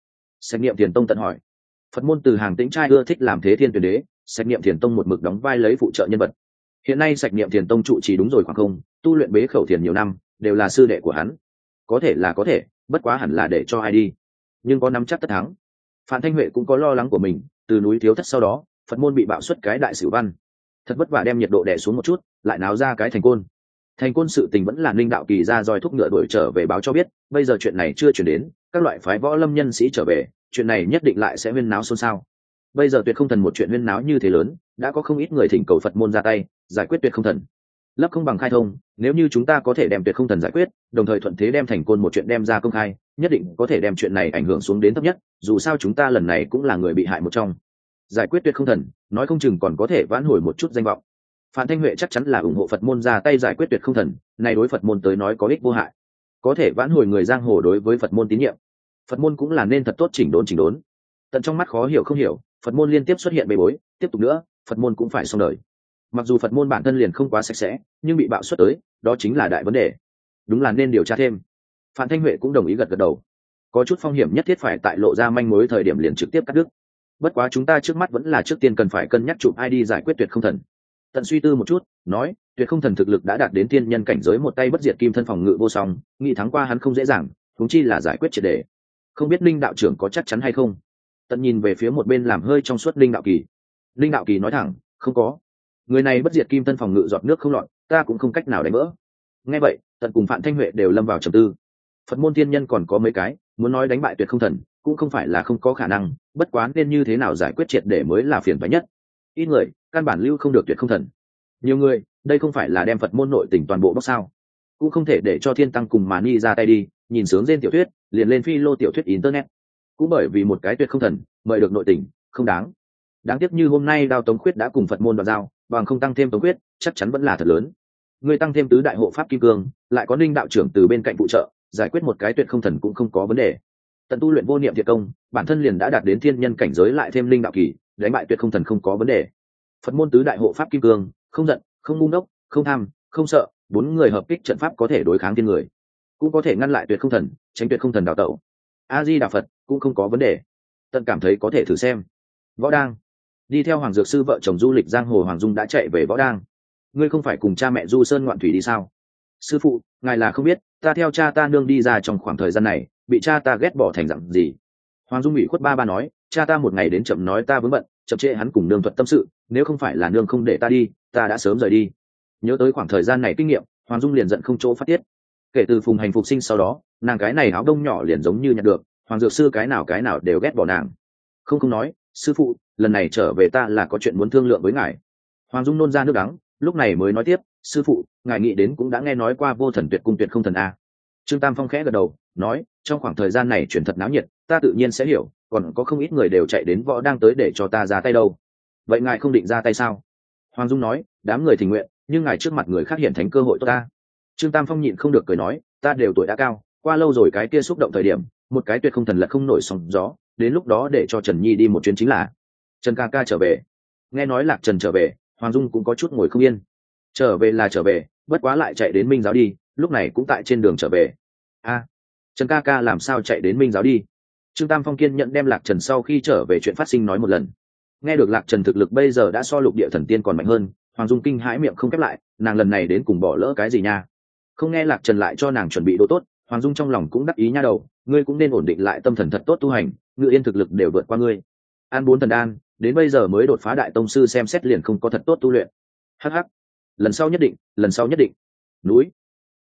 Sạch niệm thiền tông tận hỏi. Phật môn từ hàng tĩnh trai ưa thích làm thế thiên tuyển đế, sạch niệm thiền tông một mực đóng vai lấy phụ trợ nhân vật. Hiện nay sạch niệm thiền tông trụ trì đúng rồi khoảng không, tu luyện bế khẩu thiền nhiều năm, đều là sư đệ của hắn. Có thể là có thể, bất quá hẳn là để cho ai đi, nhưng có nắm chắc tất thắng. Phạm Thanh Huệ cũng có lo lắng của mình, từ núi thiếu thất sau đó, Phật môn bị bạo xuất cái đại sử văn, thật vất vả đem nhiệt độ đè xuống một chút, lại náo ra cái thành côn. Thành côn sự tình vẫn là Ninh đạo kỳ ra roi thúc ngựa đuổi trở về báo cho biết, bây giờ chuyện này chưa chuyển đến, các loại phái võ lâm nhân sĩ trở về, chuyện này nhất định lại sẽ huyên náo xôn xao. Bây giờ Tuyệt Không Thần một chuyện huyên náo như thế lớn, đã có không ít người thỉnh cầu Phật môn ra tay giải quyết Tuyệt Không Thần. Lấp không bằng khai thông, nếu như chúng ta có thể đem Tuyệt Không Thần giải quyết, đồng thời thuận thế đem thành côn một chuyện đem ra công khai, nhất định có thể đem chuyện này ảnh hưởng xuống đến thấp nhất, dù sao chúng ta lần này cũng là người bị hại một trong. Giải quyết Tuyệt Không Thần, nói không chừng còn có thể vãn hồi một chút danh vọng. Phạm Thanh Huệ chắc chắn là ủng hộ Phật môn ra tay giải quyết Tuyệt Không Thần, này đối Phật môn tới nói có ích vô hại, có thể vãn hồi người giang hồ đối với Phật môn tín nhiệm. Phật môn cũng là nên thật tốt chỉnh đốn chỉnh đốn. Tận trong mắt khó hiểu không hiểu, Phật môn liên tiếp xuất hiện bê bối, tiếp tục nữa, Phật môn cũng phải xong đời. Mặc dù Phật môn bản thân liền không quá sạch sẽ, nhưng bị bạo xuất tới, đó chính là đại vấn đề. Đúng là nên điều tra thêm. Phạm Thanh Huệ cũng đồng ý gật gật đầu. Có chút phong hiểm nhất thiết phải tại lộ ra manh mối thời điểm liền trực tiếp cắt đứt. Bất quá chúng ta trước mắt vẫn là trước tiên cần phải cân nhắc chụp ai đi giải quyết Tuyệt Không Thần. Tận suy tư một chút, nói, Tuyệt Không Thần thực lực đã đạt đến thiên nhân cảnh giới, một tay bất diệt kim thân phòng ngự vô song, nghĩ thắng qua hắn không dễ dàng, huống chi là giải quyết triệt để. Không biết Linh đạo trưởng có chắc chắn hay không? Tận nhìn về phía một bên làm hơi trong suốt Linh đạo kỳ. Linh đạo kỳ nói thẳng, không có. Người này bất diệt kim thân phòng ngự giọt nước không lọt, ta cũng không cách nào đánh vỡ. Nghe vậy, Tận cùng Phạm Thanh Huệ đều lâm vào trầm tư. Phật môn thiên nhân còn có mấy cái, muốn nói đánh bại Tuyệt Không Thần, cũng không phải là không có khả năng, bất quá nên như thế nào giải quyết triệt để mới là phiền toái nhất. Ít người, căn bản lưu không được Tuyệt Không Thần. Nhiều người, đây không phải là đem Phật môn nội tình toàn bộ bóc sao? Cũng không thể để cho Thiên Tăng cùng Mà Ni ra tay đi, nhìn sướng trên tiểu thuyết, liền lên phi lô tiểu thuyết internet. Cũng bởi vì một cái Tuyệt Không Thần, mời được nội tình, không đáng. Đáng tiếc như hôm nay Đao Tống Khuyết đã cùng Phật môn đoạt giao, bằng không tăng thêm Tống Khuyết, chắc chắn vẫn là thật lớn. Người tăng thêm tứ đại hộ pháp kim cương, lại có Ninh đạo trưởng từ bên cạnh phụ trợ, giải quyết một cái Tuyệt Không Thần cũng không có vấn đề. Tận tu luyện vô niệm thiệt công, bản thân liền đã đạt đến thiên nhân cảnh giới, lại thêm Linh đạo kỳ, đánh bại Tuyệt Không Thần không có vấn đề. Phật môn tứ đại hộ pháp kim cương, không giận, không ngu ngốc, không tham, không sợ, bốn người hợp kích trận pháp có thể đối kháng thiên người, cũng có thể ngăn lại Tuyệt Không Thần, tránh Tuyệt Không Thần đào tẩu. A Di Đà Phật cũng không có vấn đề. Tận cảm thấy có thể thử xem. Võ Đang đi theo Hoàng Dược Sư vợ chồng du lịch giang hồ Hoàng Dung đã chạy về Võ Đang. Ngươi không phải cùng cha mẹ du sơn ngoạn thủy đi sao? Sư phụ, ngài là không biết, ta theo cha ta nương đi ra trong khoảng thời gian này, bị cha ta ghét bỏ thành dặn gì. Hoàng Dung ủy khuất ba ba nói, cha ta một ngày đến chậm nói ta vướng bận, chậm trễ hắn cùng nương thuật tâm sự, nếu không phải là nương không để ta đi, ta đã sớm rời đi. Nhớ tới khoảng thời gian này kinh nghiệm, Hoàng Dung liền giận không chỗ phát tiết. Kể từ Phùng Hành phục sinh sau đó, nàng cái này áo đông nhỏ liền giống như nhặt được, Hoàng Dược Sư cái nào cái nào đều ghét bỏ nàng. Không không nói, sư phụ, lần này trở về ta là có chuyện muốn thương lượng với ngài. Hoàng Dung nôn ra nước đắng, lúc này mới nói tiếp, sư phụ, ngài nghĩ đến cũng đã nghe nói qua Vô Thần Tuyệt Cung Tuyệt Không Thần a. Trương Tam Phong khẽ gật đầu, nói, trong khoảng thời gian này chuyển thật náo nhiệt, ta tự nhiên sẽ hiểu, còn có không ít người đều chạy đến Võ Đang tới để cho ta ra tay đâu. Vậy ngài không định ra tay sao? Hoàng Dung nói, đám người tình nguyện, nhưng ngài trước mặt người khác hiện thánh cơ hội tốt ta. Trương Tam Phong nhịn không được cười nói, ta đều tuổi đã cao, qua lâu rồi cái kia xúc động thời điểm, một cái Tuyệt Không Thần lật không nổi sóng gió, đến lúc đó để cho Trần Nhi đi một chuyến chính là. Trần ca ca trở về. Nghe nói Lạc Trần trở về, Hoàng Dung cũng có chút ngồi không yên. Trở về là trở về, bất quá lại chạy đến Minh Giáo đi, lúc này cũng tại trên đường trở về. A, à, Trần ca ca làm sao chạy đến Minh Giáo đi? Trương Tam Phong kiên nhận đem Lạc Trần sau khi trở về chuyện phát sinh nói một lần. Nghe được Lạc Trần thực lực bây giờ đã so lục địa thần tiên còn mạnh hơn, Hoàng Dung kinh hãi miệng không khép lại, nàng lần này đến cùng bỏ lỡ cái gì nha? Không nghe Lạc Trần lại cho nàng chuẩn bị đồ tốt, Hoàng Dung trong lòng cũng đắc ý nha đầu, ngươi cũng nên ổn định lại tâm thần thật tốt tu hành, Ngự Yên thực lực đều vượt qua ngươi. An bốn thần đan, đến bây giờ mới đột phá đại tông sư xem xét liền không có thật tốt tu luyện. Hắc hắc, lần sau nhất định, lần sau nhất định. Núi,